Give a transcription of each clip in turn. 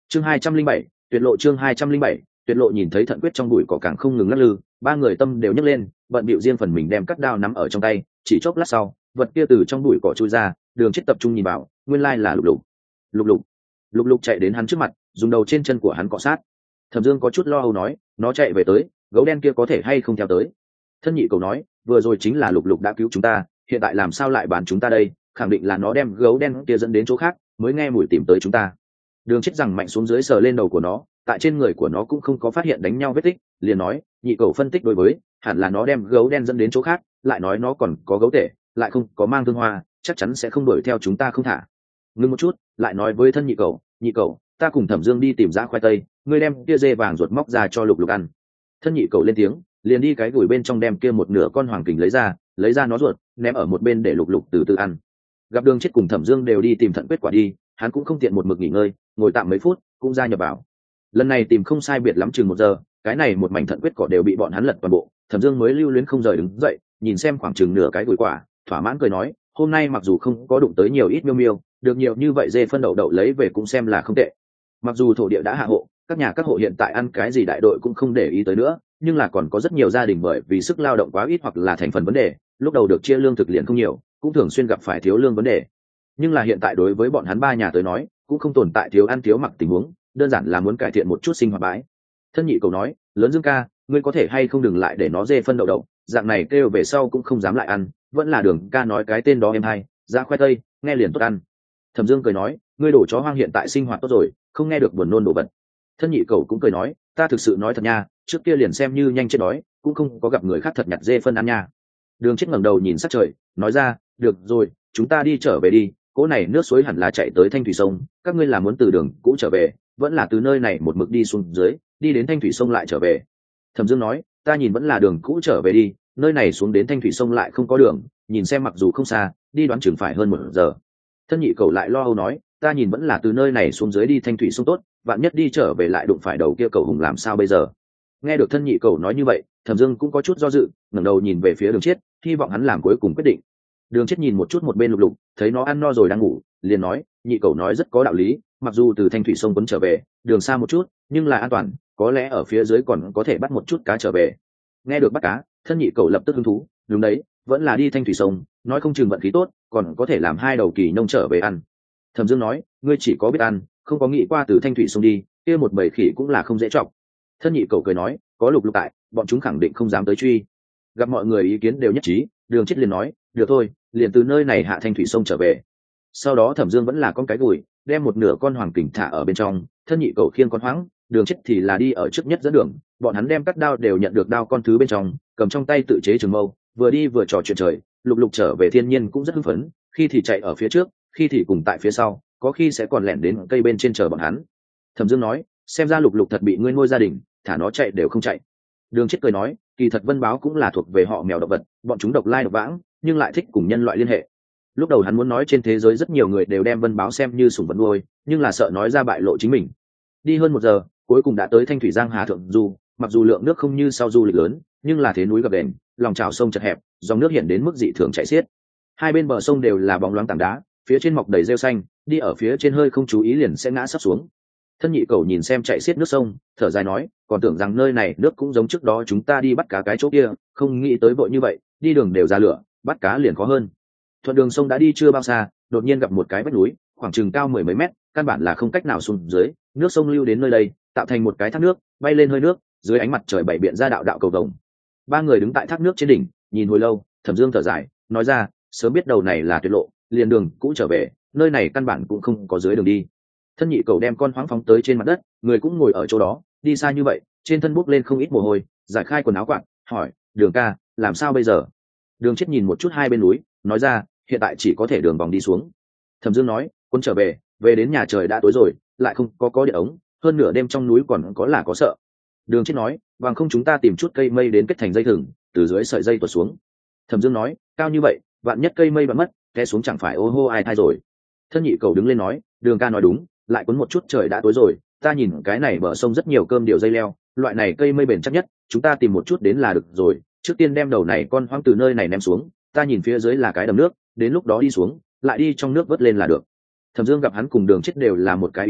chương 207, tuyệt lộ. chương 207, tuyệt lộ. Nhìn thấy thận quyết trong bụi cỏ càng không ngừng lắc lư, ba người tâm đều nhấc lên, bận bịu riêng phần mình đem cắt đao nắm ở trong tay. Chỉ chốc lát sau, vật kia từ trong bụi cỏ chui ra, Đường Chết tập trung nhìn vào, nguyên lai là lục lục chạy đến hắn trước mặt, dùng đầu trên chân của hắn cọ sát. Thẩm Dương có chút lo âu nói, nó chạy về tới, gấu đen kia có thể hay không theo tới. Thân nhị cầu nói, vừa rồi chính là lục lục đã cứu chúng ta, hiện tại làm sao lại bán chúng ta đây, khẳng định là nó đem gấu đen kia dẫn đến chỗ khác mới nghe mùi tìm tới chúng ta. Đường Chết rằng mạnh xuống dưới sờ lên đầu của nó, tại trên người của nó cũng không có phát hiện đánh nhau vết tích, liền nói, nhị cầu phân tích đối với, hẳn là nó đem gấu đen dẫn đến chỗ khác, lại nói nó còn có gấu tể, lại không có mang thương hoa, chắc chắn sẽ không đuổi theo chúng ta không thả. Ngưng một chút, lại nói với thân nhị cầu, ta cùng Thẩm Dương đi tìm ra khoai tây, ngươi đem kia dê vàng ruột móc ra cho lục lục ăn. Thân nhị cầu lên tiếng, liền đi cái gùi bên trong đem kia một nửa con hoàng kình lấy ra nó ruột, ném ở một bên để lục lục từ từ ăn. Gặp Đường Chết cùng Thẩm Dương đều đi tìm thận quyết quả đi, hắn cũng không tiện một mực nghỉ ngơi, ngồi tạm mấy phút cũng ra nhập vào. Lần này tìm không sai biệt lắm chừng 1 giờ, cái này một mảnh thận quyết cỏ đều bị bọn hắn lật toàn bộ. Thẩm Dương mới lưu luyến không rời đứng dậy, nhìn xem khoảng chừng nửa cái gùi quả, thỏa mãn cười nói, hôm nay mặc dù không có đụng tới nhiều ít miêu, được nhiều như vậy dê phân đậu lấy về cũng xem là không tệ. Mặc dù thổ địa đã hạ hộ, các hộ hiện tại ăn cái gì đại đội cũng không để ý tới nữa, nhưng là còn có rất nhiều gia đình bởi vì sức lao động quá ít hoặc là thành phần vấn đề, lúc đầu được chia lương thực liền không nhiều, cũng thường xuyên gặp phải thiếu lương vấn đề. Nhưng là hiện tại đối với bọn hắn 3 nhà tới nói, cũng không tồn tại thiếu ăn thiếu mặc tình huống, đơn giản là muốn cải thiện một chút sinh hoạt bãi. Thân nhị cầu nói, lớn Dương ca, ngươi có thể hay không đừng lại để nó dê phân đậu, dạng này kêu về sau cũng không dám lại ăn, vẫn là Đường ca nói cái tên đó em hay, ra khoai tây, nghe liền tốt ăn. Thẩm Dương cười nói, ngươi đổ chó hoang hiện tại sinh hoạt tốt rồi, không nghe được buồn nôn đồ vật. Thân nhị cầu cũng cười nói, ta thực sự nói thật nha, trước kia liền xem như nhanh chết đói, cũng không có gặp người khác thật nhặt dê phân ăn nha. Đường Chết ngẩng đầu nhìn sát trời, nói ra, được rồi, chúng ta đi trở về đi, cỗ này nước suối hẳn là chạy tới Thanh Thủy sông, các ngươi là muốn từ đường cũ trở về, vẫn là từ nơi này một mực đi xuống dưới, đi đến Thanh Thủy sông lại trở về. Thẩm Dương nói, ta nhìn vẫn là đường cũ trở về đi, nơi này xuống đến Thanh Thủy sông lại không có đường, nhìn xem mặc dù không xa, đi đoán chừng phải hơn 1 giờ. Thân nhị cầu lại lo âu nói, ta nhìn vẫn là từ nơi này xuống dưới đi Thanh Thủy sông tốt, vạn nhất đi trở về lại đụng phải đầu kia cầu hùng làm sao bây giờ. Nghe được thân nhị cầu nói như vậy, Thẩm Dương cũng có chút do dự, ngẩng đầu nhìn về phía Đường Chết, hy vọng hắn làm cuối cùng quyết định. Đường Chết nhìn một chút một bên lục lục, thấy nó ăn no rồi đang ngủ, liền nói, nhị cầu nói rất có đạo lý, mặc dù từ Thanh Thủy sông quấn trở về, đường xa một chút, nhưng là an toàn, có lẽ ở phía dưới còn có thể bắt một chút cá trở về. Nghe được bắt cá, thân nhị cầu lập tức hứng thú, đúng đấy, vẫn là đi Thanh Thủy sông, nói không chừng vận khí tốt, còn có thể làm 2 đầu kỳ nông trở về ăn. Thẩm Dương nói, ngươi chỉ có biết ăn, không có nghĩ qua từ Thanh Thủy sông đi, kia một bầy khỉ cũng là không dễ chọc. Thân nhị cầu cười nói, có lục lục tại, bọn chúng khẳng định không dám tới truy. Gặp mọi người ý kiến đều nhất trí, Đường Chết liền nói, được thôi, liền từ nơi này hạ Thanh Thủy sông trở về. Sau đó Thẩm Dương vẫn là con cái gùi, đem một nửa con hoàng kình thả ở bên trong, thân nhị cầu khiêng con hoáng, Đường Chết thì là đi ở trước nhất dẫn đường. Bọn hắn đem cắt đao đều nhận được đao con thứ bên trong, cầm trong tay tự chế trường mâu, vừa đi vừa trò chuyện trời. Lục lục trở về thiên nhiên cũng rất hưng phấn, khi thì chạy ở phía trước, khi thì cùng tại phía sau, có khi sẽ còn lẻn đến cây bên trên chờ bọn hắn. Thẩm Dương nói, xem ra lục lục thật bị ngươi nuôi gia đình, thả nó chạy đều không chạy. Đường Chết cười nói, kỳ thật vân báo cũng là thuộc về họ mèo động vật, bọn chúng độc lai độc vãng, nhưng lại thích cùng nhân loại liên hệ. Lúc đầu hắn muốn nói trên thế giới rất nhiều người đều đem vân báo xem như sủng vật nuôi, nhưng là sợ nói ra bại lộ chính mình. Đi hơn 1 giờ, cuối cùng đã tới Thanh Thủy Giang Hà thượng du, mặc dù lượng nước không như sau du lịch lớn, nhưng là thế núi gập ghềnh, lòng trào sông chật hẹp, dòng nước hiện đến mức dị thường chảy xiết. Hai bên bờ sông đều là bóng loáng tảng đá, phía trên mọc đầy rêu xanh, đi ở phía trên hơi không chú ý liền sẽ ngã sắp xuống. Thân nhị cầu nhìn xem chạy xiết nước sông, thở dài nói, còn tưởng rằng nơi này nước cũng giống trước đó chúng ta đi bắt cá cái chỗ kia, không nghĩ tới vội như vậy, đi đường đều ra lửa, bắt cá liền khó hơn. Thuận đường sông đã đi chưa bao xa, đột nhiên gặp một cái vách núi, khoảng chừng cao 10 mấy mét, căn bản là không cách nào xuống dưới, nước sông lưu đến nơi đây, tạo thành một cái thác nước, bay lên hơi nước, dưới ánh mặt trời bảy biện ra đạo đạo cầu vồng. 3 người đứng tại thác nước trên đỉnh, nhìn hồi lâu, Thẩm Dương thở dài, nói ra, sớm biết đầu này là tuyệt lộ, liền đường cũ trở về, nơi này căn bản cũng không có dưới đường đi. Thân nhị cầu đem con hoáng phóng tới trên mặt đất, người cũng ngồi ở chỗ đó, đi xa như vậy, trên thân bốc lên không ít mồ hôi, giải khai quần áo quặn, hỏi, Đường ca, làm sao bây giờ? Đường Chết nhìn một chút hai bên núi, nói ra, hiện tại chỉ có thể đường vòng đi xuống. Thẩm Dương nói, quân trở về, về đến nhà trời đã tối rồi, lại không có điện ống, hơn nửa đêm trong núi còn có là có sợ. Đường Chết nói, bằng không chúng ta tìm chút cây mây đến kết thành dây thừng, từ dưới sợi dây tuột xuống. Thẩm Dương nói, cao như vậy, vạn nhất cây mây đoạn mất, té xuống chẳng phải ô hô ai thay rồi. Thân nhị cầu đứng lên nói, Đường ca nói đúng, lại cuốn một chút trời đã tối rồi, ta nhìn cái này bờ sông rất nhiều cơm điều dây leo, loại này cây mây bền chắc nhất, chúng ta tìm một chút đến là được rồi, trước tiên đem đầu này con hoang từ nơi này ném xuống, ta nhìn phía dưới là cái đầm nước, đến lúc đó đi xuống, lại đi trong nước vớt lên là được. Thẩm Dương gặp hắn cùng Đường Chết đều là một cái ý tứ,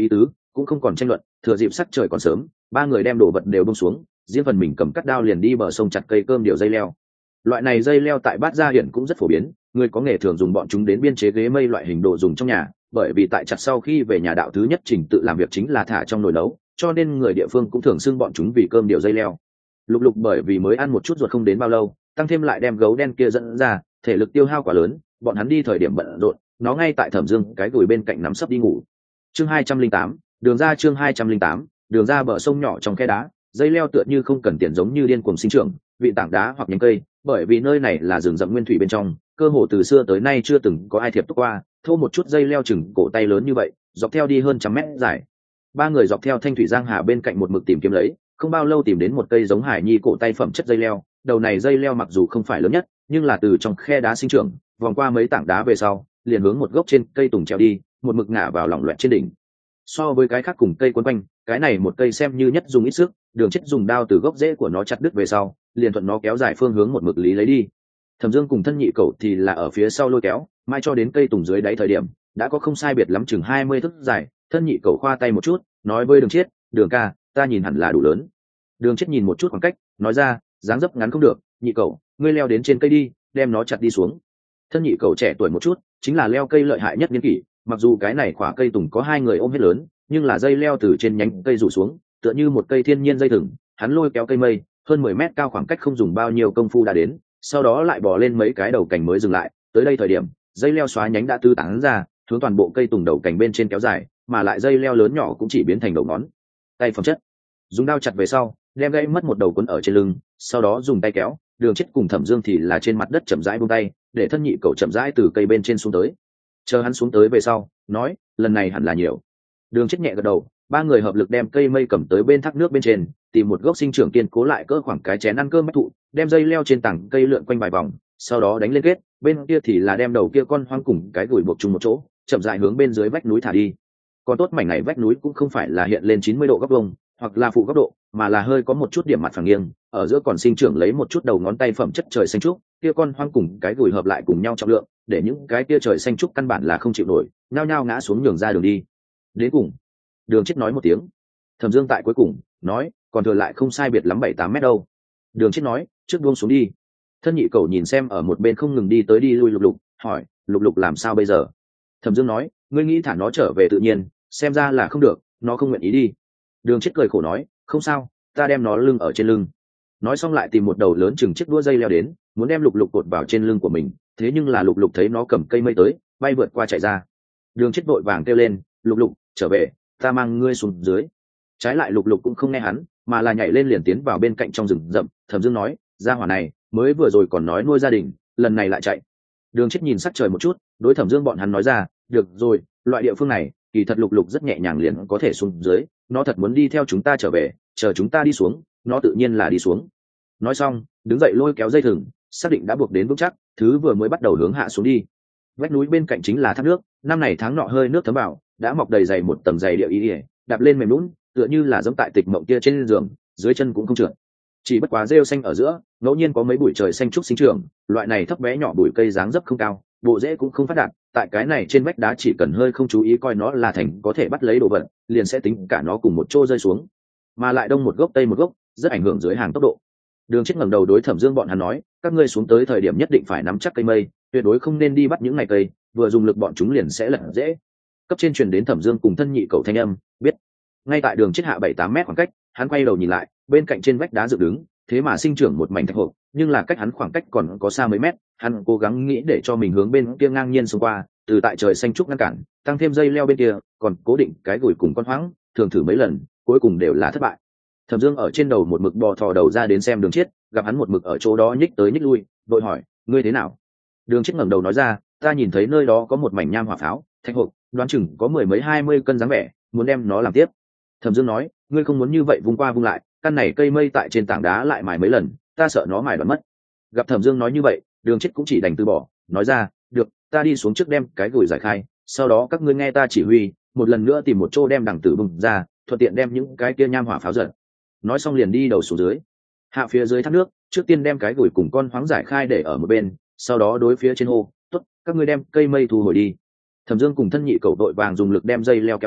cũng không còn tranh luận, thừa dịp sắc trời còn sớm, ba người đem đồ vật đều buông xuống, riêng phần mình cầm cắt đao liền đi bờ sông chặt cây cơm điều dây leo. Loại này dây leo tại Bát Gia Hiển cũng rất phổ biến, người có nghề thường dùng bọn chúng đến biên chế ghế mây loại hình đồ dùng trong nhà, bởi vì tại chặt sau khi về nhà đạo thứ nhất trình tự làm việc chính là thả trong nồi nấu, cho nên người địa phương cũng thường xưng bọn chúng vì cơm điều dây leo. Lục Lục bởi vì mới ăn một chút ruột không đến bao lâu, tăng thêm lại đem gấu đen kia dẫn ra, thể lực tiêu hao quá lớn, bọn hắn đi thời điểm bận rộn, nó ngay tại Thẩm Dương cái gùi bên cạnh nắm sấp đi ngủ. Chương 208, đường ra chương 208, đường ra bờ sông nhỏ trong khe đá, dây leo tựa như không cần tiền giống như điên cuồng sinh trưởng, vị tảng đá hoặc nhánh cây, bởi vì nơi này là rừng rậm nguyên thủy bên trong, cơ hồ từ xưa tới nay chưa từng có ai thiệp túc qua, thô một chút dây leo chừng cổ tay lớn như vậy, dọc theo đi hơn trăm mét dài. Ba người dọc theo thanh thủy giang hà bên cạnh một mực tìm kiếm lấy, không bao lâu tìm đến một cây giống hải nhi cổ tay phẩm chất dây leo. Đầu này dây leo mặc dù không phải lớn nhất, nhưng là từ trong khe đá sinh trưởng, vòng qua mấy tảng đá về sau, liền hướng một gốc trên cây tùng trèo đi, một mực ngả vào lỏng loẹt trên đỉnh. So với cái khác cùng cây quấn quanh, cái này một cây xem như nhất dùng ít sức, Đường Chết dùng đao từ gốc rễ của nó chặt đứt về sau, liền thuận nó kéo dài phương hướng một mực lý lấy đi. Thẩm Dương cùng thân nhị cẩu thì là ở phía sau lôi kéo, mai cho đến cây tùng dưới đáy thời điểm, đã có không sai biệt lắm chừng 20 thước dài. Thân nhị cẩu khoa tay một chút, nói với Đường Chết, "Đường ca, ta nhìn hẳn là đủ lớn." Đường Chết nhìn một chút khoảng cách, nói ra, "Dáng dấp ngắn không được, nhị cẩu, ngươi leo đến trên cây đi, đem nó chặt đi xuống." Thân nhị cẩu trẻ tuổi một chút, chính là leo cây lợi hại nhất niên kỷ, mặc dù cái này khỏa cây tùng có hai người ôm hết lớn, nhưng là dây leo từ trên nhánh cây rủ xuống, tựa như một cây thiên nhiên dây thừng, hắn lôi kéo cây mây, hơn 10 mét cao khoảng cách không dùng bao nhiêu công phu đã đến, sau đó lại bò lên mấy cái đầu cành mới dừng lại. Tới đây thời điểm, dây leo xóa nhánh đã tứ tán ra, hướng toàn bộ cây tùng đầu cành bên trên kéo dài, mà lại dây leo lớn nhỏ cũng chỉ biến thành đầu ngón tay phẩm chất. Dùng đao chặt về sau, đem gãy mất một đầu cuốn ở trên lưng, sau đó dùng tay kéo. Đường Chết cùng Thẩm Dương thì là trên mặt đất chậm rãi buông tay, để thân nhị cẩu chậm rãi từ cây bên trên xuống tới. Chờ hắn xuống tới về sau, nói, lần này hẳn là nhiều. Đường Chết nhẹ gật đầu, ba người hợp lực đem cây mây cầm tới bên thác nước bên trên, tìm một gốc sinh trưởng kiên cố lại cỡ khoảng cái chén ăn cơm bách thụ, đem dây leo trên tảng cây lượn quanh vài vòng, sau đó đánh lên kết, bên kia thì là đem đầu kia con hoang cùng cái gùi buộc chung một chỗ, chậm rãi hướng bên dưới vách núi thả đi. Còn tốt mảnh này vách núi cũng không phải là hiện lên 90 độ góc vuông, hoặc là phụ góc độ, mà là hơi có một chút điểm mặt phẳng nghiêng, ở giữa còn sinh trưởng lấy một chút đầu ngón tay phẩm chất trời xanh trúc, kia con hoang cùng cái gùi hợp lại cùng nhau trọng lượng, để những cái kia trời xanh trúc căn bản là không chịu nổi, nhao nhao ngã xuống nhường ra đường đi. Đến cùng, Đường Chết nói một tiếng. Thẩm Dương tại cuối cùng nói, còn thừa lại không sai biệt lắm 7-8 mét đâu. Đường Chết nói, trước buông xuống đi. Thân nhị cẩu nhìn xem ở một bên không ngừng đi tới đi lui Lục Lục, hỏi, Lục Lục làm sao bây giờ? Thẩm Dương nói, ngươi nghĩ thả nó trở về tự nhiên, xem ra là không được, nó không nguyện ý đi. Đường Chết cười khổ nói, không sao, ta đem nó lưng ở trên lưng. Nói xong lại tìm một đầu lớn chừng chiếc đũa dây leo đến, muốn đem Lục Lục cột vào trên lưng của mình, thế nhưng là Lục Lục thấy nó cầm cây mây tới, bay vượt qua chạy ra. Đường Chết vội vàng kêu lên, Lục Lục, trở về, ta mang ngươi xuống dưới. Trái lại Lục Lục cũng không nghe hắn, mà là nhảy lên liền tiến vào bên cạnh trong rừng rậm. Thẩm Dương nói, gia hỏa này mới vừa rồi còn nói nuôi gia đình, lần này lại chạy. Đường Chết nhìn sắc trời một chút, đối Thẩm Dương bọn hắn nói ra, được rồi, loại địa phương này kỳ thật Lục Lục rất nhẹ nhàng liền có thể xuống dưới, nó thật muốn đi theo chúng ta trở về, chờ chúng ta đi xuống, nó tự nhiên là đi xuống. Nói xong, đứng dậy lôi kéo dây thừng, xác định đã buộc đến vững chắc, thứ vừa mới bắt đầu hướng hạ xuống đi. Vách núi bên cạnh chính là thác nước, năm này tháng nọ hơi nước thấm vào, đã mọc đầy dày một tầng dày địa ý ỉa, đạp lên mềm lún, tựa như là giống tại tịch mộng kia trên giường, dưới chân cũng không trượt. Chỉ bất quá rêu xanh ở giữa, ngẫu nhiên có mấy bụi trời xanh trúc sinh trưởng, loại này thấp bé nhỏ bụi cây dáng dấp không cao, bộ rễ cũng không phát đạt, tại cái này trên vách đá chỉ cần hơi không chú ý coi nó là thành có thể bắt lấy đồ vật, liền sẽ tính cả nó cùng một chỗ rơi xuống. Mà lại đông một gốc tây một gốc, rất ảnh hưởng dưới hàng tốc độ. Đường Chết ngẩng đầu đối Thẩm Dương bọn hắn nói, các ngươi xuống tới thời điểm nhất định phải nắm chắc cây mây, tuyệt đối không nên đi bắt những ngày cây, vừa dùng lực bọn chúng liền sẽ lật dễ. Cấp trên truyền đến Thẩm Dương cùng thân nhị cẩu thanh âm, biết. Ngay tại Đường Chết hạ 7-8 mét khoảng cách, hắn quay đầu nhìn lại, bên cạnh trên vách đá dựng đứng, thế mà sinh trưởng một mảnh thạch hộp, nhưng là cách hắn khoảng cách còn có xa mấy mét, hắn cố gắng nghĩ để cho mình hướng bên kia ngang nhiên xông qua, từ tại trời xanh trúc ngăn cản, tăng thêm dây leo bên kia, còn cố định cái gùi cùng con hoáng, thường thử mấy lần, cuối cùng đều là thất bại. Thẩm Dương ở trên đầu một mực bò thò đầu ra đến xem Đường Chết, gặp hắn một mực ở chỗ đó nhích tới nhích lui, đội hỏi, ngươi thế nào? Đường Chết ngẩng đầu nói ra, ta nhìn thấy nơi đó có một mảnh nham hỏa pháo, thạch hộp, đoán chừng có 10 mấy 20 cân dáng vẻ, muốn đem nó làm tiếp. Thẩm Dương nói, ngươi không muốn như vậy vung qua vung lại, căn này cây mây tại trên tảng đá lại mài mấy lần, ta sợ nó mài đoạn mất. Gặp Thẩm Dương nói như vậy, Đường Chết cũng chỉ đành từ bỏ, nói ra, được, ta đi xuống trước đem cái gùi giải khai, sau đó các ngươi nghe ta chỉ huy, một lần nữa tìm một chỗ đem đằng tử bùng ra, thuận tiện đem những cái kia nham hỏa pháo giật. Nói xong liền đi đầu xuống dưới, hạ phía dưới thác nước, trước tiên đem cái gùi cùng con hoáng giải khai để ở một bên, sau đó đối phía trên hô, tốt, các ngươi đem cây mây thu hồi đi. Thẩm Dương cùng thân nhị cẩu đội vàng dùng lực đem dây leo kéo tới,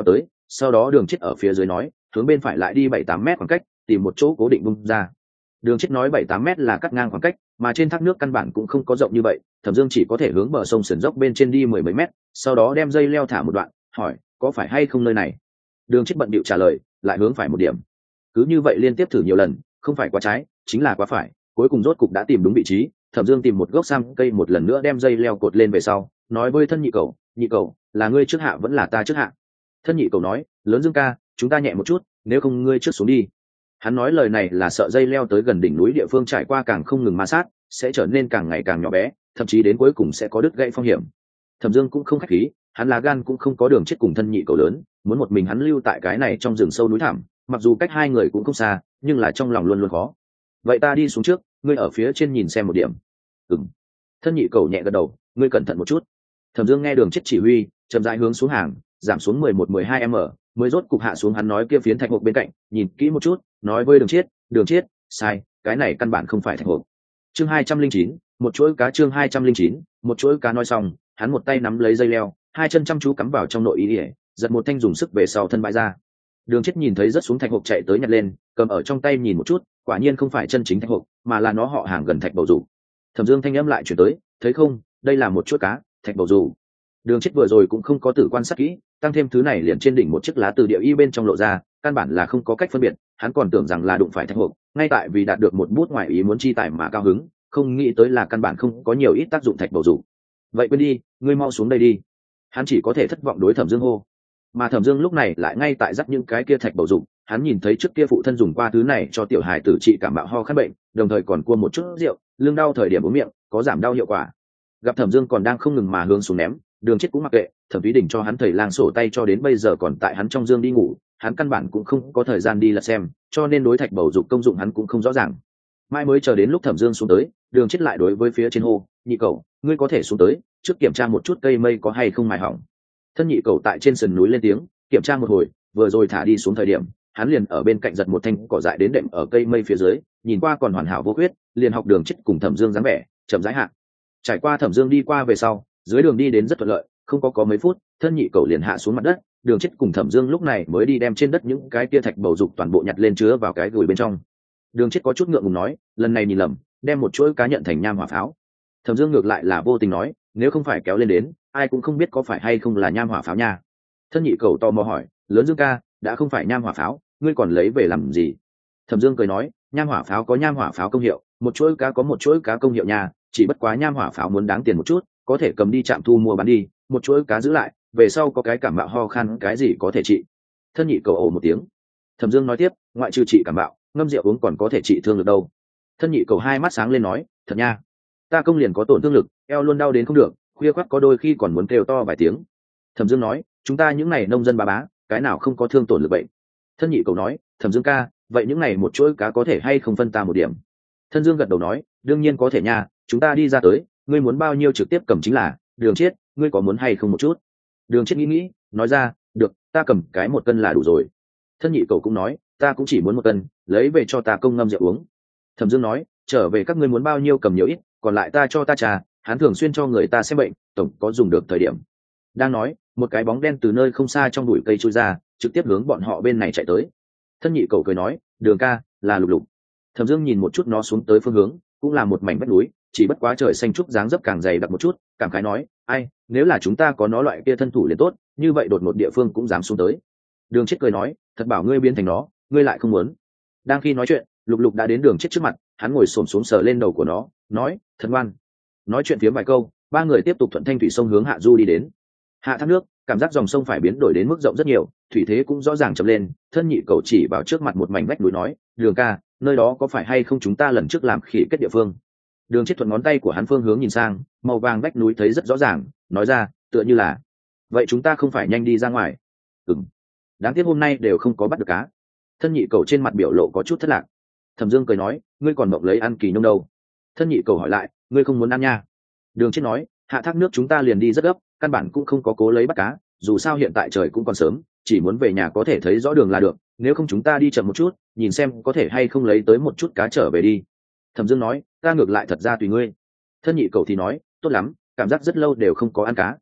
sau đó đường chết ở phía dưới nói hướng bên phải lại đi 7-8 mét khoảng cách tìm một chỗ cố định bung ra. Đường chết nói 7-8 mét là cắt ngang khoảng cách, mà trên thác nước căn bản cũng không có rộng như vậy, Thẩm Dương chỉ có thể hướng bờ sông sườn dốc bên trên đi 10 mấy mét, sau đó đem dây leo thả một đoạn, hỏi có phải hay không nơi này. Đường chết bận bịu trả lời lại hướng phải một điểm. Cứ như vậy liên tiếp thử nhiều lần, không phải quá trái chính là quá phải, cuối cùng rốt cục đã tìm đúng vị trí. Thẩm Dương tìm một gốc sam cây một lần nữa đem dây leo cột lên về sau, nói với thân nhị cầu, nhị cầu là ngươi trước hạ vẫn là ta trước hạ. Thân nhị cầu nói lớn Dương ca, chúng ta nhẹ một chút, nếu không ngươi trước xuống đi. Hắn nói lời này là sợ dây leo tới gần đỉnh núi địa phương trải qua càng không ngừng ma sát sẽ trở nên càng ngày càng nhỏ bé, thậm chí đến cuối cùng sẽ có đứt gãy phong hiểm. Thẩm Dương cũng không khách khí, hắn là gan cũng không có đường chết cùng thân nhị cầu lớn, muốn một mình hắn lưu tại cái này trong rừng sâu núi thẳm, mặc dù cách hai người cũng không xa nhưng là trong lòng luôn luôn khó. Vậy ta đi xuống trước, ngươi ở phía trên nhìn xem một điểm. Ừm. Thân nhị cầu nhẹ gật đầu, ngươi cẩn thận một chút. Thẩm Dương nghe đường chết chỉ huy, chậm rãi hướng xuống hàng, giảm xuống 11-12 m, mới rốt cục hạ xuống. Hắn nói kia phiến thạch hộp bên cạnh, nhìn kỹ một chút, nói với đường chết, sai, cái này căn bản không phải thạch hộp. Chương 209, một chuỗi cá. Chương 209, một chuỗi cá. Nói xong, hắn một tay nắm lấy dây leo, hai chân chăm chú cắm vào trong nội y, giật một thanh dùng sức về sau thân bãi ra. Đường chết nhìn thấy rất xuống thạch hộp chạy tới nhặt lên, cầm ở trong tay nhìn một chút, quả nhiên không phải chân chính thạch hộp, mà là nó họ hàng gần thạch bầu rủ. Thẩm Dương thanh âm lại chuyển tới, thấy không, đây là một chuỗi cá, thạch bầu rủ. Đường chết vừa rồi cũng không có tử quan sát kỹ, tăng thêm thứ này liền trên đỉnh một chiếc lá từ địa y bên trong lộ ra, căn bản là không có cách phân biệt. Hắn còn tưởng rằng là đụng phải thạch hộp, ngay tại vì đạt được một bút ngoại ý muốn chi tài mà cao hứng, không nghĩ tới là căn bản không có nhiều ít tác dụng thạch bầu rủ. Vậy quên đi, ngươi mau xuống đây đi. Hắn chỉ có thể thất vọng đối Thẩm Dương hô. Mà Thẩm Dương lúc này lại ngay tại dắt những cái kia thạch bầu rủ, hắn nhìn thấy trước kia phụ thân dùng qua thứ này cho tiểu hài tử trị cảm mạo ho khát bệnh, đồng thời còn cua một chút rượu, lưng đau thời điểm uống miệng, có giảm đau hiệu quả. Gặp Thẩm Dương còn đang không ngừng mà hướng xuống ném, đường chết cũng mặc kệ, Thẩm Thúy Đình cho hắn thầy lang sổ tay cho đến bây giờ còn tại hắn trong dương đi ngủ, hắn căn bản cũng không có thời gian đi lật xem, cho nên đối thạch bầu dục công dụng hắn cũng không rõ ràng. Mai mới chờ đến lúc Thẩm Dương xuống tới, đường chết lại đối với phía trên hô, nhị cầu, ngươi có thể xuống tới, trước kiểm tra một chút cây mây có hay không mài hỏng. Thân nhị cầu tại trên sườn núi lên tiếng, kiểm tra một hồi, vừa rồi thả đi xuống thời điểm, hắn liền ở bên cạnh giật một thanh cỏ dại đến đệm ở cây mây phía dưới, nhìn qua còn hoàn hảo vô khuyết, liền học đường chết cùng Thẩm Dương dáng vẻ, chậm rãi hạ. Trải qua Thẩm Dương đi qua về sau, dưới đường đi đến rất thuận lợi, không có mấy phút, thân nhị cầu liền hạ xuống mặt đất, đường chết cùng Thẩm Dương lúc này mới đi đem trên đất những cái kia thạch bầu dục toàn bộ nhặt lên chứa vào cái gùi bên trong. Đường chết có chút ngượng ngùng nói, lần này nhìn lầm, đem một chuỗi cá nhận thành nham hỏa pháo. Thẩm Dương ngược lại là vô tình nói, nếu không phải kéo lên đến, ai cũng không biết có phải hay không là nham hỏa pháo nha. Thân nhị cầu tò mò hỏi, lớn Dương ca, đã không phải nham hỏa pháo, ngươi còn lấy về làm gì? Thẩm Dương cười nói, nham hỏa pháo có nham hỏa pháo công hiệu, một chuỗi cá có một chuỗi cá công hiệu nha, chỉ bất quá nham hỏa pháo muốn đáng tiền một chút, có thể cầm đi trạm thu mua bán đi, một chuỗi cá giữ lại, về sau có cái cảm mạo ho khan cái gì có thể trị. Thân nhị cầu ồ một tiếng. Thẩm Dương nói tiếp, ngoại trừ trị cảm mạo, ngâm rượu uống còn có thể trị thương được đâu. Thân nhị cầu hai mắt sáng lên nói, thật nha, ta công liền có tổn thương lực, eo luôn đau đến không được, khuya khoắt có đôi khi còn muốn kêu to vài tiếng. Thẩm Dương nói, chúng ta những này nông dân bá bá, cái nào không có thương tổn lực bệnh. Thân nhị cầu nói, Thẩm Dương ca, vậy những này một chuỗi cá có thể hay không phân ta một điểm? Thân Dương gật đầu nói, đương nhiên có thể nha, chúng ta đi ra tới, ngươi muốn bao nhiêu trực tiếp cầm chính là. Đường chết, ngươi có muốn hay không một chút? Đường chết nghĩ, nói ra, được, ta cầm cái 1 cân là đủ rồi. Thân nhị cầu cũng nói, ta cũng chỉ muốn 1 cân, lấy về cho ta công ngâm rượu uống. Thẩm Dương nói, trở về các ngươi muốn bao nhiêu cầm nhiều ít, còn lại ta cho ta trà, hắn thường xuyên cho người ta xem bệnh, tổng có dùng được thời điểm. Đang nói, một cái bóng đen từ nơi không xa trong bụi cây trôi ra, trực tiếp hướng bọn họ bên này chạy tới. Thân nhị cầu cười nói, đường ca, là Lục Lục. Thẩm Dương nhìn một chút nó xuống tới phương hướng, cũng là một mảnh vách núi, chỉ bất quá trời xanh trúc dáng dấp càng dày đặc một chút, cảm khái nói, ai, nếu là chúng ta có nó loại kia thân thủ liền tốt, như vậy đột một địa phương cũng dám xuống tới. Đường chết cười nói, thật bảo ngươi biến thành nó, ngươi lại không muốn. Đang khi nói chuyện, Lục Lục đã đến đường chết trước mặt, hắn ngồi xổm xuống sờ lên đầu của nó, nói, thật ngoan. Nói chuyện phía vài câu, ba người tiếp tục thuận thanh thủy sông hướng hạ du đi đến. Hạ thác nước, cảm giác dòng sông phải biến đổi đến mức rộng rất nhiều, thủy thế cũng rõ ràng chậm lên. Thân nhị cầu chỉ vào trước mặt một mảnh vách núi nói, đường ca, nơi đó có phải hay không chúng ta lần trước làm khỉ kết địa phương? Đường chết thuận ngón tay của hắn phương hướng nhìn sang, màu vàng vách núi thấy rất rõ ràng, nói ra, tựa như là. Vậy chúng ta không phải nhanh đi ra ngoài? Ừm. Đáng tiếc hôm nay đều không có bắt được cá. Thân nhị cầu trên mặt biểu lộ có chút thất lạc. Thẩm Dương cười nói, ngươi còn mộng lấy ăn kỳ nông đâu? Thân nhị cầu hỏi lại, ngươi không muốn ăn nha? Đường chết nói, hạ thác nước chúng ta liền đi rất gấp, căn bản cũng không có cố lấy bắt cá, dù sao hiện tại trời cũng còn sớm, chỉ muốn về nhà có thể thấy rõ đường là được, nếu không chúng ta đi chậm một chút, nhìn xem có thể hay không lấy tới một chút cá trở về đi. Thẩm Dương nói, ta ngược lại thật ra tùy ngươi. Thân nhị cầu thì nói, tốt lắm, cảm giác rất lâu đều không có ăn cá.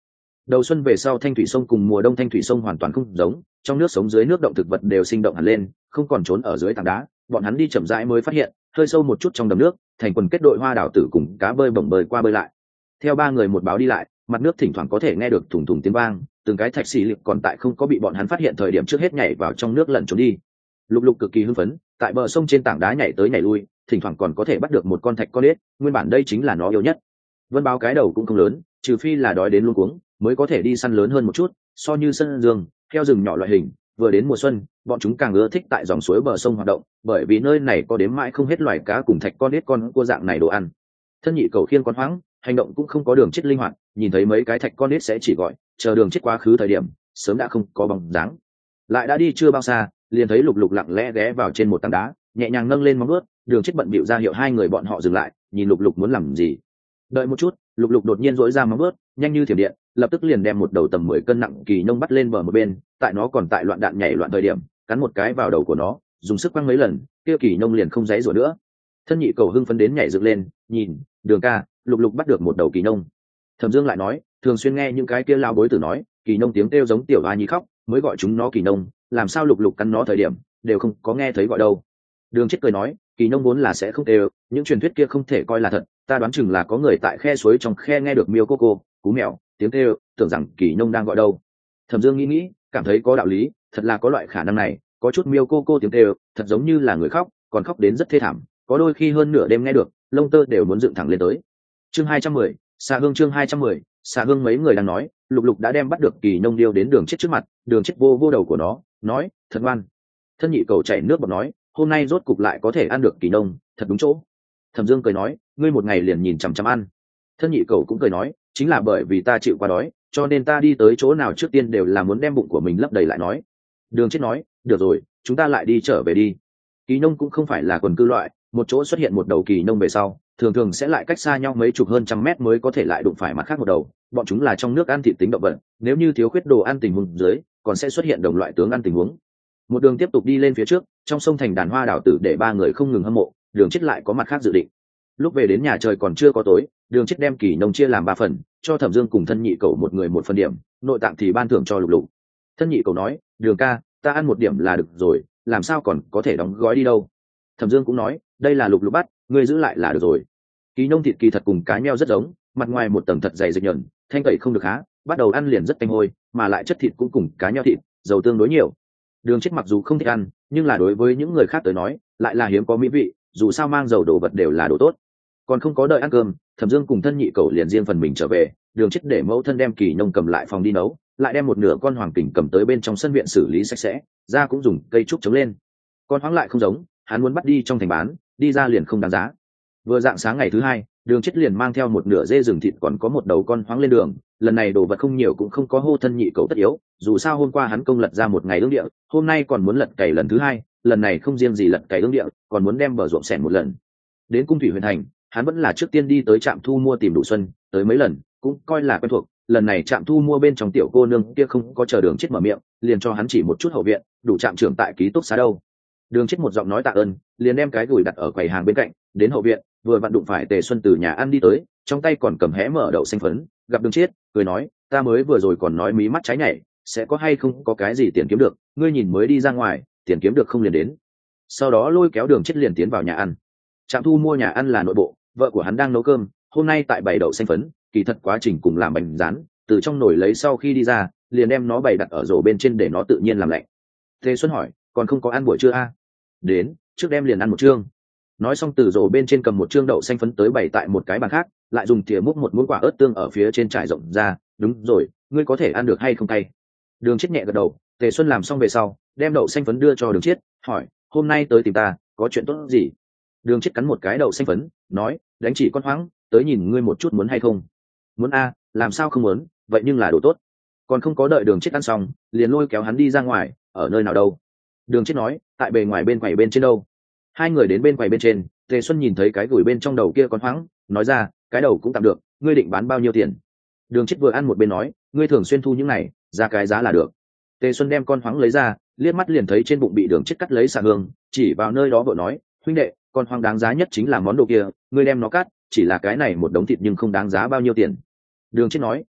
Đầu xuân về sau thanh thủy sông cùng mùa đông thanh thủy sông hoàn toàn không giống, trong nước sống dưới nước động thực vật đều sinh động hẳn lên, không còn trốn ở dưới tảng đá. Bọn hắn đi chậm rãi mới phát hiện, hơi sâu một chút trong đầm nước, thành quần kết đội hoa đảo tử cùng cá bơi bồng bơi qua bơi lại. Theo ba người một báo đi lại, mặt nước thỉnh thoảng có thể nghe được thủng thủng tiếng vang, từng cái thạch xì liệp còn tại không có bị bọn hắn phát hiện thời điểm trước hết nhảy vào trong nước lẩn trốn đi. Lục Lục cực kỳ hưng phấn, tại bờ sông trên tảng đá nhảy tới nhảy lui, thỉnh thoảng còn có thể bắt được một con thạch con ếch, nguyên bản đây chính là nó yêu nhất. Vân Báo cái đầu cũng không lớn, trừ phi là đói đến luống cuống, mới có thể đi săn lớn hơn một chút, so như sân dương, theo rừng nhỏ loại hình. Vừa đến mùa xuân, bọn chúng càng ưa thích tại dòng suối bờ sông hoạt động, bởi vì nơi này có đếm mãi không hết loài cá cùng thạch con ếch con cua dạng này đồ ăn. Thân nhị cầu khiên con hoáng, hành động cũng không có đường chết linh hoạt, nhìn thấy mấy cái thạch con ếch sẽ chỉ gọi, chờ đường chết quá khứ thời điểm, sớm đã không có bóng dáng. Lại đã đi chưa bao xa, liền thấy Lục Lục lặng lẽ ghé vào trên một tảng đá, nhẹ nhàng nâng lên móng vuốt, đường chết bận bịu ra hiệu hai người bọn họ dừng lại, nhìn Lục Lục muốn làm gì. Đợi một chút, Lục Lục đột nhiên duỗi ra móng vuốt, nhanh như thiểm điện, lập tức liền đem một đầu tầm 10 cân nặng kỳ nông bắt lên bờ một bên, tại nó còn tại loạn đạn nhảy loạn thời điểm, cắn một cái vào đầu của nó, dùng sức quăng mấy lần, kia kỳ nông liền không giãy giụa nữa. Thân nhị cầu hưng phấn đến nhảy dựng lên, nhìn, Đường ca, Lục Lục bắt được một đầu kỳ nông. Thẩm Dương lại nói, thường xuyên nghe những cái kia lao bối tử nói, kỳ nông tiếng kêu giống tiểu hoa nhi khóc, mới gọi chúng nó kỳ nông, làm sao Lục Lục cắn nó thời điểm đều không có nghe thấy gọi đâu. Đường Chết cười nói, kỳ nông vốn là sẽ không kêu, những truyền thuyết kia không thể coi là thật, ta đoán chừng là có người tại khe suối trong khe nghe được miêu cô cô, cú mèo, tiếng kêu, tưởng rằng kỳ nông đang gọi đâu. Thẩm Dương nghĩ, cảm thấy có đạo lý, thật là có loại khả năng này, có chút miêu cô cô tiếng kêu, thật giống như là người khóc, còn khóc đến rất thê thảm, có đôi khi hơn nửa đêm nghe được, lông tơ đều muốn dựng thẳng lên tới. Chương 210, Xà Hương chương 210, Xà Hương mấy người đang nói, Lục Lục đã đem bắt được kỳ nông điêu đến Đường Chết trước mặt, Đường Chết vô vô đầu của nó, nói, thật ngoan. Thân nhị cầu chảy nước bọt nói, hôm nay rốt cục lại có thể ăn được kỳ nông, thật đúng chỗ. Thẩm Dương cười nói, ngươi một ngày liền nhìn chằm chằm ăn. Thân nhị cầu cũng cười nói, chính là bởi vì ta chịu qua đói, cho nên ta đi tới chỗ nào trước tiên đều là muốn đem bụng của mình lấp đầy lại nói. Đường Chết nói, được rồi, chúng ta lại đi trở về đi. Kỳ nông cũng không phải là quần cư loại, một chỗ xuất hiện một đầu kỳ nông về sau, thường thường sẽ lại cách xa nhau mấy chục hơn trăm mét mới có thể lại đụng phải mặt khác một đầu. Bọn chúng là trong nước ăn thịt tính động vật, nếu như thiếu khuyết đồ ăn tình huống dưới, còn sẽ xuất hiện đồng loại tướng ăn tình huống. Một đường tiếp tục đi lên phía trước, trong sông thành đàn hoa đảo tử để ba người không ngừng hâm mộ. Đường Chết lại có mặt khác dự định. Lúc về đến nhà trời còn chưa có tối, Đường Chết đem kỳ nông chia làm 3 phần, cho Thẩm Dương cùng thân nhị cầu một người 1 phần điểm, nội tạng thì ban thưởng cho Lục Lục. Thân nhị cầu nói, Đường ca, ta ăn 1 điểm là được rồi, làm sao còn có thể đóng gói đi đâu. Thẩm Dương cũng nói, đây là Lục Lục bắt, ngươi giữ lại là được rồi. Kỳ nông thịt kỳ thật cùng cá nheo rất giống, mặt ngoài một tầng thật dày dịch nhờn, thanh tẩy không được há, bắt đầu ăn liền rất tanh hôi, mà lại chất thịt cũng cùng cá nheo thịt, dầu tương đối nhiều. Đường Chết mặc dù không thích ăn, nhưng là đối với những người khác tới nói, lại là hiếm có mỹ vị, dù sao mang dầu đồ vật đều là đồ tốt. Còn không có đợi ăn cơm, Thẩm Dương cùng thân nhị cầu liền riêng phần mình trở về, Đường Chết để mẫu thân đem kỳ nông cầm lại phòng đi nấu, lại đem một nửa con hoàng kình cầm tới bên trong sân viện xử lý sạch sẽ, ra cũng dùng cây trúc chống lên. Con hoáng lại không giống, hắn muốn bắt đi trong thành bán, đi ra liền không đáng giá. Vừa dạng sáng ngày thứ 2, Đường Chết liền mang theo một nửa dê rừng thịt còn có một đầu con hoáng lên đường, lần này đồ vật không nhiều cũng không có hô thân nhị cầu tất yếu, dù sao hôm qua hắn công lật ra một ngày ương địa, hôm nay còn muốn lật cày lần thứ 2, lần này không riêng gì lật cày ương địa, còn muốn đem bờ ruộng xẻn một lần. Đến cung thủy huyện thành, hắn vẫn là trước tiên đi tới trạm thu mua tìm Đủ Xuân, tới mấy lần cũng coi là quen thuộc, lần này trạm thu mua bên trong tiểu cô nương kia không có chờ Đường Chết mở miệng, liền cho hắn chỉ một chút hậu viện, Đủ trạm trưởng tại ký túc xá đâu. Đường Chết một giọng nói tạ ơn, liền đem cái gùi đặt ở quầy hàng bên cạnh, đến hậu viện, vừa vặn đụng phải Tề Xuân từ nhà ăn đi tới, trong tay còn cầm hé mở đậu xanh phấn, gặp Đường Chết, cười nói, ta mới vừa rồi còn nói mí mắt trái nhảy, sẽ có hay không có cái gì tiền kiếm được, ngươi nhìn mới đi ra ngoài, tiền kiếm được không liền đến. Sau đó lôi kéo Đường Chết liền tiến vào nhà ăn. Trạm thu mua nhà ăn là nội bộ, vợ của hắn đang nấu cơm, hôm nay tại bày đậu xanh phấn, kỳ thật quá trình cùng làm bánh rán, từ trong nồi lấy sau khi đi ra, liền đem nó bày đặt ở rổ bên trên để nó tự nhiên làm lạnh. Tề Xuân hỏi, còn không có ăn buổi trưa a? Đến, trước đem liền ăn một chương. Nói xong từ rổ bên trên cầm một chương đậu xanh phấn tới bày tại một cái bàn khác, lại dùng thìa múc một muỗng quả ớt tương ở phía trên trải rộng ra, đúng rồi, ngươi có thể ăn được hay không cay? Đường Chết nhẹ gật đầu. Tề Xuân làm xong về sau, đem đậu xanh phấn đưa cho Đường Chết, hỏi, hôm nay tới tìm ta, có chuyện tốt gì? Đường Chết cắn một cái đậu xanh phấn, nói, đánh chỉ con hoáng, tới nhìn ngươi một chút muốn hay không? Muốn a, làm sao không muốn, vậy nhưng là đồ tốt. Còn không có đợi Đường Chết ăn xong, liền lôi kéo hắn đi ra ngoài, ở nơi nào đâu? Đường Chết nói, tại bề ngoài bên quầy bên trên đâu. Hai người đến bên quầy bên trên, Tề Xuân nhìn thấy cái gửi bên trong đầu kia con hoáng, nói ra, cái đầu cũng tạm được, ngươi định bán bao nhiêu tiền? Đường Chết vừa ăn một bên nói, ngươi thường xuyên thu những này, ra cái giá là được. Tề Xuân đem con hoáng lấy ra, liếc mắt liền thấy trên bụng bị Đường Chết cắt lấy xà hương, chỉ vào nơi đó vợ nói, huynh đệ, con hoáng đáng giá nhất chính là món đồ kia, ngươi đem nó cắt, chỉ là cái này một đống thịt nhưng không đáng giá bao nhiêu tiền. Đường Chết nói,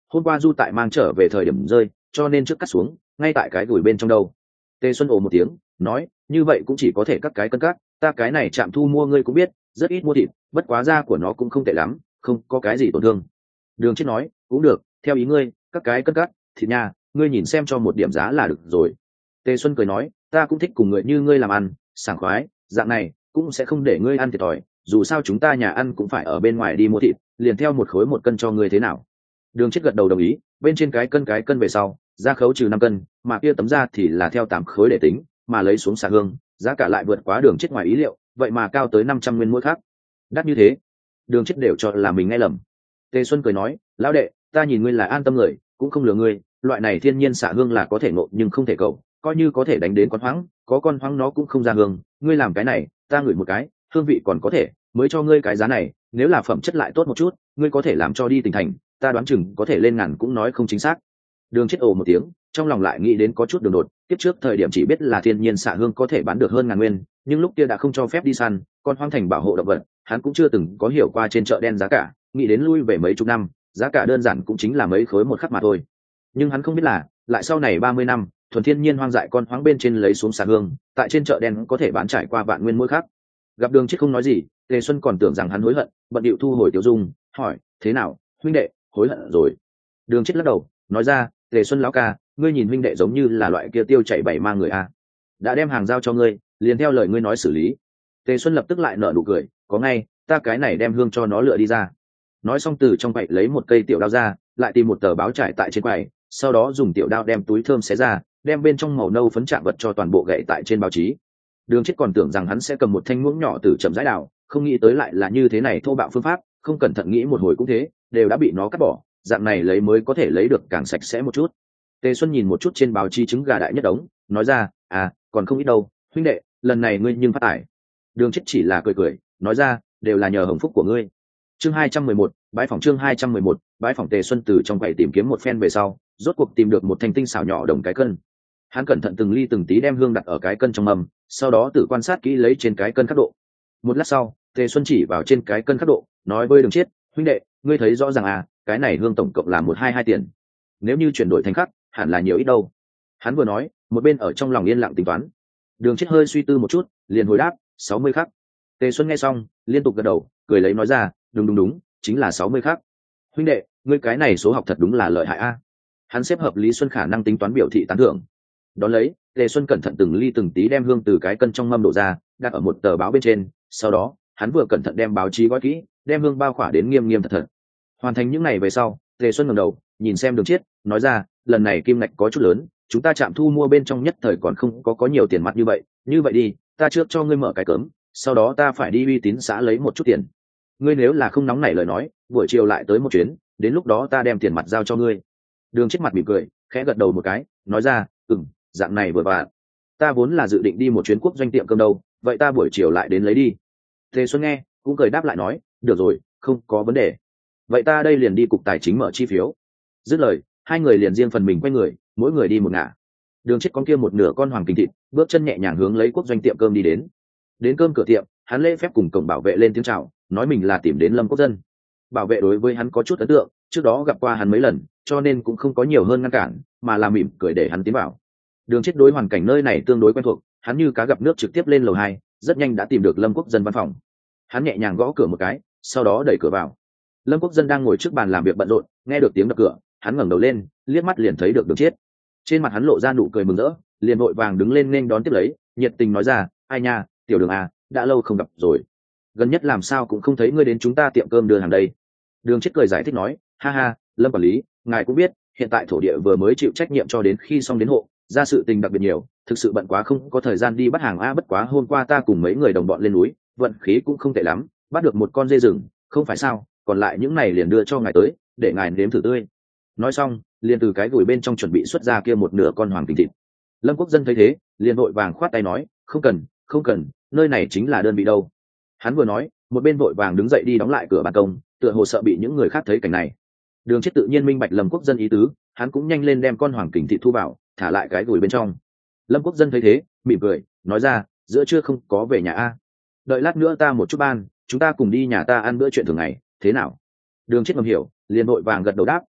hôm qua du tại mang trở về thời điểm rơi, cho nên trước cắt xuống ngay tại cái gửi bên trong đâu. Tề Xuân ồ một tiếng nói, như vậy cũng chỉ có thể cắt cái cân cắt, ta cái này trạm thu mua ngươi cũng biết rất ít mua thịt, bất quá da của nó cũng không tệ lắm, không có cái gì tổn thương. Đường Chết nói, cũng được, theo ý ngươi, các cái cân cắt thịt nha, ngươi nhìn xem cho một điểm giá là được rồi. Tề Xuân cười nói, ta cũng thích cùng người như ngươi làm ăn sảng khoái, dạng này cũng sẽ không để ngươi ăn thiệt thòi, dù sao chúng ta nhà ăn cũng phải ở bên ngoài đi mua thịt, liền theo một khối một cân cho ngươi thế nào. Đường Chết gật đầu đồng ý, bên trên cái cân về sau ra khấu trừ 5 cân, mà kia tấm da thì là theo 8 khối để tính, mà lấy xuống xà hương giá cả lại vượt quá Đường Chết ngoài ý liệu, vậy mà cao tới 500 nguyên mỗi khác. Đắt như thế, Đường Chết đều cho là mình nghe lầm. Tề Xuân cười nói, lão đệ, ta nhìn ngươi là an tâm người, cũng không lừa ngươi, loại này thiên nhiên xạ hương là có thể ngộ nhưng không thể cầu, coi như có thể đánh đến con hoáng, có con hoáng nó cũng không ra hương, ngươi làm cái này ta ngửi một cái hương vị còn có thể, mới cho ngươi cái giá này, nếu là phẩm chất lại tốt một chút ngươi có thể làm cho đi tỉnh thành, ta đoán chừng có thể lên ngàn cũng nói không chính xác. Đường Chết ồ một tiếng, trong lòng lại nghĩ đến có chút đường đột, tiếp trước thời điểm chỉ biết là thiên nhiên xạ hương có thể bán được hơn ngàn nguyên, nhưng lúc kia đã không cho phép đi săn, con hoang thành bảo hộ động vật, hắn cũng chưa từng có hiểu qua trên chợ đen giá cả, nghĩ đến lui về mấy chục năm, giá cả đơn giản cũng chính là mấy khối một khắc mà thôi. Nhưng hắn không biết là, lại sau này 30 năm, thuần thiên nhiên hoang dại con hoang bên trên lấy xuống xà hương, tại trên chợ đen có thể bán trải qua vạn nguyên mỗi khắc. Gặp Đường Chết không nói gì, Tề Xuân còn tưởng rằng hắn hối hận, bận điệu thu hồi Tiểu Dung, hỏi, thế nào, huynh đệ, hối hận rồi? Đường Chết lắc đầu, nói ra, Tề Xuân lão ca, ngươi nhìn huynh đệ giống như là loại kia tiêu chạy bảy mang người a. Đã đem hàng giao cho ngươi, liền theo lời ngươi nói xử lý. Tề Xuân lập tức lại nở nụ cười, có ngay, ta cái này đem hương cho nó lựa đi ra. Nói xong từ trong quầy lấy một cây tiểu đao ra, lại tìm một tờ báo trải tại trên quầy, sau đó dùng tiểu đao đem túi thơm xé ra, đem bên trong màu nâu phấn chạm vật cho toàn bộ gậy tại trên báo chí. Đường Chết còn tưởng rằng hắn sẽ cầm một thanh muỗng nhỏ từ chậm rãi đào, không nghĩ tới lại là như thế này thô bạo phương pháp, không cẩn thận nghĩ một hồi cũng thế, đều đã bị nó cắt bỏ, dạng này lấy mới có thể lấy được càng sạch sẽ một chút. Tề Xuân nhìn một chút trên báo chí trứng gà đại nhất đống, nói ra, còn không ít đâu, huynh đệ, lần này ngươi nhưng phát tải. Đường Chết chỉ là cười cười, nói ra, đều là nhờ hồng phúc của ngươi. Chương 211, bãi phòng chương 211, bãi phòng. Tề Xuân từ trong quầy tìm kiếm một phen về sau, rốt cuộc tìm được một thanh tinh xảo nhỏ đồng cái cân. Hắn cẩn thận từng ly từng tí đem hương đặt ở cái cân trong mâm, sau đó tự quan sát kỹ lấy trên cái cân khắc độ. Một lát sau, Tề Xuân chỉ vào trên cái cân khắc độ, nói với Đường Chết, huynh đệ, ngươi thấy rõ ràng cái này hương tổng cộng là 122 tiền. Nếu như chuyển đổi thành khắc, hẳn là nhiều ít đâu. Hắn vừa nói, một bên ở trong lòng yên lặng tính toán. Đường Chết hơi suy tư một chút, liền hồi đáp, 60 khắc. Tề Xuân nghe xong, liên tục gật đầu, cười lấy nói ra, đúng, chính là 60 khắc. Huynh đệ, ngươi cái này số học thật đúng là lợi hại a. Hắn xếp hợp Lý Xuân khả năng tính toán biểu thị tán thưởng. Đón lấy, Tề Xuân cẩn thận từng ly từng tí đem hương từ cái cân trong mâm đổ ra, đặt ở một tờ báo bên trên, sau đó, hắn vừa cẩn thận đem báo chí gói kỹ, đem hương bao khỏa đến nghiêm nghiêm thật. Hoàn thành những ngày về sau, Tề Xuân ngẩng đầu, nhìn xem Đường Chết, nói ra, lần này kim ngạch có chút lớn, chúng ta chạm thu mua bên trong nhất thời còn không có nhiều tiền mặt như vậy đi, ta trước cho ngươi mở cái cớm, sau đó ta phải đi uy tín xã lấy một chút tiền. Ngươi nếu là không nóng nảy lời nói, buổi chiều lại tới một chuyến, đến lúc đó ta đem tiền mặt giao cho ngươi. Đường Chết mặt mỉm cười, khẽ gật đầu một cái, nói ra, dạng này vừa vặn. Ta vốn là dự định đi một chuyến quốc doanh tiệm cơm đâu, vậy ta buổi chiều lại đến lấy đi. Tề Xuân nghe, cũng cười đáp lại nói, được rồi, không có vấn đề. Vậy ta đây liền đi cục tài chính mở chi phiếu. Dứt lời, hai người liền riêng phần mình quay người, mỗi người đi một ngả. Đường Chết con kia một nửa con hoàng kinh thịt, bước chân nhẹ nhàng hướng lấy quốc doanh tiệm cơm đi đến. Đến cơm cửa tiệm, hắn lễ phép cùng cổng bảo vệ lên tiếng chào, nói mình là tìm đến Lâm Quốc Dân. Bảo vệ đối với hắn có chút ấn tượng, trước đó gặp qua hắn mấy lần, cho nên cũng không có nhiều hơn ngăn cản, mà là mỉm cười để hắn tiến vào. Đường Chết đối hoàn cảnh nơi này tương đối quen thuộc, hắn như cá gặp nước trực tiếp lên lầu 2, rất nhanh đã tìm được Lâm Quốc Dân văn phòng. Hắn nhẹ nhàng gõ cửa một cái, sau đó đẩy cửa vào. Lâm Quốc Dân đang ngồi trước bàn làm việc bận rộn, nghe được tiếng đập cửa, hắn ngẩng đầu lên, liếc mắt liền thấy được Đường Chết. Trên mặt hắn lộ ra nụ cười mừng rỡ, liền vội vàng đứng lên nên đón tiếp lấy, nhiệt tình nói ra, ai nha, tiểu Đường đã lâu không gặp rồi. Gần nhất làm sao cũng không thấy ngươi đến chúng ta tiệm cơm đưa hàng đây. Đường Chết cười giải thích nói, ha ha, Lâm quản lý, ngài cũng biết, hiện tại thổ địa vừa mới chịu trách nhiệm cho đến khi xong đến hộ, ra sự tình đặc biệt nhiều, thực sự bận quá không có thời gian đi bắt hàng bất quá hôm qua ta cùng mấy người đồng bọn lên núi, vận khí cũng không tệ lắm, bắt được một con dê rừng, không phải sao, còn lại những này liền đưa cho ngài tới, để ngài nếm thử tươi. Nói xong, liền từ cái gùi bên trong chuẩn bị xuất ra kia một nửa con hoàng kinh thịt. Lâm Quốc Dân thấy thế, liền vội vàng khoát tay nói, không cần, nơi này chính là đơn vị đâu. Hắn vừa nói, một bên vội vàng đứng dậy đi đóng lại cửa ban công, tựa hồ sợ bị những người khác thấy cảnh này. Đường Chết tự nhiên minh bạch Lâm Quốc Dân ý tứ, hắn cũng nhanh lên đem con hoàng kình thịt thu vào, thả lại cái gùi bên trong. Lâm Quốc Dân thấy thế, mỉm cười, nói ra, giữa trưa không có về nhà đợi lát nữa ta một chút ban, chúng ta cùng đi nhà ta ăn bữa chuyện thường ngày, thế nào? Đường Chết ngầm hiểu, liền vội vàng gật đầu đáp,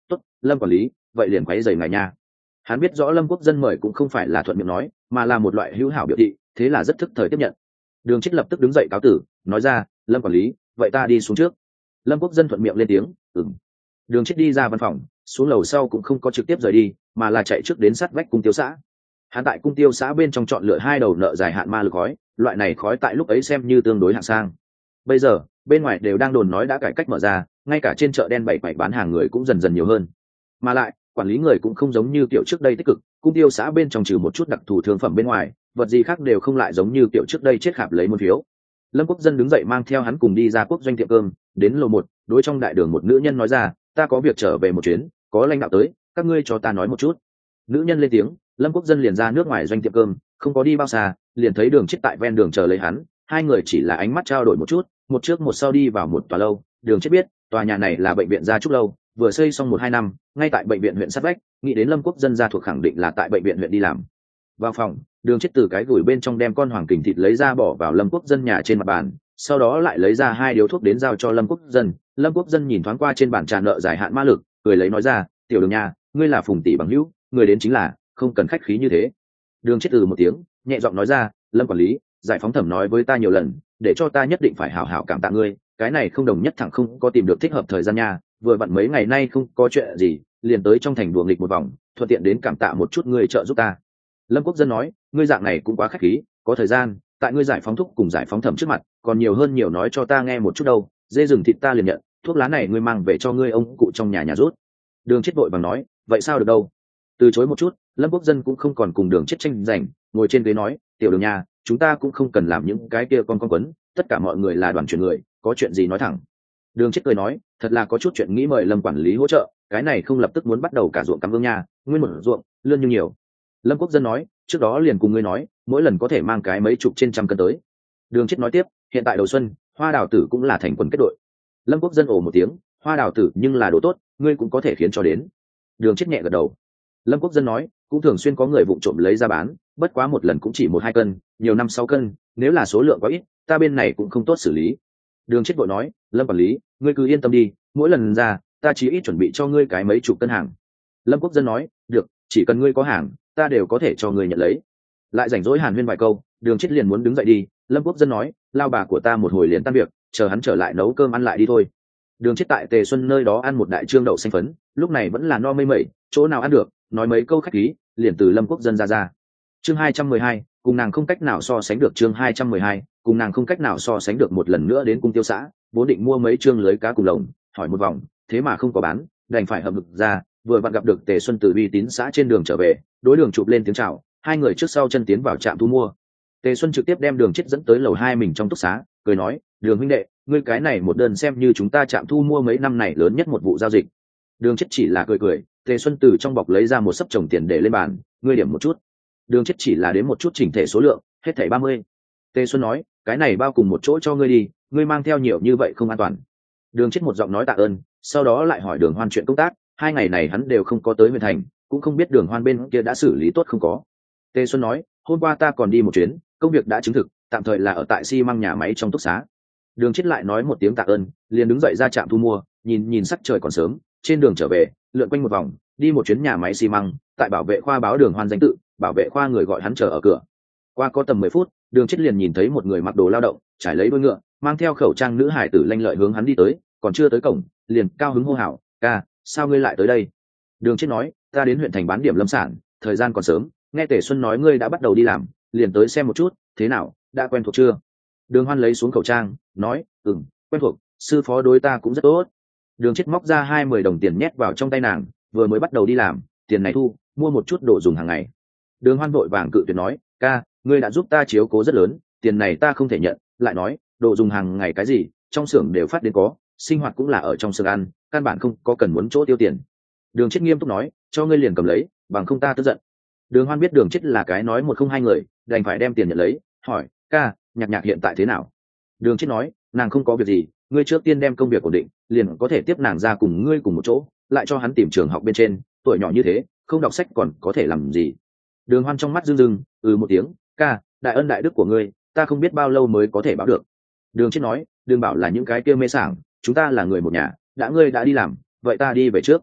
tốt, Lâm quản lý, vậy liền quấy rầy ngài nha. Hắn biết rõ Lâm Quốc Dân mời cũng không phải là thuận miệng nói, mà là một loại hữu hảo biểu thị, thế là rất thức thời tiếp nhận. Đường Chết lập tức đứng dậy cáo tử, nói ra, Lâm quản lý, vậy ta đi xuống trước. Lâm Quốc Dân thuận miệng lên tiếng, ừm. Đường Chết đi ra văn phòng, xuống lầu sau cũng không có trực tiếp rời đi, mà là chạy trước đến sát vách cung tiêu xã. Hắn tại cung tiêu xã bên trong chọn lựa 2 đầu nợ dài hạn ma lực khói, loại này khói tại lúc ấy xem như tương đối hạng sang. Bây giờ bên ngoài đều đang đồn nói đã cải cách mở ra, ngay cả trên chợ đen bày bán hàng người cũng dần dần nhiều hơn, mà lại quản lý người cũng không giống như kiểu trước đây tích cực. Cung tiêu xã bên trong trừ một chút đặc thù thương phẩm bên ngoài, vật gì khác đều không lại giống như kiểu trước đây chết khạp lấy một phiếu. Lâm Quốc Dân đứng dậy mang theo hắn cùng đi ra quốc doanh tiệm cơm, đến lầu 1, đối trong đại đường một nữ nhân nói ra, ta có việc trở về một chuyến, có lãnh đạo tới, các ngươi cho ta nói một chút. Nữ nhân lên tiếng. Lâm Quốc Dân liền ra nước ngoài doanh tiệm cơm, không có đi bao xa liền thấy Đường Chết tại ven đường chờ lấy hắn. Hai người chỉ là ánh mắt trao đổi một chút, một trước một sau đi vào một tòa lâu. Đường Chết biết tòa nhà này là bệnh viện Gia Trúc lâu, vừa xây xong 1-2 năm, ngay tại bệnh viện huyện sát vách. Nghĩ đến Lâm Quốc Dân gia thuộc khẳng định là tại bệnh viện huyện đi làm. Vào phòng, Đường Chết từ cái gửi bên trong đem con hoàng kình thịt lấy ra bỏ vào Lâm Quốc Dân nhà trên mặt bàn, sau đó lại lấy ra 2 điếu thuốc đến giao cho Lâm Quốc Dân. Lâm Quốc Dân nhìn thoáng qua trên bàn trà nợ dài hạn ma lực, cười lấy nói ra, tiểu Đường nhà, ngươi là Phùng tỷ bằng hữu, người đến chính là, không cần khách khí như thế. Đường Chết từ một tiếng, nhẹ giọng nói ra, Lâm quản lý, giải phóng thẩm nói với ta nhiều lần, để cho ta nhất định phải hảo hảo cảm tạ ngươi, cái này không đồng nhất thẳng không có tìm được thích hợp thời gian nha, vừa vặn mấy ngày nay không có chuyện gì, liền tới trong thành đùa nghịch một vòng, thuận tiện đến cảm tạ một chút ngươi trợ giúp ta. Lâm Quốc Dân nói, ngươi dạng này cũng quá khách khí, có thời gian, tại ngươi giải phóng thuốc cùng giải phóng thẩm trước mặt, còn nhiều hơn nhiều nói cho ta nghe một chút đâu, dê rừng thịt ta liền nhận, thuốc lá này ngươi mang về cho ngươi ông cụ trong nhà rút. Đường Chết vội bằng nói, vậy sao được đâu. Từ chối một chút, Lâm Quốc Dân cũng không còn cùng Đường Chết tranh giành, ngồi trên ghế nói, tiểu Đường nhà, chúng ta cũng không cần làm những cái kia con quấn, tất cả mọi người là đoàn chuyển người, có chuyện gì nói thẳng. Đường Chết cười nói, thật là có chút chuyện nghĩ mời Lâm quản lý hỗ trợ, cái này không lập tức muốn bắt đầu cả ruộng cắm gương nha, nguyên một ruộng, lươn như nhiều. Lâm Quốc Dân nói, trước đó liền cùng ngươi nói, mỗi lần có thể mang cái mấy chục trên trăm cân tới. Đường Chết nói tiếp, hiện tại đầu xuân, Hoa Đào Tử cũng là thành quần kết đội. Lâm Quốc Dân ồ một tiếng, Hoa Đào Tử nhưng là đồ tốt, ngươi cũng có thể khiến cho đến. Đường Chết nhẹ gật đầu. Lâm Quốc Dân nói, cũng thường xuyên có người vụng trộm lấy ra bán, bất quá một lần cũng chỉ 1-2 cân, nhiều 5-6 cân, nếu là số lượng quá ít, ta bên này cũng không tốt xử lý. Đường Chết vội nói, Lâm quản lý, ngươi cứ yên tâm đi, mỗi lần ra, ta chỉ ít chuẩn bị cho ngươi cái mấy chục cân hàng. Lâm Quốc Dân nói, được, chỉ cần ngươi có hàng, ta đều có thể cho ngươi nhận lấy. Lại rảnh rỗi hàn huyên vài câu, Đường Chết liền muốn đứng dậy đi. Lâm Quốc Dân nói, lao bà của ta một hồi liền tan việc, chờ hắn trở lại nấu cơm ăn lại đi thôi. Đường Chết tại Tề Xuân nơi đó ăn một đại trương đậu xanh phấn, lúc này vẫn là no mây mẩy, chỗ nào ăn được, nói mấy câu khách khí, liền từ Lâm Quốc Dân ra. Chương 212, cùng nàng không cách nào so sánh được. Chương 212, cùng nàng không cách nào so sánh được. Một lần nữa đến cung tiêu xã, vốn định mua mấy trương lưới cá cùng lồng, hỏi một vòng, thế mà không có bán, đành phải hậm hực ra, vừa vặn gặp được Tề Xuân từ uy tín xã trên đường trở về, đối Đường chụp lên tiếng chào, hai người trước sau chân tiến vào trạm thu mua. Tề Xuân trực tiếp đem Đường Chết dẫn tới lầu 2 mình trong túc xá, cười nói, Đường huynh đệ, ngươi cái này một đơn xem như chúng ta trạm thu mua mấy năm này lớn nhất một vụ giao dịch. Đường Chết chỉ là cười, Tề Xuân từ trong bọc lấy ra một sấp chồng tiền để lên bàn, ngươi điểm một chút. Đường Chết chỉ là đến một chút chỉnh thể số lượng, hết thảy 30. Tề Xuân nói, cái này bao cùng một chỗ cho ngươi đi, ngươi mang theo nhiều như vậy không an toàn. Đường Chết một giọng nói tạ ơn, sau đó lại hỏi Đường Hoan chuyện công tác, 2 ngày này hắn đều không có tới huyện thành, cũng không biết Đường Hoan bên kia đã xử lý tốt không có. Tề Xuân nói, hôm qua ta còn đi một chuyến, công việc đã chứng thực, tạm thời là ở tại xi măng nhà máy trong túc xá. Đường Chết lại nói một tiếng tạ ơn, liền đứng dậy ra trạm thu mua, nhìn sắc trời còn sớm, trên đường trở về, lượn quanh một vòng, đi một chuyến nhà máy xi măng, tại bảo vệ khoa báo Đường Hoan danh tự, bảo vệ khoa người gọi hắn chờ ở cửa. Qua có tầm 10 phút, Đường Chết liền nhìn thấy một người mặc đồ lao động, trải lấy đuôi ngựa, mang theo khẩu trang nữ hải tử lanh lợi hướng hắn đi tới, còn chưa tới cổng, liền cao hứng hô hào, ca, sao ngươi lại tới đây? Đường Chết nói, ta đến huyện thành bán điểm lâm sản, thời gian còn sớm, nghe Tề Xuân nói ngươi đã bắt đầu đi làm, liền tới xem một chút, thế nào, đã quen thuộc chưa? Đường Hoan lấy xuống khẩu trang, nói, quen thuộc, sư phó đối ta cũng rất tốt. Đường Chết móc ra 20 đồng tiền nhét vào trong tay nàng, vừa mới bắt đầu đi làm, tiền này thu, mua một chút đồ dùng hàng ngày. Đường Hoan vội vàng cự tuyệt nói, ca, ngươi đã giúp ta chiếu cố rất lớn, tiền này ta không thể nhận, lại nói, đồ dùng hàng ngày cái gì, trong xưởng đều phát đến có, sinh hoạt cũng là ở trong xưởng ăn, căn bản không có cần muốn chỗ tiêu tiền. Đường Chết nghiêm túc nói, cho ngươi liền cầm lấy, bằng không ta tức giận. Đường Hoan biết Đường Chết là cái nói một không hai người, đành phải đem tiền nhận lấy, hỏi, ca, Nhạc hiện tại thế nào? Đường Chết nói, nàng không có việc gì, ngươi trước tiên đem công việc ổn định, liền có thể tiếp nàng ra cùng ngươi cùng một chỗ, lại cho hắn tìm trường học bên trên, tuổi nhỏ như thế, không đọc sách còn có thể làm gì? Đường Hoan trong mắt rưng rưng, một tiếng, ca, đại ân đại đức của ngươi, ta không biết bao lâu mới có thể báo được. Đường Chết nói, đừng bảo là những cái kia mê sảng, chúng ta là người một nhà, đã ngươi đã đi làm, vậy ta đi về trước.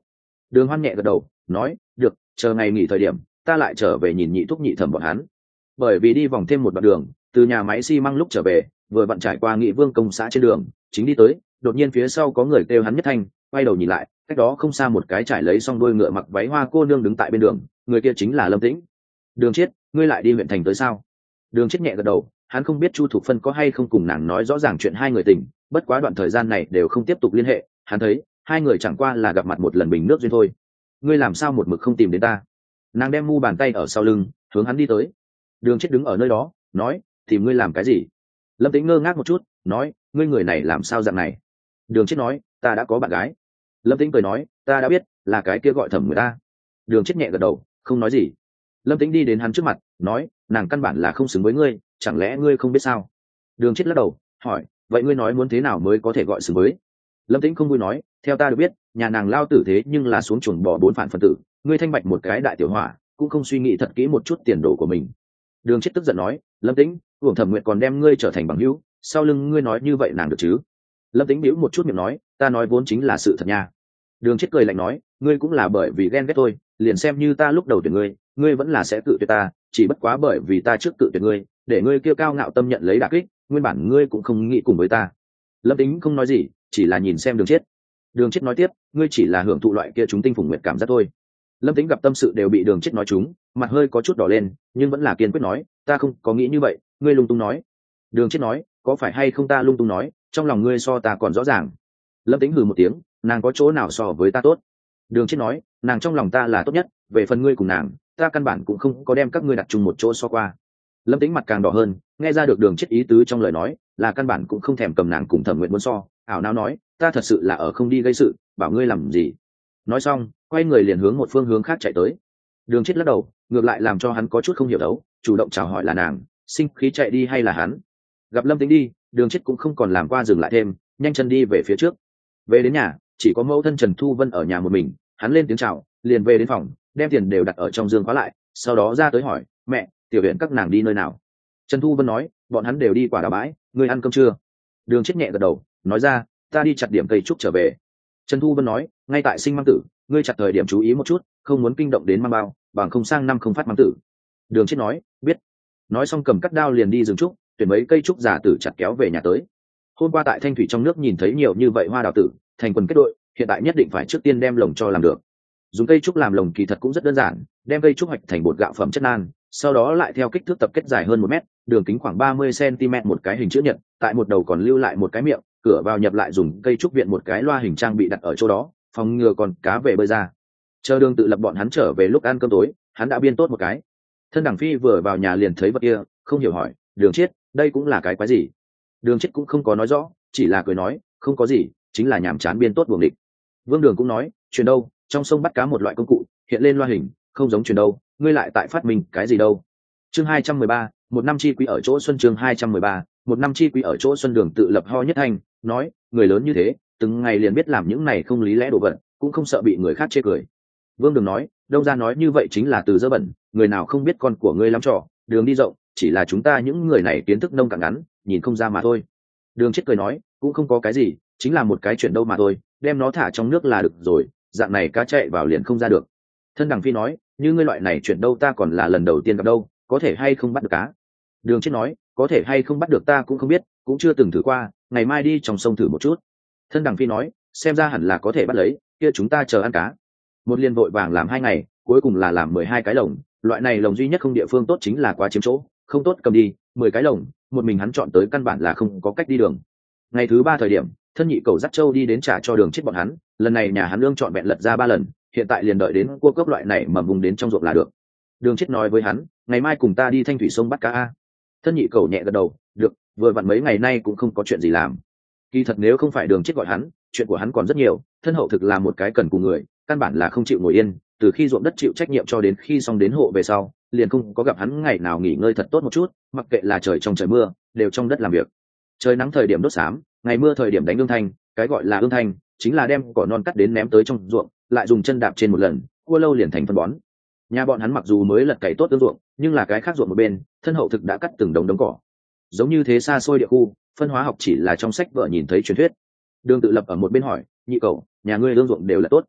Đường Hoan nhẹ gật đầu nói được, chờ ngày nghỉ thời điểm ta lại trở về nhìn nhị thúc nhị thẩm bọn hắn. Bởi vì đi vòng thêm một đoạn đường, từ nhà máy xi măng lúc trở về vừa vặn trải qua Nghị Vương công xã trên đường chính đi tới, đột nhiên phía sau có người kêu hắn nhất thanh, quay đầu nhìn lại, cách đó không xa một cái trải lấy xong đôi ngựa mặc váy hoa cô nương đứng tại bên đường, người kia chính là Lâm Tĩnh. Đường Chiết, ngươi lại đi huyện thành tới sao? Đường Chiết nhẹ gật đầu, hắn không biết Chu Thục Phân có hay không cùng nàng nói rõ ràng chuyện hai người tình, bất quá đoạn thời gian này đều không tiếp tục liên hệ, hắn thấy hai người chẳng qua là gặp mặt một lần bình nước duyên thôi. Ngươi làm sao một mực không tìm đến ta? Nàng đem mu bàn tay ở sau lưng hướng hắn đi tới. Đường Chiết đứng ở nơi đó nói, tìm ngươi làm cái gì? Lâm Tĩnh ngơ ngác một chút nói, ngươi người này làm sao dạng này? Đường Chiết nói, ta đã có bạn gái. Lâm Tĩnh cười nói, ta đã biết, là cái kia gọi Thẩm người ta. Đường Chiết nhẹ gật đầu không nói gì. Lâm Tĩnh đi đến hắn trước mặt nói, nàng căn bản là không xứng với ngươi, chẳng lẽ ngươi không biết sao? Đường Chiết lắc đầu hỏi, vậy ngươi nói muốn thế nào mới có thể gọi xứng với? Lâm Tĩnh không vui nói, theo ta được biết, nhà nàng lao tử thế nhưng là xuống chuồng bỏ 4 phản phân tử, ngươi thanh bạch một cái đại tiểu hỏa, cũng không suy nghĩ thật kỹ một chút tiền đồ của mình. Đường Chiết tức giận nói, Lâm Tĩnh, Uổng Thẩm Nguyệt còn đem ngươi trở thành bằng hữu, sau lưng ngươi nói như vậy nàng được chứ? Lâm Tĩnh bĩu một chút miệng nói, ta nói vốn chính là sự thật nha. Đường Chiết cười lạnh nói, ngươi cũng là bởi vì ghen ghét thôi, liền xem như ta lúc đầu tuyển ngươi, ngươi vẫn là sẽ cự tuyệt ta, chỉ bất quá bởi vì ta trước cự tuyệt ngươi, để ngươi kêu cao ngạo tâm nhận lấy đả kích, nguyên bản ngươi cũng không nghĩ cùng với ta. Lâm Tĩnh không nói gì, chỉ là nhìn xem Đường Chiết. Đường Chiết nói tiếp, ngươi chỉ là hưởng thụ loại kia chúng tinh phùng nguyệt cảm giác thôi. Lâm Tĩnh gặp tâm sự đều bị Đường Chiết nói trúng, mặt hơi có chút đỏ lên, nhưng vẫn là kiên quyết nói, ta không có nghĩ như vậy, ngươi lung tung nói. Đường Chiết nói, có phải hay không ta lung tung nói, trong lòng ngươi so ta còn rõ ràng. Lâm Tĩnh hừ một tiếng, nàng có chỗ nào so với ta tốt? Đường Chiết nói, nàng trong lòng ta là tốt nhất, về phần ngươi cùng nàng, ta căn bản cũng không có đem các ngươi đặt chung một chỗ so qua. Lâm Tĩnh mặt càng đỏ hơn, nghe ra được Đường Chiết ý tứ trong lời nói là căn bản cũng không thèm cầm nàng cùng Thẩm Nguyệt muốn so, ảo não nói, ta thật sự là ở không đi gây sự, bảo ngươi làm gì? Nói xong, quay người liền hướng một phương hướng khác chạy tới. Đường Chiết lắc đầu, ngược lại làm cho hắn có chút không hiểu đấu, chủ động chào hỏi là nàng, sinh khí chạy đi hay là hắn? Gặp Lâm Tĩnh đi, Đường Chiết cũng không còn làm qua dừng lại thêm, nhanh chân đi về phía trước. Về đến nhà, chỉ có mẫu thân Trần Thu Vân ở nhà một mình, hắn lên tiếng chào, liền về đến phòng, đem tiền đều đặt ở trong giường khóa lại, sau đó ra tới hỏi, mẹ, tiểu huyện các nàng đi nơi nào? Trần Thu Vân nói, bọn hắn đều đi quả đào bãi, ngươi ăn cơm chưa? Đường Chiết nhẹ gật đầu, nói ra, ta đi chặt điểm cây trúc trở về. Trần Thu Vân nói, ngay tại sinh măng tử, ngươi chặt thời điểm chú ý một chút, không muốn kinh động đến mang bao, bằng không sang năm không phát măng tử. Đường Chiết nói, biết. Nói xong cầm cắt đao liền đi rừng trúc, tuyển mấy cây trúc giả tử chặt kéo về nhà tới. Hôm qua tại Thanh Thủy trong nước nhìn thấy nhiều như vậy hoa đào tử, thành quần kết đội, hiện tại nhất định phải trước tiên đem lồng cho làm được. Dùng cây trúc làm lồng kỳ thật cũng rất đơn giản, đem cây trúc hoạch thành bột gạo phẩm chất nan, sau đó lại theo kích thước tập kết dài hơn 1 mét, đường kính khoảng 30 cm một cái hình chữ nhật, tại một đầu còn lưu lại một cái miệng, cửa vào nhập lại dùng cây trúc viện một cái loa hình trang bị đặt ở chỗ đó, phòng ngừa còn cá về bơi ra. Chờ Đường Tự Lập bọn hắn trở về lúc ăn cơm tối, hắn đã biên tốt một cái. Thân Đằng Phi vừa vào nhà liền thấy vật kia, không hiểu hỏi, Đường Chiết, đây cũng là cái quái gì? Đường Chiết cũng không có nói rõ, chỉ là cười nói, không có gì, chính là nhàm chán biên tốt buồng địch. Vương Đường cũng nói, chuyện đâu, trong sông bắt cá một loại công cụ, hiện lên loa hình, không giống chuyện đâu, ngươi lại tại phát minh cái gì đâu? Chương 213, một năm chi quý ở chỗ xuân. Chương 213, một năm chi quý ở chỗ xuân. Đường Tự Lập ho nhất thanh, nói, người lớn như thế, từng ngày liền biết làm những này không lý lẽ đồ vật, cũng không sợ bị người khác chê cười. Vương Đường nói, đông ra nói như vậy chính là từ dơ bẩn, người nào không biết con của ngươi lắm trò, đường đi rộng, chỉ là chúng ta những người này kiến thức nông cạn ngắn, nhìn không ra mà thôi. Đường Chiết cười nói, cũng không có cái gì, chính là một cái chuyện đâu mà thôi, đem nó thả trong nước là được rồi, dạng này cá chạy vào liền không ra được. Thân Đằng Phi nói, như ngươi loại này chuyện đâu ta còn là lần đầu tiên gặp đâu, có thể hay không bắt được cá? Đường Chiết nói, có thể hay không bắt được ta cũng không biết, cũng chưa từng thử qua, ngày mai đi trong sông thử một chút. Thân Đằng Phi nói, xem ra hẳn là có thể bắt lấy, kia chúng ta chờ ăn cá. Một liên vội vàng làm 2 ngày, cuối cùng là làm 12 cái lồng, loại này lồng duy nhất không địa phương tốt chính là quá chiếm chỗ, không tốt cầm đi, 10 cái lồng, một mình hắn chọn tới căn bản là không có cách đi đường. Ngày thứ 3 thời điểm, thân nhị cầu dắt trâu đi đến trả cho Đường Chiết bọn hắn, lần này nhà hắn lương chọn vẹn lật ra 3 lần, hiện tại liền đợi đến cua cướp loại này mầm vùng đến trong ruộng là được. Đường Chiết nói với hắn, ngày mai cùng ta đi Thanh Thủy sông bắt cá a. Thân nhị cầu nhẹ gật đầu, được, vừa vặn mấy ngày nay cũng không có chuyện gì làm. Kỳ thật nếu không phải Đường Chiết gọi hắn, chuyện của hắn còn rất nhiều, thân hậu thực là một cái cần cù người, căn bản là không chịu ngồi yên, từ khi ruộng đất chịu trách nhiệm cho đến khi xong đến hộ về sau, liền không có gặp hắn ngày nào nghỉ ngơi thật tốt một chút, mặc kệ là trời trong trời mưa, đều trong đất làm việc. Trời nắng thời điểm đốt xám, ngày mưa thời điểm đánh ương thanh, cái gọi là ương thanh chính là đem cỏ non cắt đến ném tới trong ruộng, lại dùng chân đạp trên một lần, cua lâu liền thành phân bón. Nhà bọn hắn mặc dù mới lật cày tốt tương ruộng, nhưng là cái khác ruộng một bên, thân hậu thực đã cắt từng đống đống cỏ. Giống như thế xa xôi địa khu, phân hóa học chỉ là trong sách vợ nhìn thấy truyền thuyết. Đường Tự Lập ở một bên hỏi, nhị cậu, nhà ngươi lương ruộng đều là tốt.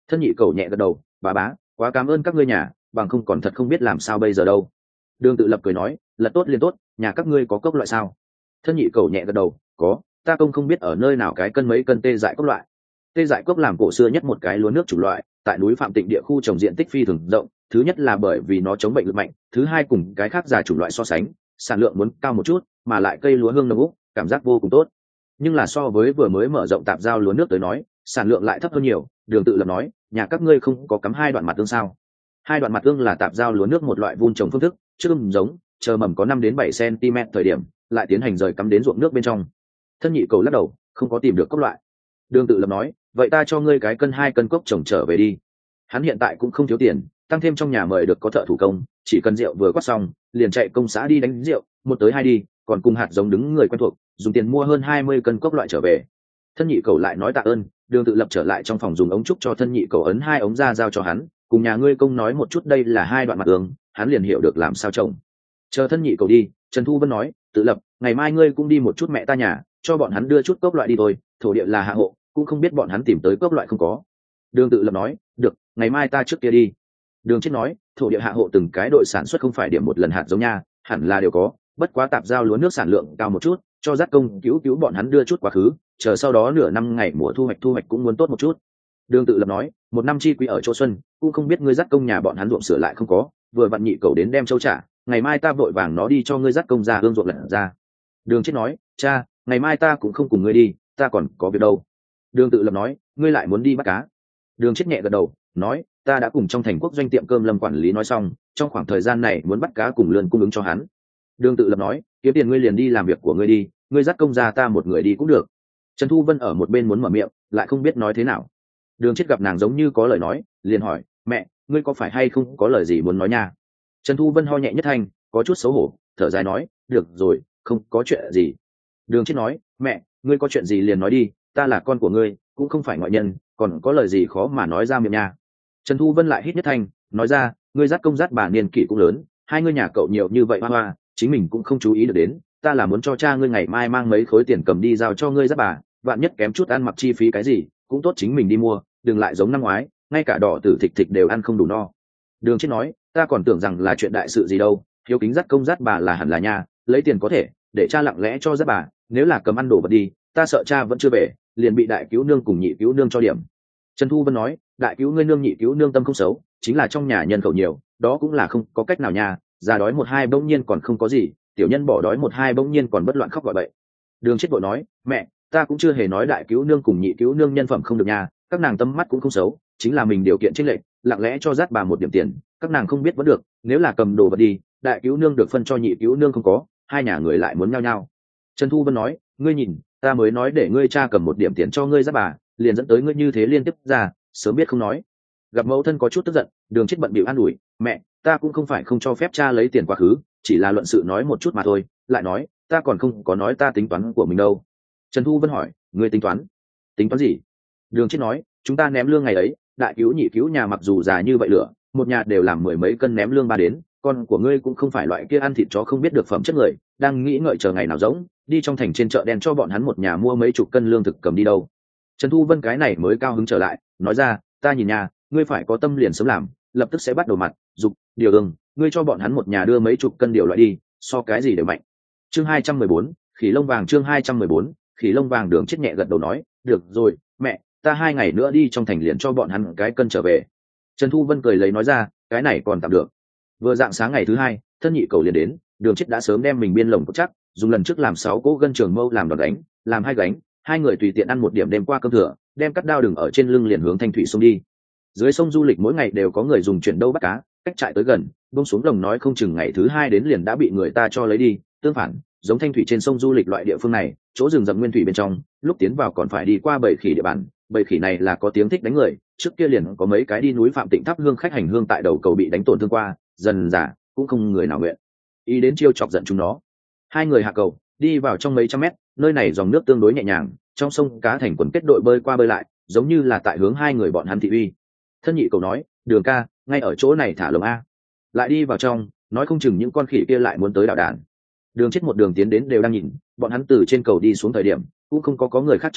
Thân nhị cầu nhẹ gật đầu, bà bá, quá cảm ơn các ngươi nhà, bằng không còn thật không biết làm sao bây giờ đâu. Đường Tự Lập cười nói, lật tốt liền tốt, nhà các ngươi có cốc loại sao? Thân nhị cầu nhẹ gật đầu, có, ta không biết ở nơi nào cái cân mấy cân tê dại cốc loại. Tê dại cốc làm cổ xưa nhất một cái lúa nước chủng loại, tại núi Phạm Tịnh địa khu trồng diện tích phi thường rộng, thứ nhất là bởi vì nó chống bệnh lực mạnh, thứ hai cùng cái khác giả chủng loại so sánh, sản lượng muốn cao một chút, mà lại cây lúa hương nồng úc, cảm giác vô cùng tốt. Nhưng là so với vừa mới mở rộng tạp giao lúa nước tới nói, sản lượng lại thấp hơn nhiều. Đường Tự Lập nói, nhà các ngươi không có cắm hai đoạn mặt tương sao? Hai đoạn mặt tương là tạp giao lúa nước một loại vun trồng phương thức, trước giống, chờ mầm có 5 đến 7 cm thời điểm, lại tiến hành rời cắm đến ruộng nước bên trong. Thân nhị cầu lắc đầu, không có tìm được cốc loại. Đường Tự Lập nói, vậy ta cho ngươi cái cân 2 cân cốc trồng trở về đi. Hắn hiện tại cũng không thiếu tiền, tăng thêm trong nhà mời được có thợ thủ công, chỉ cần rượu vừa quát xong, liền chạy công xã đi đánh rượu, một tới hai đi, còn cùng hạt giống đứng người quen thuộc, dùng tiền mua hơn 20 cân cốc loại trở về. Thân nhị cầu lại nói tạ ơn. Đường Tự Lập trở lại trong phòng dùng ống trúc cho thân nhị cầu ấn 2 ống ra giao cho hắn, cùng nhà ngươi công nói một chút đây là 2 đoạn mặt ương, hắn liền hiểu được làm sao trồng. Chờ thân nhị cầu đi, Trần Thu Vân nói, Tự Lập, ngày mai ngươi cũng đi một chút mẹ ta nhà, cho bọn hắn đưa chút cốc loại đi thôi, thổ địa là hạ hộ, cũng không biết bọn hắn tìm tới cốc loại không có. Đường Tự Lập nói, được, ngày mai ta trước kia đi. Đường Chết nói, thổ địa hạ hộ từng cái đội sản xuất không phải điểm một lần hạt giống nha, hẳn là đều có, bất quá tạp giao lúa nước sản lượng cao một chút, cho dắt công cứu bọn hắn đưa chút quá khứ, chờ sau đó nửa năm ngày mùa thu hoạch cũng muốn tốt một chút. Đường Tự Lập nói, một năm chi quý ở chỗ xuân, cũng không biết ngươi dắt công nhà bọn hắn ruộng sửa lại không có, vừa vặn nhị cầu đến đem châu trả, ngày mai ta vội vàng nó đi cho ngươi dắt công ra hương ruộng lật ra. Đường Chết nói, cha, ngày mai ta cũng không cùng ngươi đi, ta còn có việc đâu. Đường Tự Lập nói, ngươi lại muốn đi bắt cá. Đường Chết nhẹ gật đầu, nói, ta đã cùng trong thành quốc doanh tiệm cơm Lâm quản lý nói xong, trong khoảng thời gian này muốn bắt cá cùng lươn cung ứng cho hắn. Đường Tự Lập nói, kiếm tiền ngươi liền đi làm việc của ngươi đi, ngươi dắt công ra ta một người đi cũng được. Trần Thu Vân ở một bên muốn mở miệng, lại không biết nói thế nào. Đường Chết gặp nàng giống như có lời nói, liền hỏi, mẹ, ngươi có phải hay không có lời gì muốn nói nha? Trần Thu Vân ho nhẹ nhất thanh, có chút xấu hổ, thở dài nói, được rồi, không có chuyện gì. Đường Chết nói, mẹ, ngươi có chuyện gì liền nói đi, ta là con của ngươi, cũng không phải ngoại nhân, còn có lời gì khó mà nói ra miệng nha. Trần Thu Vân lại hít nhất thanh, nói ra, ngươi dắt công dắt bà niên kỷ cũng lớn, hai ngươi nhà cậu nhiều như vậy hoa hoa, chính mình cũng không chú ý được đến, ta là muốn cho cha ngươi ngày mai mang mấy khối tiền cầm đi giao cho ngươi dắt bà, vạn nhất kém chút ăn mặc chi phí cái gì, cũng tốt chính mình đi mua, đừng lại giống năm ngoái, ngay cả đỏ tử thịt thịt đều ăn không đủ no. Đường Chết nói, ta còn tưởng rằng là chuyện đại sự gì đâu, hiếu kính dắt công dắt bà là hẳn là nha, lấy tiền có thể, để cha lặng lẽ cho dắt bà, nếu là cầm ăn đồ vật đi, ta sợ cha vẫn chưa về, liền bị đại cứu nương cùng nhị cứu nương cho điểm. Trần Thu Vân nói, đại cứu ngươi nương nhị cứu nương tâm không xấu, chính là trong nhà nhân khẩu nhiều, đó cũng là không có cách nào nha, già đói một hai bỗng nhiên còn không có gì, tiểu nhân bỏ đói một hai bỗng nhiên còn bất loạn khóc gọi bậy. Đường Chết vội nói, mẹ, ta cũng chưa hề nói đại cứu nương cùng nhị cứu nương nhân phẩm không được nha, các nàng tâm mắt cũng không xấu, chính là mình điều kiện chênh lệch, lặng lẽ cho dắt bà một điểm tiền, các nàng không biết vẫn được, nếu là cầm đồ vật đi, đại cứu nương được phân cho nhị cứu nương không có, hai nhà người lại muốn nhau nhau. Trần Thu Vân nói, ngươi nhìn, ta mới nói để ngươi cha cầm một điểm tiền cho ngươi dắt bà, liền dẫn tới ngươi như thế liên tiếp ra, sớm biết không nói. Gặp mẫu thân có chút tức giận, Đường Chết bận bịu an ủi, mẹ, ta cũng không phải không cho phép cha lấy tiền quá khứ, chỉ là luận sự nói một chút mà thôi, lại nói, ta còn không có nói ta tính toán của mình đâu. Trần Thu Vân hỏi, ngươi tính toán gì? Đường Chết nói, chúng ta ném lương ngày ấy, đại cứu nhị cứu nhà mặc dù già như vậy lửa, một nhà đều làm 10 mấy cân ném lương ba đến, con của ngươi cũng không phải loại kia ăn thịt chó không biết được phẩm chất người, đang nghĩ ngợi chờ ngày nào rỗng, đi trong thành trên chợ đen cho bọn hắn một nhà mua mấy chục cân lương thực cầm đi đâu. Trần Thu Vân cái này mới cao hứng trở lại, nói ra, ta nhìn nhà, ngươi phải có tâm liền sớm làm, lập tức sẽ bắt đầu mặt, dục, điều ương, ngươi cho bọn hắn một nhà đưa mấy chục cân điều loại đi, so cái gì đều mạnh. Chương 214, khỉ lông vàng. Chương 214, khỉ lông vàng. Đường Chết nhẹ gật đầu nói, được rồi, mẹ, ta 2 ngày nữa đi trong thành liền cho bọn hắn cái cân trở về. Trần Thu Vân cười lấy nói ra, cái này còn tạm được. Vừa dạng sáng ngày thứ hai, thân nhị cầu liền đến, Đường Chết đã sớm đem mình biên lồng cột chắc, dùng lần trước làm 6 cỗ gân trường mâu làm đòn đánh, làm 2 gánh, hai người tùy tiện ăn một điểm đêm qua cơm thừa, đem cắt đao đừng ở trên lưng liền hướng Thanh Thủy sông đi. Dưới sông du lịch mỗi ngày đều có người dùng chuyển đâu bắt cá, cách trại tới gần, buông xuống lồng nói không chừng ngày thứ 2 đến liền đã bị người ta cho lấy đi. Tương phản, giống Thanh Thủy trên sông du lịch loại địa phương này, chỗ rừng rậm nguyên thủy bên trong, lúc tiến vào còn phải đi qua bầy khỉ địa bàn, bầy khỉ này là có tiếng thích đánh người, trước kia liền có mấy cái đi núi Phạm Tịnh thắp hương khách hành hương tại đầu cầu bị đánh tổn thương qua, dần dà cũng không người nào nguyện ý đến chiêu chọc giận chúng nó. Hai người hạ cầu, đi vào trong mấy trăm mét, nơi này dòng nước tương đối nhẹ nhàng, trong sông cá thành quần kết đội bơi qua bơi lại, giống như là tại hướng hai người bọn hắn thị uy. Thân nhị cầu nói, Đường ca, ngay ở chỗ này thả lồng a. Lại đi vào trong, nói không chừng những con khỉ kia lại muốn tới đảo đàn. Đường Chết một đường tiến đến đều đang nhìn, bọn hắn từ trên cầu đi xuống thời điểm cũng không có người khác trông thấy,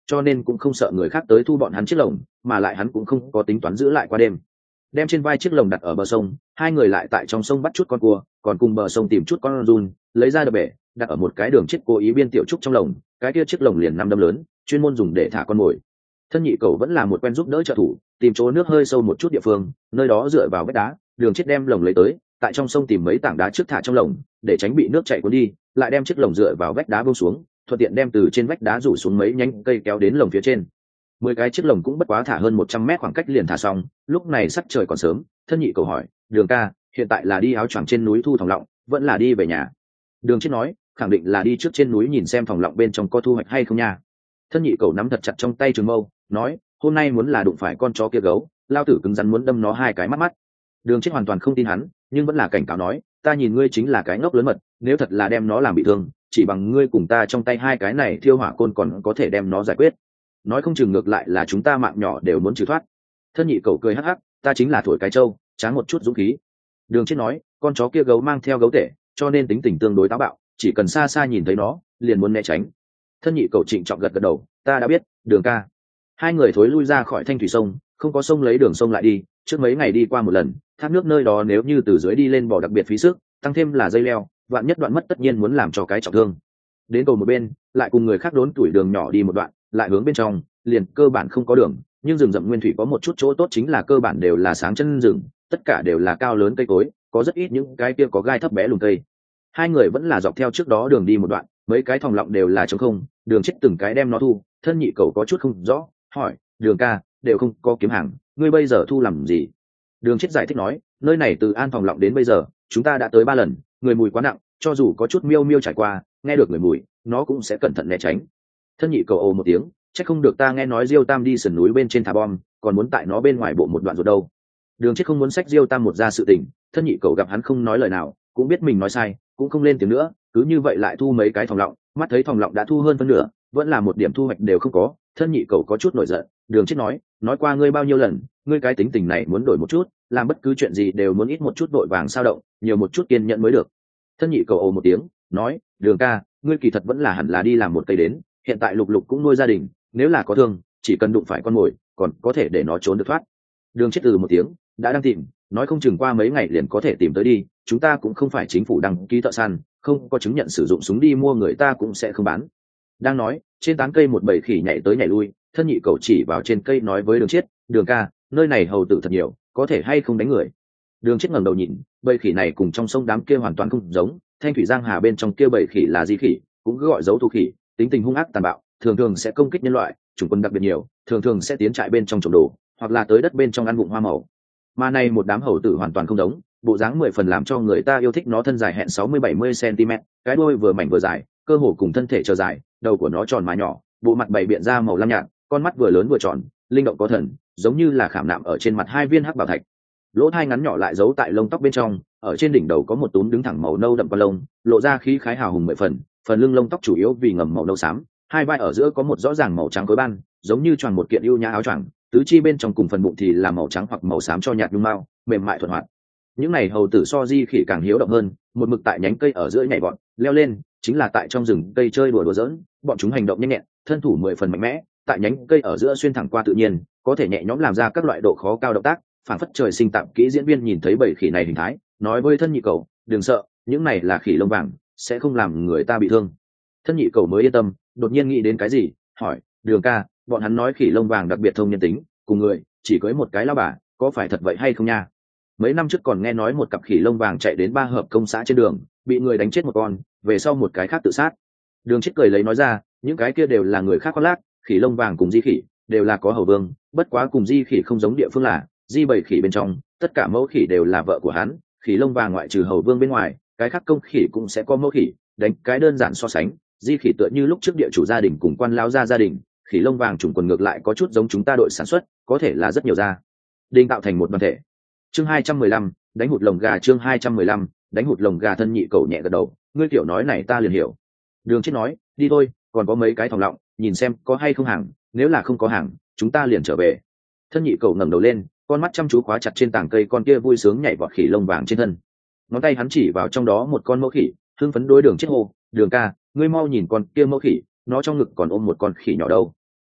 cho nên cũng không sợ người khác tới thu bọn hắn chiếc lồng, mà lại hắn cũng không có tính toán giữ lại qua đêm. Đem trên vai chiếc lồng đặt ở bờ sông, hai người lại tại trong sông bắt chút con cua, còn cùng bờ sông tìm chút con giun, lấy ra đập bể, đặt ở một cái đường chết cố ý biên tiểu trúc trong lồng, cái kia chiếc lồng liền 5 đâm lớn, chuyên môn dùng để thả con mồi. Thân nhị cầu vẫn là một quen giúp đỡ trợ thủ, tìm chỗ nước hơi sâu một chút địa phương, nơi đó dựa vào vách đá, đường chết đem lồng lấy tới, tại trong sông tìm mấy tảng đá trước thả trong lồng, để tránh bị nước chảy cuốn đi, lại đem chiếc lồng dựa vào vách đá buông xuống, thuận tiện đem từ trên vách đá rủ xuống mấy nhánh cây kéo đến lồng phía trên. 10 cái chiếc lồng cũng bất quá thả hơn 100 mét khoảng cách liền thả xong. Lúc này sắc trời còn sớm, thân nhị cầu hỏi, đường ca, hiện tại là đi áo choàng trên núi thu thòng lọng, vẫn là đi về nhà? Đường chết nói, khẳng định là đi trước trên núi nhìn xem thòng lọng bên trong có thu hoạch hay không nha. Thân nhị cầu nắm thật chặt trong tay trường mâu, nói, hôm nay muốn là đụng phải con chó kia gấu, lao tử cứng rắn muốn đâm nó 2 cái mắt mắt. Đường chết hoàn toàn không tin hắn, nhưng vẫn là cảnh cáo nói, ta nhìn ngươi chính là cái ngốc lớn mật, nếu thật là đem nó làm bị thương, chỉ bằng ngươi cùng ta trong tay 2 cái này thiêu hỏa côn còn có thể đem nó giải quyết, nói không chừng ngược lại là chúng ta mạng nhỏ đều muốn trừ thoát. Thân nhị cầu cười hắc hắc, ta chính là thổi cái trâu, tráng một chút dũng khí. Đường chết nói, con chó kia gấu mang theo gấu tể, cho nên tính tình tương đối táo bạo, chỉ cần xa xa nhìn thấy nó liền muốn né tránh. Thân nhị cầu trịnh trọng gật gật đầu, ta đã biết, đường ca. Hai người thối lui ra khỏi thanh thủy sông, không có sông lấy đường sông lại đi, trước mấy ngày đi qua một lần, thác nước nơi đó nếu như từ dưới đi lên bò đặc biệt phí sức, tăng thêm là dây leo, vạn nhất đoạn mất tất nhiên muốn làm cho cái trọng thương. Đến cầu một bên, lại cùng người khác đốn tuổi đường nhỏ đi một đoạn, lại hướng bên trong, liền cơ bản không có đường, nhưng rừng rậm nguyên thủy có một chút chỗ tốt chính là cơ bản đều là sáng chân rừng, tất cả đều là cao lớn cây cối, có rất ít những cái kia có gai thấp bé lùm cây. Hai người vẫn là dọc theo trước đó đường đi một đoạn, mấy cái thòng lọng đều là trống không, đường chết từng cái đem nó thu. Thân nhị cầu có chút không rõ, hỏi, đường ca, đều không có kiếm hàng, ngươi bây giờ thu làm gì? Đường chết giải thích nói, nơi này từ an thòng lọng đến bây giờ chúng ta đã tới 3 lần, người mùi quá nặng, cho dù có chút miêu miêu trải qua, nghe được người mùi nó cũng sẽ cẩn thận né tránh. Thân nhị cầu ồ một tiếng, chắc không được ta nghe nói Diêu Tam đi sườn núi bên trên thả bom, còn muốn tại nó bên ngoài bộ một đoạn rồi đâu. Đường chết không muốn xách Diêu Tam một ra sự tình, thân nhị cầu gặp hắn không nói lời nào, cũng biết mình nói sai, cũng không lên tiếng nữa, cứ như vậy lại thu mấy cái thòng lọng, mắt thấy thòng lọng đã thu hơn phân nửa, vẫn là một điểm thu hoạch đều không có. Thân nhị cầu có chút nổi giận, đường chết nói qua ngươi bao nhiêu lần, ngươi cái tính tình này muốn đổi một chút, làm bất cứ chuyện gì đều muốn ít một chút vội vàng sao động, nhiều một chút kiên nhẫn mới được. Thân nhị cầu ồ một tiếng, nói, đường ca, ngươi kỳ thật vẫn là hẳn là đi làm một cây đến, hiện tại lục lục cũng nuôi gia đình, nếu là có thương, chỉ cần đụng phải con mồi, còn có thể để nó trốn được thoát. Đường chết từ một tiếng, đã đang tìm, nói không chừng qua mấy ngày liền có thể tìm tới đi, chúng ta cũng không phải chính phủ đăng ký thợ săn, không có chứng nhận sử dụng súng đi mua người ta cũng sẽ không bán. Đang nói, trên tán cây một bầy khỉ nhảy tới nhảy lui, thân nhị cầu chỉ vào trên cây nói với đường chết, đường ca, nơi này hầu tử thật nhiều, có thể hay không đánh người? Đường chết ngẩng đầu nhìn, bầy khỉ này cùng trong sông đám kia hoàn toàn không giống, thanh thủy giang hà bên trong kia bầy khỉ là di khỉ, cũng cứ gọi dấu thù khỉ, tính tình hung ác tàn bạo, thường thường sẽ công kích nhân loại, chủng quân đặc biệt nhiều, thường thường sẽ tiến trại bên trong trồng đồ, hoặc là tới đất bên trong ăn vụng hoa màu. Mà này một đám hầu tử hoàn toàn không giống, bộ dáng 10 phần làm cho người ta yêu thích. Nó thân dài hẹn 60-70 cm, cái đuôi vừa mảnh vừa dài, cơ hồ cùng thân thể trở dài, đầu của nó tròn mà nhỏ, bộ mặt bày biện ra màu lam nhạt, con mắt vừa lớn vừa tròn, linh động có thần, giống như là khảm nạm ở trên mặt 2 viên hắc bảo thạch. Lỗ tai ngắn nhỏ lại giấu tại lông tóc bên trong, ở trên đỉnh đầu có một túm đứng thẳng màu nâu đậm con lông, lộ ra khí khái hào hùng 10 phần, phần lưng lông tóc chủ yếu vì ngầm màu nâu xám, hai vai ở giữa có một rõ ràng màu trắng khối ban, giống như choàng một kiện ưu nhã áo choàng, tứ chi bên trong cùng phần bụng thì là màu trắng hoặc màu xám cho nhạt nhung mao, mềm mại thuận hoạt. Những này hầu tử so di khỉ càng hiếu động hơn, một mực tại nhánh cây ở giữa nhảy vọt, leo lên, chính là tại trong rừng cây chơi đùa đùa giỡn, bọn chúng hành động nhanh nhẹn, thân thủ 10 phần mạnh mẽ, tại nhánh cây ở giữa xuyên thẳng qua tự nhiên, có thể nhẹ nhõm làm ra các loại độ khó cao động tác, phản phất trời sinh tạm kỹ diễn viên nhìn thấy bầy khỉ này hình thái, nói với thân nhị cầu, đừng sợ, những này là khỉ lông vàng, sẽ không làm người ta bị thương. Thân nhị cầu mới yên tâm, đột nhiên nghĩ đến cái gì, hỏi, đường ca, bọn hắn nói khỉ lông vàng đặc biệt thông nhân tính, cùng người chỉ cưới một cái lao bà, có phải thật vậy hay không nha? Mấy năm trước còn nghe nói một cặp khỉ lông vàng chạy đến 3 hợp công xã trên đường, bị người đánh chết một con, về sau một cái khác tự sát. Đường chết cười lấy nói ra, những cái kia đều là người khác khoác lác, khỉ lông vàng cùng di khỉ đều là có hầu vương, bất quá cùng di khỉ không giống địa phương là, di bầy khỉ bên trong, tất cả mẫu khỉ đều là vợ của hắn, khỉ lông vàng ngoại trừ hầu vương bên ngoài, cái khác công khỉ cũng sẽ có mẫu khỉ, đánh cái đơn giản so sánh, di khỉ tựa như lúc trước địa chủ gia đình cùng quan lão gia đình, khỉ lông vàng chủng quần ngược lại có chút giống chúng ta đội sản xuất, có thể là rất nhiều gia đình tạo thành một đoàn thể. Chương 215, đánh hụt lồng gà. Chương 215, đánh hụt lồng gà. Thân nhị cầu nhẹ gật đầu, ngươi kiểu nói này ta liền hiểu. Đường chết nói, đi thôi, còn có mấy cái thòng lọng, nhìn xem có hay không hàng, nếu là không có hàng, chúng ta liền trở về. Thân nhị cầu ngẩng đầu lên, con mắt chăm chú khóa chặt trên tảng cây con kia vui sướng nhảy vọt khỉ lông vàng trên thân. Ngón tay hắn chỉ vào trong đó một con mẫu khỉ, hưng phấn đối đường chết hô, đường ca, ngươi mau nhìn con kia mẫu khỉ, nó trong ngực còn ôm một con khỉ nhỏ đâu.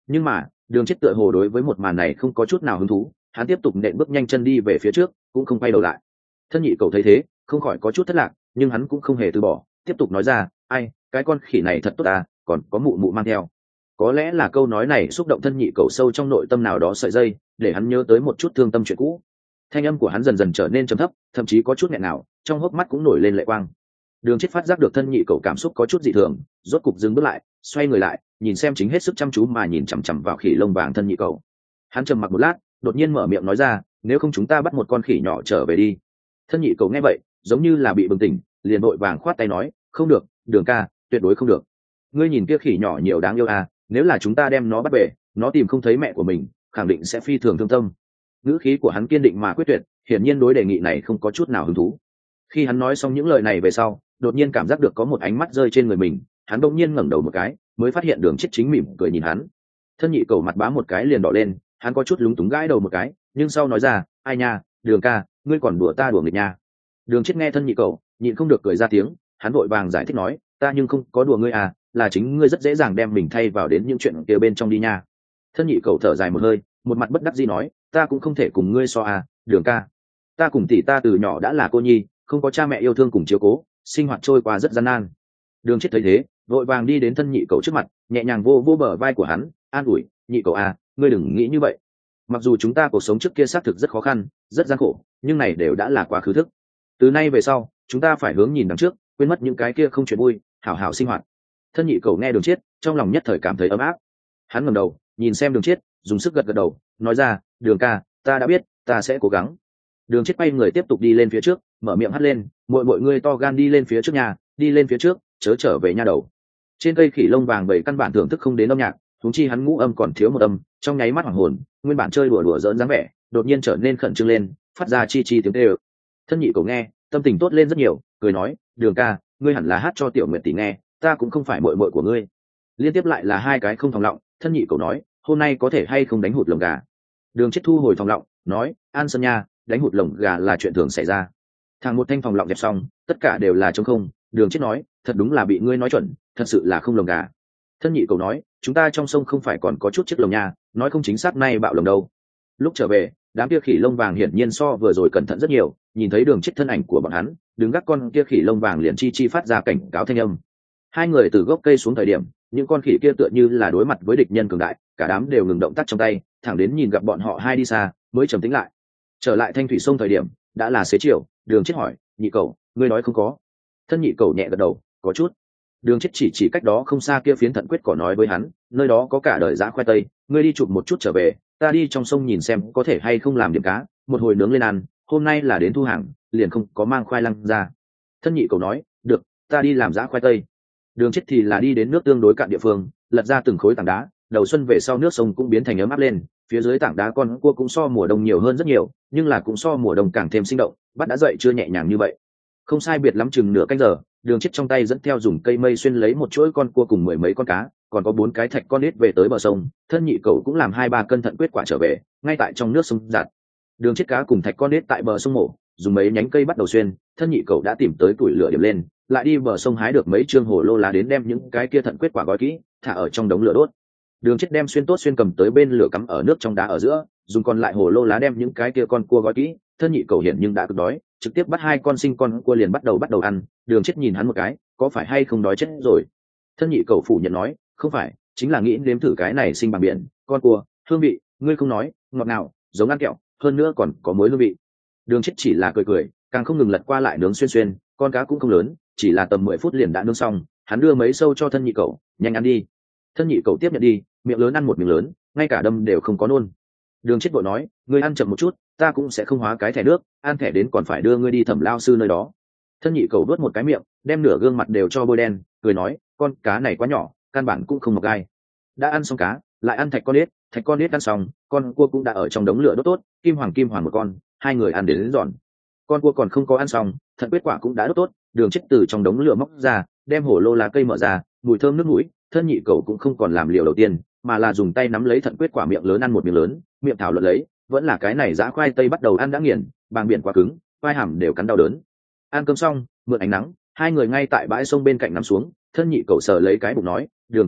Nhưng mà đường chết tựa hồ đối với một màn này không có chút nào hứng thú, hắn tiếp tục nện bước nhanh chân đi về phía trước, cũng không quay đầu lại. Thân nhị cầu thấy thế không khỏi có chút thất lạc, nhưng hắn cũng không hề từ bỏ, tiếp tục nói ra, ai, cái con khỉ này thật tốt à, còn có mụ mụ mang theo. Có lẽ là câu nói này xúc động thân nhị cầu sâu trong nội tâm nào đó sợi dây, để hắn nhớ tới một chút thương tâm chuyện cũ. Thanh âm của hắn dần dần trở nên trầm thấp, thậm chí có chút nghẹn ngào, trong hốc mắt cũng nổi lên lệ quang. Đường chết phát giác được thân nhị cầu cảm xúc có chút dị thường, rốt cục dừng bước lại, xoay người lại, nhìn xem chính hết sức chăm chú mà nhìn chằm chằm vào khỉ lông vàng thân nhị cầu. Hắn trầm mặc một lát, đột nhiên mở miệng nói ra, nếu không chúng ta bắt một con khỉ nhỏ trở về đi. Thân nhị cầu nghe vậy giống như là bị bừng tỉnh, liền vội vàng khoát tay nói, không được, Đường ca, tuyệt đối không được. Ngươi nhìn kia khỉ nhỏ nhiều đáng yêu à, nếu là chúng ta đem nó bắt về, nó tìm không thấy mẹ của mình, khẳng định sẽ phi thường thương tâm. Ngữ khí của hắn kiên định mà quyết tuyệt, hiển nhiên đối đề nghị này không có chút nào hứng thú. Khi hắn nói xong những lời này về sau, đột nhiên cảm giác được có một ánh mắt rơi trên người mình, hắn đột nhiên ngẩng đầu một cái, mới phát hiện Đường chết chính mỉm cười nhìn hắn. Thân nhị cầu mặt bá một cái liền đỏ lên, hắn có chút lúng túng gãi đầu một cái, nhưng sau nói ra, ai nha, Đường ca, ngươi còn đùa ta đùa nghịch nha. Đường chết nghe thân nhị cầu nhịn không được cười ra tiếng, hắn vội vàng giải thích nói, ta nhưng không có đùa ngươi à, là chính ngươi rất dễ dàng đem mình thay vào đến những chuyện kia bên trong đi nha. Thân nhị cầu thở dài một hơi, một mặt bất đắc dĩ nói, ta cũng không thể cùng ngươi so à, Đường ca, ta cùng tỷ ta từ nhỏ đã là cô nhi, không có cha mẹ yêu thương cùng chiếu cố, sinh hoạt trôi qua rất gian nan. Đường chết thấy thế vội vàng đi đến thân nhị cầu trước mặt, nhẹ nhàng vô vô bờ vai của hắn, an ủi, nhị cầu à, ngươi đừng nghĩ như vậy. Mặc dù chúng ta cuộc sống trước kia xác thực rất khó khăn, rất gian khổ, nhưng này đều đã là quá khứ thức. Từ nay về sau chúng ta phải hướng nhìn đằng trước, quên mất những cái kia không chuyện vui, hảo hảo sinh hoạt. Thân nhị cầu nghe Đường chết trong lòng nhất thời cảm thấy ấm áp. Hắn ngẩng đầu nhìn xem Đường chết, dùng sức gật gật đầu, nói ra, Đường ca, ta đã biết, ta sẽ cố gắng. Đường chết quay người tiếp tục đi lên phía trước, mở miệng hắt lên, mọi người to gan đi lên phía trước nhà, đi lên phía trước, chớ trở về nha đầu. Trên cây khỉ lông vàng bảy căn bản thưởng thức không đến âm nhạc, huống chi hắn ngũ âm còn thiếu một âm, trong nháy mắt hoàng hồn, nguyên bản chơi đùa đùa giỡn dáng vẻ đột nhiên trở nên khẩn trương lên, phát ra chi chi tiếng kêu. Thân nhị cầu nghe tâm tình tốt lên rất nhiều, cười nói, Đường ca, ngươi hẳn là hát cho tiểu nguyệt tỷ nghe, ta cũng không phải muội muội của ngươi. Liên tiếp lại là hai cái không thòng lọng, thân nhị cầu nói, hôm nay có thể hay không đánh hụt lồng gà. Đường chết thu hồi thòng lọng, nói, an sơn nha, đánh hụt lồng gà là chuyện thường xảy ra. Thằng một thanh phòng lọng dẹp xong, tất cả đều là trống không. Đường chết nói, thật đúng là bị ngươi nói chuẩn, thật sự là không lồng gà. Thân nhị cầu nói, chúng ta trong sông không phải còn có chút chiếc lồng nha, nói không chính xác nay bạo lồng đâu. Lúc trở về, đám kia khỉ lông vàng hiển nhiên so vừa rồi cẩn thận rất nhiều, nhìn thấy Đường chết thân ảnh của bọn hắn, đứng gác con kia khỉ lông vàng liền chi chi phát ra cảnh cáo thanh âm. Hai người từ gốc cây xuống thời điểm, những con khỉ kia tựa như là đối mặt với địch nhân cường đại, cả đám đều ngừng động tác trong tay, thẳng đến nhìn gặp bọn họ hai đi xa mới trầm tĩnh lại. Trở lại thanh thủy sông thời điểm đã là xế chiều. Đường chết hỏi, nhị cầu, ngươi nói không có? Thân nhị cầu nhẹ gật đầu, có chút. Đường chết chỉ cách đó không xa kia phiến thận quyết cỏ nói với hắn, nơi đó có cả đời giã khoai tây, ngươi đi chụp một chút trở về, ta đi trong sông nhìn xem có thể hay không làm điểm cá, một hồi nướng lên ăn, hôm nay là đến thu hàng, liền không có mang khoai lang ra. Thân nhị cầu nói, được, ta đi làm giã khoai tây. Đường chết thì là đi đến nước tương đối cạn địa phương, lật ra từng khối tảng đá, đầu xuân về sau nước sông cũng biến thành ấm áp lên, phía dưới tảng đá con cua cũng so mùa đông nhiều hơn rất nhiều, nhưng là cũng so mùa đông càng thêm sinh động, bắt đã dậy chưa nhẹ nhàng như vậy. Không sai biệt lắm chừng nửa canh giờ, Đường chết trong tay dẫn theo dùng cây mây xuyên lấy một chuỗi con cua cùng mười mấy con cá, còn có 4 cái thạch con nít về tới bờ sông. Thân nhị cầu cũng làm 2-3 cân thận quyết quả trở về, ngay tại trong nước sông giặt. Đường chết cá cùng thạch con nít tại bờ sông mổ, dùng mấy nhánh cây bắt đầu xuyên. Thân nhị cầu đã tìm tới củi lửa điểm lên, lại đi bờ sông hái được mấy trương hồ lô lá đến đem những cái kia thận quyết quả gói kỹ, thả ở trong đống lửa đốt. Đường chết đem xuyên tốt xuyên cầm tới bên lửa cắm ở nước trong đá ở giữa, dùng còn lại hồ lô lá đem những cái kia con cua gói kỹ. Thân nhị cầu hiện nhưng đã cực đói, trực tiếp bắt 2 con sinh con cua liền bắt đầu ăn. Đường chết nhìn hắn một cái, có phải hay không đói chết rồi? Thân nhị cầu phủ nhận nói, không phải, chính là nghĩ nếm thử cái này sinh bằng biển con cua, hương vị, ngươi không nói, ngọt nào, giống ăn kẹo, hơn nữa còn có muối hương vị. Đường chết chỉ là cười, càng không ngừng lật qua lại nướng xuyên, con cá cũng không lớn, chỉ là tầm 10 phút liền đã nướng xong. Hắn đưa mấy sâu cho thân nhị cầu, nhanh ăn đi. Thân nhị cầu tiếp nhận đi, miệng lớn ăn một miệng lớn, ngay cả đâm đều không có nôn. Đường chết vội nói, ngươi ăn chậm một chút, ta cũng sẽ không hóa cái thẻ nước, ăn thẻ đến còn phải đưa ngươi đi thẩm lao sư nơi đó. Thân nhị cầu đốt một cái miệng, đem nửa gương mặt đều cho bôi đen, cười nói, con cá này quá nhỏ, căn bản cũng không mọc gai. Đã ăn xong cá, lại ăn thạch con nết ăn xong, con cua cũng đã ở trong đống lửa đốt tốt, kim hoàng một con, hai người ăn đến giòn. Con cua còn không có ăn xong, thận quyết quả cũng đã đốt tốt. Đường chết từ trong đống lửa móc ra, đem hổ lô lá cây mở ra, mùi thơm nước mũi. Thân nhị cầu cũng không còn làm liều đầu tiên, mà là dùng tay nắm lấy thận quyết quả miệng lớn ăn một miệng lớn, miệng thảo luận lấy, vẫn là cái này giã khoai tây bắt đầu ăn đã nghiền, bàng biển quá cứng, vai hàm đều cắn đau đớn. Ăn cơm xong, mượn ánh nắng, hai người ngay tại bãi sông bên cạnh nằm xuống. Thân nhị cầu sờ lấy cái bụng nói, Đường ca,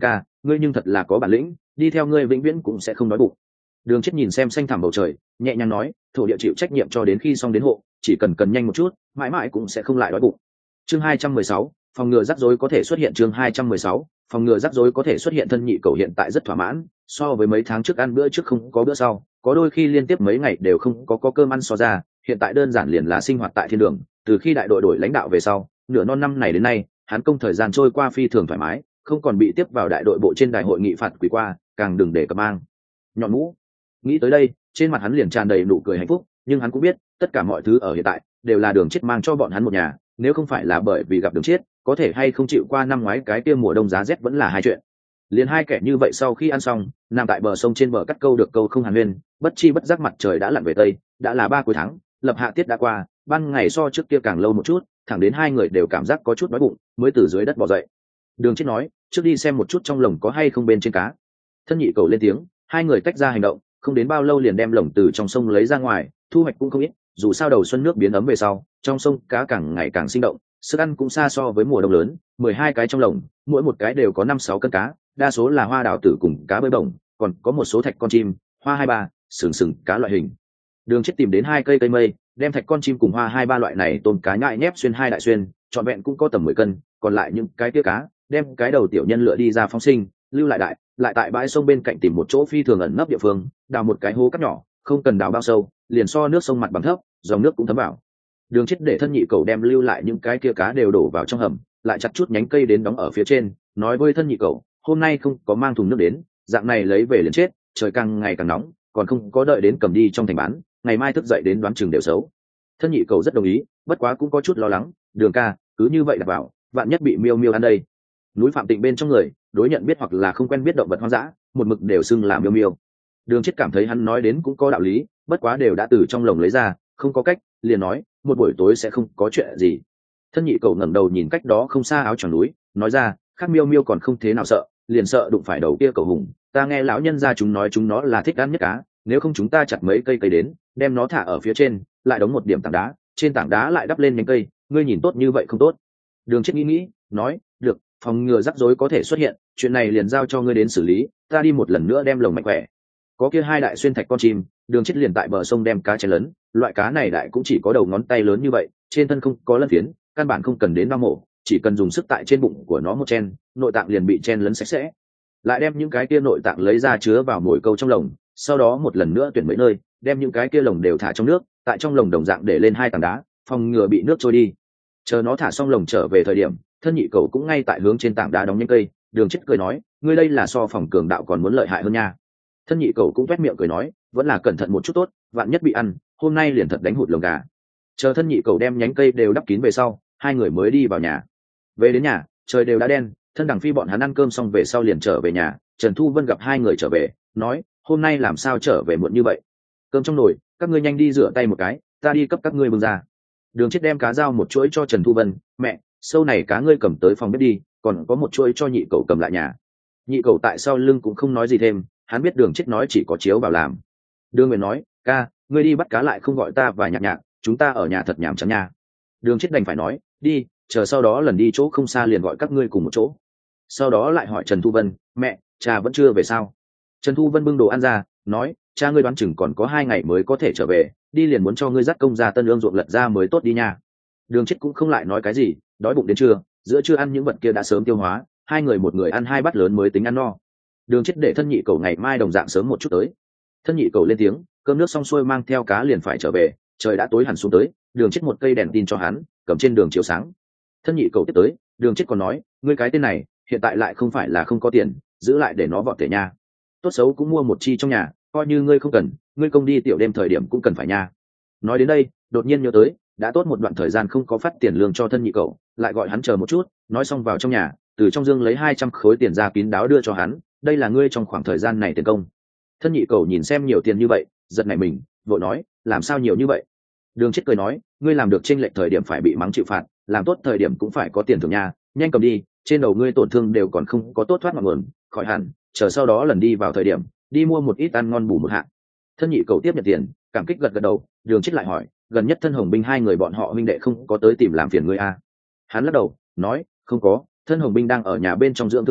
ngươi nhưng thật là có bản lĩnh, đi theo ngươi vĩnh viễn cũng sẽ không đói bụng. Đường Chết nhìn xem xanh thẳm bầu trời, nhẹ nhàng nói, thổ địa chịu trách nhiệm cho đến khi xong đến hộ, chỉ cần nhanh một chút, mãi mãi cũng sẽ không lại đói bụng. Chương 216, phòng ngừa rắc rối có thể xuất hiện. Chương 216, phòng ngừa rắc rối có thể xuất hiện. Thân nhị cầu hiện tại rất thỏa mãn, so với mấy tháng trước ăn bữa trước không có bữa sau, có đôi khi liên tiếp mấy ngày đều không có cơm ăn so ra, hiện tại đơn giản liền là sinh hoạt tại thiên đường. Từ khi đại đội đổi lãnh đạo về sau, nửa non năm này đến nay, hắn công thời gian trôi qua phi thường thoải mái, không còn bị tiếp vào đại đội bộ trên đài hội nghị phạt quỷ qua, càng đừng để cập mang nhọn mũ. Nghĩ tới đây, trên mặt hắn liền tràn đầy nụ cười hạnh phúc, nhưng hắn cũng biết tất cả mọi thứ ở hiện tại đều là Đường Chết mang cho bọn hắn một nhà, nếu không phải là bởi vì gặp Đường Chết, có thể hay không chịu qua năm ngoái cái kia mùa đông giá rét vẫn là hai chuyện. Liền hai kẻ như vậy sau khi ăn xong, nằm tại bờ sông trên bờ cắt câu được câu không hàn huyên, bất chi bất giác mặt trời đã lặn về tây, đã là 3 cuối tháng, lập hạ tiết đã qua, ban ngày so trước kia càng lâu một chút, thẳng đến hai người đều cảm giác có chút đói bụng, mới từ dưới đất bò dậy. Đường Chết nói, trước đi xem một chút trong lồng có hay không bên trên cá. Thân nhị cầu lên tiếng, hai người tách ra hành động, không đến bao lâu liền đem lồng từ trong sông lấy ra ngoài, thu hoạch cũng không ít, dù sao đầu xuân nước biến ấm về sau, trong sông cá càng ngày càng sinh động, sức ăn cũng xa so với mùa đông lớn. 12 cái trong lồng, mỗi một cái đều có 5-6 cân cá, đa số là hoa đào tử cùng cá bơi bổng, còn có một số thạch con chim, hoa 23, sừng cá loại hình. Đường Chết tìm đến 2 cây mây, đem thạch con chim cùng hoa 23 loại này tôm cá nhại nhép xuyên 2 đại xuyên, trọn vẹn cũng có tầm 10 cân, còn lại những cái kia cá, đem cái đầu tiểu nhân lựa đi ra phóng sinh, lưu lại tại bãi sông bên cạnh tìm một chỗ phi thường ẩn nấp địa phương, đào một cái hố cắt nhỏ, không cần đào bao sâu, liền so nước sông mặt bằng thấp, dòng nước cũng thấm vào. Đường Chết để thân nhị cầu đem lưu lại những cái kia cá đều đổ vào trong hầm, lại chặt chút nhánh cây đến đóng ở phía trên, nói với thân nhị cầu, hôm nay không có mang thùng nước đến, dạng này lấy về liền chết, trời càng ngày càng nóng, còn không có đợi đến cầm đi trong thành bán, ngày mai thức dậy đến đoán chừng đều xấu. Thân nhị cầu rất đồng ý, bất quá cũng có chút lo lắng, Đường ca, cứ như vậy đặt vào, vạn nhất bị miêu miêu ăn đây. Núi Phạm Tịnh bên trong người, đối nhận biết hoặc là không quen biết động vật hoang dã, một mực đều xưng là miêu miêu. Đường Chết cảm thấy hắn nói đến cũng có đạo lý, bất quá đều đã từ trong lồng lấy ra, không có cách, liền nói, một buổi tối sẽ không có chuyện gì. Thân nhị cầu ngẩng đầu nhìn cách đó không xa áo choàng núi, nói ra, khác miêu miêu còn không thế nào sợ, liền sợ đụng phải đầu kia cầu hùng. Ta nghe lão nhân gia chúng nói chúng nó là thích ăn nhất cá, nếu không chúng ta chặt mấy cây đến, đem nó thả ở phía trên, lại đóng một điểm tảng đá, trên tảng đá lại đắp lên nhánh cây, ngươi nhìn tốt như vậy không tốt? Đường Chết nghĩ, nói, được, phòng ngừa rắc rối có thể xuất hiện, chuyện này liền giao cho ngươi đến xử lý, ta đi một lần nữa đem lồng mạnh khỏe. Có kia 2 đại xuyên thạch con chim, Đường Chết liền tại bờ sông đem cá chén lớn, loại cá này đại cũng chỉ có đầu ngón tay lớn như vậy, trên thân không có lân phiến, căn bản không cần đến bao mổ, chỉ cần dùng sức tại trên bụng của nó một chen, nội tạng liền bị chen lấn sạch sẽ. Lại đem những cái kia nội tạng lấy ra chứa vào mồi câu trong lồng, sau đó một lần nữa tuyển mấy nơi, đem những cái kia lồng đều thả trong nước, tại trong lồng đồng dạng để lên 2 tảng đá, phòng ngừa bị nước trôi đi. Chờ nó thả xong lồng trở về thời điểm, thân nhị cầu cũng ngay tại hướng trên tảng đá đóng nhánh cây. Đường Chết cười nói, ngươi đây là so phòng cường đạo còn muốn lợi hại hơn nha. Thân nhị cầu cũng toét miệng cười nói, vẫn là cẩn thận một chút tốt, vạn nhất bị ăn, hôm nay liền thật đánh hụt lồng gà. Chờ thân nhị cầu đem nhánh cây đều đắp kín về sau, hai người mới đi vào nhà. Về đến nhà, trời đều đã đen, thân Đằng Phi bọn hắn ăn cơm xong về sau liền trở về nhà. Trần Thu Vân gặp hai người trở về, nói, hôm nay làm sao trở về muộn như vậy? Cơm trong nồi, các ngươi nhanh đi rửa tay một cái, ta đi cấp các ngươi bưng ra. Đường Chết đem cá dao một chuỗi cho Trần Thu Vân, mẹ, sâu này cá ngươi cầm tới phòng bếp đi, còn có một chuỗi cho nhị cầu cầm lại nhà. Nhị cầu tại sau lưng cũng không nói gì thêm, hắn biết Đường Chết nói chỉ có chiếu vào làm. Đường Nguyệt nói, ca, ngươi đi bắt cá lại không gọi ta và Nhạc Nhạc, chúng ta ở nhà thật nhàm chán nha. Đường Chết đành phải nói, đi, chờ sau đó lần đi chỗ không xa liền gọi các ngươi cùng một chỗ. Sau đó lại hỏi Trần Thu Vân, mẹ, cha vẫn chưa về sao? Trần Thu Vân bưng đồ ăn ra, nói, cha ngươi đoán chừng còn có 2 ngày mới có thể trở về, đi liền muốn cho ngươi dắt công ra Tân Ương ruộng lật ra mới tốt đi nha. Đường Chết cũng không lại nói cái gì, đói bụng đến trưa, giữa trưa ăn những vật kia đã sớm tiêu hóa, hai người một người ăn 2 bát lớn mới tính ăn no. Đường Chết để thân nhị cầu ngày mai đồng dạng sớm một chút tới. Thân nhị cầu lên tiếng, cơm nước xong xuôi mang theo cá liền phải trở về, trời đã tối hẳn xuống tới. Đường Chết một cây đèn tin cho hắn, cầm trên đường chiếu sáng. Thân nhị cầu tiếp tới, Đường Chết còn nói, ngươi cái tên này hiện tại lại không phải là không có tiền, giữ lại để nó vọt thể nha. Tốt xấu cũng mua một chi trong nhà, coi như ngươi không cần, ngươi công đi tiểu đêm thời điểm cũng cần phải nha. Nói đến đây, đột nhiên nhớ tới, đã tốt một đoạn thời gian không có phát tiền lương cho thân nhị cậu, lại gọi hắn chờ một chút. Nói xong vào trong nhà, từ trong dương lấy 200 khối tiền ra kín đáo đưa cho hắn, đây là ngươi trong khoảng thời gian này tiền công. Thân nhị cậu nhìn xem nhiều tiền như vậy, giật nảy mình, vội nói, làm sao nhiều như vậy? Đường Chết cười nói, ngươi làm được chênh lệch thời điểm phải bị mắng chịu phạt, làm tốt thời điểm cũng phải có tiền thưởng nha, nhanh cầm đi, trên đầu ngươi tổn thương đều còn không có tốt thoát ngọn nguồn, khỏi hẳn, chờ sau đó lần đi vào thời điểm, đi mua một ít ăn ngon bù một hạ. Thân nhị cầu tiếp nhận tiền, cảm kích gật gật đầu. Đường Chết lại hỏi, gần nhất Thân Hồng Binh hai người bọn họ huynh đệ không có tới tìm làm phiền ngươi à? Hắn lắc đầu, nói, không có, Thân Hồng Binh đang ở nhà bên trong dưỡng thương đâu,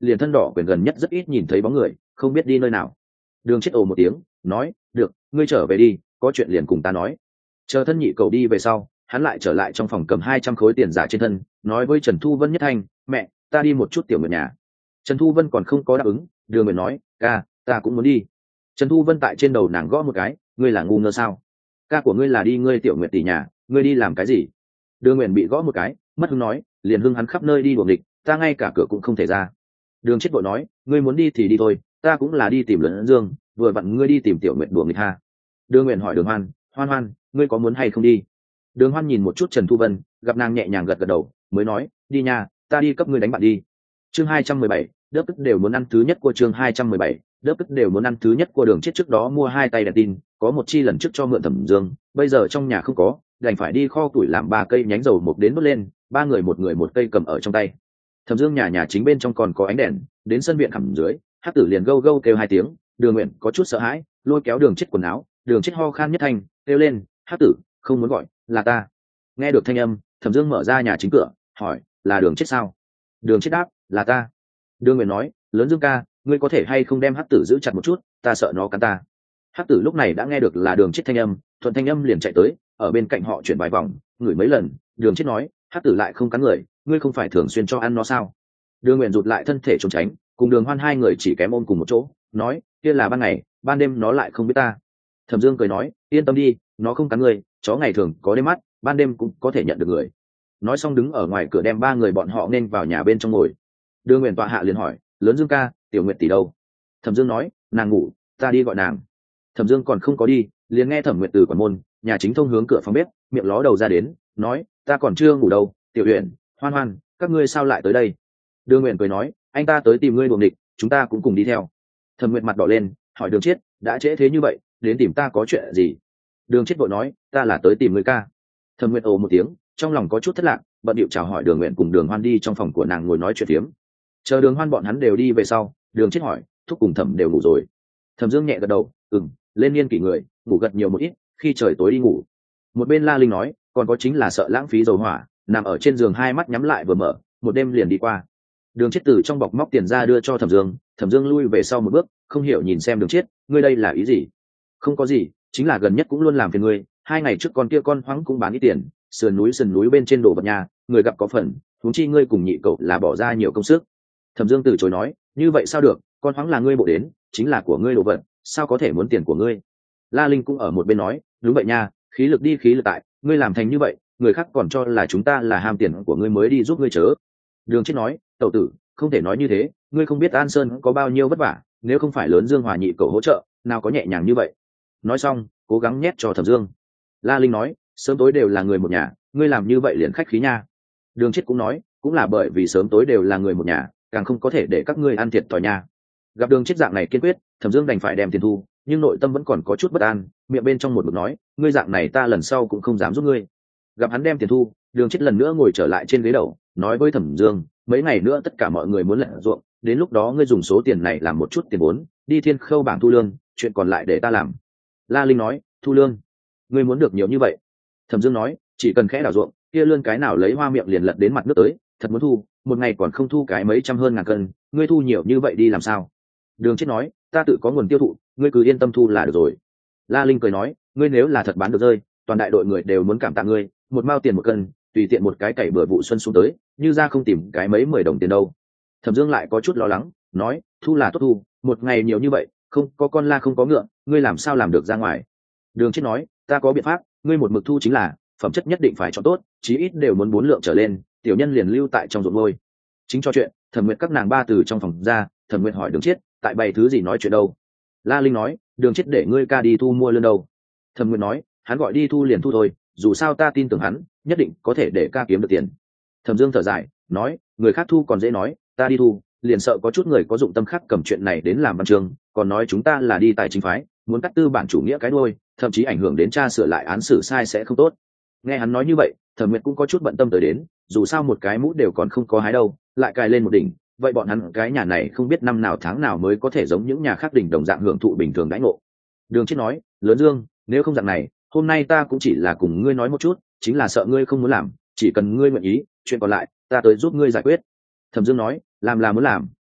liền thân đỏ quyền gần nhất rất ít nhìn thấy bóng người, không biết đi nơi nào. Đường Chết ồ một tiếng, nói, được, ngươi trở về đi, có chuyện liền cùng ta nói. Chờ thân nhị cầu đi về sau, hắn lại trở lại trong phòng cầm 200 khối tiền giả trên thân, nói với Trần Thu Vân nhất thanh, mẹ, ta đi một chút tiểu nguyệt nhà. Trần Thu Vân còn không có đáp ứng, Đường Nguyệt nói, ca, ta cũng muốn đi. Trần Thu Vân tại trên đầu nàng gõ một cái, ngươi là ngu ngơ sao? Ca của ngươi là đi ngươi tiểu nguyệt tỷ nhà, ngươi đi làm cái gì? Đường Nguyệt bị gõ một cái, mất hứng nói, liền hưng hắn khắp nơi đi đuổi địch, ta ngay cả cửa cũng không thể ra. Đường Chết vội nói, ngươi muốn đi thì đi thôi, ta cũng là đi tìm Lớn Dương, vừa vặn ngươi đi tìm tiểu nguyệt đuổi nghịch ha. Đường Nguyệt hỏi Đường Hoan, Hoan Hoan, ngươi có muốn hay không đi? Đường Hoan nhìn một chút Trần Thu Vân, gặp nàng nhẹ nhàng gật gật đầu, mới nói, đi nha, ta đi cấp ngươi đánh bạn đi. Chương 217, đớp tức đều muốn ăn thứ nhất của chương 217, đớp tức đều muốn ăn thứ nhất của Đường Chết trước đó mua 2 tay đèn tin, có một chi lần trước cho mượn Thẩm Dương, bây giờ trong nhà không có, đành phải đi kho tuổi làm 3 cây nhánh dầu mục đến đốt lên, 3 người một người một cây cầm ở trong tay. Thẩm Dương nhà chính bên trong còn có ánh đèn, đến sân viện khẩm dưới, Hắc Tử liền gâu gâu kêu 2 tiếng, Đường Nguyện có chút sợ hãi, lôi kéo Đường Chết quần áo, Đường Chết ho khan nhất thanh, kêu lên, Hắc Tử, không muốn gọi, là ta. Nghe được thanh âm, Thẩm Dương mở ra nhà chính cửa, hỏi, là Đường Chết sao? Đường Chết đáp, là ta. Đường Nguyện nói, Lớn Dương ca, ngươi có thể hay không đem Hắc Tử giữ chặt một chút, ta sợ nó cắn ta. Hắc Tử lúc này đã nghe được là Đường Chết thanh âm, thuận thanh âm liền chạy tới, ở bên cạnh họ chuyển vài vòng, ngửi mấy lần, Đường Chết nói, Hắc Tử lại không cắn người, ngươi không phải thường xuyên cho ăn nó sao? Đường Nguyện rụt lại thân thể trốn tránh, cùng Đường Hoan hai người chỉ kém ôm cùng một chỗ, nói, kia là ban ngày, ban đêm nó lại không biết ta. Thẩm Dương cười nói, yên tâm đi, nó không cắn người, chó ngày thường có đêm mắt, ban đêm cũng có thể nhận được người. Nói xong đứng ở ngoài cửa đem 3 người bọn họ nên vào nhà bên trong ngồi. Đường Nguyện tọa hạ liền hỏi, Lớn Dương ca, Tiểu Nguyệt tỷ đâu? Thẩm Dương nói, nàng ngủ, ta đi gọi nàng. Thẩm Dương còn không có đi, liền nghe Thẩm Nguyệt từ quản môn, nhà chính thông hướng cửa phòng bếp, miệng ló đầu ra đến, nói, ta còn chưa ngủ đâu, Tiểu Uyển, Hoan Hoan, các ngươi sao lại tới đây? Đường Nguyện cười nói, anh ta tới tìm ngươi đuổi địch, chúng ta cũng cùng đi theo. Thẩm Nguyệt mặt đỏ lên, hỏi Đường Chiết, đã trễ thế như vậy, đến tìm ta có chuyện gì? Đường Chiết vội nói, ta là tới tìm ngươi ca. Thẩm Nguyệt ồ một tiếng, trong lòng có chút thất lạc, bận điệu chào hỏi Đường Nguyện cùng Đường Hoan đi trong phòng của nàng ngồi nói chuyện phiếm. Chờ Đường Hoan bọn hắn đều đi về sau, Đường Chiết hỏi, thúc cùng Thẩm đều ngủ rồi. Thẩm Dương nhẹ gật đầu, lên niên kỷ người, ngủ gật nhiều một ít, khi trời tối đi ngủ. Một bên La Linh nói, còn có chính là sợ lãng phí dầu hỏa, nằm ở trên giường 2 mắt nhắm lại vừa mở, một đêm liền đi qua. Đường Chiết từ trong bọc móc tiền ra đưa cho Thẩm Dương, Thẩm Dương lui về sau một bước, không hiểu nhìn xem Đường Chiết, ngươi đây là ý gì? Không có gì, chính là gần nhất cũng luôn làm phiền ngươi, 2 ngày trước con kia con hoáng cũng bán ít tiền, sườn núi bên trên đồ vật nhà, người gặp có phần, huống chi ngươi cùng nhị cậu là bỏ ra nhiều công sức. Thẩm Dương từ chối nói, như vậy sao được, con hoáng là ngươi bộ đến, chính là của ngươi đồ vật, sao có thể muốn tiền của ngươi? La Linh cũng ở một bên nói, đúng vậy nha, khí lực đi khí lực tại, ngươi làm thành như vậy, người khác còn cho là chúng ta là ham tiền của ngươi mới đi giúp ngươi chớ. Đường Chiết nói, tẩu tử, không thể nói như thế, ngươi không biết An Sơn có bao nhiêu vất vả, nếu không phải Lớn Dương Hòa nhị cậu hỗ trợ, nào có nhẹ nhàng như vậy. Nói xong, cố gắng nhét cho Thẩm Dương. La Linh nói, sớm tối đều là người một nhà, ngươi làm như vậy liền khách khí nha. Đường Chiết cũng nói, cũng là bởi vì sớm tối đều là người một nhà, càng không có thể để các ngươi ăn thiệt thòi nha. Gặp Đường Chiết dạng này kiên quyết, Thẩm Dương đành phải đem tiền thu, nhưng nội tâm vẫn còn có chút bất an, miệng bên trong một mực nói, ngươi dạng này ta lần sau cũng không dám giúp ngươi. Gặp hắn đem tiền thu, Đường Chiết lần nữa ngồi trở lại trên ghế đầu, nói với Thẩm Dương, mấy ngày nữa tất cả mọi người muốn lệ ruộng, đến lúc đó ngươi dùng số tiền này làm một chút tiền vốn, đi Thiên Khâu bảng thu lương, chuyện còn lại để ta làm. La Linh nói, thu lương, ngươi muốn được nhiều như vậy? Thẩm Dương nói, chỉ cần khẽ đào ruộng, kia lươn cái nào lấy hoa miệng liền lật đến mặt nước tới, thật muốn thu, một ngày còn không thu cái mấy trăm hơn ngàn cân, ngươi thu nhiều như vậy đi làm sao? Đường Chiết nói, ta tự có nguồn tiêu thụ, ngươi cứ yên tâm thu là được rồi. La Linh cười nói, ngươi nếu là thật bán được rơi, toàn đại đội người đều muốn cảm tạ ngươi, một mao tiền một cân, tùy tiện một cái cày bừa vụ xuân xuống tới, như ra không tìm cái mấy 10 đồng tiền đâu. Thẩm Dương lại có chút lo lắng, nói, thu là tốt thu, một ngày nhiều như vậy, không có con la không có ngựa, ngươi làm sao làm được ra ngoài? Đường Chiết nói, ta có biện pháp, ngươi một mực thu chính là, phẩm chất nhất định phải cho tốt, chí ít đều muốn 4 lượng trở lên, tiểu nhân liền lưu tại trong ruộng ngôi. Chính cho chuyện, Thẩm Nguyệt các nàng 3 từ trong phòng ra, Thẩm Nguyệt hỏi Đường Chiết, tại bày thứ gì nói chuyện đâu? La Linh nói, Đường Chiết để ngươi ca đi thu mua lươn đâu. Thẩm Nguyệt nói, hắn gọi đi thu liền thu thôi, dù sao ta tin tưởng hắn, nhất định có thể để ca kiếm được tiền. Thẩm Dương thở dài, nói, người khác thu còn dễ nói, ta đi thu, liền sợ có chút người có dụng tâm khác cầm chuyện này đến làm văn chương, còn nói chúng ta là đi tài chính phái, muốn cắt tư bản chủ nghĩa cái đuôi, thậm chí ảnh hưởng đến tra sửa lại án xử sai sẽ không tốt. Nghe hắn nói như vậy, Thẩm Nguyệt cũng có chút bận tâm tới đến, dù sao một cái mũ đều còn không có hái đâu, lại cài lên một đỉnh, vậy bọn hắn cái nhà này không biết năm nào tháng nào mới có thể giống những nhà khác đỉnh đồng dạng hưởng thụ bình thường đãi ngộ. Đường Chiết nói, Lớn Dương, nếu không dạng này, hôm nay ta cũng chỉ là cùng ngươi nói một chút, chính là sợ ngươi không muốn làm, chỉ cần ngươi nguyện ý, chuyện còn lại ta tới giúp ngươi giải quyết. Thẩm Dương nói, làm là muốn làm,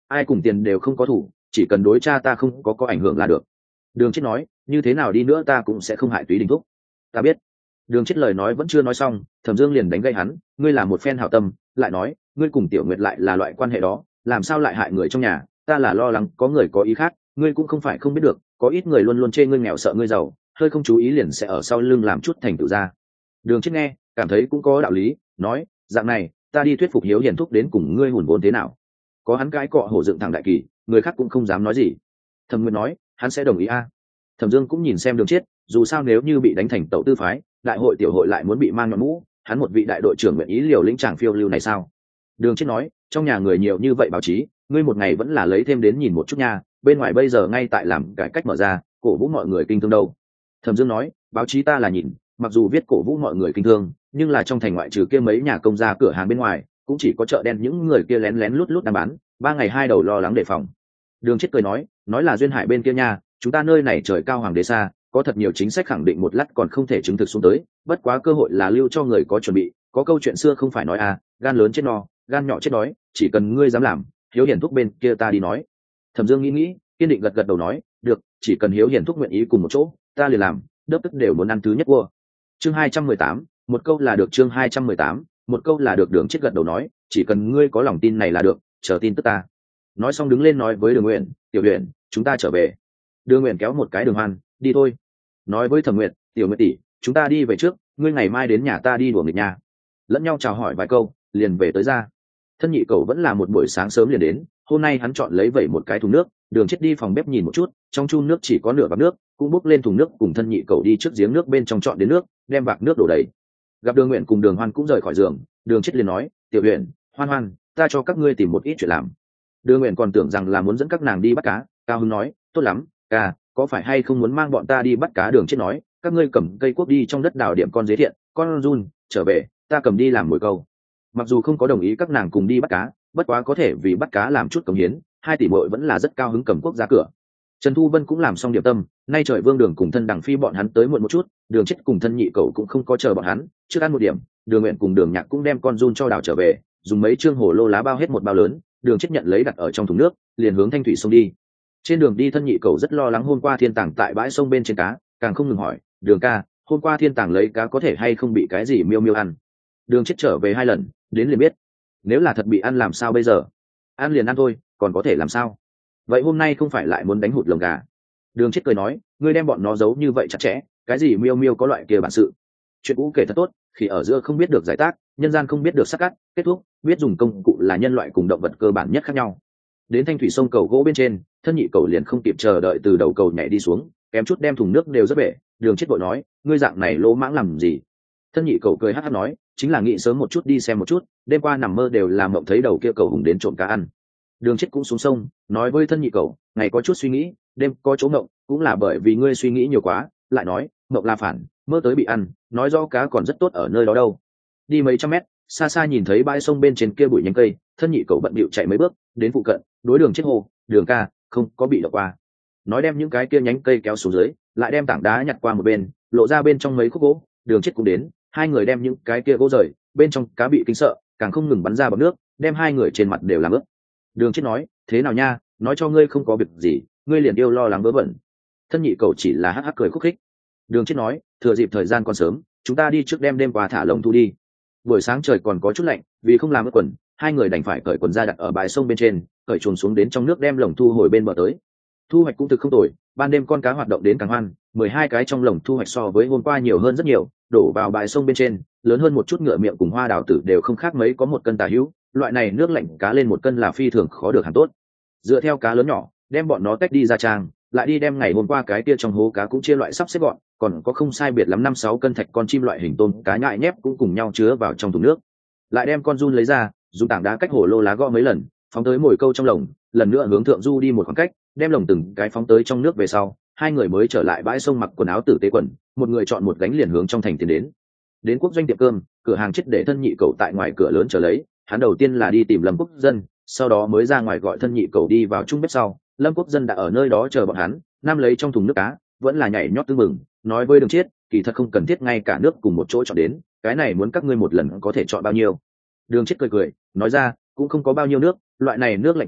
ai cùng tiền đều không có thủ, chỉ cần đối cha ta không có ảnh hưởng là được. Đường Chết nói, như thế nào đi nữa ta cũng sẽ không hại Túy Đình thúc. Ta biết. Đường Chết lời nói vẫn chưa nói xong, Thẩm Dương liền đánh gây hắn, ngươi là một phen hảo tâm, lại nói, ngươi cùng Tiểu Nguyệt lại là loại quan hệ đó, làm sao lại hại người trong nhà, ta là lo lắng có người có ý khác, ngươi cũng không phải không biết được, có ít người luôn luôn chê ngươi nghèo sợ ngươi giàu, hơi không chú ý liền sẽ ở sau lưng làm chút thành tựu ra. Đường Chết nghe, cảm thấy cũng có đạo lý, nói, dạng này, ta đi thuyết phục Hiếu Hiền thúc đến cùng ngươi hùn vốn thế nào. Có hắn cãi cọ hổ dựng thẳng đại kỳ, người khác cũng không dám nói gì. Thẩm Nguyên nói, hắn sẽ đồng ý a. Thẩm Dương cũng nhìn xem Đường Chết, dù sao nếu như bị đánh thành tẩu tư phái, đại hội tiểu hội lại muốn bị mang nhọn mũ, hắn một vị đại đội trưởng nguyện ý liều lĩnh chàng phiêu lưu này sao? Đường Chết nói, trong nhà người nhiều như vậy báo chí, ngươi một ngày vẫn là lấy thêm đến nhìn một chút nha, bên ngoài bây giờ ngay tại làm cải cách mở ra, cổ vũ mọi người kinh thương đâu. Thẩm Dương nói, báo chí ta là nhìn, mặc dù viết cổ vũ mọi người kinh thương, nhưng là trong thành ngoại trừ kia mấy nhà công gia cửa hàng bên ngoài, cũng chỉ có chợ đen những người kia lén lén lút lút đang bán, 3 ngày 2 đầu lo lắng đề phòng. Đường Chết cười nói là duyên hải bên kia nha, chúng ta nơi này trời cao hoàng đế xa, có thật nhiều chính sách khẳng định một lát còn không thể chứng thực xuống tới, bất quá cơ hội là lưu cho người có chuẩn bị, có câu chuyện xưa không phải nói à, gan lớn chết no, gan nhỏ chết đói, chỉ cần ngươi dám làm, Hiếu Hiền thúc bên kia ta đi nói. Thẩm Dương nghĩ, kiên định gật đầu nói, được, chỉ cần Hiếu Hiền thúc nguyện ý cùng một chỗ, ta liền làm, đớp tức đều muốn ăn thứ nhất vua. Chương 218, một câu là được. Chương 218, một câu là được. Đường Chết gật đầu nói, chỉ cần ngươi có lòng tin này là được, chờ tin tức ta. Nói xong đứng lên nói với Đường Nguyện, Tiểu Uyển, chúng ta trở về. Đường Nguyện kéo một cái Đường Hoan, đi thôi. Nói với Thẩm Nguyệt, Tiểu Nguyệt tỷ, chúng ta đi về trước, ngươi ngày mai đến nhà ta đi đùa nghịch nhà. Lẫn nhau chào hỏi vài câu, liền về tới ra. Thân nhị cầu vẫn là một buổi sáng sớm liền đến, hôm nay hắn chọn lấy vẩy một cái thùng nước, Đường Chết đi phòng bếp nhìn một chút, trong chum nước chỉ có nửa vạc nước, cũng bốc lên thùng nước cùng thân nhị cầu đi trước giếng nước bên trong chọn đến nước, đem vạc nước đổ đầy. Gặp Đường Nguyện cùng Đường Hoan cũng rời khỏi giường, Đường Chết liền nói, Tiểu Uyển, Hoan Hoan, ta cho các ngươi tìm một ít chuyện làm. Đường Nguyện còn tưởng rằng là muốn dẫn các nàng đi bắt cá, cao hứng nói, tốt lắm, ca, có phải hay không muốn mang bọn ta đi bắt cá? Đường Chết nói, các ngươi cầm cây cuốc đi trong đất đào điểm con dế thiện, con giun, trở về, ta cầm đi làm mồi câu. Mặc dù không có đồng ý các nàng cùng đi bắt cá, bất quá có thể vì bắt cá làm chút cống hiến, hai tỷ muội vẫn là rất cao hứng cầm cuốc ra cửa. Trần Thu Vân cũng làm xong điểm tâm, nay trời Vương Đường cùng thân Đằng Phi bọn hắn tới muộn một chút, Đường Chết cùng thân nhị cậu cũng không có chờ bọn hắn, trước ăn một điểm, Đường Nguyện cùng Đường Nhạc cũng đem con giun cho đào trở về, dùng mấy trương hồ lô lá bao hết một bao lớn, Đường Chết nhận lấy đặt ở trong thùng nước, liền hướng Thanh Thủy sông đi. Trên đường đi thân nhị cậu rất lo lắng hôm qua Thiên Tàng tại bãi sông bên trên cá, càng không ngừng hỏi, Đường ca, hôm qua Thiên Tàng lấy cá có thể hay không bị cái gì miêu miêu ăn. Đường Chết trở về 2 lần, đến liền biết. Nếu là thật bị ăn làm sao bây giờ? Ăn liền ăn thôi, còn có thể làm sao? Vậy hôm nay không phải lại muốn đánh hụt lồng gà? Đường Chết cười nói, ngươi đem bọn nó giấu như vậy chặt chẽ, cái gì miêu miêu có loại kia bản sự. Chuyện cũ kể thật tốt, khi ở giữa không biết được giải tác, nhân gian không biết được sắc cắt, kết thúc, biết dùng công cụ là nhân loại cùng động vật cơ bản nhất khác nhau. Đến Thanh Thủy sông cầu gỗ bên trên, thân nhị cầu liền không kịp chờ đợi từ đầu cầu nhảy đi xuống, kém chút đem thùng nước đều rất bể. Đường Chết vội nói, ngươi dạng này lỗ mãng làm gì? Thân nhị cầu cười hắc hắc nói, chính là nghĩ sớm một chút đi xem một chút, đêm qua nằm mơ đều làm mộng thấy đầu kia cầu hùng đến trộm cá ăn. Đường Chết cũng xuống sông, nói với thân nhị cầu, ngày có chút suy nghĩ, đêm có chỗ mộng, cũng là bởi vì ngươi suy nghĩ nhiều quá, lại nói, mộng là phản, mơ tới bị ăn, nói rõ cá còn rất tốt ở nơi đó đâu. Đi mấy trăm mét, xa xa nhìn thấy bãi sông bên trên kia bụi nhánh cây, thân nhị cầu bận bịu chạy mấy bước, đến phụ cận, đối Đường Chết hô, Đường ca, không có bị đọc qua. Nói đem những cái kia nhánh cây kéo xuống dưới, lại đem tảng đá nhặt qua một bên, lộ ra bên trong mấy khúc gỗ. Đường Chết cũng đến, hai người đem những cái kia gỗ rời, bên trong cá bị kinh sợ, càng không ngừng bắn ra bọt nước, đem hai người trên mặt đều làm ướt. Đường Chết nói, thế nào nha, nói cho ngươi không có việc gì, ngươi liền yêu lo lắng vớ vẩn. Thân nhị cầu chỉ là hắc hắc cười khúc khích. Đường Chết nói, thừa dịp thời gian còn sớm, chúng ta đi trước đêm qua thả lồng thu đi. Buổi sáng trời còn có chút lạnh, vì không làm ướt quần, hai người đành phải cởi quần ra đặt ở bãi sông bên trên, cởi chuồn xuống đến trong nước đem lồng thu hồi bên bờ tới. Thu hoạch cũng thực không tồi, ban đêm con cá hoạt động đến càng hoan, 12 cái trong lồng thu hoạch so với hôm qua nhiều hơn rất nhiều, đổ vào bãi sông bên trên, lớn hơn một chút ngựa miệng cùng hoa đào tử đều không khác mấy, có 1 cân tà hữu, loại này nước lạnh cá lên 1 cân là phi thường khó được hàng tốt. Dựa theo cá lớn nhỏ, đem bọn nó tách đi ra trang, lại đi đem ngày hôm qua cái kia trong hố cá cũng chia loại sắp xếp gọn, còn có không sai biệt lắm 5-6 cân thạch con chim loại hình tôm cá nhại nhép cũng cùng nhau chứa vào trong thùng nước. Lại đem con giun lấy ra, dùng tảng đá cách hồ lô lá gõ mấy lần, phóng tới mồi câu trong lồng, lần nữa hướng thượng du đi một khoảng cách, đem lồng từng cái phóng tới trong nước về sau, hai người mới trở lại bãi sông mặc quần áo tử tế quần, một người chọn một gánh liền hướng trong thành tiến đến. Đến quốc doanh tiệm cơm, cửa hàng chết để thân nhị cầu tại ngoài cửa lớn chờ lấy, hắn đầu tiên là đi tìm Lâm Quốc Dân, sau đó mới ra ngoài gọi thân nhị cầu đi vào chung bếp sau. Lâm Quốc Dân đã ở nơi đó chờ bọn hắn, nam lấy trong thùng nước cá, vẫn là nhảy nhót tưng mừng, nói với Đường Chết, kỳ thật không cần thiết ngay cả nước cùng một chỗ chọn đến, cái này muốn các ngươi một lần có thể chọn bao nhiêu. Đường Chết cười cười, nói ra, cũng không có bao nhiêu nước, loại này nước lạnh cá,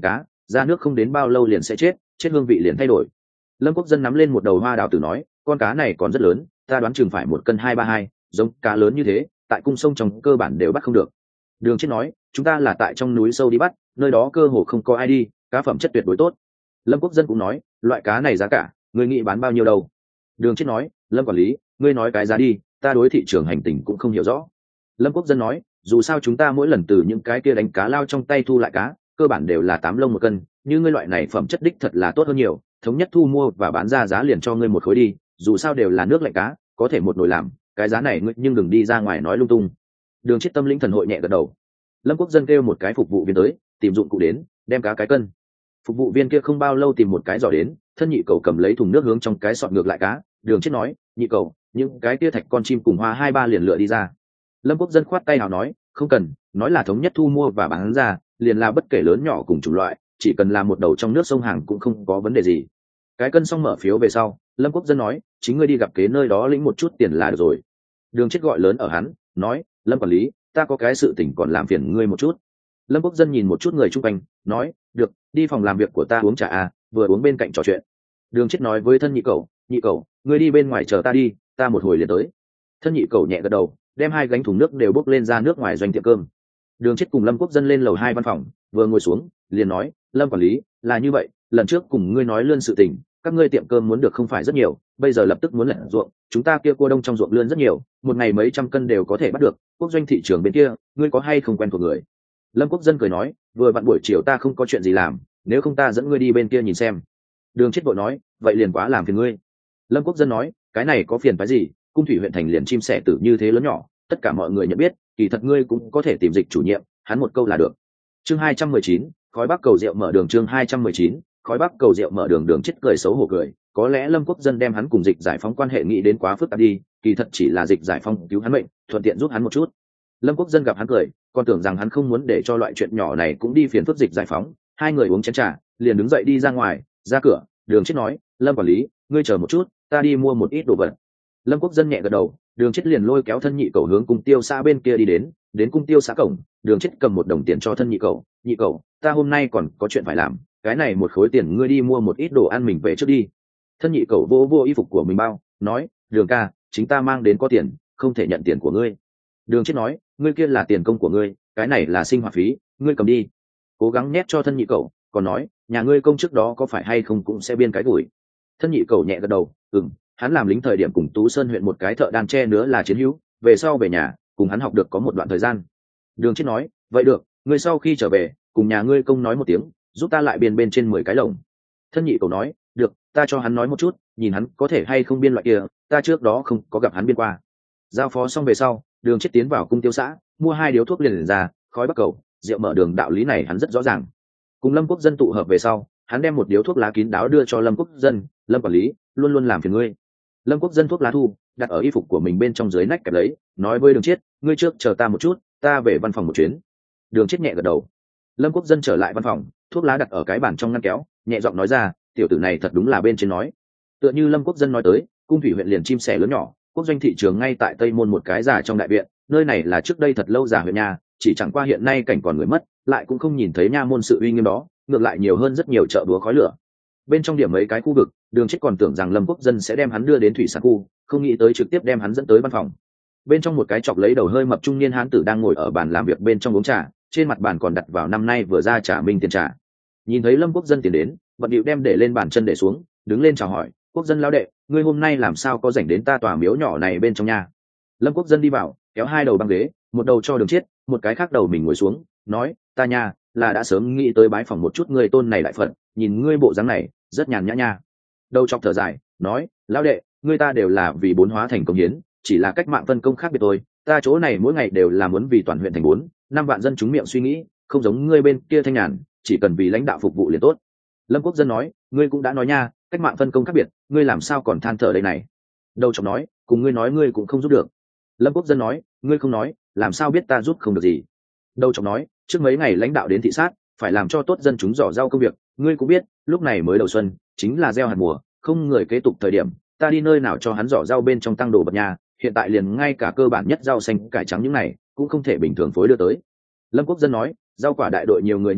ra nước không đến bao lâu liền sẽ chết hương vị liền thay đổi. Lâm Quốc Dân nắm lên một đầu hoa đào tử nói, con cá này còn rất lớn, ta đoán chừng phải 1 cân 232, giống cá lớn như thế tại cung sông trong cơ bản đều bắt không được. Đường Chết nói, chúng ta là tại trong núi sâu đi bắt, nơi đó cơ hồ không có ai đi, cá phẩm chất tuyệt đối tốt. Lâm Quốc Dân cũng nói, loại cá này giá cả người nghĩ bán bao nhiêu đâu? Đường Chết nói, Lâm quản lý, ngươi nói cái giá đi, ta đối thị trường hành tình cũng không hiểu rõ. Lâm Quốc Dân nói, dù sao chúng ta mỗi lần từ những cái kia đánh cá lao trong tay thu lại cá, cơ bản đều là 8 lông 1 cân, như ngươi loại này phẩm chất đích thật là tốt hơn nhiều, thống nhất thu mua và bán ra giá liền cho ngươi một khối đi, dù sao đều là nước lạnh cá, có thể một nồi làm, cái giá này ngươi nhưng đừng đi ra ngoài nói lung tung. Đường Chết tâm linh thần hội nhẹ gật đầu. Lâm Quốc Dân kêu một cái phục vụ viên tới, tìm dụng cụ đến, đem cá cái cân. Phục vụ viên kia không bao lâu tìm một cái giỏ đến, thân nhị cầu cầm lấy thùng nước hướng trong cái sọt ngược lại cá. Đường Chết nói, nhị cầu, những cái kia thạch con chim cùng hoa 2-3 liền lựa đi ra. Lâm Quốc Dân khoát tay nào nói, không cần, nói là thống nhất thu mua và bán ra, liền là bất kể lớn nhỏ cùng chủng loại, chỉ cần là một đầu trong nước sông hàng cũng không có vấn đề gì. Cái cân xong mở phiếu về sau, Lâm Quốc Dân nói, chính ngươi đi gặp kế nơi đó lĩnh một chút tiền là được rồi. Đường Chết gọi lớn ở hắn, nói, Lâm quản lý, ta có cái sự tình còn làm phiền ngươi một chút. Lâm Quốc Dân nhìn một chút người chung quanh, nói, được, đi phòng làm việc của ta uống trà à, vừa uống bên cạnh trò chuyện. Đường Chết nói với thân nhị cậu, ngươi đi bên ngoài chờ ta đi, ta một hồi liền tới. Thân nhị cậu nhẹ gật đầu, đem 2 gánh thùng nước đều bốc lên ra nước ngoài doanh tiệm cơm. Đường Chết cùng Lâm Quốc Dân lên lầu 2 văn phòng, vừa ngồi xuống, liền nói, Lâm quản lý, là như vậy, lần trước cùng ngươi nói lươn sự tình, các ngươi tiệm cơm muốn được không phải rất nhiều, bây giờ lập tức muốn lật ruộng, chúng ta kia cua đông trong ruộng lươn rất nhiều, một ngày mấy trăm cân đều có thể bắt được, quốc doanh thị trường bên kia, ngươi có hay không quen thuộc người? Lâm Quốc Dân cười nói, vừa vặn buổi chiều ta không có chuyện gì làm, nếu không ta dẫn ngươi đi bên kia nhìn xem. Đường Chết vội nói, vậy liền quá làm phiền ngươi. Lâm Quốc Dân nói, cái này có phiền phái gì, cung thủy huyện thành liền chim sẻ tử như thế lớn nhỏ, tất cả mọi người nhận biết, kỳ thật ngươi cũng có thể tìm Dịch chủ nhiệm, hắn một câu là được. Chương 219, khói bắc cầu rượu mở đường. Chương 219, khói bắc cầu rượu mở đường. Đường Chết cười xấu hổ cười, có lẽ Lâm Quốc Dân đem hắn cùng Dịch giải phóng quan hệ nghĩ đến quá phức tạp đi, kỳ thật chỉ là Dịch giải phóng cứu hắn mệnh, thuận tiện giúp hắn một chút. Lâm Quốc Dân gặp hắn cười, còn tưởng rằng hắn không muốn để cho loại chuyện nhỏ này cũng đi phiền phức Dịch giải phóng. Hai người uống chén trà, liền đứng dậy đi ra ngoài, ra cửa. Đường Chết nói, Lâm quản lý, ngươi chờ một chút, ta đi mua một ít đồ vật. Lâm Quốc Dân nhẹ gật đầu, Đường Chết liền lôi kéo thân nhị cầu hướng cung tiêu xã bên kia đi đến cung tiêu xã cổng. Đường Chết cầm 1 đồng tiền cho thân nhị cầu, ta hôm nay còn có chuyện phải làm, cái này 1 khối tiền ngươi đi mua một ít đồ ăn mình về trước đi. Thân nhị cầu vô y phục của mình bao, nói, Đường ca, chính ta mang đến có tiền, không thể nhận tiền của ngươi. Đường Chết nói, ngươi kia là tiền công của ngươi, cái này là sinh hoạt phí, ngươi cầm đi. Cố gắng nhét cho thân nhị cầu, còn nói, nhà ngươi công trước đó có phải hay không cũng sẽ biên cái gửi. Thân nhị cầu nhẹ gật đầu, hắn làm lính thời điểm cùng Tú Sơn huyện một cái thợ đan tre nữa là chiến hữu, về sau về nhà cùng hắn học được có một đoạn thời gian. Đường Chết nói, vậy được, ngươi sau khi trở về cùng nhà ngươi công nói một tiếng, giúp ta lại biên bên trên 10 cái lồng. Thân nhị cầu nói, được, ta cho hắn nói một chút, nhìn hắn có thể hay không biên loại kia, ta trước đó không có gặp hắn biên qua. Giao phó xong về sau, Đường Chết tiến vào cung tiêu xã, mua 2 điếu thuốc liền ra, khói bắc cầu rượu mở đường đạo lý này hắn rất rõ ràng. Cùng Lâm Quốc Dân tụ hợp về sau, hắn đem 1 điếu thuốc lá kín đáo đưa cho Lâm Quốc Dân, Lâm quản lý, luôn luôn làm phiền ngươi. Lâm Quốc Dân thuốc lá thu, đặt ở y phục của mình bên trong dưới nách kẹp lấy, nói với Đường Chết, ngươi trước chờ ta một chút, ta về văn phòng một chuyến. Đường Chết nhẹ gật đầu. Lâm Quốc Dân trở lại văn phòng, thuốc lá đặt ở cái bàn trong ngăn kéo, nhẹ giọng nói ra, tiểu tử này thật đúng là bên trên nói. Tựa như Lâm Quốc Dân nói tới, cung thủy huyện liền chim sẻ lớn nhỏ, quốc doanh thị trường ngay tại Tây Môn một cái giả trong đại viện, nơi này là trước đây thật lâu giả huyện nhà, chỉ chẳng qua hiện nay cảnh còn người mất, lại cũng không nhìn thấy nha môn sự uy nghiêm đó, ngược lại nhiều hơn rất nhiều chợ búa khói lửa. Bên trong điểm mấy cái khu vực, Đường Chết còn tưởng rằng Lâm Quốc Dân sẽ đem hắn đưa đến thủy sản khu, không nghĩ tới trực tiếp đem hắn dẫn tới văn phòng. Bên trong một cái chọc lấy đầu hơi mập trung niên hán tử đang ngồi ở bàn làm việc bên trong uống trà, trên mặt bàn còn đặt vào năm nay vừa ra trả minh tiền trà. Nhìn thấy Lâm Quốc Dân tiến đến, bận điệu đem để lên bàn chân để xuống, đứng lên chào hỏi, Quốc Dân lão đệ, ngươi hôm nay làm sao có rảnh đến ta tòa miếu nhỏ này bên trong nhà? Lâm Quốc Dân đi vào, kéo 2 đầu băng ghế, một đầu cho Đường Chết, một cái khác đầu mình ngồi xuống, nói, ta nha là đã sớm nghĩ tới bái phỏng một chút người tôn này đại phật, nhìn ngươi bộ dáng này rất nhàn nhã nha. Đầu chọc thở dài, nói, lão đệ, ngươi ta đều là vì 4 hóa thành công hiến, chỉ là cách mạng phân công khác biệt thôi, ta chỗ này mỗi ngày đều là muốn vì toàn huyện thành 4-5 vạn dân chúng miệng suy nghĩ, không giống ngươi bên kia thanh nhàn, chỉ cần vì lãnh đạo phục vụ liền tốt. Lâm Quốc Dân nói, ngươi cũng đã nói nha, cách mạng phân công khác biệt, ngươi làm sao còn than thở đây này? Đầu chọc nói, cùng ngươi nói ngươi cũng không giúp được. Lâm Quốc Dân nói, ngươi không nói, làm sao biết ta giúp không được gì? Đầu chọc nói, trước mấy ngày lãnh đạo đến thị sát, phải làm cho tốt dân chúng giỏ rau công việc, ngươi cũng biết, lúc này mới đầu xuân, chính là gieo hạt mùa, không người kế tục thời điểm, ta đi nơi nào cho hắn giỏ rau bên trong tăng đồ vật nhà, hiện tại liền ngay cả cơ bản nhất rau xanh cải trắng những này cũng không thể bình thường phối đưa tới. Lâm Quốc Dân nói, rau quả đại đội nhiều người như vậy,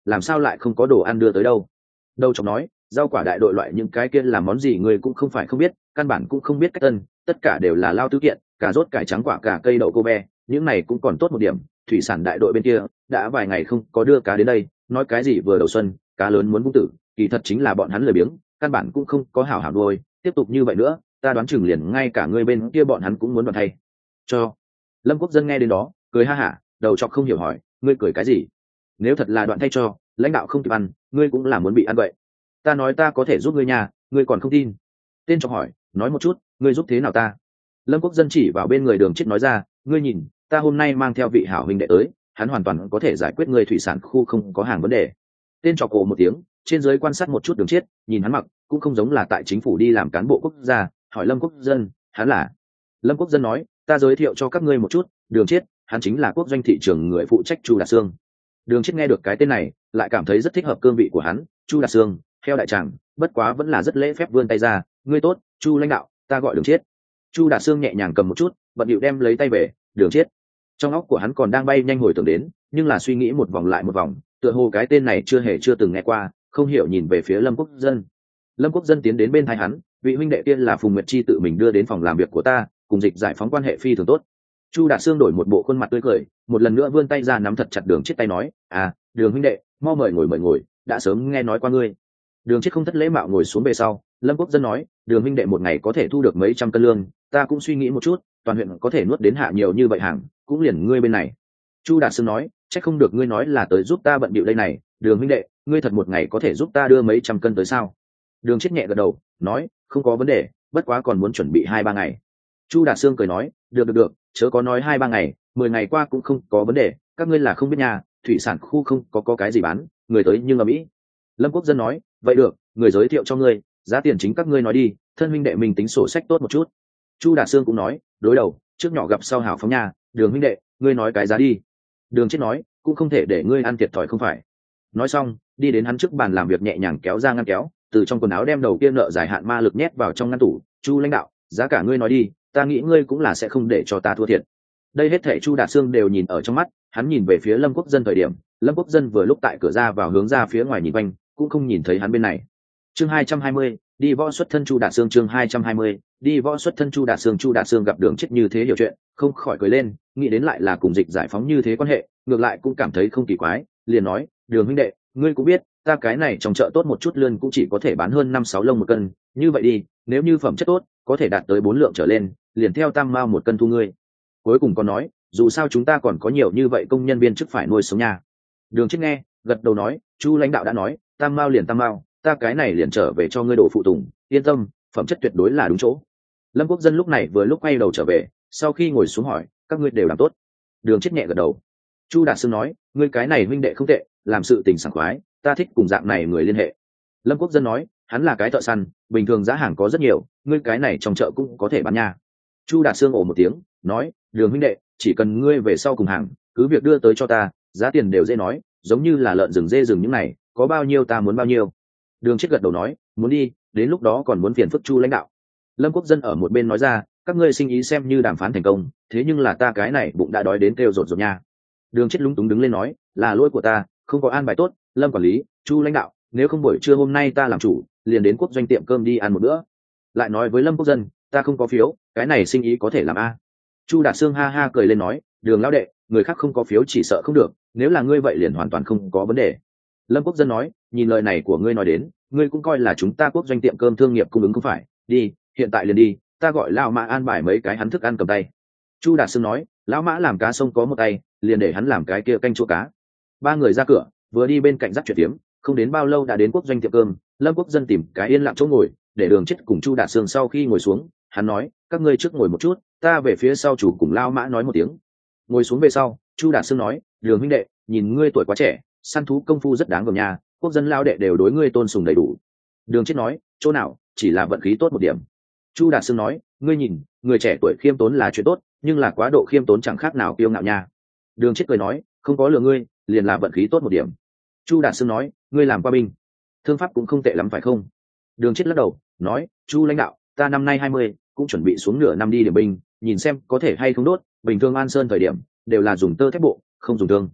làm sao lại không có đồ ăn đưa tới đâu. Đầu chọc nói, rau quả đại đội loại những cái kia làm món gì ngươi cũng không phải không biết, căn bản cũng không biết cách tân, tất cả đều là lao tứ kiện, cà rốt cải trắng quả cả cây đậu cô be, những này cũng còn tốt một điểm. Thủy sản đại đội bên kia đã vài ngày không có đưa cá đến đây, nói cái gì vừa đầu xuân cá lớn muốn vung tử, kỳ thật chính là bọn hắn lười biếng, căn bản cũng không có hảo hảo nuôi. Tiếp tục như vậy nữa, ta đoán chừng liền ngay cả ngươi bên kia bọn hắn cũng muốn đoàn thay cho. Lâm Quốc Dân nghe đến đó cười ha hả, đầu chọc không hiểu hỏi, ngươi cười cái gì? Nếu thật là đoạn thay cho, lãnh đạo không kịp ăn, ngươi cũng là muốn bị ăn vậy. Ta nói ta có thể giúp ngươi nhà, ngươi còn không tin. Tên chọc hỏi, nói một chút, ngươi giúp thế nào ta? Lâm Quốc Dân chỉ vào bên người Đường Chiết nói ra, ngươi nhìn, ta hôm nay mang theo vị hảo huynh đệ tới, hắn hoàn toàn có thể giải quyết ngươi thủy sản khu không có hàng vấn đề. Tên chọc cổ một tiếng, trên dưới quan sát một chút Đường Chiết, nhìn hắn mặc cũng không giống là tại chính phủ đi làm cán bộ quốc gia, hỏi Lâm Quốc Dân, hắn là? Lâm Quốc Dân nói, ta giới thiệu cho các ngươi một chút, Đường Chiết, hắn chính là quốc doanh thị trường người phụ trách Chu Đạt Sương. Đường Chiết nghe được cái tên này, lại cảm thấy rất thích hợp cương vị của hắn, Chu Đạt Sương, theo đại tràng, bất quá vẫn là rất lễ phép vươn tay ra, ngươi tốt, Chu lãnh đạo, ta gọi Đường Chiết. Chu Đạt Sương nhẹ nhàng cầm một chút, bận điệu đem lấy tay về, Đường Chiết. Trong óc của hắn còn đang bay nhanh hồi tưởng đến, nhưng là suy nghĩ một vòng lại một vòng, tựa hồ cái tên này chưa từng nghe qua, không hiểu nhìn về phía Lâm Quốc Dân. Lâm Quốc Dân tiến đến bên thái hắn, vị huynh đệ kia là Phùng Nguyệt Chi tự mình đưa đến phòng làm việc của ta, cùng dịch giải phóng quan hệ phi thường tốt. Chu Đạt Sương đổi một bộ khuôn mặt tươi cười, một lần nữa vươn tay ra nắm thật chặt Đường Chiết tay nói, Đường huynh đệ, mau mời ngồi, đã sớm nghe nói qua ngươi. Đường Chiết không thất lễ mạo ngồi xuống về sau. Lâm Quốc Dân nói, Đường huynh đệ một ngày có thể thu được mấy trăm cân lương, ta cũng suy nghĩ một chút, toàn huyện có thể nuốt đến hạ nhiều như vậy hàng, cũng liền ngươi bên này. Chu Đạt Sương nói, chắc không được ngươi nói là tới giúp ta bận bịu đây này, Đường huynh đệ, ngươi thật một ngày có thể giúp ta đưa mấy trăm cân tới sao? Đường Chiết nhẹ gật đầu, nói, không có vấn đề, bất quá còn muốn chuẩn bị 2-3 ngày. Chu Đạt Sương cười nói, được, chớ có nói 2-3 ngày, 10 ngày qua cũng không có vấn đề, các ngươi là không biết nhà, thủy sản khu không có cái gì bán, người tới nhưng ở Mỹ. Lâm Quốc Dân nói, vậy được, người giới thiệu cho ngươi, giá tiền chính các ngươi nói đi, thân huynh đệ mình tính sổ sách tốt một chút. Chu Đạt Sương cũng nói, đối đầu, trước nhỏ gặp sau hảo phóng nhà, Đường huynh đệ, ngươi nói cái giá đi. Đường Chiết nói, cũng không thể để ngươi ăn thiệt thòi không phải. Nói xong, đi đến hắn trước bàn làm việc nhẹ nhàng kéo ra ngăn kéo, từ trong quần áo đem đầu kia nợ dài hạn ma lực nhét vào trong ngăn tủ. Chu lãnh đạo, giá cả ngươi nói đi, ta nghĩ ngươi cũng là sẽ không để cho ta thua thiệt. Đây hết thảy Chu Đạt Sương đều nhìn ở trong mắt, hắn nhìn về phía Lâm Quốc Dân thời điểm, Lâm Quốc Dân vừa lúc tại cửa ra vào hướng ra phía ngoài nhìn quanh, cũng không nhìn thấy hắn bên này. Chương 220, đi võ xuất thân Chu Đạt Sương. Chương 220, đi võ xuất thân Chu Đạt Sương. Chu Đạt Sương gặp Đường Chiết như thế hiểu chuyện, không khỏi cười lên, nghĩ đến lại là cùng dịch giải phóng như thế quan hệ, ngược lại cũng cảm thấy không kỳ quái, liền nói, Đường huynh đệ, ngươi cũng biết, ta cái này trong chợ tốt một chút lươn cũng chỉ có thể bán hơn 5-6 lông một cân, như vậy đi, nếu như phẩm chất tốt, có thể đạt tới 4 lượng trở lên, liền theo tam mao một cân thu ngươi. Cuối cùng còn nói, dù sao chúng ta còn có nhiều như vậy công nhân viên chức phải nuôi sống nhà. Đường Chiết nghe, gật đầu nói, Chu lãnh đạo đã nói, tam mao liền tam mao, ta cái này liền trở về cho ngươi đổ phụ tùng, yên tâm, phẩm chất tuyệt đối là đúng chỗ. Lâm Quốc Dân lúc này vừa lúc quay đầu trở về, sau khi ngồi xuống hỏi, các ngươi đều làm tốt. Đường Chiết nhẹ gật đầu. Chu Đạt Sương nói, ngươi cái này huynh đệ không tệ, làm sự tình sảng khoái, ta thích cùng dạng này người liên hệ. Lâm Quốc Dân nói, hắn là cái thợ săn, bình thường giá hàng có rất nhiều, ngươi cái này trong chợ cũng có thể bán nha. Chu Đạt Sương ồ một tiếng, nói, Đường huynh đệ, chỉ cần ngươi về sau cùng hàng, cứ việc đưa tới cho ta, giá tiền đều dễ nói, giống như là lợn rừng dê rừng những này, có bao nhiêu ta muốn bao nhiêu. Đường Chiết gật đầu nói, muốn đi, đến lúc đó còn muốn phiền phức Chu lãnh đạo. Lâm Quốc Dân ở một bên nói ra, các ngươi sinh ý xem như đàm phán thành công, thế nhưng là ta cái này bụng đã đói đến kêu rột rột nha. Đường Chiết lúng túng đứng lên nói, là lỗi của ta, không có an bài tốt, Lâm quản lý, Chu lãnh đạo, nếu không buổi trưa hôm nay ta làm chủ, liền đến quốc doanh tiệm cơm đi ăn một bữa. Lại nói với Lâm Quốc Dân, ta không có phiếu, cái này sinh ý có thể làm a. Chu Đạt Sương ha ha cười lên nói, Đường lão đệ, người khác không có phiếu chỉ sợ không được, nếu là ngươi vậy liền hoàn toàn không có vấn đề. Lâm Quốc Dân nói, nhìn lời này của ngươi nói đến, ngươi cũng coi là chúng ta quốc doanh tiệm cơm thương nghiệp cung ứng không phải, đi, hiện tại liền đi, ta gọi lão mã an bài mấy cái hắn thức ăn cầm tay. Chu Đạt Sương nói, lão mã làm cá sông có một tay, liền để hắn làm cái kia canh chua cá. Ba người ra cửa, vừa đi bên cạnh dắt chuyện tiếm, không đến bao lâu đã đến quốc doanh tiệm cơm. Lâm Quốc Dân tìm cái yên lặng chỗ ngồi, để Đường Chiết cùng Chu Đạt Sương sau khi ngồi xuống, hắn nói, các ngươi trước ngồi một chút, ta về phía sau chủ cùng lão mã nói một tiếng. Ngồi xuống về sau, Chu Đạt Sương nói, Đường huynh đệ, nhìn ngươi tuổi quá trẻ, săn thú công phu rất đáng gờm nhà, quốc dân lao đệ đều đối ngươi tôn sùng đầy đủ. Đường Chiết nói, chỗ nào, chỉ là vận khí tốt một điểm. Chu Đạt Sương nói, ngươi nhìn, người trẻ tuổi khiêm tốn là chuyện tốt, nhưng là quá độ khiêm tốn chẳng khác nào kiêu ngạo nha. Đường Chiết cười nói, không có lừa ngươi, liền là vận khí tốt một điểm. Chu Đạt Sương nói, ngươi làm qua binh, thương pháp cũng không tệ lắm phải không? Đường Chiết lắc đầu, nói, Chu lãnh đạo, ta năm nay 20, cũng chuẩn bị xuống nửa năm đi điểm binh, nhìn xem có thể hay không đốt. Bình thường An Sơn thời điểm đều là dùng tơ thép bộ, không dùng thương.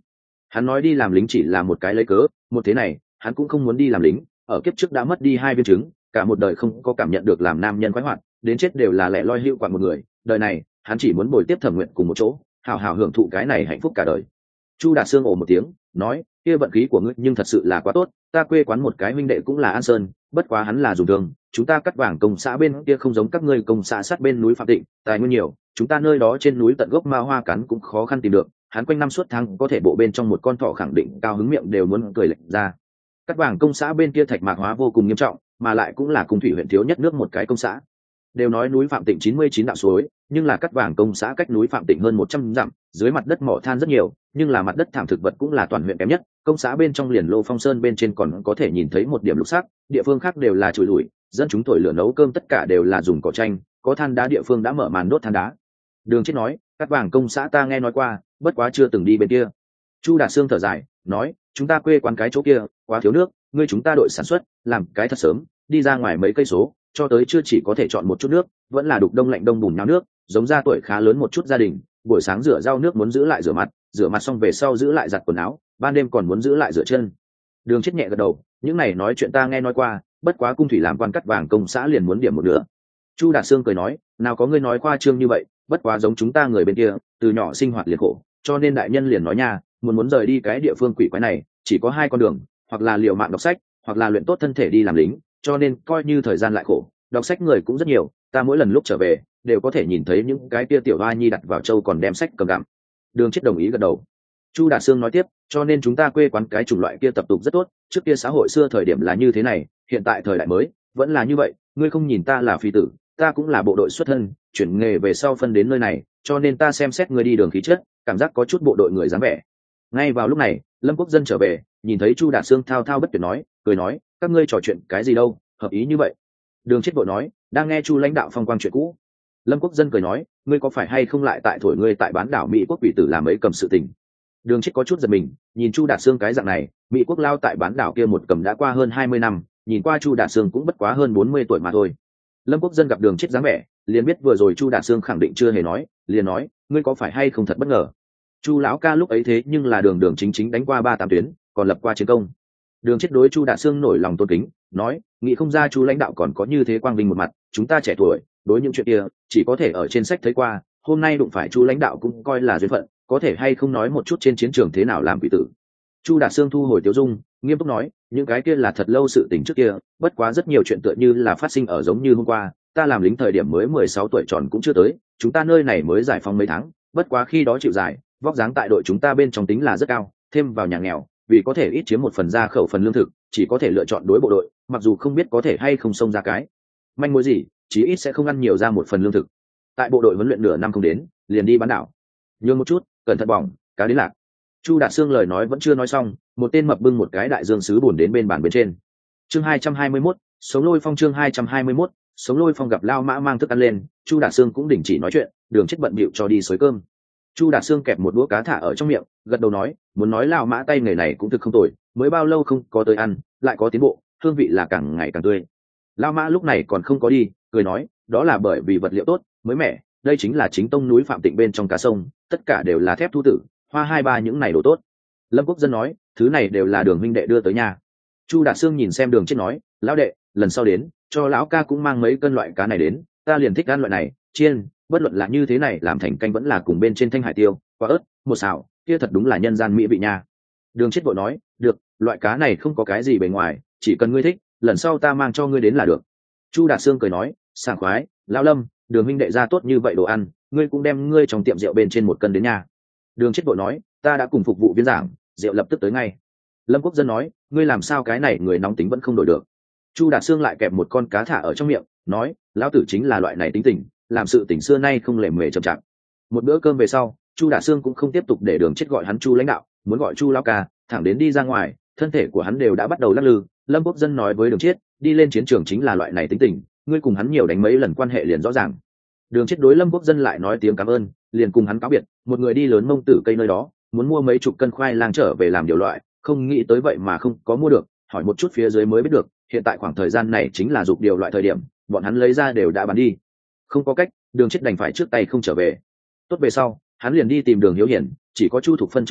Hắn nói đi làm lính chỉ là một cái lấy cớ, một thế này hắn cũng không muốn đi làm lính, ở kiếp trước đã mất đi 2 viên trứng, cả một đời không có cảm nhận được làm nam nhân khoái hoạt, đến chết đều là lẻ loi hữu quạng một người, đời này hắn chỉ muốn bồi tiếp Thẩm Nguyện cùng một chỗ, hào hào hưởng thụ cái này hạnh phúc cả đời. Chu Đạt Sương ồ một tiếng, nói, kia vận khí của ngươi nhưng thật sự là quá tốt, ta quê quán một cái huynh đệ cũng là An Sơn, bất quá hắn là dùng đường, chúng ta Cắt Vàng công xã bên kia không giống các ngươi công xã sát bên núi Phạm Tịnh, tài nguyên nhiều, chúng ta nơi đó trên núi tận gốc ma hoa cắn cũng khó khăn tìm được, hắn quanh năm suốt tháng có thể bộ bên trong một con thỏ khẳng định cao hứng miệng đều muốn cười lệch ra. Cắt Vàng công xã bên kia thạch mạc hóa vô cùng nghiêm trọng, mà lại cũng là cung thủy huyện thiếu nhất nước một cái công xã. Đều nói núi Phạm Tịnh 99 đạo suối, nhưng là Cắt Vàng công xã cách núi Phạm Tịnh hơn 100 dặm, dưới mặt đất mỏ than rất nhiều, nhưng là mặt đất thảm thực vật cũng là toàn huyện kém nhất. Công xã bên trong liền Lô Phong Sơn bên trên còn có thể nhìn thấy một điểm lục sắc, địa phương khác đều là chùi lủi, dân chúng thổi lửa nấu cơm tất cả đều là dùng cỏ tranh, có than đá địa phương đã mở màn đốt than đá. Đường Chết nói, Cắt Vàng công xã ta nghe nói qua, bất quá chưa từng đi bên kia. Chu Đạt Sương thở dài, nói, chúng ta quê quán cái chỗ kia quá thiếu nước, ngươi chúng ta đội sản xuất làm cái thật sớm, đi ra ngoài mấy cây số cho tới chưa chỉ có thể chọn một chút nước, vẫn là đục đông lạnh đông bùn nháo nước, giống ra tuổi khá lớn một chút gia đình, buổi sáng rửa rau nước muốn giữ lại rửa mặt xong về sau giữ lại giặt quần áo, ban đêm còn muốn giữ lại rửa chân. Đường Chết nhẹ gật đầu, những này nói chuyện ta nghe nói qua, bất quá cung thủy làm quan Cắt Vàng công xã liền muốn điểm một nửa. Chu Đạt Sương cười nói, nào có ngươi nói khoa trương như vậy, bất quá giống chúng ta người bên kia từ nhỏ sinh hoạt liệt khổ, cho nên đại nhân liền nói nha, muốn rời đi cái địa phương quỷ quái này chỉ có 2 con đường, hoặc là liều mạng đọc sách, hoặc là luyện tốt thân thể đi làm lính, cho nên coi như thời gian lại khổ, đọc sách người cũng rất nhiều, ta mỗi lần lúc trở về đều có thể nhìn thấy những cái kia tiểu hoa nhi đặt vào châu còn đem sách cầm gặm. Đường Chết đồng ý gật đầu. Chu Đạt Sương nói tiếp, cho nên chúng ta quê quán cái chủng loại kia tập tục rất tốt, trước kia xã hội xưa thời điểm là như thế này, hiện tại thời đại mới vẫn là như vậy, ngươi không nhìn ta là phi tử, ta cũng là bộ đội xuất thân, chuyển nghề về sau phân đến nơi này, cho nên ta xem xét ngươi đi đường khí chất, cảm giác có chút bộ đội người dáng vẻ. Ngay vào lúc này, Lâm Quốc Dân trở về, nhìn thấy Chu Đạt Sương thao thao bất tuyệt nói, cười nói, các ngươi trò chuyện cái gì đâu, hợp ý như vậy. Đường Chết vội nói, đang nghe Chu lãnh đạo phong quang chuyện cũ. Lâm Quốc Dân cười nói, ngươi có phải hay không lại tại thổi ngươi tại bán đảo Mỹ quốc quỷ tử làm ấy cầm sự tình. Đường Chết có chút giật mình, nhìn Chu Đạt Sương cái dạng này, Mỹ quốc lao tại bán đảo kia một cầm đã qua hơn 20 năm, nhìn qua Chu Đạt Sương cũng bất quá hơn 40 tuổi mà thôi. Lâm Quốc Dân gặp Đường Chết dáng vẻ, liền biết vừa rồi Chu Đạt Sương khẳng định chưa hề nói, liền nói, ngươi có phải hay không thật bất ngờ. Chu lão ca lúc ấy thế nhưng là đường đường chính chính đánh qua 3-8 tuyến, còn lập qua chiến công. Đường Chết đối Chu Đạt Sương nổi lòng tôn kính, nói, nghĩ không ra Chu lãnh đạo còn có như thế quang vinh một mặt, chúng ta trẻ tuổi đối những chuyện kia chỉ có thể ở trên sách thấy qua, hôm nay đụng phải Chu lãnh đạo cũng coi là duyên phận, có thể hay không nói một chút trên chiến trường thế nào làm quỷ tử. Chu Đạt Sương thu hồi tiêu dung, nghiêm túc nói, những cái kia là thật lâu sự tình trước kia, bất quá rất nhiều chuyện tựa như là phát sinh ở giống như hôm qua, ta làm lính thời điểm mới 16 tuổi tròn cũng chưa tới, chúng ta nơi này mới giải phóng mấy tháng, bất quá khi đó chịu giải, vóc dáng tại đội chúng ta bên trong tính là rất cao, thêm vào nhà nghèo, vì có thể ít chiếm một phần gia khẩu phần lương thực, chỉ có thể lựa chọn đối bộ đội, mặc dù không biết có thể hay không xông ra cái manh mối gì, chí ít sẽ không ăn nhiều ra một phần lương thực. Tại bộ đội huấn luyện nửa năm không đến, liền đi bán đảo. Nhường một chút, cẩn thận bỏng, cá đến lạc. Chu Đạt Sương lời nói vẫn chưa nói xong, một tên mập bưng một cái đại dương sứ buồn đến bên bàn bên trên. Chương 221, sống lôi phong. Chương 221, sống lôi phong. Gặp Lao Mã mang thức ăn lên, Chu Đạt Sương cũng đình chỉ nói chuyện, Đường Chết bận bịu cho đi xới cơm. Chu Đạt Sương kẹp một đũa cá thả ở trong miệng, gật đầu nói, muốn nói Lao Mã tay nghề này cũng thực không tồi, mới bao lâu không có tới ăn, lại có tiến bộ, hương vị là càng ngày càng tươi. Lao Mã lúc này còn không có đi, cười nói, đó là bởi vì vật liệu tốt, mới mẻ, đây chính là chính tông núi Phạm Tịnh bên trong cá sông, tất cả đều là thép thu tử, hoa 2-3 những này đồ tốt. Lâm Quốc Dân nói, thứ này đều là Đường huynh đệ đưa tới nhà. Chu Đạt Sương nhìn xem Đường Chết nói, lão đệ, lần sau đến, cho lão ca cũng mang mấy cân loại cá này đến, ta liền thích ăn loại này, chiên, bất luận là như thế này làm thành canh vẫn là cùng bên trên thanh hải tiêu, quả ớt, một xào, kia thật đúng là nhân gian mỹ vị nha. Đường Chết vội nói, được, loại cá này không có cái gì bề ngoài, chỉ cần ngươi thích, lần sau ta mang cho ngươi đến là được. Chu Đạt Sương cười nói, sảng khoái, lão Lâm, Đường huynh đệ ra tốt như vậy đồ ăn, ngươi cũng đem ngươi trong tiệm rượu bên trên 1 cân đến nhà. Đường Chết vội nói, ta đã cùng phục vụ viên giảng, rượu lập tức tới ngay. Lâm Quốc Dân nói, ngươi làm sao cái này người nóng tính vẫn không đổi được. Chu Đạt Sương lại kẹp một con cá thả ở trong miệng, nói, lão tử chính là loại này tính tình, làm sự tình xưa nay không lề mề chậm chạp. Một bữa cơm về sau, Chu Đạt Sương cũng không tiếp tục để Đường Chết gọi hắn Chu lãnh đạo, muốn gọi Chu lão ca, thẳng đến đi ra ngoài, thân thể của hắn đều đã bắt đầu lắc lư. Lâm Quốc Dân nói với Đường Chết, đi lên chiến trường chính là loại này tính tình, ngươi cùng hắn nhiều đánh mấy lần quan hệ liền rõ ràng. Đường Chết đối Lâm Quốc Dân lại nói tiếng cảm ơn, liền cùng hắn cáo biệt, một người đi lớn Mông Tử cây nơi đó, muốn mua mấy chục cân khoai lang trở về làm điều loại, không nghĩ tới vậy mà không có mua được, hỏi một chút phía dưới mới biết được, hiện tại khoảng thời gian này chính là dục điều loại thời điểm, bọn hắn lấy ra đều đã bán đi. Không có cách, Đường Chết đành phải trước tay không trở về. Tốt về sau, hắn liền đi tìm Đường Hiếu Hiển, chỉ có Chu Thục Phân trong nhà,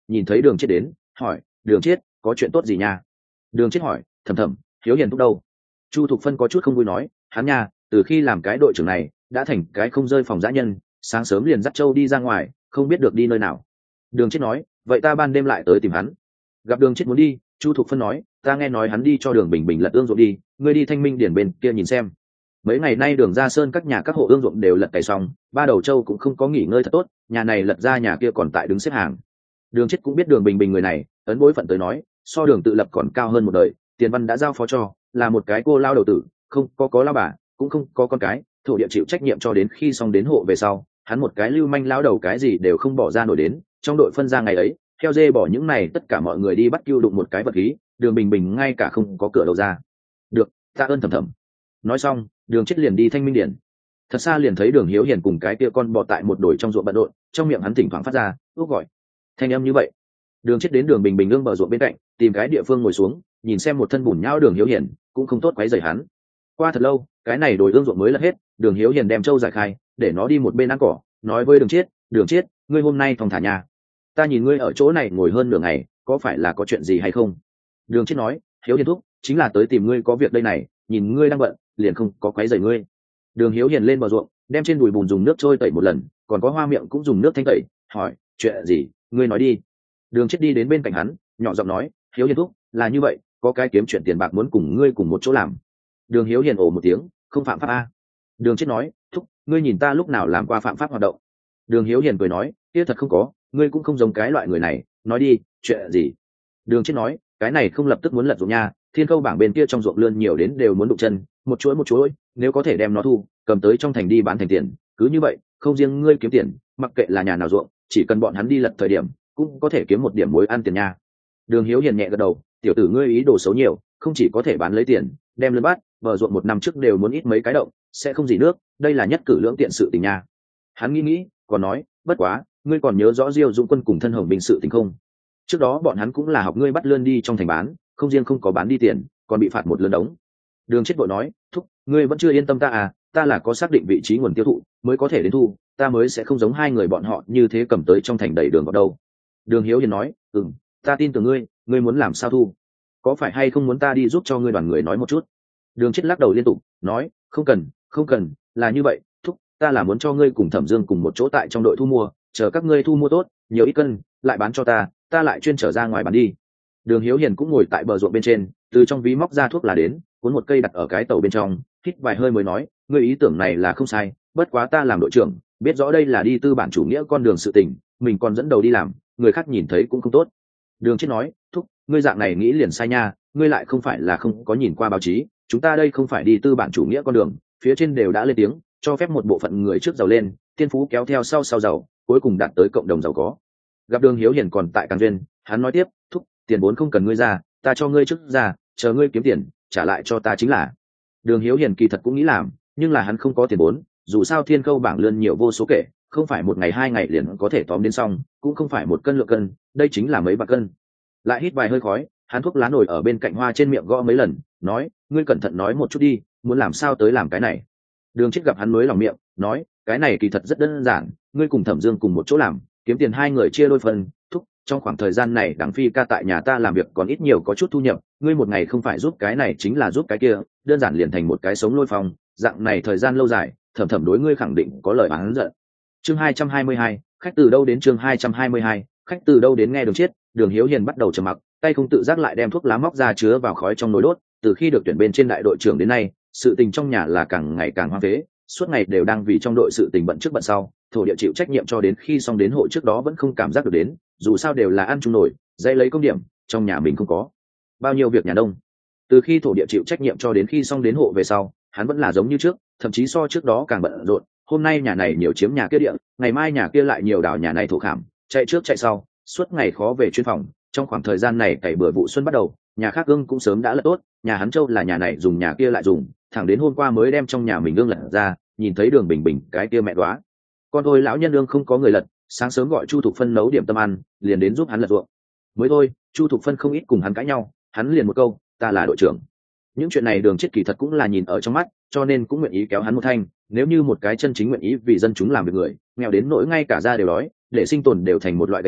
nhìn thấy Đường Chiết đến, hỏi: Đường Chiết, có chuyện tốt gì nha? Đường Chiết hỏi: Thầm Thầm, Hiếu Hiền thúc đâu? Chu Thục Phân có chút không vui nói: hắn nha, từ khi làm cái đội trưởng này đã thành cái không rơi phòng dã nhân, sáng sớm liền dắt Châu đi ra ngoài, không biết được đi nơi nào. Đường Chiết nói: vậy ta ban đêm lại tới tìm hắn. Gặp Đường Chiết muốn đi, Chu Thục Phân nói: ta nghe nói hắn đi cho Đường Bình Bình lật ương ruộng đi, ngươi đi Thanh Minh điển bên kia nhìn xem. Mấy ngày nay Đường Gia Sơn các nhà các hộ ương ruộng đều lật cày xong, ba đầu Châu cũng không có nghỉ ngơi thật tốt, nhà này lật ra nhà kia còn tại đứng xếp hàng. Đường Chiết cũng biết Đường Bình Bình người này, ấn bối phận tới nói, so Đường tự lập còn cao hơn một đời, tiền văn đã giao phó cho, là một cái cô lao đầu tử, không có lao bà, cũng không có con cái, thổ địa chịu trách nhiệm cho đến khi xong đến hộ về sau, hắn một cái lưu manh lao đầu cái gì đều không bỏ ra nổi đến, trong đội phân ra ngày ấy, theo dê bỏ những này tất cả mọi người đi bắt cưu đụng một cái vật khí, Đường Bình Bình ngay cả không có cửa đầu ra. Được, tạ ơn Thầm Thầm. Nói xong, Đường Chiết liền đi Thanh Minh điển. Thật xa liền thấy Đường Hiếu Hiền cùng cái kia con bò tại một đồi trong ruộng bận rộn, trong miệng hắn thỉnh thoảng phát ra ước gọi thanh âm như vậy. Đường Chiết đến Đường Bình Bình ương bờ ruộng bên cạnh, tìm cái địa phương ngồi xuống, nhìn xem một thân bùn nhão Đường Hiếu Hiền, cũng không tốt quấy rầy hắn. Qua thật lâu, cái này đồi ương ruộng mới lật hết, Đường Hiếu Hiền đem trâu giải khai, để nó đi một bên ăn cỏ, nói với Đường Chiết, ngươi hôm nay thong thả nhà. Ta nhìn ngươi ở chỗ này ngồi hơn nửa ngày, có phải là có chuyện gì hay không? Đường Chiết nói: Hiếu Hiền thúc, chính là tới tìm ngươi có việc đây này, nhìn ngươi đang bận, liền không có quấy rầy ngươi. Đường Hiếu Hiền lên bờ ruộng, đem trên đùi bùn dùng nước trôi tẩy một lần, còn có hoa miệng cũng dùng nước thanh tẩy, hỏi: chuyện gì, ngươi nói đi. Đường Chiết đi đến bên cạnh hắn, nhỏ giọng nói: Hiếu Hiền thúc, là như vậy, có cái kiếm chuyện tiền bạc muốn cùng ngươi cùng một chỗ làm. Đường Hiếu Hiền ồ một tiếng: không phạm pháp a? Đường Chiết nói: thúc, ngươi nhìn ta lúc nào làm qua phạm pháp hoạt động? Đường Hiếu Hiền cười nói: kia thật không có, ngươi cũng không giống cái loại người này, nói đi, chuyện gì? Đường Chiết nói: cái này không lập tức muốn lật ruộng nha, thiên câu bảng bên kia trong ruộng lươn nhiều đến đều muốn đụng chân, một chuỗi, nếu có thể đem nó thu, cầm tới trong thành đi bán thành tiền, cứ như vậy, không riêng ngươi kiếm tiền, mặc kệ là nhà nào ruộng, chỉ cần bọn hắn đi lật thời điểm, cũng có thể kiếm một điểm muối ăn tiền nha. Đường Hiếu Hiền nhẹ gật đầu: tiểu tử ngươi ý đồ xấu nhiều, không chỉ có thể bán lấy tiền, đem lươn bát, bờ ruộng một năm trước đều muốn ít mấy cái động, sẽ không gì nước, đây là nhất cử lưỡng tiện sự tình nha. Hắn nghĩ, còn nói: bất quá, ngươi còn nhớ rõ Diêu Dũng Quân cùng Thân Hồng Bình sự tình không? Trước đó bọn hắn cũng là học ngươi bắt lươn đi trong thành bán, không riêng không có bán đi tiền, còn bị phạt một lươn đống. Đường Chiết vội nói: thúc, ngươi vẫn chưa yên tâm ta à? Ta là có xác định vị trí nguồn tiêu thụ mới có thể đến thu, ta mới sẽ không giống hai người bọn họ như thế cầm tới trong thành đầy đường vào đâu. Đường Hiếu Hiền nói: ta tin tưởng ngươi, ngươi muốn làm sao thu? Có phải hay không muốn ta đi giúp cho ngươi đoàn người nói một chút? Đường Chiết lắc đầu liên tục, nói: không cần, là như vậy, thúc, ta là muốn cho ngươi cùng Thẩm Dương cùng một chỗ tại trong đội thu mua, chờ các ngươi thu mua tốt, nhiều ít cân, lại bán cho ta lại chuyên trở ra ngoài bán đi. Đường Hiếu Hiền cũng ngồi tại bờ ruộng bên trên, từ trong ví móc ra thuốc lá đến, cuốn một cây đặt ở cái tàu bên trong, hít vài hơi mới nói: ngươi ý tưởng này là không sai, bất quá ta làm đội trưởng, biết rõ đây là đi tư bản chủ nghĩa con đường sự tình, mình còn dẫn đầu đi làm, người khác nhìn thấy cũng không tốt. Đường Chiết nói: thúc, ngươi dạng này nghĩ liền sai nha, ngươi lại không phải là không có nhìn qua báo chí, chúng ta đây không phải đi tư bản chủ nghĩa con đường, phía trên đều đã lên tiếng cho phép một bộ phận người trước giàu lên, thiên phú kéo theo sau giàu, cuối cùng đạt tới cộng đồng giàu có. Gặp Đường Hiếu Hiền còn tại càng duyên, hắn nói tiếp: thúc, tiền vốn không cần ngươi ra, ta cho ngươi trước ra, chờ ngươi kiếm tiền trả lại cho ta chính là. Đường Hiếu Hiền kỳ thật cũng nghĩ làm, nhưng là hắn không có tiền vốn, dù sao thiên câu bảng lươn nhiều vô số kể, không phải một ngày hai ngày liền có thể tóm đến xong, cũng không phải một cân lượng cân, đây chính là mấy bạc cân. Lại hít vài hơi khói, hắn thuốc lá nổi ở bên cạnh hoa trên miệng gõ mấy lần, nói: ngươi cẩn thận nói một chút đi, muốn làm sao tới làm cái này? Đường Chiết gặp hắn mới lòng miệng, nói: cái này kỳ thật rất đơn giản, ngươi cùng Thẩm Dương cùng một chỗ làm, kiếm tiền hai người chia đôi phần. Thúc, trong khoảng thời gian này Đặng Phi ca tại nhà ta làm việc còn ít nhiều có chút thu nhập, ngươi một ngày không phải giúp cái này chính là giúp cái kia, đơn giản liền thành một cái sống lôi phong, dạng này thời gian lâu dài, Thẩm đối ngươi khẳng định có lời oán giận. Chương 222, khách từ đâu đến? Chương 222, khách từ đâu đến? Nghe Đường Chiết, Đường Hiếu Hiền bắt đầu trầm mặc, tay không tự giác lại đem thuốc lá móc ra chứa vào khói trong nồi đốt. Từ khi được tuyển bên trên đại đội trưởng đến nay, sự tình trong nhà là càng ngày càng hoang phế, suốt ngày đều đang vì trong đội sự tình bận trước bận sau, thổ địa chịu trách nhiệm cho đến khi xong đến hộ trước đó vẫn không cảm giác được đến, dù sao đều là ăn chung nổi, dây lấy công điểm, trong nhà mình không có bao nhiêu việc nhà nông. Từ khi thổ địa chịu trách nhiệm cho đến khi xong đến hộ về sau, hắn vẫn là giống như trước, thậm chí so trước đó càng bận rộn. Hôm nay nhà này nhiều chiếm nhà kia địa, ngày mai nhà kia lại nhiều đào nhà này thổ khảm, chạy trước chạy sau, suốt ngày khó về chuyên phòng. Trong khoảng thời gian này cày bừa vụ xuân bắt đầu, nhà khác gương cũng sớm đã lật tốt, nhà hắn Châu là nhà này dùng nhà kia lại dùng, thẳng đến hôm qua mới đem trong nhà mình gương lật ra, nhìn thấy Đường Bình Bình cái kia mẹ đoá con thôi lão nhân lương không có người lật, sáng sớm gọi Chu Thục Phân nấu điểm tâm ăn, liền đến giúp hắn lật ruộng. Mới thôi, Chu Thục Phân không ít cùng hắn cãi nhau, hắn liền một câu: ta là đội trưởng. Những chuyện này Đường Chiết kỳ thật cũng là nhìn ở trong mắt, cho nên cũng nguyện ý kéo hắn một thanh. Nếu như một cái chân chính nguyện ý vì dân chúng làm việc người, nghèo đến nỗi ngay cả ra đều đói, để sinh tồn đều thành một loại đánh vác,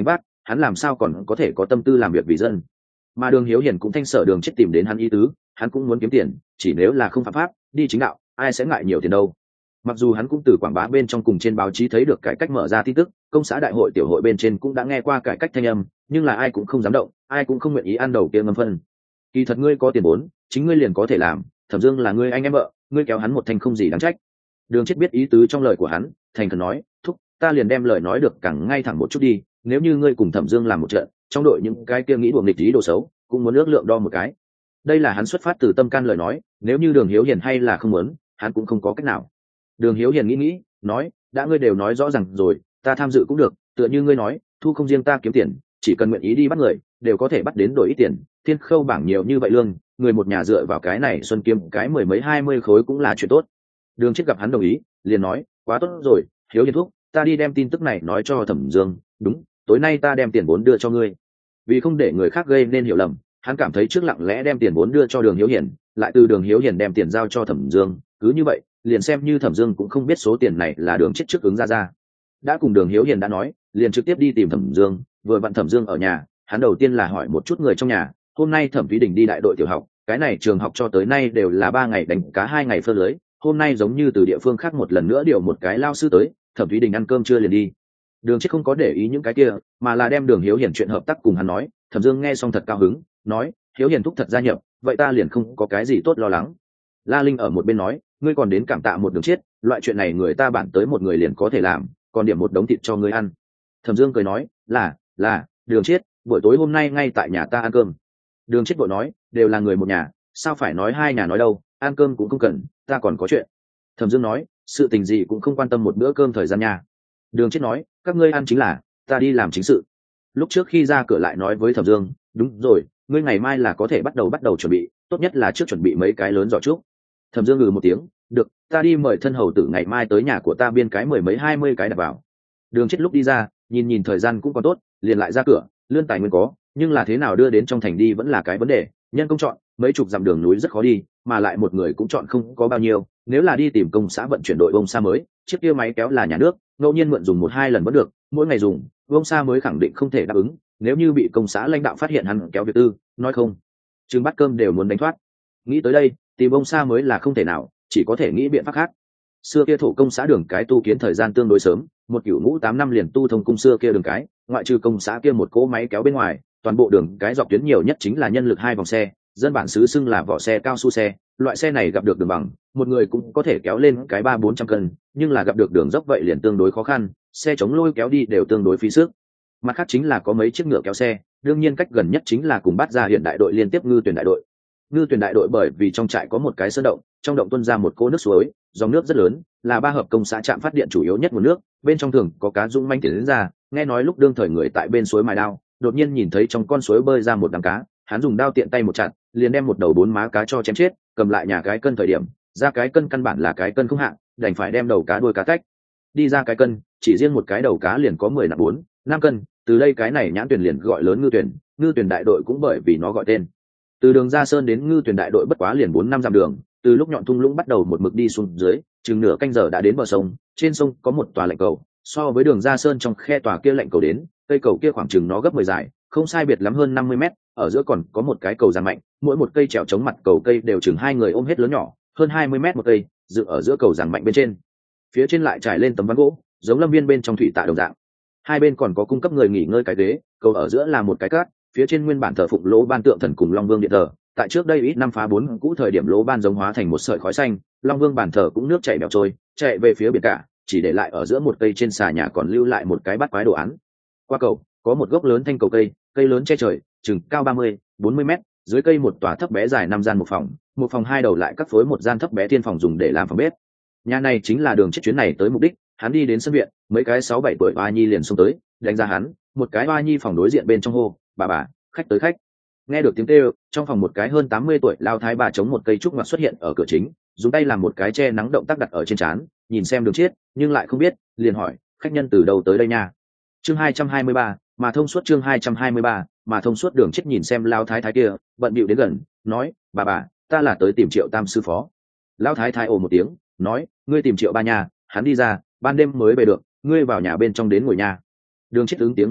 hắn làm sao còn có thể có tâm tư làm việc vì dân. Mà Đường Hiếu Hiền cũng thanh sở Đường Chết tìm đến hắn ý tứ, hắn cũng muốn kiếm tiền, chỉ nếu là không phạm pháp đi chính đạo ai sẽ ngại nhiều tiền đâu. Mặc dù hắn cũng từ quảng bá bên trong cùng trên báo chí thấy được cải cách mở ra tin tức, công xã đại hội tiểu hội bên trên cũng đã nghe qua cải cách thanh âm, nhưng là ai cũng không dám động, ai cũng không nguyện ý ăn đầu kia ngâm phân. Kỳ thật ngươi có tiền vốn, chính ngươi liền có thể làm, Thẩm Dương là ngươi anh em vợ, ngươi kéo hắn một thành không gì đáng trách. Đường Chết biết ý tứ trong lời của hắn, thành khẩn nói, thúc, ta liền đem lời nói được càng ngay thẳng một chút đi, nếu như ngươi cùng Thẩm Dương làm một trận, trong đội những cái kia nghĩ đùa nghịch ý đồ xấu, cũng muốn ước lượng đo một cái. Đây là hắn xuất phát từ tâm can lời nói, nếu như Đường Hiếu Hiền hay là không muốn, hắn cũng không có cách nào. Đường Hiếu Hiền nghĩ, nói, đã ngươi đều nói rõ ràng rồi, ta tham dự cũng được, tựa như ngươi nói, thu không riêng ta kiếm tiền, chỉ cần nguyện ý đi bắt người, đều có thể bắt đến đổi ít tiền, Thiên Khâu bảng nhiều như vậy lương, người một nhà dựa vào cái này xuân kiếm cái 10 mấy 20 khối cũng là chuyện tốt. Đường Chết gặp hắn đồng ý, liền nói, quá tốt rồi, Hiếu Hiền thúc, ta đi đem tin tức này nói cho Thẩm Dương, đúng, tối nay ta đem tiền vốn đưa cho ngươi. Vì không để người khác gây nên hiểu lầm, hắn cảm thấy trước lặng lẽ đem tiền vốn đưa cho Đường Hiếu Hiền, lại từ Đường Hiếu Hiền đem tiền giao cho Thẩm Dương, cứ như vậy, liền xem như Thẩm Dương cũng không biết số tiền này là Đường Chết trước ứng ra. Đã cùng Đường Hiếu Hiền đã nói, liền trực tiếp đi tìm Thẩm Dương, vừa vặn Thẩm Dương ở nhà, hắn đầu tiên là hỏi một chút người trong nhà, hôm nay Thẩm Thúy Đình đi đại đội tiểu học, cái này trường học cho tới nay đều là 3 ngày đánh cá 2 ngày phơi lưới, hôm nay giống như từ địa phương khác một lần nữa điều một cái lao sư tới, Thẩm Thúy Đình ăn cơm trưa liền đi. Đường Chết không có để ý những cái kia, mà là đem Đường Hiếu Hiền chuyện hợp tác cùng hắn nói. Thẩm Dương nghe xong thật cao hứng, nói, Hiếu Hiền thúc thật gia nhập, vậy ta liền không có cái gì tốt lo lắng. La Linh ở một bên nói, ngươi còn đến cảm tạ một Đường Chết, loại chuyện này người ta bản tới một người liền có thể làm, còn điểm một đống thịt cho ngươi ăn. Thẩm Dương cười nói, là Đường Chết, buổi tối hôm nay ngay tại nhà ta ăn cơm. Đường Chết vội nói, đều là người một nhà, sao phải nói hai nhà nói đâu, ăn cơm cũng không cần, ta còn có chuyện. Thẩm Dương nói, sự tình gì cũng không quan tâm một bữa cơm thời gian nhà. Đường Chết nói, các ngươi ăn chính là, ta đi làm chính sự. Lúc trước khi ra cửa lại nói với Thẩm Dương, đúng rồi, ngươi ngày mai là có thể bắt đầu chuẩn bị, tốt nhất là trước chuẩn bị mấy cái lớn giỏ trúc. Thẩm Dương ngừ một tiếng, được, ta đi mời thân hầu tử ngày mai tới nhà của ta biên cái 10 mấy 20 cái đặt vào. Đường Chết lúc đi ra, nhìn thời gian cũng còn tốt, liền lại ra cửa, lươn tài nguyên có, nhưng là thế nào đưa đến trong thành đi vẫn là cái vấn đề, nhân công chọn, mấy chục dặm đường núi rất khó đi, mà lại một người cũng chọn không có bao nhiêu, nếu là đi tìm công xã vận chuyển đội bông xa mới, chiếc kia máy kéo là nhà nước, ngẫu nhiên mượn dùng 1-2 lần vẫn được, mỗi ngày dùng, bông xa mới khẳng định không thể đáp ứng, nếu như bị công xã lãnh đạo phát hiện hắn kéo việc tư, nói không chừng bát cơm đều muốn đánh thoát. Nghĩ tới đây, tìm bông xa mới là không thể nào, chỉ có thể nghĩ biện pháp khác. Xưa kia thổ công xã đường cái tu kiến thời gian tương đối sớm, một cửu ngũ 8 năm liền tu thông cung xưa kia đường cái, ngoại trừ công xã kia một cỗ máy kéo bên ngoài, toàn bộ đường cái dọc tuyến nhiều nhất chính là nhân lực 2 vòng xe, dân bản xứ xưng là vỏ xe cao su xe, loại xe này gặp được đường bằng, một người cũng có thể kéo lên cái 300-400 cân, nhưng là gặp được đường dốc vậy liền tương đối khó khăn, xe chống lôi kéo đi đều tương đối phí sức. Mặt khác chính là có mấy chiếc ngựa kéo xe, đương nhiên cách gần nhất chính là cùng bắt ra hiện đại đội liên tiếp ngư tuyển đại đội. Ngư tuyển đại đội bởi vì trong trại có một cái sơn động, trong động tuôn ra một cô nước suối, dòng nước rất lớn, là 3 hợp công xã trạm phát điện chủ yếu nhất nguồn nước, bên trong thường có cá dũng manh tiến đến ra, nghe nói lúc đương thời người tại bên suối mài đao, đột nhiên nhìn thấy trong con suối bơi ra một đám cá, hắn dùng đao tiện tay một chặt, liền đem một đầu 4 má cá cho chém chết, cầm lại nhà cái cân thời điểm, ra cái cân căn bản là cái cân không hạng, đành phải đem đầu cá đuôi cá tách. Đi ra cái cân, chỉ riêng một cái đầu cá liền có 10 nặng 4-5 cân, từ đây cái này nhãn tuyển liền gọi lớn ngư tuyển đại đội cũng bởi vì nó gọi tên. Từ đường Gia Sơn đến ngư tuyển đại đội bất quá liền 4-5 dặm đường, từ lúc nhọn thung lũng bắt đầu một mực đi xuống dưới, chừng nửa canh giờ đã đến bờ sông, trên sông có một tòa lạnh cầu, so với đường Gia Sơn trong khe tòa kia lạnh cầu đến, cây cầu kia khoảng chừng nó gấp 10 dài, không sai biệt lắm hơn 50 mét, ở giữa còn có một cái cầu giàn mạnh, mỗi một cây trèo chống mặt cầu cây đều chừng 2 người ôm hết lớn nhỏ, hơn 20 mét một cây, dựng ở giữa cầu giàn mạnh bên trên. Phía trên lại trải lên tấm ván gỗ, giống lâm viên bên trong thủy tạ đồng dạng. Hai bên còn có cung cấp người nghỉ ngơi cái ghế, cầu ở giữa là một cái cát, phía trên nguyên bản thờ phụng lỗ ban tượng thần cùng Long Vương điện thờ. Tại trước đây ít năm phá 4 cũ thời điểm lỗ ban giống hóa thành một sợi khói xanh, Long Vương bàn thờ cũng nước chảy bèo trôi, chạy về phía biển cả, chỉ để lại ở giữa một cây trên xà nhà còn lưu lại một cái bát quái đồ án. Qua cầu có một gốc lớn thanh cầu cây, cây lớn che trời, chừng cao 30-40 mét, dưới cây một tòa thấp bé dài 5 gian một phòng 2 đầu lại cắt phối một gian thấp bé thiên phòng dùng để làm phòng bếp. Nhà này chính là Đường Chết chuyến này tới mục đích. Hắn đi đến sân viện, mấy cái 6-7 tuổi oa nhi liền xông tới, đánh ra hắn, một cái oa nhi phòng đối diện bên trong hô, bà, khách tới khách. Nghe được tiếng kêu, trong phòng một cái hơn 80 tuổi lao thái bà chống một cây trúc ngoặt xuất hiện ở cửa chính, dùng tay làm một cái che nắng động tác đặt ở trên trán, nhìn xem Đường Chết, nhưng lại không biết, liền hỏi, khách nhân từ đâu tới đây nha. Chương 223, mà thông suốt chương 223, mà thông suốt. Đường Chết nhìn xem lao thái thái kia, bận bịu đến gần, nói, bà, ta là tới tìm Triệu Tam sư phó. Lao thái thái ồ một tiếng, nói, ngươi tìm Triệu ba nhà, hắn đi ra, ban đêm mới về được, ngươi vào nhà bên trong đến ngồi nhà. Đường Chết ứng tiếng muốn được,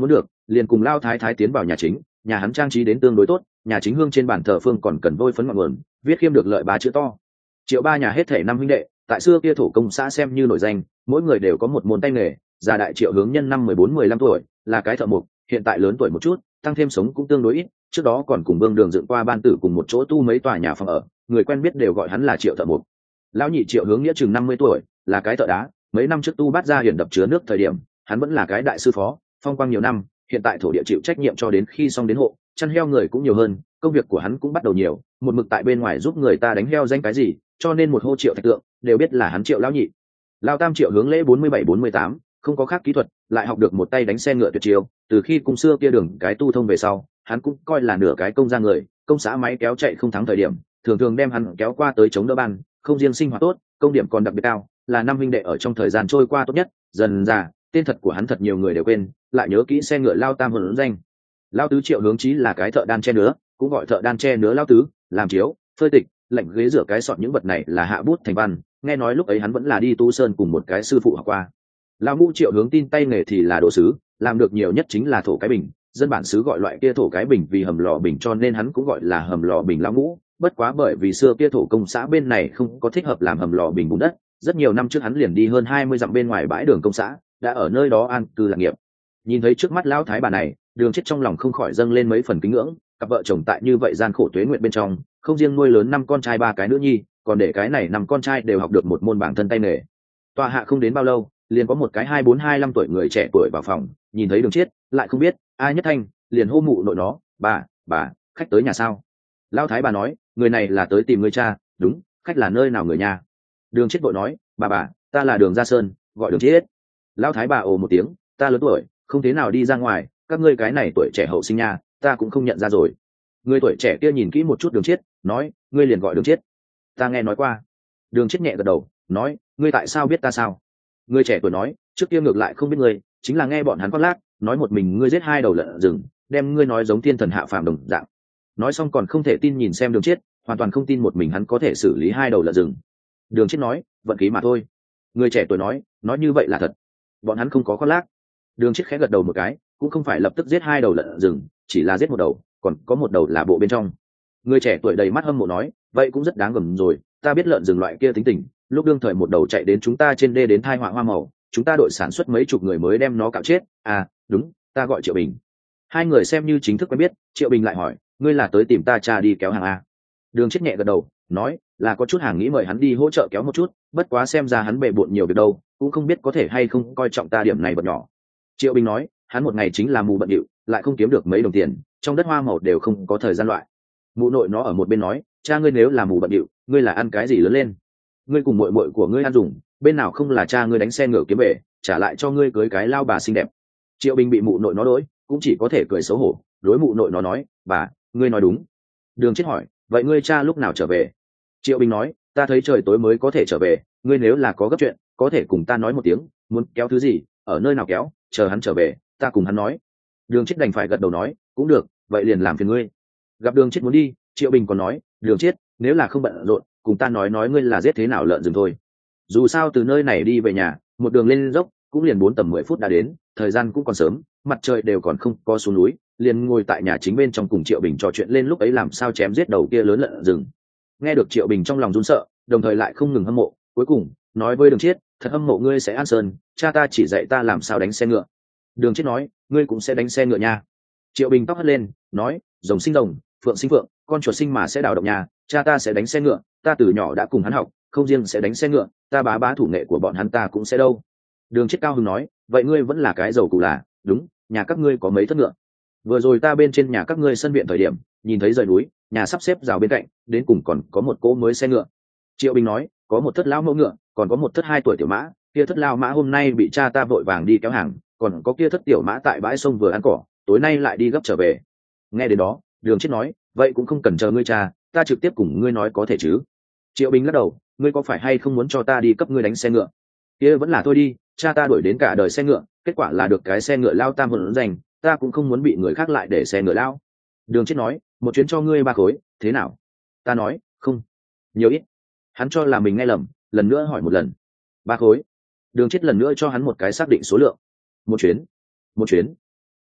liền cùng lao thái thái tiến vào nhà chính. Nhà hắn trang trí đến tương đối tốt, nhà chính hương trên bàn thờ phương còn cần vôi phấn ngọn nguồn, viết khiêm được lợi bá chữ to. Triệu ba nhà hết thể 5 huynh đệ, tại xưa kia thổ công xã xem như nổi danh, mỗi người đều có một môn tay nghề. Già đại Triệu Hướng Nhân năm 14-15 tuổi, là cái thợ mộc, hiện tại lớn tuổi một chút, tăng thêm sống cũng tương đối ít, trước đó còn cùng Vương Đường dựng qua ban tử cùng một chỗ tu mấy tòa nhà phòng ở, người quen biết đều gọi hắn là Triệu thợ mộc. Lão nhị Triệu Hướng Nghĩa chừng 50 tuổi, là cái thợ đá, mấy năm trước tu bát ra hiển đập chứa nước thời điểm, hắn vẫn là cái đại sư phó, phong quang nhiều năm, hiện tại thổ địa chịu trách nhiệm cho đến khi xong đến hộ, chăn heo người cũng nhiều hơn, công việc của hắn cũng bắt đầu nhiều, một mực tại bên ngoài giúp người ta đánh heo danh cái gì, cho nên một hô Triệu Thạch Tượng đều biết là hắn Triệu lão nhị. Lão tam Triệu Hướng Lễ 47-48, không có khác kỹ thuật, lại học được một tay đánh xe ngựa tuyệt chiêu, từ khi cung xưa kia đường cái tu thông về sau, hắn cũng coi là nửa cái công gia người, công xã máy kéo chạy không thắng thời điểm, thường thường đem hắn kéo qua tới chống đỡ ban, không riêng sinh hoạt tốt, công điểm còn đặc biệt cao, là 5 huynh đệ ở trong thời gian trôi qua tốt nhất. Dần dà, tên thật của hắn thật nhiều người đều quên, lại nhớ kỹ xe ngựa Lao tam hơn danh. Lao tứ Triệu Hướng Chí là cái thợ đan tre nứa, cũng gọi thợ đan tre nứa Lao tứ, làm chiếu, phơi tịch, lạnh ghế rửa cái sọt những vật này là hạ bút thành văn, nghe nói lúc ấy hắn vẫn là đi tu sơn cùng một cái sư phụ học qua. Lao ngũ Triệu Hướng Tin tay nghề thì là đồ sứ, làm được nhiều nhất chính là thổ cái bình, dân bản xứ gọi loại kia thổ cái bình vì hầm lò bình cho nên hắn cũng gọi là hầm lò bình Lao ngũ. Bất quá bởi vì xưa kia thổ công xã bên này không có thích hợp làm hầm lò bình bùn đất, rất nhiều năm trước hắn liền đi hơn 20 dặm bên ngoài bãi đường công xã, đã ở nơi đó an cư lạc nghiệp. Nhìn thấy trước mắt lão thái bà này, Đường Chết trong lòng không khỏi dâng lên mấy phần kính ngưỡng, cặp vợ chồng tại như vậy gian khổ tuế nguyện bên trong, không riêng nuôi lớn 5 con trai 3 cái nữ nhi, còn để cái này 5 con trai đều học được một môn bản thân tay nghề. Tọa hạ không đến bao lâu, liền có một cái 24-25 tuổi người trẻ tuổi vào phòng, nhìn thấy Đường Chết, lại không biết ai nhất thanh, liền hô mụ nội nó, bà, khách tới nhà sao? Lão thái bà nói, người này là tới tìm người cha. Đúng, khách là nơi nào người nhà? Đường Chết vội nói, bà, ta là Đường Gia Sơn, gọi Đường Chết. Lão thái bà ồ một tiếng, ta lớn tuổi, không thế nào đi ra ngoài, các ngươi cái này tuổi trẻ hậu sinh nha, ta cũng không nhận ra rồi. Người tuổi trẻ kia nhìn kỹ một chút Đường Chết, nói, ngươi liền gọi Đường Chết. Ta nghe nói qua. Đường Chết nhẹ gật đầu, nói, ngươi tại sao biết ta sao? Người trẻ tuổi nói, trước kia ngược lại không biết ngươi, chính là nghe bọn hắn khoác lác, nói một mình ngươi giết 2 đầu lợn rừng, đem ngươi nói giống thiên thần hạ phàm đồng dạng. Nói xong còn không thể tin nhìn xem Đường Chết, hoàn toàn không tin một mình hắn có thể xử lý 2 đầu lợn rừng. Đường Chết nói, vận khí mà thôi. Người trẻ tuổi nói như vậy là thật, bọn hắn không có khoác lác. Đường Chết khẽ gật đầu một cái, cũng không phải lập tức giết 2 đầu lợn rừng, chỉ là giết một đầu, còn có một đầu là bộ bên trong. Người trẻ tuổi đầy mắt hâm mộ nói, vậy cũng rất đáng gờm rồi, ta biết lợn rừng loại kia tính tình, lúc đương thời một đầu chạy đến chúng ta trên đê đến thai họa hoa màu, chúng ta đội sản xuất mấy chục người mới đem nó cạo chết. À đúng, ta gọi Triệu Bình. Hai người xem như chính thức quen biết. Triệu Bình lại hỏi, ngươi là tới tìm ta cha đi kéo hàng à? Đường Chết nhẹ gật đầu, nói là có chút hàng nghĩ mời hắn đi hỗ trợ kéo một chút, bất quá xem ra hắn bề bộn nhiều việc đâu, cũng không biết có thể hay không coi trọng ta điểm này bật nhỏ. Triệu Bình nói, hắn một ngày chính là mù bận điệu, lại không kiếm được mấy đồng tiền, trong đất hoa màu đều không có thời gian loại. Mụ nội nó ở một bên nói, cha ngươi nếu là mù bận điệu, ngươi là ăn cái gì lớn lên? Ngươi cùng muội muội của ngươi ăn dùng, bên nào không là cha ngươi đánh xe ngựa kiếm về, trả lại cho ngươi cưới cái lao bà xinh đẹp. Triệu Bình bị mụ nội nó đối, cũng chỉ có thể cười xấu hổ, đối mụ nội nó nói, bà, ngươi nói đúng. Đường Chết hỏi, vậy ngươi cha lúc nào trở về? Triệu Bình nói, ta thấy trời tối mới có thể trở về, ngươi nếu là có gấp chuyện, có thể cùng ta nói một tiếng, muốn kéo thứ gì, ở nơi nào kéo, chờ hắn trở về, ta cùng hắn nói. Đường Chết đành phải gật đầu nói, cũng được, vậy liền làm phiền ngươi. Gặp Đường Chết muốn đi, Triệu Bình còn nói, Đường Chết, nếu là không bận rộn, cùng ta nói ngươi là giết thế nào lợn rừng thôi. Dù sao từ nơi này đi về nhà, một đường lên dốc, cũng liền 10 phút đã đến, thời gian cũng còn sớm, mặt trời đều còn không có xuống núi, liền ngồi tại nhà chính bên trong cùng Triệu Bình trò chuyện lên lúc ấy làm sao chém giết đầu kia lớn lợn rừng. Nghe được Triệu Bình trong lòng run sợ, đồng thời lại không ngừng hâm mộ, cuối cùng nói với Đường Chết, thật hâm mộ ngươi sẽ an sơn, cha ta chỉ dạy ta làm sao đánh xe ngựa. Đường Chết nói, ngươi cũng sẽ đánh xe ngựa nha. Triệu Bình tóc hất lên, nói, rồng sinh rồng, phượng sinh phượng, con chuột sinh mà sẽ đào động nhà, cha ta sẽ đánh xe ngựa, ta từ nhỏ đã cùng hắn học, không riêng sẽ đánh xe ngựa, ta bá thủ nghệ của bọn hắn ta cũng sẽ đâu. Đường Chết cao hứng nói, vậy ngươi vẫn là cái giàu cụ là, đúng, nhà các ngươi có mấy thất ngựa? Vừa rồi ta bên trên nhà các ngươi sân viện thời điểm, nhìn thấy rời núi, nhà sắp xếp rào bên cạnh, đến cùng còn có một cỗ mới xe ngựa. Triệu Bình nói, có một thất lão mẫu ngựa, còn có một thất 2 tuổi tiểu mã, kia thất lao mã hôm nay bị cha ta vội vàng đi kéo hàng, còn có kia thất tiểu mã tại bãi sông vừa ăn cỏ, tối nay lại đi gấp trở về. Nghe đến đó, Đường Chết nói, vậy cũng không cần chờ ngươi cha, ta trực tiếp cùng ngươi nói có thể chứ? Triệu Bình lắc đầu, ngươi có phải hay không muốn cho ta đi cấp ngươi đánh xe ngựa? Kia vẫn là thôi đi, cha ta đuổi đến cả đời xe ngựa, kết quả là được cái xe ngựa lao tam vẫn dành, ta cũng không muốn bị người khác lại để xe ngựa lao. Đường Chết nói, một chuyến cho ngươi 3 khối, thế nào? Ta nói, không, nhiều ít. Hắn cho là mình nghe lầm, lần nữa hỏi một lần. 3 khối. Đường Chết lần nữa cho hắn một cái xác định số lượng. Một chuyến.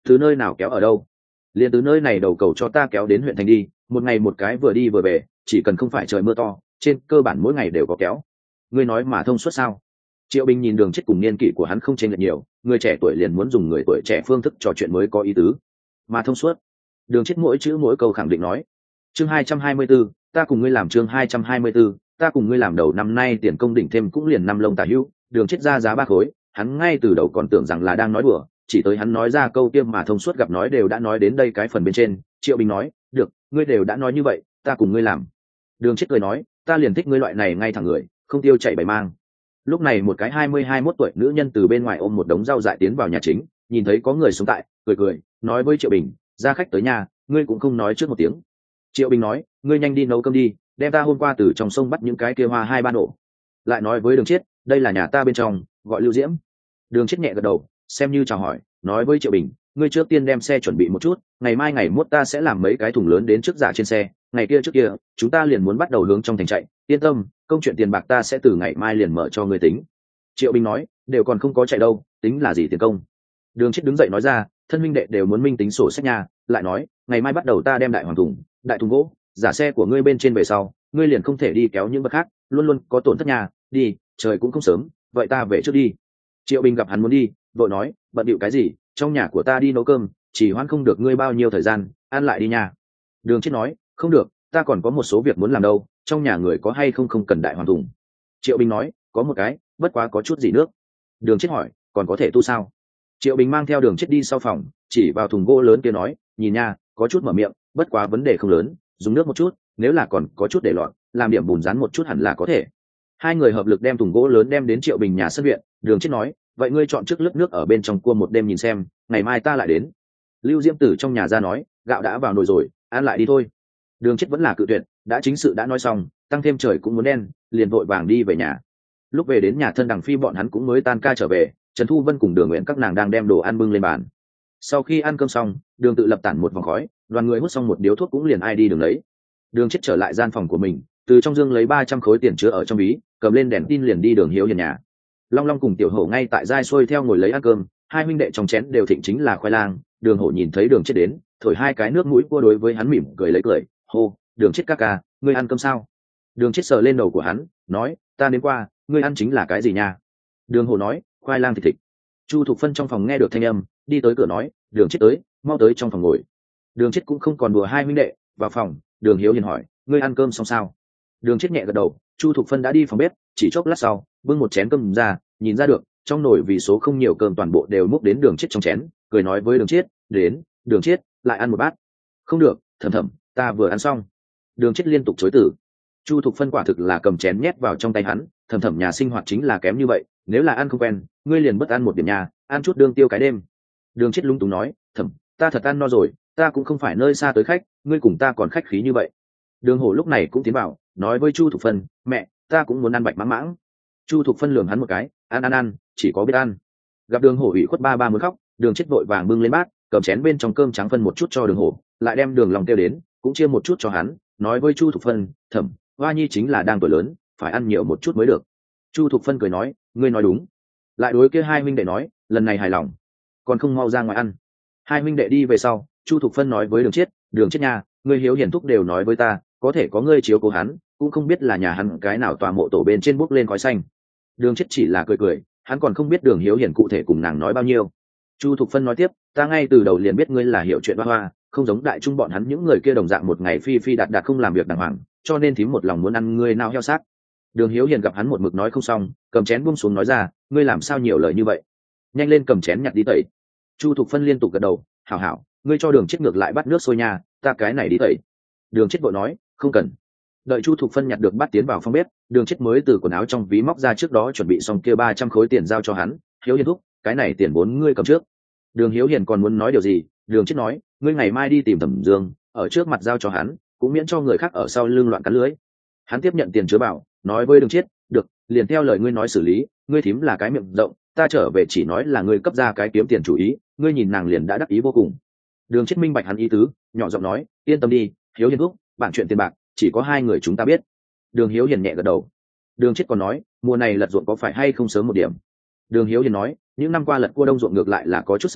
Từ nơi nào kéo ở đâu? Liền từ nơi này đầu cầu cho ta kéo đến huyện thành đi, một ngày một cái vừa đi vừa về, chỉ cần không phải trời mưa to, trên cơ bản mỗi ngày đều có kéo. Ngươi nói mà thông suốt sao? Triệu Bình nhìn Đường Chết cùng niên kỷ của hắn không chênh lệch nhiều, người trẻ tuổi liền muốn dùng người tuổi trẻ phương thức trò chuyện mới có ý tứ. Mà thông suốt. Đường Chết mỗi chữ mỗi câu khẳng định nói. Chương 224, ta cùng ngươi làm chương 224, ta cùng ngươi làm đầu năm nay tiền công đỉnh thêm cũng liền 5 lông tà hữu, Đường Chết ra giá 3 khối, hắn ngay từ đầu còn tưởng rằng là đang nói đùa, chỉ tới hắn nói ra câu kia mà thông suốt gặp nói đều đã nói đến đây cái phần bên trên, Triệu Bình nói, được, ngươi đều đã nói như vậy, ta cùng ngươi làm. Đường Chết cười nói, ta liền thích ngươi loại này ngay thẳng người, không tiêu chạy bày mang. Lúc này một cái 20-21 tuổi nữ nhân từ bên ngoài ôm một đống rau dại tiến vào nhà chính, nhìn thấy có người sống tại, cười nói với Triệu Bình, ra khách tới nhà, ngươi cũng không nói trước một tiếng. Triệu Bình nói, ngươi nhanh đi nấu cơm đi, đem ta hôm qua từ trong sông bắt những cái kia hoa 2-3 nổ. Lại nói với Đường Chết, đây là nhà ta bên trong, gọi Lưu Diễm. Đường Chết nhẹ gật đầu, xem như chào hỏi, nói với Triệu Bình, ngươi trước tiên đem xe chuẩn bị một chút, ngày mai ngày mốt ta sẽ làm mấy cái thùng lớn đến trước giả trên xe, ngày kia trước kia chúng ta liền muốn bắt đầu hướng trong thành chạy, yên tâm, công chuyện tiền bạc ta sẽ từ ngày mai liền mở cho ngươi tính. Triệu Bình nói, đều còn không có chạy đâu, tính là gì tiền công? Đường Chết đứng dậy nói ra, thân minh đệ đều muốn minh tính sổ sách nhà, lại nói, ngày mai bắt đầu ta đem đại thùng gỗ, giả xe của ngươi bên trên về sau, ngươi liền không thể đi kéo những vật khác, luôn luôn có tổn thất nhà, đi, trời cũng không sớm, vậy ta về trước đi. Triệu Bình gặp hắn muốn đi, vội nói, bận điệu cái gì, trong nhà của ta đi nấu cơm, chỉ hoãn không được ngươi bao nhiêu thời gian, ăn lại đi nhà. Đường Chết nói, không được, ta còn có một số việc muốn làm đâu, trong nhà người có hay không cần đại hoàng thùng. Triệu Bình nói, có một cái, bất quá có chút gì nước. Đường Chết hỏi, còn có thể tu sao? Triệu Bình mang theo Đường Chết đi sau phòng, chỉ vào thùng gỗ lớn kia nói, nhìn nha, có chút mở miệng, bất quá vấn đề không lớn, dùng nước một chút, nếu là còn có chút để loạn, làm điểm bùn rán một chút hẳn là có thể. Hai người hợp lực đem thùng gỗ lớn đem đến Triệu Bình nhà sân viện. Đường Chết nói, vậy ngươi chọn trước lớp nước ở bên trong cua một đêm nhìn xem, ngày mai ta lại đến. Lưu Diễm Tử trong nhà ra nói, gạo đã vào nồi rồi, ăn lại đi thôi. Đường Chết vẫn là cự tuyệt, đã chính sự đã nói xong, tăng thêm trời cũng muốn đen, liền vội vàng đi về nhà. Lúc về đến nhà thân Đằng Phi bọn hắn cũng mới tan ca trở về, Trần Thu Vân cùng Đường Nguyện các nàng đang đem đồ ăn bưng lên bàn. Sau khi ăn cơm xong, Đường Tự lập tản một vòng khói, đoàn người hút xong một điếu thuốc cũng liền ai đi đường lấy. Đường Chết trở lại gian phòng của mình, từ trong dương lấy 300 khối tiền chứa ở trong ví, cầm lên đèn tin liền đi Đường Hiếu Hiền nhà. Long Long cùng Tiểu Hổ ngay tại giai xuôi theo ngồi lấy ăn cơm, hai huynh đệ trong chén đều thịnh chính là khoai lang. Đường Hổ nhìn thấy Đường Chết đến, thổi hai cái nước mũi cua đối với hắn mỉm cười lấy cười, hô, Đường Chết ca ca, ngươi ăn cơm sao? Đường Chết sờ lên đầu của hắn, nói, ta đến qua, ngươi ăn chính là cái gì nha? Đường Hổ nói, khoai lang thịt. Chu Thục Phân trong phòng nghe được thanh âm, đi tới cửa nói, Đường Chết tới, mau tới trong phòng ngồi. Đường Chết cũng không còn đùa hai huynh đệ, vào phòng, Đường Hiếu Hiền hỏi, ngươi ăn cơm xong sao? Đường Chết nhẹ gật đầu, Chu Thục Phân đã đi phòng bếp, chỉ chốc lát sau, bưng một chén cơm ra, nhìn ra được, trong nồi vì số không nhiều cơm toàn bộ đều múc đến Đường Chết trong chén, cười nói với Đường Chết, đến, Đường Chết, lại ăn một bát. Không được, Thầm Thầm, ta vừa ăn xong. Đường Chết liên tục chối từ. Chu Thục Phân quả thực là cầm chén nhét vào trong tay hắn, Thầm Thầm nhà sinh hoạt chính là kém như vậy, nếu là ăn không quen, ngươi liền bất ăn một điểm nhà, ăn chút đương tiêu cái đêm. Đường Chết lung túng nói, Thầm, ta thật ăn no rồi, ta cũng không phải nơi xa tới khách, ngươi cùng ta còn khách khí như vậy. Đường Hổ lúc này cũng tiến vào, nói với Chu Thục Phân, mẹ, ta cũng muốn ăn bạch mãng mãng. Chu Thục Phân lườm hắn một cái, ăn, chỉ có biết ăn. Gặp Đường Hổ ủy khuất ba muốn khóc, Đường Chết vội vàng bưng lên bát, cầm chén bên trong cơm trắng phân một chút cho Đường Hổ, lại đem Đường Long kêu đến, cũng chia một chút cho hắn, nói với Chu Thục Phân, Thẩm, Hoa Nhi chính là đang tuổi lớn, phải ăn nhiều một chút mới được. Chu Thục Phân cười nói, ngươi nói đúng. Lại đối kia hai huynh đệ nói, lần này hài lòng, còn không mau ra ngoài ăn. Hai huynh đệ đi về sau, Chu Thục Phân nói với Đường Chết nha, ngươi Hiếu Hiền thúc đều nói với ta, có thể có ngươi chiếu cố hắn, cũng không biết là nhà hắn cái nào tòa mộ tổ bên trên bốc lên khói xanh. Đường Chết chỉ là cười, hắn còn không biết Đường Hiếu Hiền cụ thể cùng nàng nói bao nhiêu. Chu Thục Phân nói tiếp, ta ngay từ đầu liền biết ngươi là hiểu chuyện hoa, không giống đại trung bọn hắn những người kia đồng dạng một ngày phi đạt không làm việc đàng hoàng, cho nên thím một lòng muốn ăn ngươi nào heo xác. Đường Hiếu Hiền gặp hắn một mực nói không xong, cầm chén buông xuống nói ra, ngươi làm sao nhiều lời như vậy? Nhanh lên cầm chén nhặt đi tẩy. Chu Thục Phân liên tục gật đầu, hảo, ngươi cho Đường Chết ngược lại bắt nước sôi nha, ta cái này đi tẩy. Đường Chết vội nói, không cần. Đợi Chu Thục Phân nhặt được bát tiến vào phòng bếp, Đường Chết mới từ quần áo trong ví móc ra trước đó chuẩn bị xong kia 300 khối tiền giao cho hắn, Hiếu Hiền thúc, cái này tiền vốn ngươi cầm trước. Đường Hiếu Hiền còn muốn nói điều gì, Đường Chết nói, ngươi ngày mai đi tìm Thẩm Dương, ở trước mặt giao cho hắn, cũng miễn cho người khác ở sau lưng loạn cắn lưới. Hắn tiếp nhận tiền chứa bảo, nói với Đường Chết, được, liền theo lời ngươi nói xử lý, ngươi thím là cái miệng rộng, ta trở về chỉ nói là ngươi cấp ra cái kiếm tiền chủ ý, ngươi nhìn nàng liền đã đắc ý vô cùng. Đường Chết minh bạch hắn ý tứ, nhỏ giọng nói, yên tâm đi, Hiếu Hiền thúc, bản chuyện tiền bạc chỉ có hai người chúng ta biết. Đường Hiếu Hiền nhẹ gật đầu. Đường Chết còn nói, mùa này lật ruộng có phải hay không sớm một điểm? Đường Hiếu Hiền nói, những năm qua lật cua đông ruộng ngược lại là có chút sớm,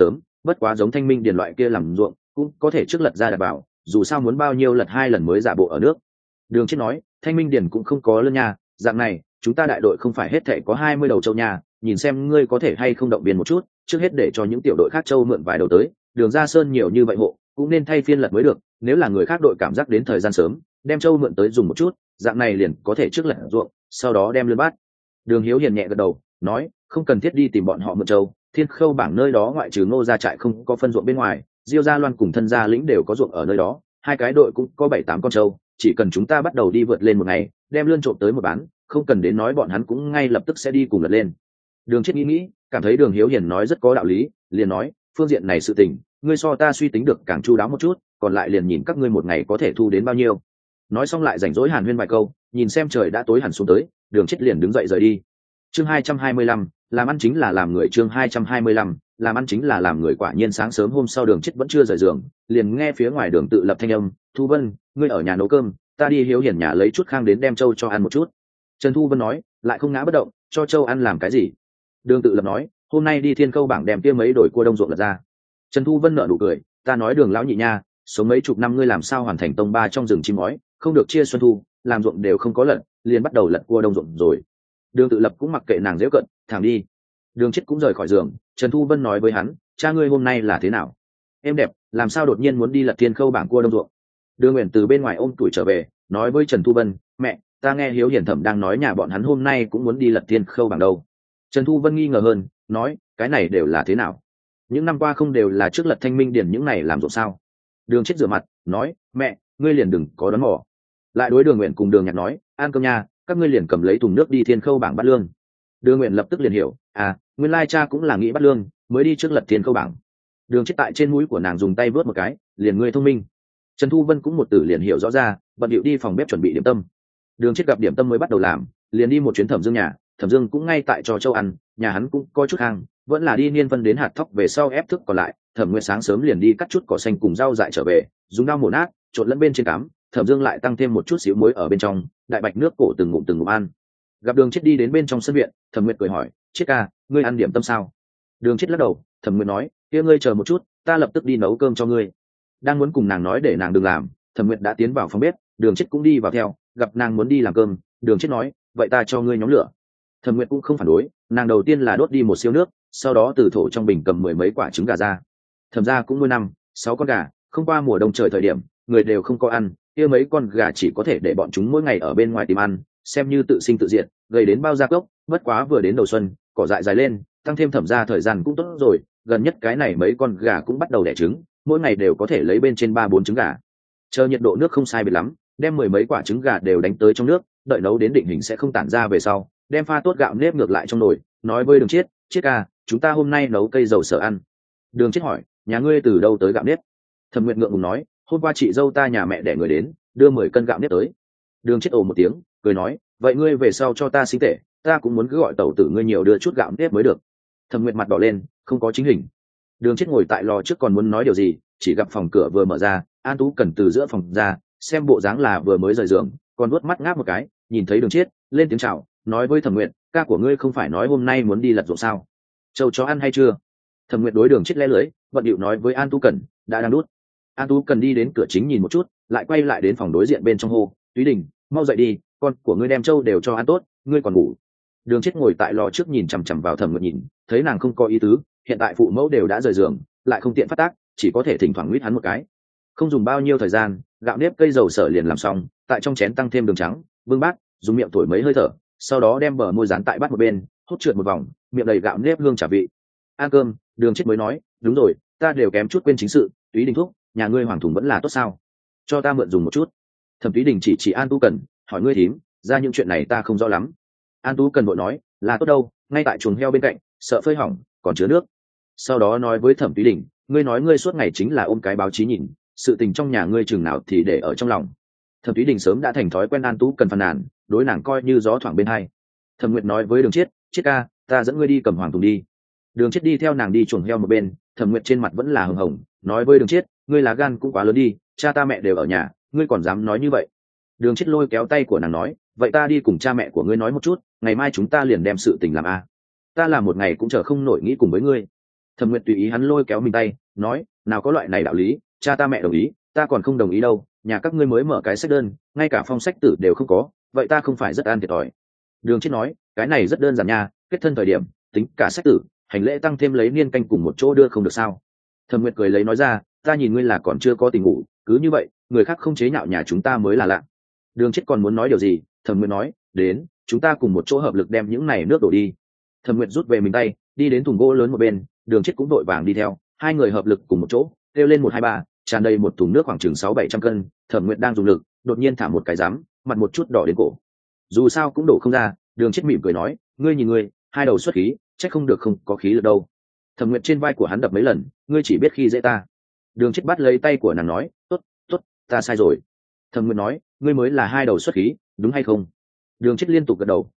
bất quá giống Thanh Minh Điền loại kia làm ruộng cũng có thể trước lật ra đặt vào, dù sao muốn bao nhiêu lật 2 lần mới giả bộ ở nước. Đường Chết nói, Thanh Minh Điền cũng không có lân nha, dạng này chúng ta đại đội không phải hết thể có 20 đầu châu nha, nhìn xem ngươi có thể hay không động viên một chút, trước hết để cho những tiểu đội khác châu mượn vài đầu tới, Đường Gia Sơn nhiều như vậy hộ cũng nên thay phiên lật mới được, nếu là người khác đội cảm giác đến thời gian sớm đem châu mượn tới dùng một chút, dạng này liền có thể trước lật ruộng, sau đó đem lươn bát. Đường Hiếu Hiền nhẹ gật đầu nói, không cần thiết đi tìm bọn họ mượn châu, Thiên Khâu bảng nơi đó ngoại trừ Ngô gia trại không có phân ruộng bên ngoài, Diêu gia Loan cùng Thân gia lĩnh đều có ruộng ở nơi đó, hai cái đội cũng có 7-8 con trâu, chỉ cần chúng ta bắt đầu đi vượt lên một ngày, đem lươn trộm tới một bán, không cần đến nói bọn hắn cũng ngay lập tức sẽ đi cùng lật lên. Đường Chết nghĩ, cảm thấy Đường Hiếu Hiền nói rất có đạo lý, liền nói, phương diện này sự tình, ngươi so ta suy tính được càng chu đáo một chút, còn lại liền nhìn các ngươi một ngày có thể thu đến bao nhiêu. Nói xong lại rảnh rỗi hàn huyên vài câu, nhìn xem trời đã tối hẳn xuống tới, Đường Chết liền đứng dậy rời đi. Chương 225, làm ăn chính là làm người. Chương 225, làm ăn chính là làm người. Quả nhiên sáng sớm hôm sau Đường Chết vẫn chưa rời giường, liền nghe phía ngoài đường tự lập thanh âm, Thu Vân, ngươi ở nhà nấu cơm, ta đi Hiếu Hiền nhà lấy chút khang đến đem trâu cho ăn một chút. Trần Thu Vân nói, lại không ngã bất động, cho trâu ăn làm cái gì? Đường tự lập nói, hôm nay đi Thiên Khâu bảng đem kia mấy đổi cua đông ruộng lật ra. Trần Thu Vân nở nụ cười, ta nói Đường lão nhị nha, sống mấy chục năm ngươi làm sao hoàn thành tông ba trong rừng chim ói, không được chia xuân thu, làm ruộng đều không có lật, liền bắt đầu lật cua đông ruộng rồi. Đường tự lập cũng mặc kệ nàng giễu cận, thẳng đi. Đường Chết cũng rời khỏi giường, Trần Thu Vân nói với hắn, cha ngươi hôm nay là thế nào? Em đẹp, làm sao đột nhiên muốn đi lật Thiên Khâu bảng cua đông ruộng? Đường Uyển từ bên ngoài ôm tuổi trở về, nói với Trần Thu Vân, mẹ, ta nghe Hiếu Hiền thẩm đang nói nhà bọn hắn hôm nay cũng muốn đi lật Thiên Khâu bảng đâu. Trần Thu Vân nghi ngờ hơn, nói, cái này đều là thế nào? Những năm qua không đều là trước lật Thanh Minh Điền những này làm ruộng sao? Đường Chết rửa mặt, nói, mẹ, ngươi liền đừng có đoán mò. Lại đối Đường Uyển cùng Đường Nhạc nói, ăn cơm nha, các ngươi liền cầm lấy thùng nước đi Thiên Khâu bảng bắt lương. Đường Uyển lập tức liền hiểu, nguyên lai cha cũng là nghĩ bắt lương mới đi trước lật Thiên Khâu bảng. Đường Chết tại trên mũi của nàng dùng tay vớt một cái, liền ngươi thông minh. Trần Thu Vân cũng một tử liền hiểu rõ ra, bận điệu đi phòng bếp chuẩn bị điểm tâm. Đường Chết gặp điểm tâm mới bắt đầu làm, liền đi một chuyến Thẩm Dương nhà, Thẩm Dương cũng ngay tại cho châu ăn, nhà hắn cũng có chút hàng, vẫn là đi niên phân đến hạt thóc về sau ép thức còn lại. Thẩm Nguyệt sáng sớm liền đi cắt chút cỏ xanh cùng rau dại trở về, dùng dao mổ nát, trộn lẫn bên trên cám. Thẩm Dương lại tăng thêm một chút xíu muối ở bên trong, đại bạch nước cổ từng ngụm ăn. Gặp Đường Chết đi đến bên trong sân viện, Thẩm Nguyệt cười hỏi, Chết ca, ngươi ăn điểm tâm sao? Đường Chết lắc đầu, Thẩm Nguyệt nói, kia ngươi chờ một chút, ta lập tức đi nấu cơm cho ngươi. Đang muốn cùng nàng nói để nàng đừng làm, Thẩm Nguyệt đã tiến vào phòng bếp, Đường Chết cũng đi vào theo, gặp nàng muốn đi làm cơm, Đường Chết nói, vậy ta cho ngươi nhóm lửa. Thẩm Nguyệt cũng không phản đối, nàng đầu tiên là đốt đi một siêu nước, sau đó từ thổ trong bình cầm 10 mấy quả trứng gà ra. Thẩm gia cũng nuôi 5-6 con gà, không qua mùa đông trời thời điểm, người đều không có ăn, kia mấy con gà chỉ có thể để bọn chúng mỗi ngày ở bên ngoài tìm ăn, xem như tự sinh tự diệt, gây đến bao gia cốc. Bất quá vừa đến đầu xuân, cỏ dại dài lên, tăng thêm Thẩm gia thời gian cũng tốt rồi, gần nhất cái này mấy con gà cũng bắt đầu đẻ trứng, mỗi ngày đều có thể lấy bên trên 3-4 trứng gà. Chờ nhiệt độ nước không sai biệt lắm, đem 10 mấy quả trứng gà đều đánh tới trong nước, đợi nấu đến định hình sẽ không tản ra về sau, đem pha tốt gạo nếp ngược lại trong nồi, nói với Đường Chết, Chết ca, chúng ta hôm nay nấu cây dầu sở ăn. Đường Chết hỏi, nhà ngươi từ đâu tới gạo nếp? Thẩm Nguyệt ngượng ngùng nói, hôm qua chị dâu ta nhà mẹ đẻ người đến, đưa 10 cân gạo nếp tới. Đường Chết ồ một tiếng, cười nói, vậy ngươi về sau cho ta sinh tể, ta cũng muốn cứ gọi tẩu tử ngươi nhiều đưa chút gạo nếp mới được. Thẩm Nguyệt mặt đỏ lên, không có chính hình. Đường Chết ngồi tại lò trước còn muốn nói điều gì, chỉ gặp phòng cửa vừa mở ra, An Tú Cần từ giữa phòng ra, xem bộ dáng là vừa mới rời giường, còn vuốt mắt ngáp một cái, nhìn thấy Đường Chết, lên tiếng chào, nói với Thẩm Nguyệt, ca của ngươi không phải nói hôm nay muốn đi lật ruộng sao? Châu chó ăn hay chưa? Thẩm Nguyệt đối Đường Chết lẽ lưới, bận điệu nói với An Tú Cần, đã đang đút. An Tú Cần đi đến cửa chính nhìn một chút, lại quay lại đến phòng đối diện bên trong hô, Túy Đình, mau dậy đi, con của ngươi đem trâu đều cho ăn tốt, ngươi còn ngủ. Đường Chết ngồi tại lò trước nhìn chằm chằm vào Thẩm Nguyệt nhìn, thấy nàng không có ý tứ, hiện tại phụ mẫu đều đã rời giường, lại không tiện phát tác, chỉ có thể thỉnh thoảng huýt hắn một cái. Không dùng bao nhiêu thời gian, gạo nếp cây dầu sở liền làm xong, tại trong chén tăng thêm đường trắng, vương bát, dùng miệng thổi mấy hơi thở, sau đó đem bờ môi dán tại bát một bên, hút trượt một vòng, miệng đầy gạo nếp hương trà vị. Ăn cơm, Đường Chết mới nói, đúng rồi, ta đều kém chút quên chính sự, Túy Đình thúc, nhà ngươi hoàng thùng vẫn là tốt sao? Cho ta mượn dùng một chút. Thẩm Túy Đình chỉ An Tú Cần, hỏi ngươi thím, ra những chuyện này ta không rõ lắm. An Tú Cần vội nói, là tốt đâu, ngay tại chuồng heo bên cạnh, sợ phơi hỏng, còn chứa nước. Sau đó nói với Thẩm Túy Đình, ngươi nói ngươi suốt ngày chính là ôm cái báo chí nhìn, sự tình trong nhà ngươi chừng nào thì để ở trong lòng. Thẩm Túy Đình sớm đã thành thói quen An Tú Cần phàn nàn, đối nàng coi như gió thoảng bên hai. Thẩm Nguyệt nói với Đường Chết, Chết ca, ta dẫn ngươi đi cầm hoàng thùng đi. Đường Chết đi theo nàng đi chuồng heo một bên, Thẩm Nguyệt trên mặt vẫn là hừng hồng, nói với Đường Chết, ngươi lá gan cũng quá lớn đi, cha ta mẹ đều ở nhà, ngươi còn dám nói như vậy? Đường Chết lôi kéo tay của nàng nói, vậy ta đi cùng cha mẹ của ngươi nói một chút, ngày mai chúng ta liền đem sự tình làm a. Ta làm một ngày cũng chờ không nổi nghĩ cùng với ngươi. Thẩm Nguyệt tùy ý hắn lôi kéo mình tay nói, nào có loại này đạo lý, cha ta mẹ đồng ý, ta còn không đồng ý đâu, nhà các ngươi mới mở cái sách đơn, ngay cả phong sách tử đều không có, vậy ta không phải rất an thiệt thòi. Đường Chiết nói, cái này rất đơn giản nha, kết thân thời điểm tính cả sách tử, hành lễ tăng thêm lấy niên canh cùng một chỗ đưa không được sao? Thẩm Nguyệt cười lấy nói ra, ta nhìn ngươi là còn chưa có tình ngủ, cứ như vậy người khác không chế nhạo nhà chúng ta mới là lạ. Đường Chiết còn muốn nói điều gì, Thẩm Nguyệt nói, đến, chúng ta cùng một chỗ hợp lực đem những này nước đổ đi. Thẩm Nguyệt rút về mình tay, đi đến thùng gỗ lớn một bên, Đường Chiết cũng đội vàng đi theo, hai người hợp lực cùng một chỗ, kêu lên 123, tràn đầy một thùng nước khoảng chừng 600-700 cân. Thẩm Nguyệt đang dùng lực, đột nhiên thả một cái rắm, mặt một chút đỏ đến cổ. Dù sao cũng đổ không ra, Đường Chiết mỉm cười nói, ngươi nhìn ngươi, hai đầu xuất khí, chắc không được không có khí lực đâu. Thẩm Nguyệt trên vai của hắn đập mấy lần, ngươi chỉ biết khi dễ ta. Đường Chiết bắt lấy tay của nàng nói, tốt, tốt, ta sai rồi. Thẩm Nguyệt nói, ngươi mới là hai đầu xuất khí, đúng hay không? Đường Chiết liên tục gật đầu,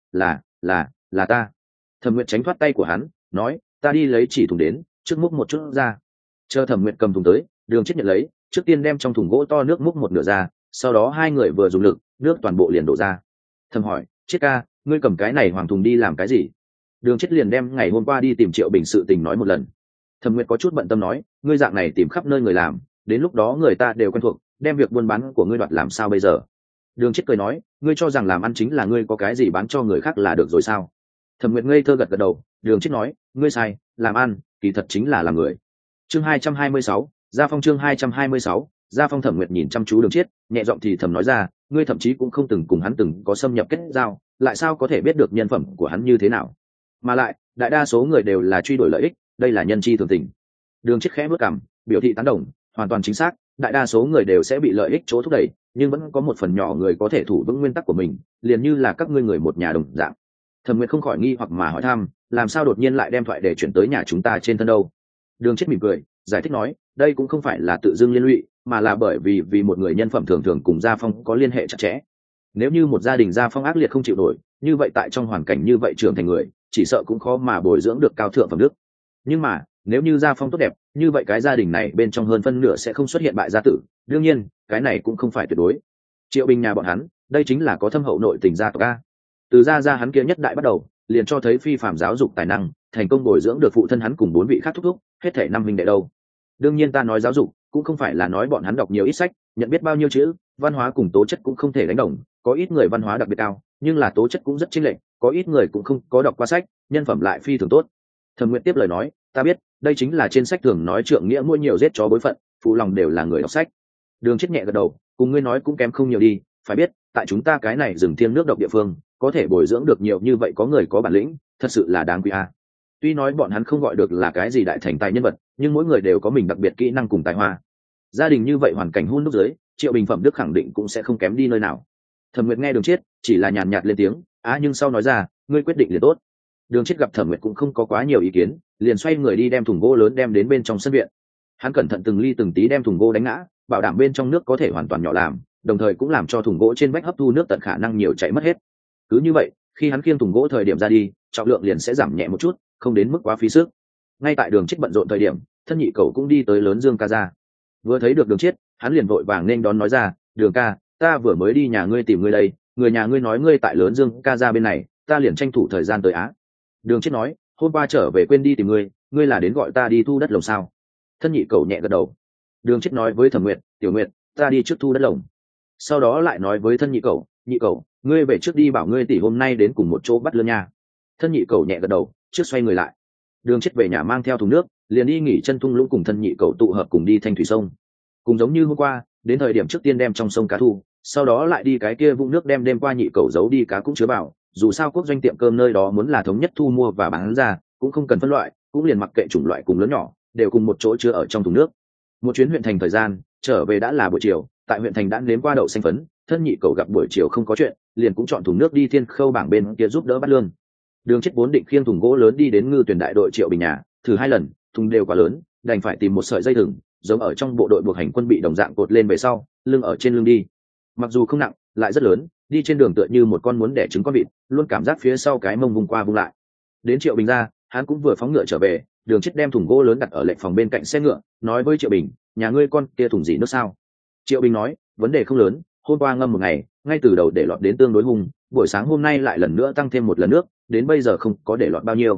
là ta. Thẩm Nguyệt tránh thoát tay của hắn, nói, ta đi lấy chỉ thùng đến, trước múc một chút ra. Chờ Thẩm Nguyệt cầm thùng tới, Đường Chiết nhận lấy, trước tiên đem trong thùng gỗ to nước múc một nửa ra, sau đó hai người vừa dùng lực, nước toàn bộ liền đổ ra. Thẩm hỏi, Chiết ca, ngươi cầm cái này hoàng thùng đi làm cái gì? Đường Chiết liền đem ngày hôm qua đi tìm Triệu Bình sự tình nói một lần. Thẩm Nguyệt có chút bận tâm nói, ngươi dạng này tìm khắp nơi người làm, đến lúc đó người ta đều quen thuộc, đem việc buôn bán của ngươi đoạt làm sao bây giờ? Đường Chiết cười nói, ngươi cho rằng làm ăn chính là ngươi có cái gì bán cho người khác là được rồi sao? Thẩm Nguyệt ngây thơ gật gật đầu. Đường Chiết nói, ngươi sai, làm ăn kỳ thật chính là làm người. Chương 226, Gia Phong. Chương 226, Gia Phong. Thẩm Nguyệt nhìn chăm chú Đường Chiết, nhẹ giọng thì thầm nói ra, ngươi thậm chí cũng không từng cùng hắn từng có xâm nhập kết giao, lại sao có thể biết được nhân phẩm của hắn như thế nào? Mà lại, đại đa số người đều là truy đuổi lợi ích, đây là nhân chi thường tình. Đường Chiết khẽ bước cằm, biểu thị tán đồng, hoàn toàn chính xác, đại đa số người đều sẽ bị lợi ích chỗ thúc đẩy, nhưng vẫn có một phần nhỏ người có thể thủ vững nguyên tắc của mình, liền như là các ngươi người một nhà đồng dạng. Thẩm Nguyệt không khỏi nghi hoặc mà hỏi thăm, làm sao đột nhiên lại đem thoại để chuyển tới nhà chúng ta trên thân đâu? Đường Chiết mỉm cười, giải thích nói, đây cũng không phải là tự dưng liên lụy, mà là bởi vì một người nhân phẩm thường thường cùng Gia Phong có liên hệ chặt chẽ. Nếu như một gia đình Gia Phong ác liệt không chịu nổi, như vậy tại trong hoàn cảnh như vậy trưởng thành người, chỉ sợ cũng khó mà bồi dưỡng được cao thượng phẩm đức. Nhưng mà, nếu như Gia Phong tốt đẹp, như vậy cái gia đình này bên trong hơn phân nửa sẽ không xuất hiện bại gia tử. Đương nhiên, cái này cũng không phải tuyệt đối. Triệu Bình nhà bọn hắn, đây chính là có thâm hậu nội tình gia tộc a. Từ gia hắn kia nhất đại bắt đầu, liền cho thấy phi phàm giáo dục tài năng, thành công bồi dưỡng được phụ thân hắn cùng 4 vị khác thúc thúc, hết thảy 5 huynh đệ đâu. Đương nhiên ta nói giáo dục, cũng không phải là nói bọn hắn đọc nhiều ít sách, nhận biết bao nhiêu chữ, văn hóa cùng tố chất cũng không thể đánh đồng, có ít người văn hóa đặc biệt cao, nhưng là tố chất cũng rất chênh lệch, có ít người cũng không có đọc qua sách, nhân phẩm lại phi thường tốt. Thẩm Nguyệt tiếp lời nói, ta biết, đây chính là trên sách thường nói trượng nghĩa mua nhiều giết chó bối phận, phụ lòng đều là người đọc sách. Đường Chiết nhẹ gật đầu, cùng ngươi nói cũng kém không nhiều đi, phải biết, tại chúng ta cái này rừng thiêng nước độc địa phương, có thể bồi dưỡng được nhiều như vậy có người có bản lĩnh, thật sự là đáng quý a. Tuy nói bọn hắn không gọi được là cái gì đại thành tài nhân vật, nhưng mỗi người đều có mình đặc biệt kỹ năng cùng tài hoa. Gia đình như vậy hoàn cảnh hun đúc dưới, Triệu Bình phẩm đức khẳng định cũng sẽ không kém đi nơi nào. Thẩm Nguyệt nghe Đường Chiết, chỉ là nhàn nhạt lên tiếng, nhưng sau nói ra, ngươi quyết định liền tốt. Đường Chiết gặp Thẩm Nguyệt cũng không có quá nhiều ý kiến, liền xoay người đi đem thùng gỗ lớn đem đến bên trong sân viện. Hắn cẩn thận từng ly từng tí đem thùng gỗ đánh ngã, bảo đảm bên trong nước có thể hoàn toàn nhỏ làm, đồng thời cũng làm cho thùng gỗ trên vách hấp thu nước tận khả năng nhiều chảy mất hết. Cứ như vậy, khi hắn khiêng thùng gỗ thời điểm ra đi, trọng lượng liền sẽ giảm nhẹ một chút, không đến mức quá phí sức. Ngay tại Đường Chiết bận rộn thời điểm, thân nhị cậu cũng đi tới lớn Dương ca ra. Vừa thấy được Đường Chiết, hắn liền vội vàng nên đón nói ra, Đường ca, ta vừa mới đi nhà ngươi tìm ngươi đây, người nhà ngươi nói ngươi tại lớn Dương ca ra bên này, ta liền tranh thủ thời gian tới á. Đường Chiết nói, hôm qua trở về quên đi tìm ngươi, ngươi là đến gọi ta đi thu đất lồng sao? Thân nhị cậu nhẹ gật đầu. Đường Chiết nói với Thẩm Nguyệt, Tiểu Nguyệt, ta đi trước thu đất lồng. Sau đó lại nói với thân nhị cậu, ngươi về trước đi bảo ngươi tỷ hôm nay đến cùng một chỗ bắt lươn nha. Thân nhị cậu nhẹ gật đầu, trước xoay người lại. Đường Chiết về nhà mang theo thùng nước, liền đi nghỉ chân thung lũng cùng thân nhị cậu tụ hợp cùng đi thanh thủy sông. Cùng giống như hôm qua, đến thời điểm trước tiên đem trong sông cá thu, sau đó lại đi cái kia vũng nước đem đêm qua nhị cậu giấu đi cá cũng chứa vào. Dù sao quốc doanh tiệm cơm nơi đó muốn là thống nhất thu mua và bán ra, cũng không cần phân loại, cũng liền mặc kệ chủng loại cùng lớn nhỏ, đều cùng một chỗ chứa ở trong thùng nước. Một chuyến huyện thành thời gian, trở về đã là buổi chiều, tại huyện thành đã nếm qua đậu xanh phấn, thân nhị cậu gặp buổi chiều không có chuyện, liền cũng chọn thùng nước đi Thiên Khâu bảng bên kia giúp đỡ bắt lương. Đường Chiết vốn định khiêng thùng gỗ lớn đi đến Ngư Tuyển đại đội Triệu Bình nhà, thử 2 lần, thùng đều quá lớn, đành phải tìm một sợi dây thừng, giống ở trong bộ đội buộc hành quân bị đồng dạng cột lên về sau, lưng ở trên lưng đi. Mặc dù không nặng, lại rất lớn, đi trên đường tựa như một con muốn đẻ trứng con vịt, luôn cảm giác phía sau cái mông vùng qua vùng lại. Đến Triệu Bình ra, hắn cũng vừa phóng ngựa trở về, Đường Chiết đem thùng gỗ lớn đặt ở lệnh phòng bên cạnh xe ngựa, nói với Triệu Bình, nhà ngươi con kia thùng gì nước sao? Triệu Bình nói, vấn đề không lớn, hôm qua ngâm một ngày, ngay từ đầu để lọt đến tương đối hung, buổi sáng hôm nay lại lần nữa tăng thêm một lần nước, đến bây giờ không có để lọt bao nhiêu.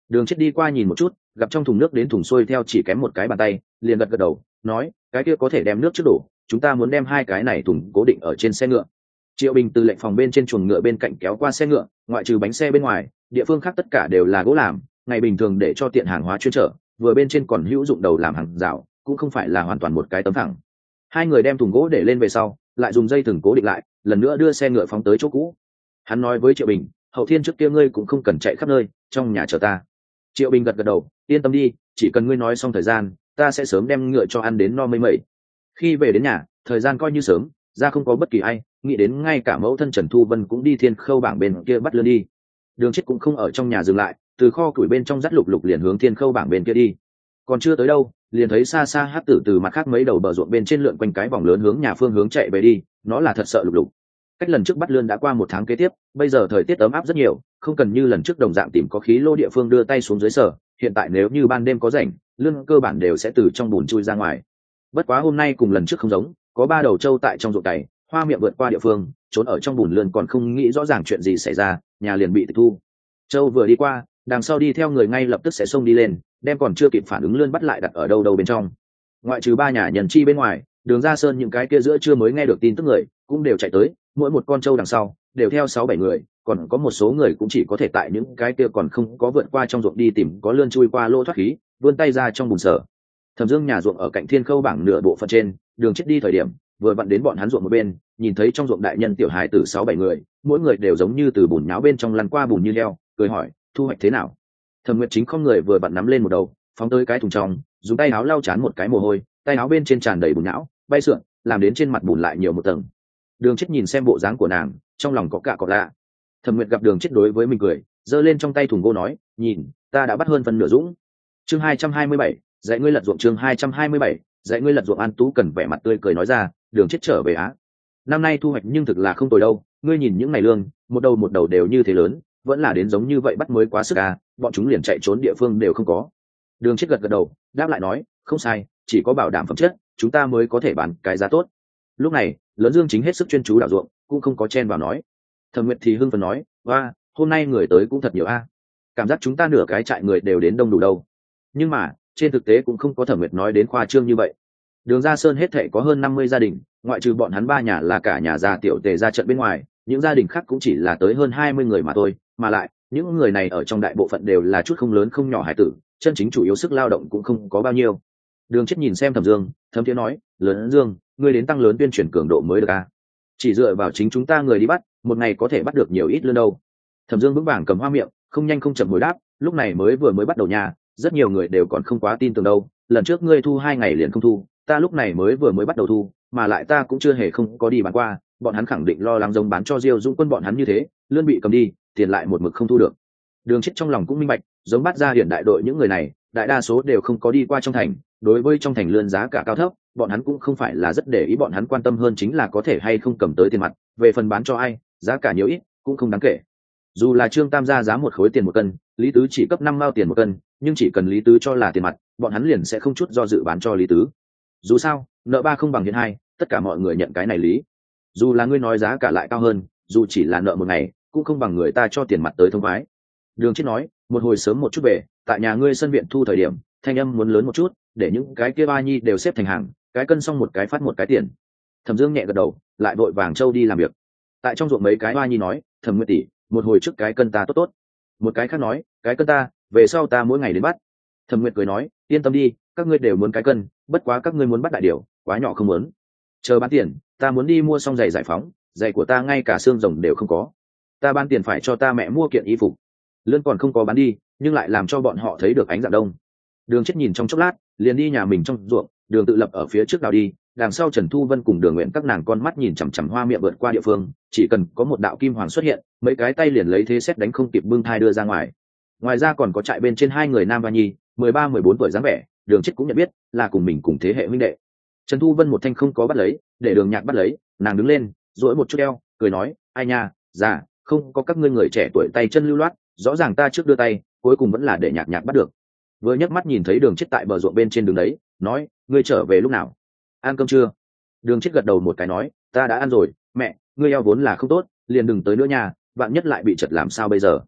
Đường Chết đi qua nhìn một chút, gặp trong thùng nước đến thùng xuôi theo chỉ kém một cái bàn tay, liền gật gật đầu nói cái kia có thể đem nước trước đổ, chúng ta muốn đem hai cái này thùng cố định ở trên xe ngựa. Triệu Bình từ lệnh phòng bên trên chuồng ngựa bên cạnh kéo qua xe ngựa, ngoại trừ bánh xe bên ngoài địa phương khác tất cả đều là gỗ làm, ngày bình thường để cho tiện hàng hóa chuyên trở, vừa bên trên còn hữu dụng đầu làm hàng rào, cũng không phải là hoàn toàn một cái tấm thẳng. Hai người đem thùng gỗ để lên về sau, lại dùng dây thừng cố định lại, lần nữa đưa xe ngựa phóng tới chỗ cũ. Hắn nói với Triệu Bình, hậu thiên trước kia ngươi cũng không cần chạy khắp nơi, trong nhà chờ ta. Triệu Bình gật gật đầu, yên tâm đi, chỉ cần ngươi nói xong thời gian, ta sẽ sớm đem ngựa cho ăn đến no mây mẩy. Khi về đến nhà, thời gian coi như sớm, ra không có bất kỳ ai, nghĩ đến ngay cả mẫu thân Trần Thu Vân cũng đi Thiên Khâu bảng bên kia bắt lươn đi. Đường Chết cũng không ở trong nhà dừng lại, từ kho củi bên trong dắt Lục Lục liền hướng Thiên Khâu bảng bên kia đi. Còn chưa tới đâu, liền thấy xa xa Hắc Tử từ mặt khác mấy đầu bờ ruộng bên trên lượn quanh cái vòng lớn hướng nhà phương hướng chạy về đi, nó là thật sợ Lục Lục. Cách lần trước bắt lươn đã qua một tháng kế tiếp, bây giờ thời tiết ấm áp rất nhiều, không cần như lần trước đồng dạng tìm có khí lô địa phương đưa tay xuống dưới sở, hiện tại nếu như ban đêm có rảnh, lươn cơ bản đều sẽ từ trong bùn chui ra ngoài. Bất quá hôm nay cùng lần trước không giống, có ba đầu trâu tại trong ruộng cày, Hoa Miệng vượt qua địa phương, trốn ở trong bùn lươn còn không nghĩ rõ ràng chuyện gì xảy ra, nhà liền bị tịch thu. Trâu vừa đi qua, đằng sau đi theo người ngay lập tức sẽ xông đi lên, đem còn chưa kịp phản ứng lươn bắt lại đặt ở đâu đâu bên trong. Ngoại trừ ba nhà nhân chi bên ngoài, Đường Gia Sơn những cái kia giữa chưa mới nghe được tin tức người cũng đều chạy tới, mỗi một con trâu đằng sau đều theo 6-7 người, còn có một số người cũng chỉ có thể tại những cái kia còn không có vượt qua trong ruộng đi tìm có lươn chui qua lỗ thoát khí, vươn tay ra trong bùn sở. Thẩm Dương nhà ruộng ở cạnh Thiên Khâu bảng nửa bộ phận trên, Đường Chết đi thời điểm, vừa vặn đến bọn hắn ruộng một bên, nhìn thấy trong ruộng đại nhân tiểu hài từ 6-7 người, mỗi người đều giống như từ bùn nháo bên trong lăn qua bùn như heo, cười hỏi, thu hoạch thế nào? Thẩm Nguyệt Chính không người vừa vặn nắm lên một đầu, phóng tới cái thùng trong, dùng tay áo lau chán một cái mồ hôi, tay áo bên trên tràn đầy bùn nhão, bay sượn, làm đến trên mặt bùn lại nhiều một tầng. Đường Chết nhìn xem bộ dáng của nàng, trong lòng có cả cọ lạ. Thẩm Nguyệt gặp Đường Chết đối với mình cười, giơ lên trong tay thùng gỗ nói, nhìn, ta đã bắt hơn phân nửa dũng. Chương 227, dạy ngươi lật ruộng. Chương 227, dạy ngươi lật ruộng. An Tú cần vẻ mặt tươi cười nói ra, Đường Chết trở về á. Năm nay thu hoạch nhưng thực là không tồi đâu, ngươi nhìn những ngày lương, một đầu đều như thế lớn, vẫn là đến giống như vậy bắt mới quá sức à, bọn chúng liền chạy trốn địa phương đều không có. Đường Chết gật gật đầu, đáp lại nói, không sai, chỉ có bảo đảm phẩm chất, chúng ta mới có thể bán cái giá tốt. Lúc này, Lớn Dương chính hết sức chuyên chú đào ruộng, cũng không có chen vào nói. Thẩm Nguyệt thì hưng phấn nói, "Oa, hôm nay người tới cũng thật nhiều a. Cảm giác chúng ta nửa cái trại người đều đến đông đủ đâu." Nhưng mà, trên thực tế cũng không có Thẩm Nguyệt nói đến khoa trương như vậy. Đường Gia Sơn hết thảy có hơn 50 gia đình, ngoại trừ bọn hắn ba nhà là cả nhà già tiểu Tề ra trận bên ngoài, những gia đình khác cũng chỉ là tới hơn 20 người mà thôi, mà lại, những người này ở trong đại bộ phận đều là chút không lớn không nhỏ hải tử, chân chính chủ yếu sức lao động cũng không có bao nhiêu. Đường Chết nhìn xem Thẩm Dương, thấm thiế nói, Lớn Dương, ngươi đến tăng lớn tuyên truyền cường độ mới được a. Chỉ dựa vào chính chúng ta người đi bắt, một ngày có thể bắt được nhiều ít lươn đâu. Thẩm Dương vững vàng cầm Hoa Miệng, không nhanh không chậm hồi đáp, lúc này vừa mới bắt đầu nhà, rất nhiều người đều còn không quá tin tưởng đâu, lần trước ngươi thu 2 ngày liền không thu, ta lúc này vừa mới bắt đầu thu, mà lại ta cũng chưa hề không có đi bán qua, bọn hắn khẳng định lo lắng giống bán cho Diêu Dũng Quân bọn hắn như thế, lươn bị cầm đi, tiền lại một mực không thu được. Đường Chết trong lòng cũng minh bạch, giống bắt ra hiện đại đội những người này, đại đa số đều không có đi qua trong thành, đối với trong thành lươn giá cả cao thấp, bọn hắn cũng không phải là rất để ý, bọn hắn quan tâm hơn chính là có thể hay không cầm tới tiền mặt, về phần bán cho ai, giá cả nhiều ít cũng không đáng kể. Dù là Trương Tam gia giá 1 khối tiền 1 cân, Lý Tứ chỉ cấp 5 mao tiền 1 cân, nhưng chỉ cần Lý Tứ cho là tiền mặt, bọn hắn liền sẽ không chút do dự bán cho Lý Tứ. Dù sao, nợ 3 không bằng hiện 2, tất cả mọi người nhận cái này lý. Dù là ngươi nói giá cả lại cao hơn, dù chỉ là nợ 1 ngày, cũng không bằng người ta cho tiền mặt tới thông khoái. Đường Chết nói, một hồi sớm một chút về, tại nhà ngươi sân viện thu thời điểm, thanh âm muốn lớn một chút, để những cái kia ba nhi đều xếp thành hàng, cái cân xong một cái phát một cái tiền. Thẩm Dương nhẹ gật đầu, lại vội vàng trâu đi làm việc. Tại trong ruộng mấy cái ba nhi nói, Thẩm Nguyệt tỷ, một hồi trước cái cân ta tốt tốt. Một cái khác nói, cái cân ta, về sau ta mỗi ngày đến bắt. Thẩm Nguyệt cười nói, yên tâm đi, các ngươi đều muốn cái cân, bất quá các ngươi muốn bắt đại điều, quá nhỏ không muốn. Chờ bán tiền, ta muốn đi mua xong giày giải phóng, giày của ta ngay cả xương rồng đều không có. Ta bán tiền phải cho ta mẹ mua kiện y phục. Lươn còn không có bán đi, nhưng lại làm cho bọn họ thấy được ánh dạng đông. Đường Chết nhìn trong chốc lát, liền đi nhà mình trong ruộng, Đường Tự Lập ở phía trước đào đi, đằng sau Trần Thu Vân cùng Đường Nguyện các nàng con mắt nhìn chằm chằm Hoa Miệng vượt qua địa phương, chỉ cần có một đạo kim hoàng xuất hiện, mấy cái tay liền lấy thế xét đánh không kịp bưng thai đưa ra ngoài. Ngoài ra còn có trại bên trên 2 người nam và nhi, 13-14 tuổi dáng vẻ, Đường Chết cũng nhận biết là cùng mình cùng thế hệ huynh đệ. Trần Thu Vân một thanh không có bắt lấy, để Đường Nhạc bắt lấy, nàng đứng lên, duỗi một chút eo, cười nói, ai nha, già, không có các ngươi người trẻ tuổi tay chân lưu loát, rõ ràng ta trước đưa tay, cuối cùng vẫn là để Nhạc Nhạc bắt được. Vừa nhấc mắt nhìn thấy Đường Chết tại bờ ruộng bên trên đường đấy, nói, ngươi trở về lúc nào? Ăn cơm chưa? Đường Chết gật đầu một cái nói, ta đã ăn rồi, mẹ, ngươi eo vốn là không tốt, liền đừng tới nữa nha, vạn nhất lại bị chật làm sao bây giờ?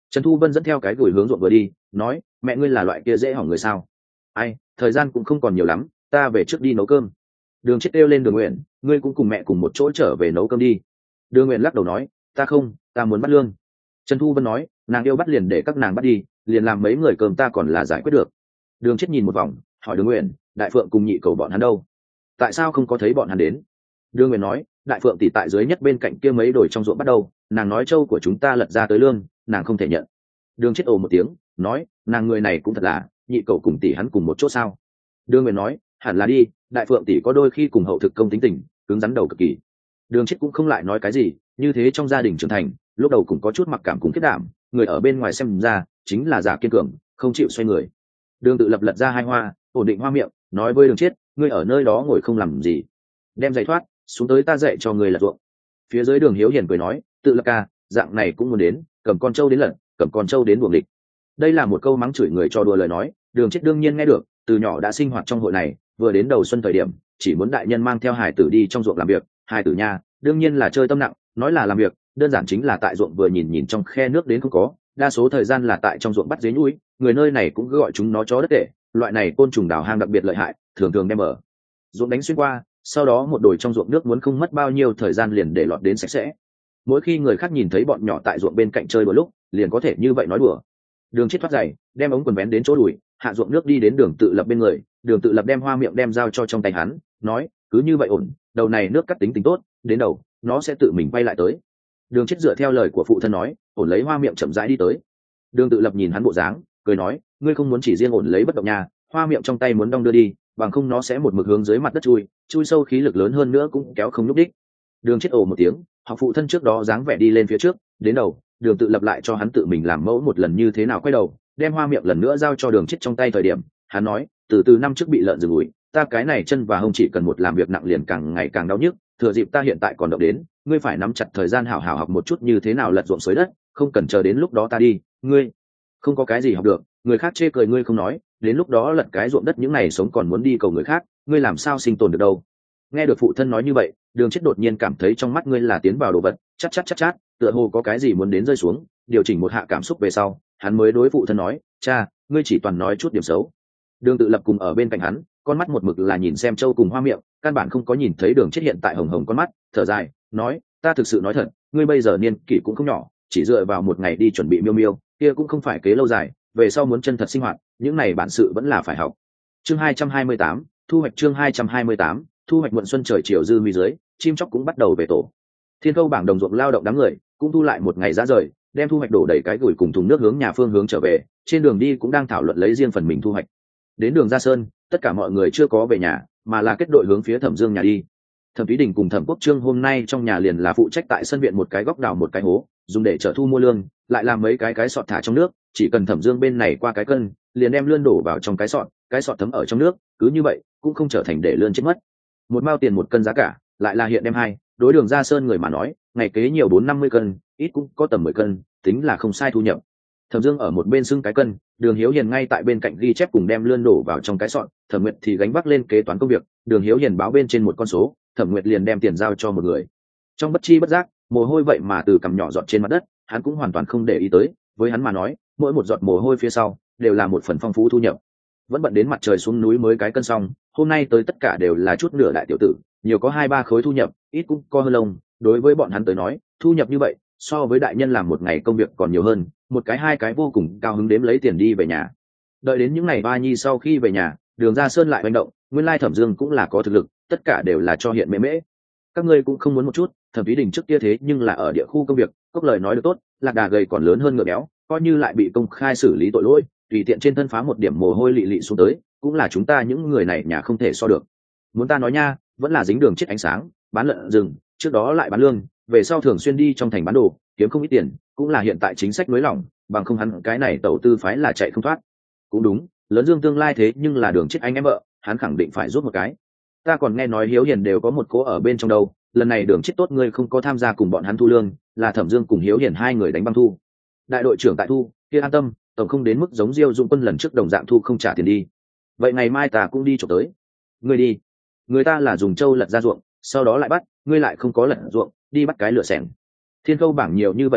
Trần Thu Vân dẫn theo cái gửi hướng ruộng vừa đi, nói, mẹ ngươi là loại kia dễ hỏng người sao? Ai, thời gian cũng không còn nhiều lắm, ta về trước đi nấu cơm. Đường Chết kêu lên Đường Nguyện, ngươi cũng cùng mẹ cùng một chỗ trở về nấu cơm đi. Đường Nguyện lắc đầu nói, ta không, ta muốn bắt lương. Trần Thu Vân nói, nàng yêu bắt liền để các nàng bắt đi, liền làm mấy người cơm ta còn là giải quyết được. Đường Chết nhìn một vòng, hỏi Đường Nguyện, Đại Phượng cùng Nhị Cầu bọn hắn đâu? Tại sao không có thấy bọn hắn đến? Đường Nguyện nói, Đại Phượng tỷ tại dưới nhất bên cạnh kia mấy đồi trong ruộng bắt đầu, nàng nói trâu của chúng ta lật ra tới lương, nàng không thể nhận. Đường Chết ồ một tiếng, nói, nàng người này cũng thật là, Nhị Cầu cùng tỷ hắn cùng một chỗ sao? Đường Nguyện nói, hẳn là đi, Đại Phượng tỷ có đôi khi cùng Hậu Thực Công tính tình, cứng rắn đầu cực kỳ. Đường Chết cũng không lại nói cái gì, như thế trong gia đình trưởng thành, lúc đầu cũng có chút mặc cảm cùng kết đảm, người ở bên ngoài xem ra chính là giả kiên cường, không chịu xoay người. Đường Tự Lập lật ra hai hoa, ổn định hoa miệng, nói với Đường Chết, ngươi ở nơi đó ngồi không làm gì, đem giày thoát, xuống tới ta dạy cho ngươi lật ruộng. Phía dưới Đường Hiếu Hiền cười nói, Tự Lập ca, dạng này cũng muốn đến, cầm con trâu đến lật, cầm con trâu đến buồng địch. Đây là một câu mắng chửi người cho đùa lời nói, Đường Chết đương nhiên nghe được, từ nhỏ đã sinh hoạt trong hội này, vừa đến đầu xuân thời điểm, chỉ muốn đại nhân mang theo hài tử đi trong ruộng làm việc, hài tử nha, đương nhiên là chơi tâm nặng, nói là làm việc, đơn giản chính là tại ruộng vừa nhìn nhìn trong khe nước đến không có, đa số thời gian là tại trong ruộng bắt dế nhúi, người nơi này cũng gọi chúng nó chó đất tể, loại này côn trùng đào hang đặc biệt lợi hại, thường thường đem ở ruộng đánh xuyên qua, sau đó một đồi trong ruộng nước muốn không mất bao nhiêu thời gian liền để lọt đến sạch sẽ. Mỗi khi người khác nhìn thấy bọn nhỏ tại ruộng bên cạnh chơi đùa lúc, liền có thể như vậy nói đùa. Đường Chết thoát giày, đem ống quần vén đến chỗ đùi, hạ ruộng nước đi đến Đường Tự Lập bên người, Đường Tự Lập đem hoa miệng đem giao cho trong tay hắn, nói, cứ như vậy ổn, đầu này nước cắt tính tốt, đến đầu nó sẽ tự mình quay lại tới. Đường Chết dựa theo lời của phụ thân nói, ổn lấy hoa miệng chậm rãi đi tới. Đường Tự Lập nhìn hắn bộ dáng, cười nói, ngươi không muốn chỉ riêng ổn lấy bất động nhà, hoa miệng trong tay muốn đong đưa đi, bằng không nó sẽ một mực hướng dưới mặt đất chui sâu, khí lực lớn hơn nữa cũng kéo không nhúc đích. Đường Chết ồ một tiếng, học phụ thân trước đó dáng vẻ đi lên phía trước, đến đầu, Đường Tự Lập lại cho hắn tự mình làm mẫu một lần như thế nào quay đầu, đem hoa miệng lần nữa giao cho Đường Chết trong tay thời điểm, hắn nói, từ năm trước bị lợn rừng ủi, ta cái này chân và hông chỉ cần một làm việc nặng liền càng ngày càng đau nhức, thừa dịp ta hiện tại còn động đến, ngươi phải nắm chặt thời gian hảo hảo học một chút như thế nào lật ruộng xới đất, không cần chờ đến lúc đó ta đi, ngươi không có cái gì học được, người khác chê cười ngươi không nói, đến lúc đó lật cái ruộng đất những ngày sống còn muốn đi cầu người khác, ngươi làm sao sinh tồn được đâu. Nghe được phụ thân nói như vậy, Đường Chết đột nhiên cảm thấy trong mắt ngươi là tiến vào đồ vật, chát, tựa hồ có cái gì muốn đến rơi xuống, điều chỉnh một hạ cảm xúc về sau, hắn mới đối phụ thân nói, cha, ngươi chỉ toàn nói chút điểm xấu. Đường Tự Lập cùng ở bên cạnh hắn, con mắt một mực là nhìn xem trâu cùng hoa miệng, căn bản không có nhìn thấy Đường Chết hiện tại hồng hồng con mắt, thở dài, nói, ta thực sự nói thật, ngươi bây giờ niên kỷ cũng không nhỏ, chỉ dựa vào một ngày đi chuẩn bị miêu miêu, kia cũng không phải kế lâu dài, về sau muốn chân thật sinh hoạt, những này bản sự vẫn là phải học. Chương 228, thu hoạch chương 228, thu hoạch muộn xuân trời chiều dư mi dưới, chim chóc cũng bắt đầu về tổ. Thiên Câu bảng đồng ruộng lao động đám người, cũng thu lại một ngày giá rời, đem thu hoạch đổ đầy cái gửi cùng thùng nước hướng nhà phương hướng trở về, trên đường đi cũng đang thảo luận lấy riêng phần mình thu hoạch. Đến đường Gia Sơn, tất cả mọi người chưa có về nhà, mà là kết đội hướng phía Thẩm Dương nhà đi. Thẩm Thúy Đình cùng Thẩm Quốc Trương hôm nay trong nhà liền là phụ trách tại sân viện một cái góc đào một cái hố, dùng để chở thu mua lương, lại làm mấy cái sọt thả trong nước, chỉ cần Thẩm Dương bên này qua cái cân, liền đem lươn đổ vào trong cái sọt thấm ở trong nước, cứ như vậy cũng không trở thành để lươn chết mất. Một mao tiền một cân giá cả, lại là hiện đem hai, đối đường Gia Sơn người mà nói, ngày kế nhiều 450 cân, ít cũng có tầm 10 cân, tính là không sai thu nhập. Thẩm Dương ở một bên xưng cái cân, Đường Hiếu Hiền ngay tại bên cạnh ghi chép cùng đem lươn đổ vào trong cái sọt, Thẩm Nguyệt thì gánh vác lên kế toán công việc, Đường Hiếu Hiền báo bên trên một con số, Thẩm Nguyệt liền đem tiền giao cho một người. Trong bất chi bất giác, mồ hôi vậy mà từ cằm nhỏ giọt trên mặt đất, hắn cũng hoàn toàn không để ý tới, với hắn mà nói, mỗi một giọt mồ hôi phía sau đều là một phần phong phú thu nhập. Vẫn bận đến mặt trời xuống núi mới cái cân xong, hôm nay tới tất cả đều là chút nửa đại tiểu tử, nhiều có 2-3 khối thu nhập, ít cũng co hơn lông, đối với bọn hắn tới nói, thu nhập như vậy, so với đại nhân làm một ngày công việc còn nhiều hơn, một cái hai cái vô cùng cao hứng đếm lấy tiền đi về nhà. Đợi đến những ngày ba nhi sau khi về nhà, Đường Gia Sơn lại hành động, nguyên lai Thẩm Dương cũng là có thực lực, tất cả đều là cho hiện mễ mễ. Các ngươi cũng không muốn một chút, Thẩm Thúy Đình trước kia thế nhưng là ở địa khu công việc, cốc lời nói được tốt, lạc đà gầy còn lớn hơn ngựa béo, coi như lại bị công khai xử lý tội lỗi, tùy tiện trên thân phá một điểm mồ hôi lị lị xuống tới, cũng là chúng ta những người này nhà không thể so được. Muốn ta nói nha, vẫn là dính đường chết ánh sáng, bán lợn rừng, trước đó lại bán lương, về sau thường xuyên đi trong thành bán đồ, kiếm không ít tiền, cũng là hiện tại chính sách nới lỏng, bằng không hắn cái này tẩu tư phái là chạy không thoát. Cũng đúng, lớn Dương tương lai thế nhưng là đường chết anh em vợ, hắn khẳng định phải giúp một cái. Ta còn nghe nói Hiếu Hiền đều có một cố ở bên trong đâu, lần này đường chết tốt ngươi không có tham gia cùng bọn hắn thu lương, là Thẩm Dương cùng Hiếu Hiền hai người đánh băng thu. Đại đội trưởng tại thu, kia an tâm, tổng không đến mức giống Diêu Dung Quân lần trước đồng dạng thu không trả tiền đi. Vậy ngày mai ta cũng đi chụp tới. Ngươi đi. Người ta là dùng trâu lật ra ruộng, sau đó lại bắt, ngươi lại không có lật ruộng, đi bắt cái lửa xẻng. Thiên Câu bảng nhiều như vậy ruộng,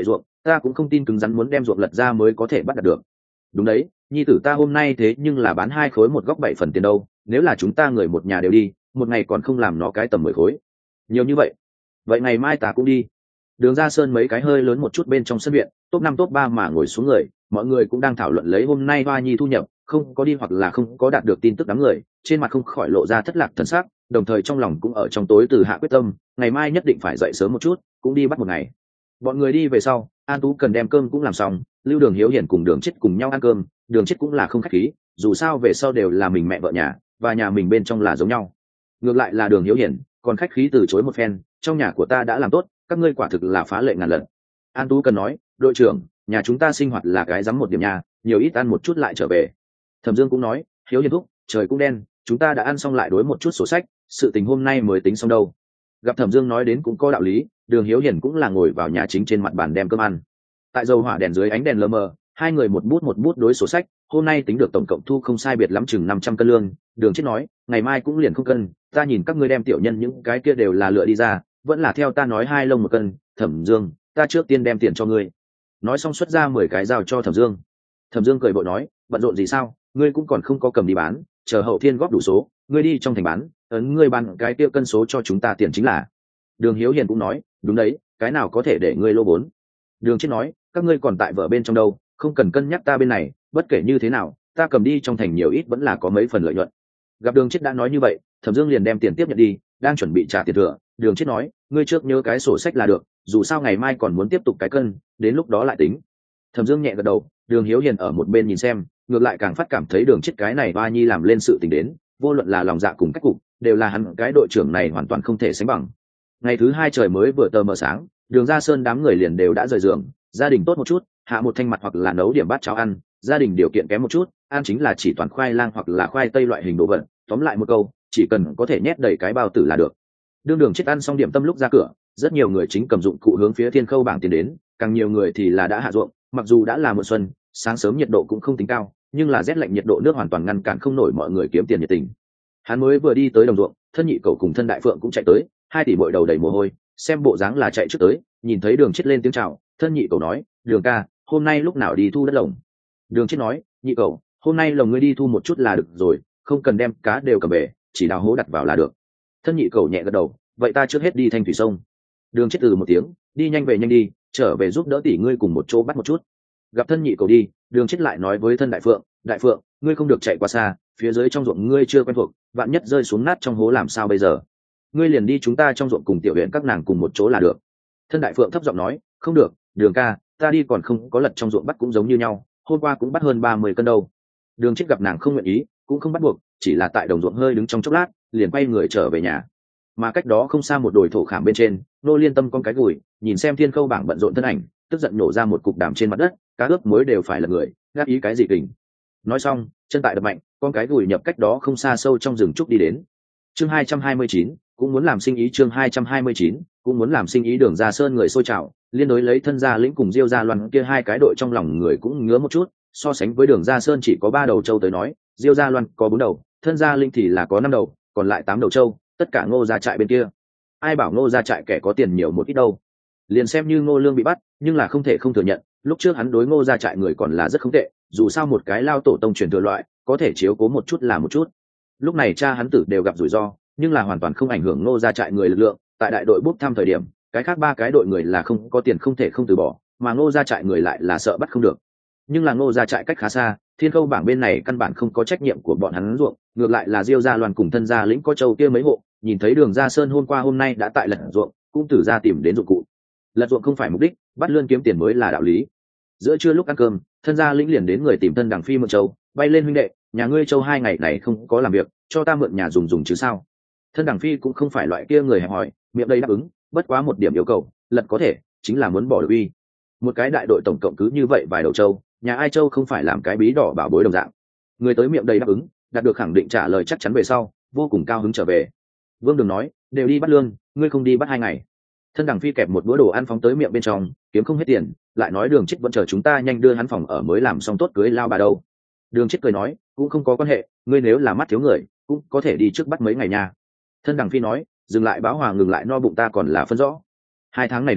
ta cũng không tin cứng rắn muốn đem ruộng lật ra mới có thể bắt đạt được. Đúng đấy, nhi tử ta hôm nay thế nhưng là bán 2 khối một góc 7 phần tiền đâu, nếu là chúng ta người một nhà đều đi, một ngày còn không làm nó cái tầm 10 khối. Nhiều như vậy. Vậy ngày mai ta cũng đi. Đường Ra Sơn mấy cái hơi lớn một chút bên trong sân viện, top 5 top 3 mà ngồi xuống người, mọi người cũng đang thảo luận lấy hôm nay Hoa Nhi thu nhập, không có đi hoặc là không có đạt được tin tức đám người, trên mặt không khỏi lộ ra thất lạc thần sắc, đồng thời trong lòng cũng ở trong tối từ hạ quyết tâm, ngày mai nhất định phải dậy sớm một chút, cũng đi bắt một ngày. Bọn người đi về sau, An Tú cần đem cơm cũng làm xong, Lưu Đường Hiếu Hiển cùng Đường Chết cùng nhau ăn cơm, Đường Chết cũng là không khách khí, dù sao về sau đều là mình mẹ vợ nhà, và nhà mình bên trong là giống nhau. Ngược lại là Đường Hiếu Hiển, còn khách khí từ chối một phen, trong nhà của ta đã làm tốt, các ngươi quả thực là phá lệ ngàn lần. An Tú cần nói, đội trưởng, nhà chúng ta sinh hoạt là cái rắm một điểm nhà, nhiều ít ăn một chút lại trở về. Thẩm Dương cũng nói, Hiếu Hiển thúc, trời cũng đen, chúng ta đã ăn xong lại đối một chút sổ sách, sự tình hôm nay mới tính xong đâu. Gặp Thẩm Dương nói đến cũng có đạo lý, Đường Hiếu Hiển cũng là ngồi vào nhà chính trên mặt bàn đem cơm ăn. Tại dầu hỏa đèn dưới ánh đèn lờ mờ, hai người một bút đối sổ sách, hôm nay tính được tổng cộng thu không sai biệt lắm chừng 500 cân lương. Đường Chết nói, ngày mai cũng liền không cân, ta nhìn các ngươi đem tiểu nhân những cái kia đều là lựa đi ra, vẫn là theo ta nói 2 lông một cân. Thẩm Dương, ta trước tiên đem tiền cho ngươi. Nói xong xuất ra 10 cái giao cho Thẩm Dương. Thẩm Dương cười bội nói, bận rộn gì sao, ngươi cũng còn không có cầm đi bán, chờ hậu thiên góp đủ số, ngươi đi trong thành bán, ấn ngươi bán cái tiêu cân số cho chúng ta tiền chính là. Đường Hiếu Hiền cũng nói, đúng đấy, cái nào có thể để ngươi lô vốn. Đường Chết nói, các ngươi còn tại vợ bên trong đâu, không cần cân nhắc ta bên này, bất kể như thế nào, ta cầm đi trong thành nhiều ít vẫn là có mấy phần lợi nhuận. Gặp Đường Chết đã nói như vậy, Thẩm Dương liền đem tiền tiếp nhận đi, đang chuẩn bị trả tiền thừa. Đường Chết nói, ngươi trước nhớ cái sổ sách là được, dù sao ngày mai còn muốn tiếp tục cái cân, đến lúc đó lại tính. Thẩm Dương nhẹ gật đầu, Đường Hiếu Hiền ở một bên nhìn xem, ngược lại càng phát cảm thấy Đường Chết cái này ba nhi làm lên sự tình đến, vô luận là lòng dạ cùng cách cục, đều là hắn cái đội trưởng này hoàn toàn không thể sánh bằng. Ngày thứ 2 trời mới vừa tờ mờ sáng, Đường Ra Sơn đám người liền đều đã rời giường, gia đình tốt một chút, hạ một thanh mặt hoặc là nấu điểm bát cháo ăn, gia đình điều kiện kém một chút, ăn chính là chỉ toàn khoai lang hoặc là khoai tây loại hình đồ vật, tóm lại một câu, chỉ cần có thể nhét đầy cái bao tử là được. Đường Chết ăn xong điểm tâm lúc ra cửa, rất nhiều người chính cầm dụng cụ hướng phía Thiên Khâu bảng tiến đến, càng nhiều người thì là đã hạ ruộng, mặc dù đã là mùa xuân, sáng sớm nhiệt độ cũng không tính cao, nhưng là rét lạnh nhiệt độ nước hoàn toàn ngăn cản không nổi mọi người kiếm tiền nhiệt tình. Hắn mới vừa đi tới đồng ruộng, thân nhị cầu cùng thân đại phượng cũng chạy tới, 2 tỷ bội đầu đầy mồ hôi, xem bộ dáng là chạy trước tới, nhìn thấy Đường Chết lên tiếng chào, thân nhị cầu nói, Đường ca, hôm nay lúc nào đi thu đất lồng? Đường Chết nói, nhị cầu, hôm nay lồng ngươi đi thu một chút là được rồi, không cần đem cá đều cầm về, chỉ đào hố đặt vào là được. Thân nhị cầu nhẹ gật đầu, vậy ta trước hết đi thanh thủy sông. Đường Chết từ một tiếng, đi nhanh về nhanh đi, trở về giúp đỡ tỷ ngươi cùng một chỗ bắt một chút. Gặp thân nhị cầu đi, Đường Chết lại nói với thân đại phượng, ngươi không được chạy quá xa, phía dưới trong ruộng ngươi chưa quen thuộc, vạn nhất rơi xuống nát trong hố làm sao bây giờ? Ngươi liền đi chúng ta trong ruộng cùng tiểu huyện các nàng cùng một chỗ là được. Thân đại phượng thấp giọng nói, không được, Đường ca, ta đi còn không có lật trong ruộng bắt cũng giống như nhau, hôm qua cũng bắt hơn 30 cân đâu. Đường Chết gặp nàng không nguyện ý, cũng không bắt buộc, chỉ là tại đồng ruộng hơi đứng trong chốc lát, liền quay người trở về nhà. Mà cách đó không xa một đồi thổ khảm bên trên, Nô Liên Tâm con cái gùi, nhìn xem Thiên Khâu bảng bận rộn thân ảnh, tức giận nổ ra một cục đàm trên mặt đất, cá ướp muối đều phải là người, gác ý cái gì kình. Nói xong, chân tại đập mạnh, con cái gùi nhập cách đó không xa sâu trong rừng trúc đi đến. Chương 229, cũng muốn làm sinh ý. Chương 229, cũng muốn làm sinh ý. Đường Ra Sơn người sôi trào, liên đối lấy thân gia lĩnh cùng Diêu Gia Loan kia 2 cái đội trong lòng người cũng ngứa một chút, so sánh với Đường Ra Sơn chỉ có 3 đầu trâu tới nói, Diêu Gia Loan có 4 đầu, thân gia lĩnh thì là có 5 đầu, còn lại 8 đầu trâu, tất cả Ngô gia trại bên kia. Ai bảo Ngô gia trại kẻ có tiền nhiều một ít đâu. Liền xem như Ngô Lương bị bắt, nhưng là không thể không thừa nhận, lúc trước hắn đối Ngô gia trại người còn là rất không tệ, dù sao một cái lao tổ tông truyền thừa loại, có thể chiếu cố một chút là một chút. Lúc này cha hắn tử đều gặp rủi ro, nhưng là hoàn toàn không ảnh hưởng Ngô gia trại người lực lượng, tại đại đội bốc thăm thời điểm, cái khác 3 cái đội người là không có tiền không thể không từ bỏ, mà Ngô gia trại người lại là sợ bắt không được. Nhưng là Ngô gia trại cách khá xa, Thiên Khâu bảng bên này căn bản không có trách nhiệm của bọn hắn ruộng, ngược lại là Diêu Gia Loan cùng thân gia lĩnh có châu kia mấy hộ, nhìn thấy Đường Ra Sơn hôm qua hôm nay đã tại lật ruộng, cũng từ ra tìm đến dụng cụ. Lật ruộng không phải mục đích, bắt lươn kiếm tiền mới là đạo lý. Giữa trưa lúc ăn cơm, thân gia lĩnh liền đến người tìm thân Đằng Phi mượn châu, bay lên huynh đệ, nhà ngươi châu 2 ngày này không có làm việc, cho ta mượn nhà dùng chứ sao? Thân Đằng Phi cũng không phải loại kia người hẹp hòi, miệng đây đáp ứng, bất quá một điểm yêu cầu, lật có thể, chính là muốn bỏ được uy. Một cái đại đội tổng cộng cứ như vậy vài đầu châu, nhà ai châu không phải làm cái bí đỏ bảo bối đồng dạng. Người tới miệng đầy đáp ứng, đạt được khẳng định trả lời chắc chắn về sau, vô cùng cao hứng trở về. Vương Đường nói, đều đi bắt lương, ngươi không đi bắt 2 ngày. Thân Đằng Phi kẹp một bữa đồ ăn phóng tới miệng bên trong, kiếm không hết tiền, lại nói Đường Chết vẫn chờ chúng ta nhanh đưa hắn phòng ở mới làm xong tốt cưới lao bà đâu. Đường Chết cười nói, cũng không có quan hệ, ngươi nếu là mắt thiếu người, cũng có thể đi trước bắt mấy ngày nha. Thân Đằng Phi nói, dừng lại báo hòa ngừng lại no bụng ta còn là phân rõ. 2 tháng này đến,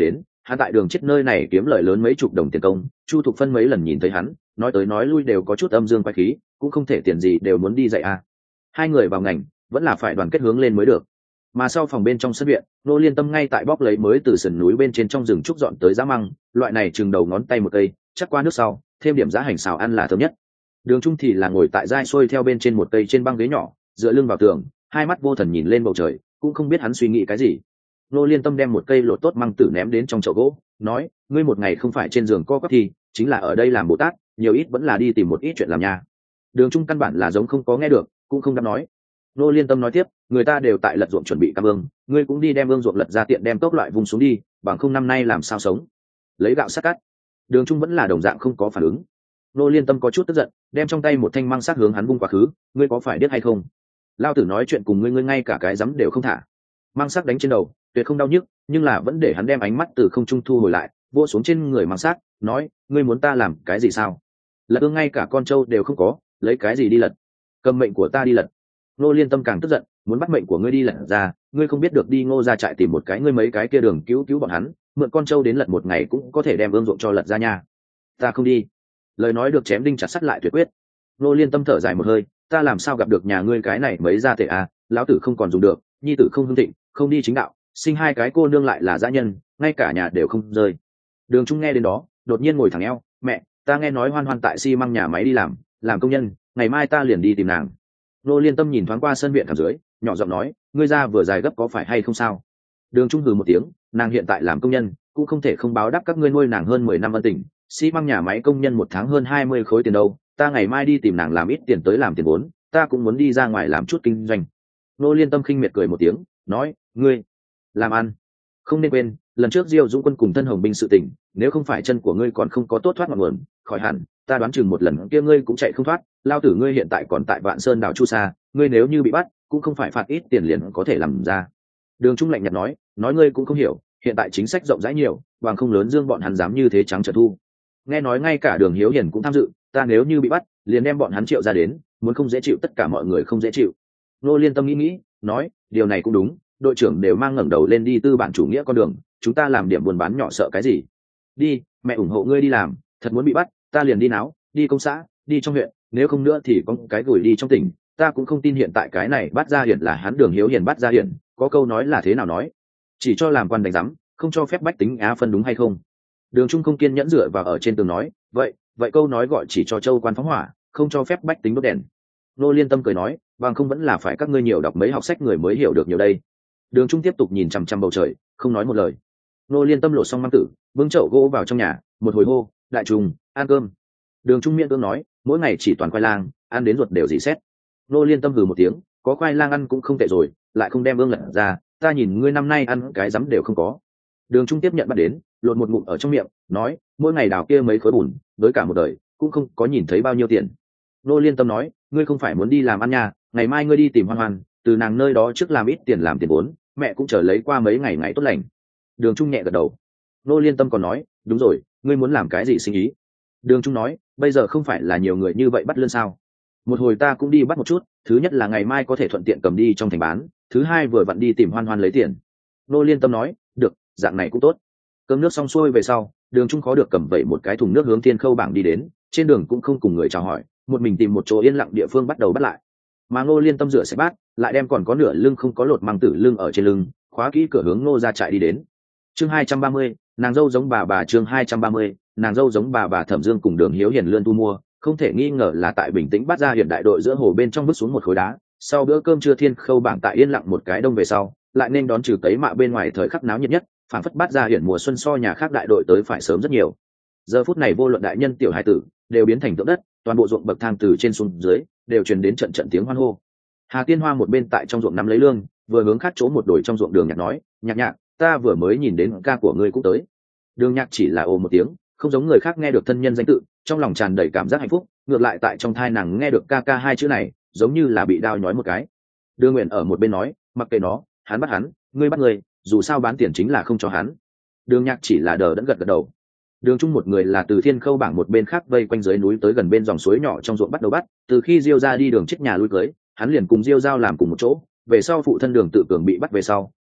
hắn tại đường chết nơi này kiếm lời lớn mấy chục đồng tiền công. Chu Thục Phân mấy lần nhìn thấy hắn, nói tới nói lui đều có chút âm dương quái khí, cũng không thể tiền gì đều muốn đi dạy à. Hai người vào ngành vẫn là phải đoàn kết hướng lên mới được. Mà sau phòng bên trong sân viện, Nô Liên Tâm ngay tại bóc lấy mới từ sườn núi bên trên trong rừng trúc dọn tới giá măng, loại này chừng đầu ngón tay một cây, chắc qua nước sau thêm điểm giá hành xào ăn là thơm nhất. Đường Trung thì là ngồi tại dai xuôi theo bên trên một cây trên băng ghế nhỏ, dựa lưng vào tường, hai mắt vô thần nhìn lên bầu trời, cũng không biết hắn suy nghĩ cái gì. Nô Liên Tâm đem một cây lột tốt măng tử ném đến trong chậu gỗ, nói: ngươi một ngày không phải trên giường co quắp thì chính là ở đây làm Bồ Tát, nhiều ít vẫn là đi tìm một ít chuyện làm nha. Đường Trung căn bản là giống không có nghe được, cũng không đáp nói. Nô Liên Tâm nói tiếp: người ta đều tại lật ruộng chuẩn bị cam ương, ngươi cũng đi đem ương ruộng lật ra tiện đem tốc loại vùng xuống đi, bằng không năm nay làm sao sống. Lấy gạo sát cắt. Đường Trung vẫn là đồng dạng không có phản ứng. Nô Liên Tâm có chút tức giận, đem trong tay một thanh măng sắc hướng hắn vung quá khứ: ngươi có phải điếc hay không? Lao tử nói chuyện cùng ngươi ngay cả cái dám đều không thả. Măng sắc đánh trên đầu, tuyệt không đau nhức, nhưng là vẫn để hắn đem ánh mắt từ không trung thu hồi lại, vỗ xuống trên người măng sắc, nói: ngươi muốn ta làm cái gì sao? Lật ương ngay cả con trâu đều không có, lấy cái gì đi lật? Cầm mệnh của ta đi lật. Nô Liên Tâm càng tức giận, muốn bắt mệnh của ngươi đi lật ra, ngươi không biết được đi Ngô ra trại tìm một cái ngươi mấy cái kia đường cứu bọn hắn, mượn con trâu đến lật một ngày cũng có thể đem ương ruộng cho lật ra nha. Ta không đi. Lời nói được chém đinh chặt sắt lại tuyệt quyết. Nô Liên Tâm thở dài một hơi: ta làm sao gặp được nhà ngươi cái này mấy gia thể à, lão tử không còn dùng được, nhi tử không hưng thịnh, không đi chính đạo, sinh hai cái cô nương lại là dã nhân, ngay cả nhà đều không rơi. Đường Trung nghe đến đó, đột nhiên ngồi thẳng eo: mẹ, ta nghe nói Hoan Hoan tại xi măng nhà máy đi làm công nhân, ngày mai ta liền đi tìm nàng. Nô Liên Tâm nhìn thoáng qua sân viện thẳng dưới, nhỏ giọng nói: ngươi ra vừa dài gấp có phải hay không sao? Đường Trung hừ một tiếng: nàng hiện tại làm công nhân, cũng không thể không báo đáp các ngươi nuôi nàng hơn 10 năm ân tình, xi măng nhà máy công nhân một tháng hơn 20 khối tiền đâu, ta ngày mai đi tìm nàng làm ít tiền tới làm tiền vốn, ta cũng muốn đi ra ngoài làm chút kinh doanh. Nô Liên Tâm khinh miệt cười một tiếng, nói: ngươi làm ăn. Không nên quên, lần trước Diêu Dũng Quân cùng Thân Hồng binh sự tình, nếu không phải chân của ngươi còn không có tốt thoát ngọn nguồn, khỏi hẳn, ta đoán chừng một lần kia ngươi cũng chạy không thoát. Lao tử ngươi hiện tại còn tại Vạn Sơn đảo Chu Sa, ngươi nếu như bị bắt, cũng không phải phạt ít tiền liền có thể làm ra. Đường Trung lạnh nhạt nói: ngươi cũng không hiểu, hiện tại chính sách rộng rãi nhiều, bằng không lớn dương bọn hắn dám như thế trắng trợn thu. Nghe nói ngay cả Đường Hiếu Hiền cũng tham dự, ta nếu như bị bắt, liền đem bọn hắn triệu ra đến, muốn không dễ chịu tất cả mọi người không dễ chịu. Nô Liên Tâm nghĩ, nói: điều này cũng đúng, đội trưởng đều mang ngẩng đầu lên đi tư bản chủ nghĩa con đường, chúng ta làm điểm buôn bán nhỏ sợ cái gì? Đi, mẹ ủng hộ ngươi đi làm, thật muốn bị bắt, ta liền đi náo, đi công xã, đi trong huyện, nếu không nữa thì có cái gửi đi trong tỉnh. Ta cũng không tin hiện tại cái này bắt ra hiển là hắn Đường Hiếu Hiền bắt ra hiển, có câu nói là thế nào nói? Chỉ cho làm quan đánh giám, không cho phép bách tính á phân, đúng hay không? Đường Trung không kiên nhẫn dựa vào ở trên tường nói: vậy câu nói gọi chỉ cho châu quan phóng hỏa, không cho phép bách tính đốt đèn. Nô Liên Tâm cười nói: bằng không vẫn là phải các ngươi nhiều đọc mấy học sách người mới hiểu được nhiều đây. Đường Trung tiếp tục nhìn chằm chằm bầu trời, không nói một lời. Nô Liên Tâm lột xong măng tử, bưng chậu gỗ vào trong nhà, một hồi hô: đại trùng, ăn cơm. Đường Trung miệng cưỡng nói: mỗi ngày chỉ toàn khoai lang, ăn đến ruột đều dì xét. Nô Liên Tâm hừ một tiếng: có khoai lang ăn cũng không tệ rồi, lại không đem ương lật ra, ta nhìn ngươi năm nay ăn cái rắm đều không có. Đường Trung tiếp nhận bắt đến, lột một ngụm ở trong miệng, nói: mỗi ngày đào kia mấy khối bùn, với cả một đời cũng không có nhìn thấy bao nhiêu tiền. Nô Liên Tâm nói: ngươi không phải muốn đi làm ăn nhà, ngày mai ngươi đi tìm Hoan Hoan, từ nàng nơi đó trước làm ít tiền làm tiền vốn, mẹ cũng chờ lấy qua mấy ngày tốt lành. Đường Trung nhẹ gật đầu. Nô Liên Tâm còn nói: đúng rồi, ngươi muốn làm cái gì sinh ý? Đường Trung nói: bây giờ không phải là nhiều người như vậy bắt lươn sao? Một hồi ta cũng đi bắt một chút, thứ nhất là ngày mai có thể thuận tiện cầm đi trong thành bán, thứ hai vừa vặn đi tìm Hoan Hoan lấy tiền. Nô Liên Tâm nói: được, dạng này cũng tốt. Cơm nước xong xuôi về sau, Đường Trung khó được cầm vẩy một cái thùng nước hướng Thiên Khâu bảng đi đến, trên đường cũng không cùng người chào hỏi, một mình tìm một chỗ yên lặng địa phương bắt đầu bắt lại. Mà Ngô Liên Tâm rửa sạch bát, lại đem còn có nửa lưng không có lột măng tử lưng ở trên lưng, khóa kỹ cửa hướng Ngô ra trại đi đến. Chương 230, nàng dâu giống bà. Chương 230, nàng dâu giống bà Thẩm Dương cùng Đường Hiếu Hiền lươn thu mua, không thể nghi ngờ là tại bình tĩnh bắt ra hiện đại đội giữa hồ bên trong vứt xuống một khối đá. Sau bữa cơm trưa Thiên Khâu bảng tại yên lặng một cái đông về sau, lại nên đón trừ cấy mạ bên ngoài thời khắc náo nhiệt nhất, phảng phất bắt ra hiện mùa xuân so nhà khác đại đội tới phải sớm rất nhiều. Giờ phút này vô luận đại nhân tiểu hải tử đều biến thành tượng đất, toàn bộ ruộng bậc thang từ trên xuống dưới đều truyền đến trận trận tiếng hoan hô. Hà Tiên Hoa một bên tại trong ruộng nắm lấy lương, vừa hướng khác chỗ một đồi trong ruộng Đường Nhạc nói: nhạc, ta vừa mới nhìn đến ca của ngươi cũng tới. Đường Nhạc chỉ là ồ một tiếng, không giống người khác nghe được thân nhân danh tự, trong lòng tràn đầy cảm giác hạnh phúc, ngược lại tại trong thai nàng nghe được ca hai chữ này, giống như là bị đao nhói một cái. Đường Nguyện ở một bên nói: mặc kệ nó, hắn bắt hắn, ngươi bắt người, dù sao bán tiền chính là không cho hắn. Đường Nhạc chỉ là đờ đẫn gật gật đầu. Đường Trung một người là từ Thiên Khâu bảng một bên khác vây quanh dưới núi tới gần bên dòng suối nhỏ trong ruộng bắt đầu bắt, từ khi Diêu ra đi Đường chết nhà lui cưới, hắn liền cùng Diêu giao làm cùng một chỗ, về sau phụ thân Đường Tự Cường bị bắt về sau,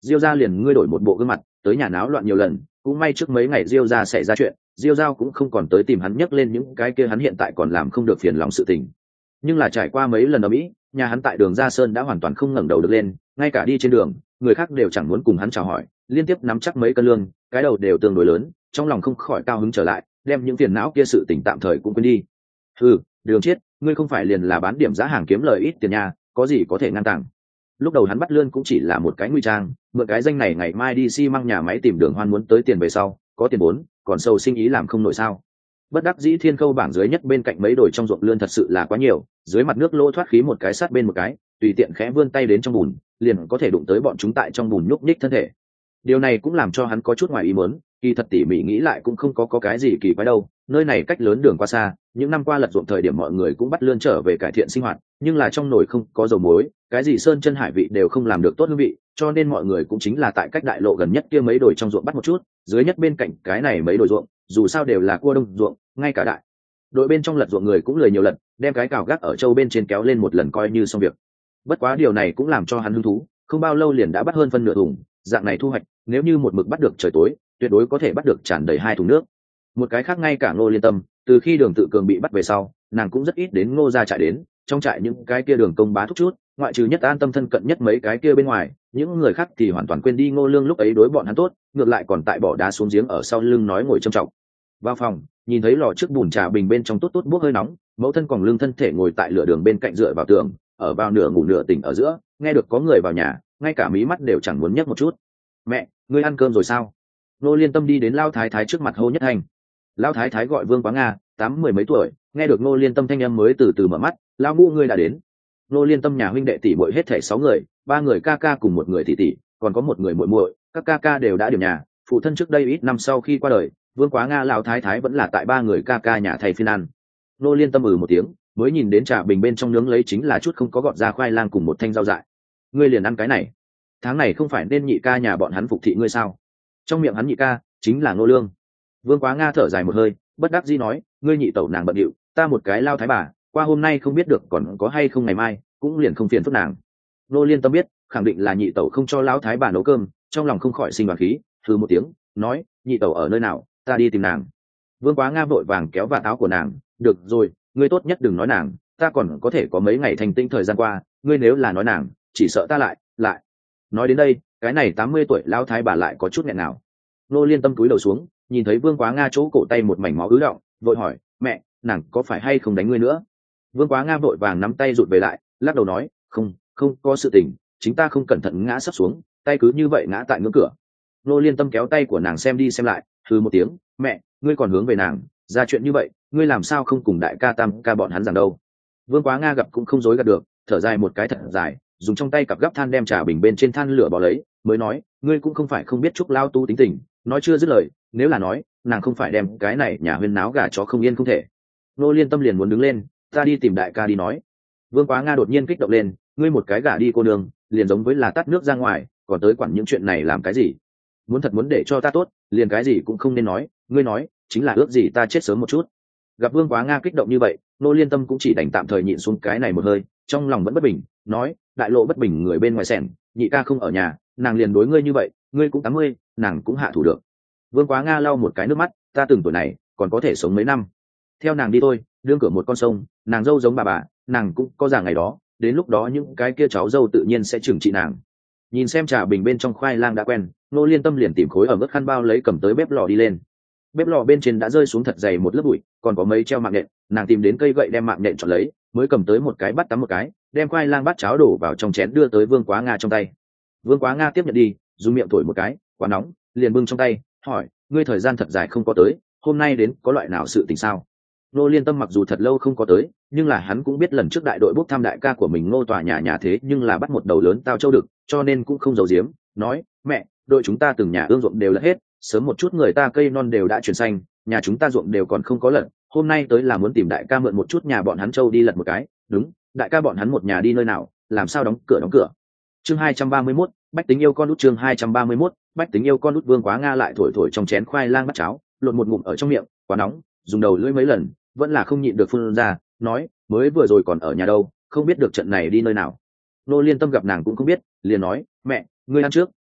Diêu gia liền ngươi đổi một bộ gương mặt tới nhà náo loạn nhiều lần, cũng may trước mấy ngày Diêu gia xảy ra chuyện, Diêu Giao cũng không còn tới tìm hắn nhắc lên những cái kia hắn hiện tại còn làm không được phiền lòng sự tình. Nhưng là trải qua mấy lần ở Mỹ, nhà hắn tại đường Gia Sơn đã hoàn toàn không ngẩng đầu được lên, ngay cả đi trên đường, người khác đều chẳng muốn cùng hắn chào hỏi, liên tiếp nắm chắc mấy cân lương, cái đầu đều tương đối lớn, trong lòng không khỏi cao hứng trở lại, đem những phiền não kia sự tình tạm thời cũng quên đi. Ừ, Đường Chiết, ngươi không phải liền là bán điểm giá hàng kiếm lời ít tiền nhà, có gì có thể ngăn cản? Lúc đầu hắn bắt lươn cũng chỉ là một cái nguy trang, mượn cái danh này ngày mai đi xi măng nhà máy tìm Đường Hoan muốn tới tiền về sau, có tiền vốn, còn sâu sinh ý làm không nổi sao? Bất đắc dĩ Thiên Khâu bảng dưới nhất bên cạnh mấy đồi trong ruộng lươn thật sự là quá nhiều, dưới mặt nước lỗ thoát khí một cái sát bên một cái, tùy tiện khẽ vươn tay đến trong bùn, liền có thể đụng tới bọn chúng tại trong bùn nhúc nhích thân thể. Điều này cũng làm cho hắn có chút ngoài ý muốn, kỳ thật tỉ mỉ nghĩ lại cũng không có cái gì kỳ quái đâu, nơi này cách lớn đường quá xa, những năm qua lật ruộng thời điểm mọi người cũng bắt lươn trở về cải thiện sinh hoạt, nhưng là trong nồi không có dầu muối, cái gì sơn chân hải vị đều không làm được tốt hương vị, cho nên mọi người cũng chính là tại cách đại lộ gần nhất kia mấy đồi trong ruộng bắt một chút, dưới nhất bên cạnh cái này mấy đồi ruộng, dù sao đều là cua đông ruộng, ngay cả đại đội bên trong lật ruộng người cũng lười nhiều lần, đem cái cào gác ở châu bên trên kéo lên một lần coi như xong việc. Bất quá điều này cũng làm cho hắn hứng thú, không bao lâu liền đã bắt hơn phân nửa thùng, dạng này thu hoạch, nếu như một mực bắt được trời tối, tuyệt đối có thể bắt được tràn đầy 2 thùng nước. Một cái khác ngay cả Ngô Liên Tâm, từ khi Đường Tự Cường bị bắt về sau, nàng cũng rất ít đến Ngô gia trại đến, trong trại những cái kia Đường công bá thúc chút, ngoại trừ nhất An Tâm thân cận nhất mấy cái kia bên ngoài, những người khác thì hoàn toàn quên đi Ngô Lương lúc ấy đối bọn hắn tốt, ngược lại còn tại bỏ đá xuống giếng ở sau lưng nói ngồi trầm trọng. Vào phòng, nhìn thấy lò trước bùn trà bình bên trong tốt tốt bốc hơi nóng, mẫu thân còn lưng thân thể ngồi tại lửa đường bên cạnh dựa vào tường, ở vào nửa ngủ nửa tỉnh ở giữa, nghe được có người vào nhà, ngay cả mí mắt đều chẳng muốn nhấc một chút. Mẹ, ngươi ăn cơm rồi sao? Nô Liên Tâm đi đến Lao Thái Thái trước mặt hô nhất hành. Lao Thái Thái gọi Vương Quá Nga, 80 mấy tuổi, nghe được Nô Liên Tâm thanh âm mới từ từ mở mắt. Lao Ngũ ngươi đã đến. Nô Liên Tâm nhà huynh đệ tỷ muội hết thảy 6 người, 3 người ca ca cùng 1 người tỷ tỷ, còn có 1 người muội muội, các ca ca đều đã điểm nhà. Phụ thân trước đây ít năm sau khi qua đời, Vương Quá Nga Lão Thái Thái vẫn là tại 3 người ca ca nhà thầy phiên ăn. Nô Liên Tâm một tiếng, mới nhìn đến trà bình bên trong nướng lấy chính là chút không có gọt ra khoai lang cùng một thanh rau dại. Ngươi liền ăn cái này? Tháng này không phải nên nhị ca nhà bọn hắn phục thị ngươi sao? Trong miệng hắn nhị ca chính là Ngô Lương. Vương Quá Nga thở dài một hơi, bất đắc dĩ nói, ngươi nhị tẩu nàng bận điệu, ta một cái lao thái bà, qua hôm nay không biết được còn có hay không ngày mai, cũng liền không phiền phức nàng. Nô Liên Tâm biết, khẳng định là nhị tẩu không cho lão thái bà nấu cơm, trong lòng không khỏi sinh đoàn khí, hừ một tiếng, nói, nhị tẩu ở nơi nào, ta đi tìm nàng. Vương Quá Nga vội vàng kéo vạt áo của nàng, được rồi, ngươi tốt nhất đừng nói nàng, ta còn có thể có mấy ngày thành tinh thời gian qua, ngươi nếu là nói nàng, chỉ sợ ta lại. Nói đến đây, cái này 80 tuổi lão thái bà lại có chút nghẹn nào. Nô Liên Tâm cúi đầu xuống, nhìn thấy Vương Quá Nga chỗ cổ tay một mảnh máu ứ động, vội hỏi, mẹ, nàng có phải hay không đánh ngươi nữa? Vương Quá Nga vội vàng nắm tay rụt về lại, lắc đầu nói, không có sự tình, chính ta không cẩn thận ngã sắp xuống, tay cứ như vậy ngã tại ngưỡng cửa. Nô Liên Tâm kéo tay của nàng xem đi xem lại, hừ một tiếng, mẹ, ngươi còn hướng về nàng, ra chuyện như vậy, ngươi làm sao không cùng đại ca tam ca bọn hắn rằng đâu? Vương Quá Nga gặp cũng không dối gạt được, thở dài một cái thật dài, dùng trong tay cặp gấp than đem trà bình bên trên than lửa bỏ lấy, mới nói, ngươi cũng không phải không biết Trúc Lao Tu tính tình, nói chưa dứt lời, nếu là nói, nàng không phải đem cái này nhà huyên náo gà chó không yên không thể. Nô Liên Tâm liền muốn đứng lên, ta đi tìm đại ca đi nói. Vương Quá Nga đột nhiên kích động lên, ngươi một cái gà đi cô nương, liền giống với là tắt nước ra ngoài, còn tới quản những chuyện này làm cái gì? Muốn để cho ta tốt, liền cái gì cũng không nên nói, ngươi nói, chính là ước gì ta chết sớm một chút. Gặp Vương Quá Nga kích động như vậy, Nô Liên Tâm cũng chỉ đành tạm thời nhịn xuống cái này một hơi, trong lòng vẫn bất bình, nói, đại lộ bất bình người bên ngoài xẻng, nhị ca không ở nhà, nàng liền đối ngươi như vậy, ngươi cũng 80, nàng cũng hạ thủ được. Vương Quá Nga lau một cái nước mắt, ta từng tuổi này, còn có thể sống mấy năm. Theo nàng đi thôi, đương cửa một con sông, nàng dâu giống bà, nàng cũng có già ngày đó, đến lúc đó những cái kia cháu dâu tự nhiên sẽ trừng trị nàng. Nhìn xem trà bình bên trong khoai lang đã quen, Nô Liên Tâm liền tìm khối ở mức khăn bao lấy cầm tới bếp lò đi lên. Bếp lò bên trên đã rơi xuống thật dày một lớp bụi, còn có mấy treo mạng nhện, nàng tìm đến cây gậy đem mạng nhện chọn lấy, mới cầm tới một cái bắt tắm một cái, đem khoai lang bát cháo đổ vào trong chén đưa tới Vương Quá Nga trong tay. Vương Quá Nga tiếp nhận đi, dùng miệng thổi một cái, quá nóng, liền bưng trong tay, hỏi, ngươi thời gian thật dài không có tới, hôm nay đến có loại nào sự tình sao? Nô Liên Tâm mặc dù thật lâu không có tới, nhưng là hắn cũng biết lần trước đại đội bốc thăm đại ca của mình Ngô tòa nhà thế nhưng là bắt một đầu lớn tao châu đực, cho nên cũng không giấu giếm, nói, mẹ, đội chúng ta từng nhà ương ruộng đều lật hết, sớm một chút người ta cây non đều đã chuyển xanh, nhà chúng ta ruộng đều còn không có lật, hôm nay tới là muốn tìm đại ca mượn một chút nhà bọn hắn châu đi lật một cái, đúng, đại ca bọn hắn một nhà đi nơi nào, làm sao đóng cửa. Chương 231, Bách Tính yêu con út. Chương 231, Bách Tính yêu con út. Vương Quá Nga lại thổi trong chén khoai lang bắt cháo, lột một ngụm ở trong miệng, quá nóng, dùng đầu lưỡi mấy lần, vẫn là không nhịn được phun ra, nói, mới vừa rồi còn ở nhà đâu, không biết được trận này đi nơi nào. Nô Liên Tâm gặp nàng cũng không biết, liền nói, mẹ, ngươi ăn trước,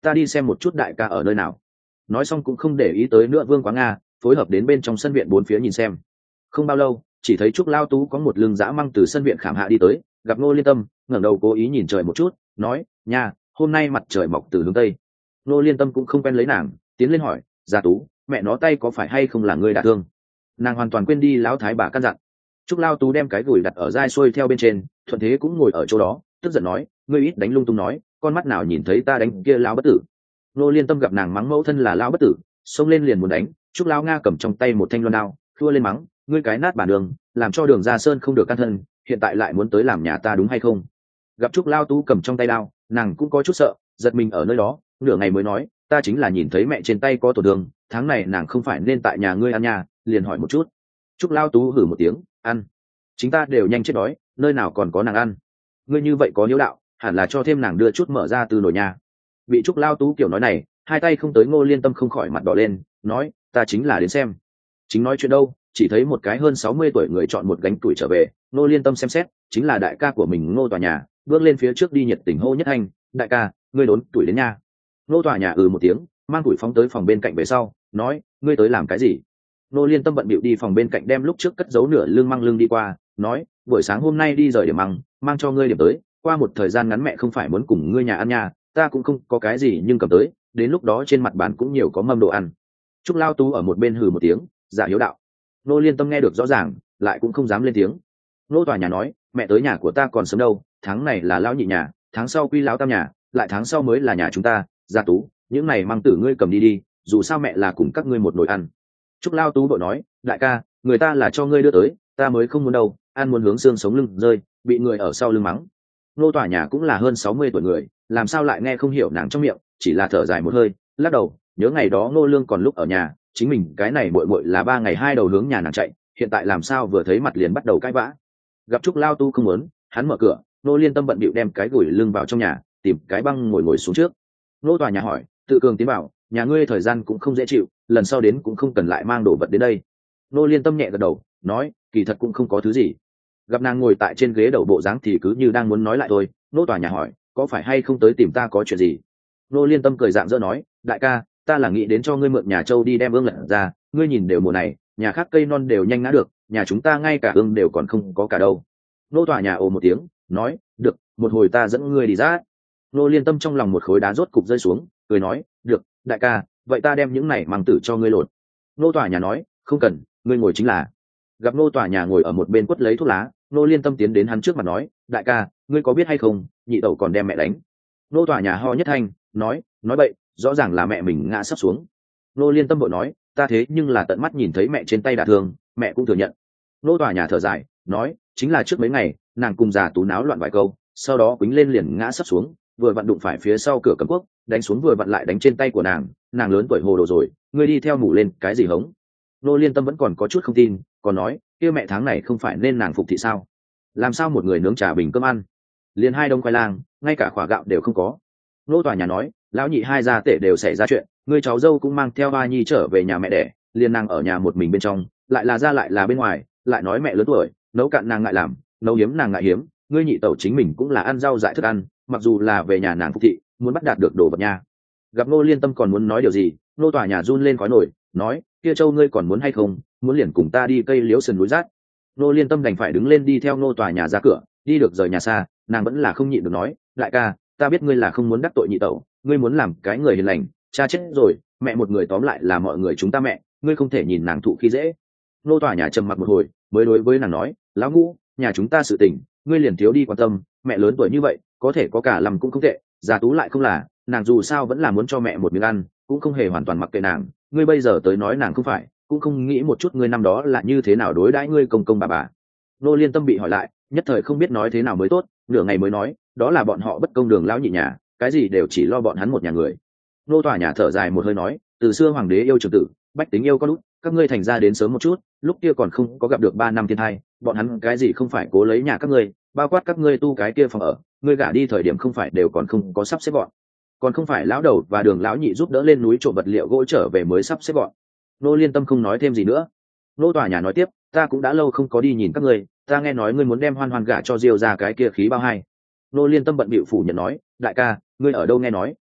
ta đi xem một chút đại ca ở nơi nào. Nói xong cũng không để ý tới nữa Vương Quá Nga, phối hợp đến bên trong sân viện bốn phía nhìn xem. Không bao lâu, chỉ thấy Trúc Lao Tú có một lưng dã măng từ sân viện khảm hạ đi tới, gặp Ngô Liên Tâm, ngẩng đầu cố ý nhìn trời một chút, nói: "Nha, hôm nay mặt trời mọc từ hướng tây." Ngô Liên Tâm cũng không quen lấy nàng, tiến lên hỏi: "Gia Tú, mẹ nó tay có phải hay không là ngươi đả thương?" Nàng hoàn toàn quên đi lão thái bà căn dặn. Trúc Lao Tú đem cái gùi đặt ở dai xuôi theo bên trên, thuận thế cũng ngồi ở chỗ đó, tức giận nói: "Ngươi ít đánh lung tung nói, con mắt nào nhìn thấy ta đánh kia lão bất tử." Ngô Liên Tâm gặp nàng mắng mẫu thân là lão bất tử, xông lên liền muốn đánh. Trúc Lao Nga cầm trong tay một thanh loan đao, thua lên mắng: "Ngươi cái nát bản đường, làm cho Đường Gia Sơn không được căn thân, hiện tại lại muốn tới làm nhà ta đúng hay không?" Gặp Trúc Lao Tú cầm trong tay đao, nàng cũng có chút sợ, giật mình ở nơi đó, nửa ngày mới nói: "Ta chính là nhìn thấy mẹ trên tay có tổn thương, tháng này nàng không phải nên tại nhà ngươi ăn nhà, liền hỏi một chút." Trúc Lao Tú hử một tiếng: "Ăn? Chính ta đều nhanh chết đói, nơi nào còn có nàng ăn? Ngươi như vậy có hiếu đạo, hẳn là cho thêm nàng đưa chút mở ra từ nồi nhà." Bị Trúc Lao Tú kiểu nói này, hai tay không tới Ngô Liên Tâm không khỏi mặt đỏ lên, nói: "Ta chính là đến xem." Chính nói chuyện đâu, chỉ thấy một cái hơn 60 tuổi người chọn một gánh tuổi trở về. Ngô Liên Tâm xem xét, chính là đại ca của mình Ngô Tòa Nhà, bước lên phía trước đi nhiệt tình hô nhất thanh: "Đại ca, ngươi đốn tuổi đến nha." Ngô Tòa Nhà một tiếng, mang tuổi phóng tới phòng bên cạnh về sau, nói: "Ngươi tới làm cái gì?" Ngô Liên Tâm bận bịu đi phòng bên cạnh đem lúc trước cất giấu nửa lương măng lương đi qua, nói: "Buổi sáng hôm nay đi rời điểm măng, mang cho ngươi điểm tới, qua một thời gian ngắn mẹ không phải muốn cùng ngươi nhà ăn nhà, ta cũng không có cái gì nhưng cầm tới, đến lúc đó trên mặt bàn cũng nhiều có mâm đồ ăn." Trúc Lao Tú ở một bên hừ một tiếng, giả hiếu đạo. Ngô Liên Tâm nghe được rõ ràng, lại cũng không dám lên tiếng. Ngô Tòa Nhà nói: "Mẹ tới nhà của ta còn sớm đâu, tháng này là lão nhị nhà, tháng sau quy lão tam nhà, lại tháng sau mới là nhà chúng ta. Gia Tú, những này măng tử ngươi cầm đi đi, dù sao mẹ là cùng các ngươi một nồi ăn." Trúc Lao Tú vội nói: "Đại ca, người ta là cho ngươi đưa tới, ta mới không muốn đâu, ăn muốn hướng xương sống lưng rơi, bị người ở sau lưng mắng." Ngô Tòa Nhà cũng là hơn 60 tuổi người, làm sao lại nghe không hiểu nàng trong miệng, chỉ là thở dài một hơi, lắc đầu, nhớ ngày đó Ngô Lương còn lúc ở nhà, chính mình cái này muội muội là 3 ngày 2 đầu hướng nhà nàng chạy, hiện tại làm sao vừa thấy mặt liền bắt đầu cãi vã. Gặp Trúc Lao Tu không muốn, hắn mở cửa, Ngô Liên Tâm bận bịu đem cái gùi lưng vào trong nhà, tìm cái băng ngồi xuống trước. Ngô Tòa Nhà hỏi: "Tự cường tiến bảo, nhà ngươi thời gian cũng không dễ chịu, lần sau đến cũng không cần lại mang đồ vật đến đây." Ngô Liên Tâm nhẹ gật đầu, nói: "Kỳ thật cũng không có thứ gì." Gặp nàng ngồi tại trên ghế đầu bộ dáng thì cứ như đang muốn nói lại thôi. Ngô Tòa Nhà hỏi: "Có phải hay không tới tìm ta có chuyện gì?" Ngô Liên Tâm cười dạng dỡ nói: "Đại ca, ta là nghĩ đến cho ngươi mượn nhà Châu đi đem ương lật ra, ngươi nhìn đều mùa này, nhà khác cây non đều nhanh ngã được, nhà chúng ta ngay cả ương đều còn không có cả đâu." Ngô Tòa Nhà ồ một tiếng, nói: "Được, một hồi ta dẫn ngươi đi ra." Ngô Liên Tâm trong lòng một khối đá rốt cục rơi xuống, cười nói: "Được, đại ca, vậy ta đem những này măng tử cho ngươi lột." Ngô Tòa Nhà nói: "Không cần, ngươi ngồi chính là." Gặp Ngô Tòa Nhà ngồi ở một bên quất lấy thuốc lá, Ngô Liên Tâm tiến đến hắn trước mặt nói: "Đại ca, ngươi có biết hay không, nhị tẩu còn đem mẹ đánh." Ngô Tòa Nhà ho nhất thanh, nói bậy, rõ ràng là mẹ mình ngã sắp xuống. Ngô Liên Tâm vội nói: "Ta thế nhưng là tận mắt nhìn thấy mẹ trên tay đả thương, mẹ cũng thừa nhận." Ngô Tòa Nhà thở dài, nói: "Chính là trước mấy ngày, nàng cùng già Tú náo loạn vài câu, sau đó quýnh lên liền ngã sắp xuống, vừa vặn đụng phải phía sau cửa Cấm Quốc, đánh xuống vừa vặn lại đánh trên tay của nàng, nàng lớn tuổi hồ đồ rồi, ngươi đi theo mù lên cái gì hống?" Ngô Liên Tâm vẫn còn có chút không tin, còn nói: "Kia mẹ tháng này không phải nên nàng phục thị sao? Làm sao một người nướng trà bình cơm ăn, liền 2 đông khoai lang, ngay cả khỏa gạo đều không có." Ngô Tòa Nhà nói: "Lão nhị hai gia tể đều xảy ra chuyện, ngươi cháu dâu cũng mang theo ba nhi trở về nhà mẹ đẻ, liền nàng ở nhà một mình bên trong, lại là ra lại là bên ngoài, lại nói mẹ lớn tuổi, nấu cạn nàng ngại làm, nấu hiếm nàng ngại hiếm, ngươi nhị tẩu chính mình cũng là ăn rau dại thức ăn, mặc dù là về nhà nàng phục thị, muốn bắt đạt được đồ vật nha." Gặp Ngô Liên Tâm còn muốn nói điều gì, Ngô Tòa Nhà run lên khói nổi, nói: "Kia Châu ngươi còn muốn hay không, muốn liền cùng ta đi cây liễu sườn núi rát." Ngô Liên Tâm đành phải đứng lên đi theo Ngô Tòa Nhà ra cửa, đi được rời nhà xa, nàng vẫn là không nhịn được nói: "Đại ca, ta biết ngươi là không muốn đắc tội nhị tẩu, ngươi muốn làm cái người hiền lành, cha chết rồi, mẹ một người tóm lại là mọi người chúng ta mẹ, ngươi không thể nhìn nàng thụ khi dễ." Ngô Tòa Nhà trầm mặc một hồi, mới đối với nàng nói: "Lão Ngũ, nhà chúng ta sự tình, ngươi liền thiếu đi quan tâm, mẹ lớn tuổi như vậy, có thể có cả lầm cũng không tệ, già Tú lại không là, nàng dù sao vẫn là muốn cho mẹ một miếng ăn, cũng không hề hoàn toàn mặc kệ nàng, ngươi bây giờ tới nói nàng không phải, cũng không nghĩ một chút ngươi năm đó là như thế nào đối đãi ngươi công công bà." Ngô Liên Tâm bị hỏi lại, nhất thời không biết nói thế nào mới tốt, nửa ngày mới nói: "Đó là bọn họ bất công Đường lão nhị nhà, cái gì đều chỉ lo bọn hắn một nhà người." Ngô Tòa Nhà thở dài một hơi nói: "Từ xưa hoàng đế yêu trưởng tử, bách tính yêu con út, các ngươi thành ra đến sớm một chút, lúc kia còn không có gặp được 3 năm thiên thai, bọn hắn cái gì không phải cố lấy nhà các ngươi, bao quát các ngươi tu cái kia phòng ở, ngươi gả đi thời điểm không phải đều còn không có sắp xếp gọn, còn không phải lão đầu và Đường lão nhị giúp đỡ lên núi trộm vật liệu gỗ trở về mới sắp xếp gọn." Ngô Liên Tâm không nói thêm gì nữa. Ngô Tòa Nhà nói tiếp: "Ta cũng đã lâu không có đi nhìn các ngươi, ta nghe nói ngươi muốn đem Hoan Hoan gả cho Diêu ra cái kia khí bao hai." Ngô Liên Tâm bận bịu phủ nhận nói: "Đại ca, ngươi ở đâu nghe nói,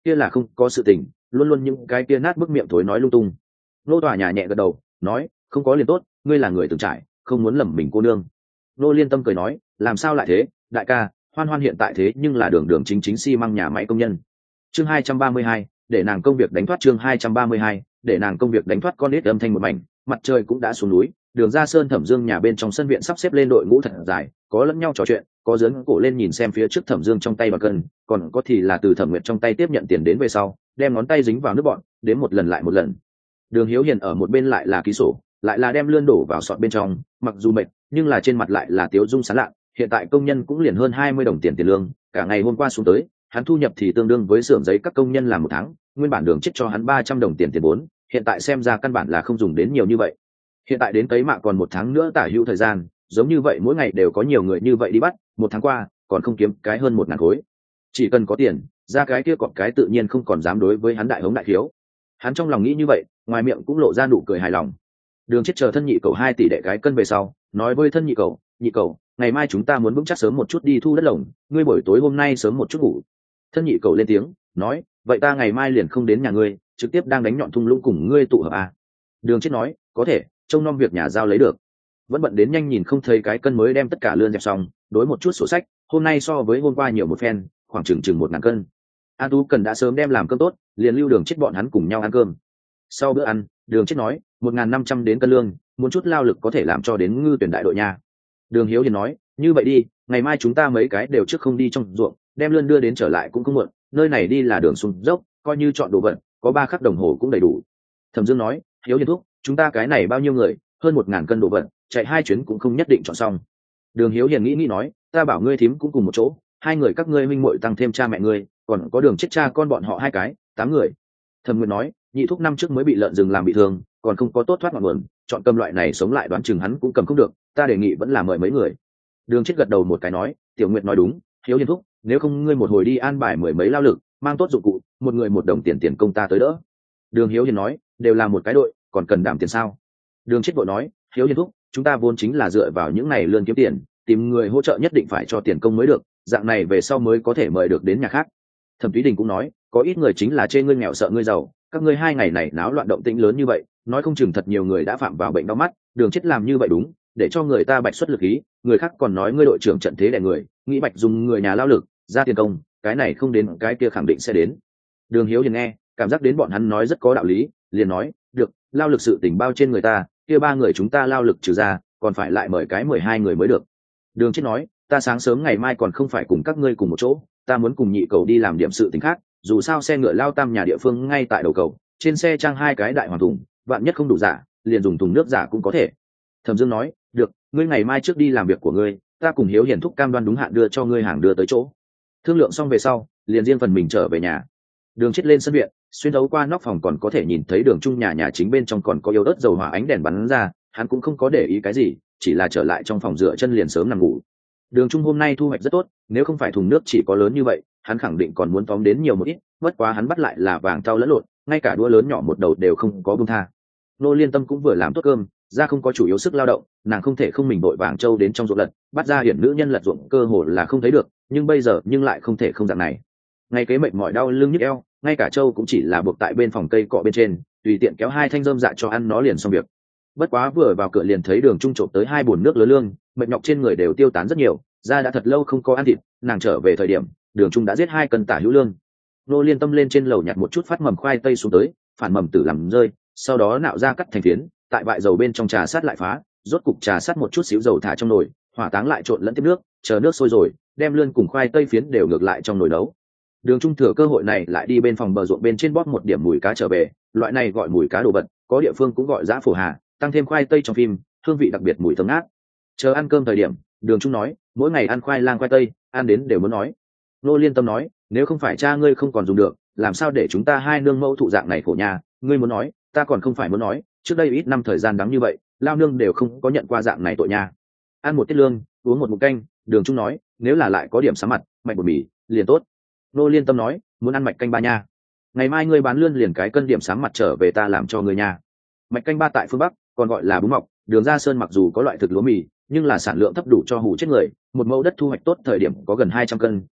kia là không có sự tình, luôn luôn những cái kia nát bức miệng thối nói lung tung. Nô Tòa nhà nhẹ gật đầu nói, không có liền tốt, ngươi là người từng trải, không muốn lầm mình cô nương. Nô Liên Tâm cười nói, làm sao lại thế, đại ca, Hoan Hoan hiện tại thế nhưng là đường đường chính chính xi măng nhà máy công nhân. Chương 232, để nàng công việc đánh thoát. Chương 232, để nàng công việc đánh thoát. Con nít âm thanh một mảnh, mặt trời cũng đã xuống núi, đường ra Sơn Thẩm Dương nhà bên trong sân viện sắp xếp lên đội ngũ thật dài, có lẫn nhau trò chuyện, có dướn cổ lên nhìn xem phía trước Thẩm Dương trong tay bằng cân, còn có thì là từ Thẩm Nguyệt trong tay tiếp nhận tiền đến về sau, đem ngón tay dính vào nước bọn, đến một lần lại một lần. Đường Hiếu Hiền ở một bên lại là ký sổ, lại là đem lươn đổ vào sọt bên trong, mặc dù mệt, nhưng là trên mặt lại là tiếu dung sán lạ. Hiện tại công nhân cũng liền hơn 20 đồng tiền lương, cả ngày hôm qua xuống tới, hắn thu nhập thì tương đương với xưởng giấy các công nhân làm một tháng, nguyên bản đường chết cho hắn 300 đồng tiền vốn, hiện tại xem ra căn bản là không dùng đến nhiều như vậy. Hiện tại đến cấy mạ còn một tháng nữa tả hữu thời gian, giống như vậy mỗi ngày đều có nhiều người như vậy đi bắt, một tháng qua còn không kiếm cái hơn 1.000 khối. Chỉ cần có tiền, ra cái kia còn cái tự nhiên không còn dám đối với hắn đại hống đại thiếu. Hắn trong lòng nghĩ như vậy, ngoài miệng cũng lộ ra nụ cười hài lòng. Đường chết chờ thân nhị cậu 2 tỷ đệ cái cân về sau, nói với thân nhị cậu, ngày mai chúng ta muốn vững chắc sớm một chút đi thu đất lồng, ngươi buổi tối hôm nay sớm một chút ngủ. Thân nhị cậu lên tiếng nói, vậy ta ngày mai liền không đến nhà ngươi, trực tiếp đang đánh nhọn thung lũng cùng ngươi tụ hợp à. Đường chết nói, có thể, trông nom việc nhà giao lấy được. Vẫn bận đến nhanh nhìn không thấy cái cân mới đem tất cả lươn dẹp xong, đối một chút sổ sách, hôm nay so với hôm qua nhiều một phen, khoảng chừng 1.000 cân. An Tú Cần đã sớm đem làm cơm tốt, liền lưu đường chết bọn hắn cùng nhau ăn cơm. Sau bữa ăn, đường chết nói, 1.500 đến cân lương, muốn chút lao lực có thể làm cho đến ngư tuyển đại đội nha. Đường Hiếu Hiền nói, như vậy đi, ngày mai chúng ta mấy cái đều trước không đi trong ruộng, đem lươn đưa đến trở lại cũng không muộn, nơi này đi là đường xuống dốc, coi như chọn đồ vật, có 3 khắc đồng hồ cũng đầy đủ. Thẩm Dương nói, Hiếu Hiền thúc, chúng ta cái này bao nhiêu người, hơn 1.000 cân đồ vật, chạy 2 chuyến cũng không nhất định chọn xong. Đường Hiếu Hiền nghĩ nói, ta bảo ngươi thím cũng cùng một chỗ, 2 người các ngươi huynh muội tăng thêm cha mẹ ngươi, còn có đường chết cha con bọn họ 2 cái, 8 người. Thẩm Nguyệt nói, nhị thúc năm trước mới bị lợn rừng làm bị thương, còn không có tốt thoát ngọn nguồn, chọn cầm loại này sống lại đoán chừng hắn cũng cầm không được, ta đề nghị vẫn là mời mấy người. Đường chết gật đầu một cái nói, Tiểu Nguyệt nói đúng, Hiếu Hiền thúc, nếu không ngươi một hồi đi an bài 10 mấy lao lực, mang tốt dụng cụ, một người 1 đồng tiền công ta tới đỡ. Đường Hiếu Hiền nói, đều là một cái đội, còn cần đảm tiền sao? Đường chết vội nói, Hiếu Hiền thúc, chúng ta vốn chính là dựa vào những này lươn kiếm tiền, tìm người hỗ trợ nhất định phải cho tiền công mới được, dạng này về sau mới có thể mời được đến nhà khác. Thẩm Túy Đình cũng nói, có ít người chính là chê ngươi nghèo sợ ngươi giàu, các ngươi 2 ngày này náo loạn động tĩnh lớn như vậy, nói không chừng thật nhiều người đã phạm vào bệnh đau mắt. Đường chết làm như vậy đúng, để cho người ta bạch xuất lực ý, người khác còn nói ngươi đội trưởng trận thế đè người, nghĩ bạch dùng người nhà lao lực ra tiền công, cái này không đến cái kia khẳng định sẽ đến. Đường Hiếu Hiền nghe, cảm giác đến bọn hắn nói rất có đạo lý, liền nói, được, lao lực sự tình bao trên người ta, kia 3 người chúng ta lao lực trừ ra, còn phải lại mời cái 12 người mới được. Đường chết nói, ta sáng sớm ngày mai còn không phải cùng các ngươi cùng một chỗ, ta muốn cùng nhị cầu đi làm điểm sự tình khác, dù sao xe ngựa lao tam nhà địa phương ngay tại đầu cầu, trên xe trang 2 cái đại hoàng thùng, vạn nhất không đủ giả, liền dùng thùng nước giả cũng có thể. Thẩm Dương nói, được, ngươi ngày mai trước đi làm việc của ngươi, ta cùng Hiếu Hiền thúc cam đoan đúng hạn đưa cho ngươi hàng đưa tới chỗ. Thương lượng xong về sau, liền riêng phần mình trở về nhà. Đường chết lên sân viện, xuyên thấu qua nóc phòng còn có thể nhìn thấy đường trung nhà chính bên trong còn có yếu ớt dầu hỏa ánh đèn bắn ra, hắn cũng không có để ý cái gì, chỉ là trở lại trong phòng dựa chân liền sớm nằm ngủ. Đường trung hôm nay thu hoạch rất tốt, nếu không phải thùng nước chỉ có lớn như vậy, hắn khẳng định còn muốn tóm đến nhiều một ít, bất quá hắn bắt lại là vàng thau lẫn lộn, ngay cả đũa lớn nhỏ một đầu đều không có buông tha. Nô Liên Tâm cũng vừa làm tốt cơm, ra không có chủ yếu sức lao động, nàng không thể không mình vội vàng trâu đến trong ruộng lật, bắt ra hiển nữ nhân lật ruộng cơ hồ là không thấy được, nhưng bây giờ nhưng lại không thể không dạng này. Ngay kế mệt mỏi đau lưng nhức eo, ngay cả trâu cũng chỉ là buộc tại bên phòng cây cọ bên trên, tùy tiện kéo 2 thanh rơm dạ cho ăn nó liền xong việc. Bất quá vừa vào cửa liền thấy đường trung trộm tới 2 bồn nước lớn lương, mệt nhọc trên người đều tiêu tán rất nhiều, da đã thật lâu không có ăn thịt, nàng trở về thời điểm đường trung đã giết 2 cân tả hữu lương. Nô Liên Tâm lên trên lầu nhặt một chút phát mầm khoai tây xuống tới, phản mầm tử làm rơi, sau đó nạo ra cắt thành phiến, tại vại dầu bên trong trà sát lại phá, rốt cục trà sát một chút xíu dầu thả trong nồi, hỏa táng lại trộn lẫn tiếp nước, chờ nước sôi rồi, đem lươn cùng khoai tây phiến đều ngược lại trong nồi nấu. Đường trung thừa cơ hội này lại đi bên phòng bờ ruộng bên trên bóp một điểm mùi cá trở về, loại này gọi mùi cá đồ vật, có địa phương cũng gọi giã phổ hà, tăng thêm khoai tây trong phim, hương vị đặc biệt mùi thơm ngát. Chờ ăn cơm thời điểm, đường trung nói, mỗi ngày ăn khoai lang khoai tây, ăn đến đều muốn nói. Nô Liên Tâm nói, nếu không phải cha ngươi không còn dùng được, làm sao để chúng ta 2 nương mẫu thụ dạng này khổ nhà, ngươi muốn nói, ta còn không phải muốn nói, trước đây ít năm thời gian đắng như vậy, lao nương đều không có nhận qua dạng này tội nha. Ăn một tiết lương, uống một ngụm canh, đường trung nói, nếu là lại có điểm xá mặt, mạch bột mì, liền tốt. Nô Liên Tâm nói, muốn ăn mạch canh ba nha, ngày mai ngươi bán lươn liền cái cân điểm sáng mặt trở về ta làm cho ngươi nha. Mạch canh ba tại phương Bắc còn gọi là bún mọc, đường ra Sơn mặc dù có loại thực lúa mì, nhưng là sản lượng thấp đủ cho hủ chết người, một mẫu đất thu hoạch tốt thời điểm có gần 200 cân,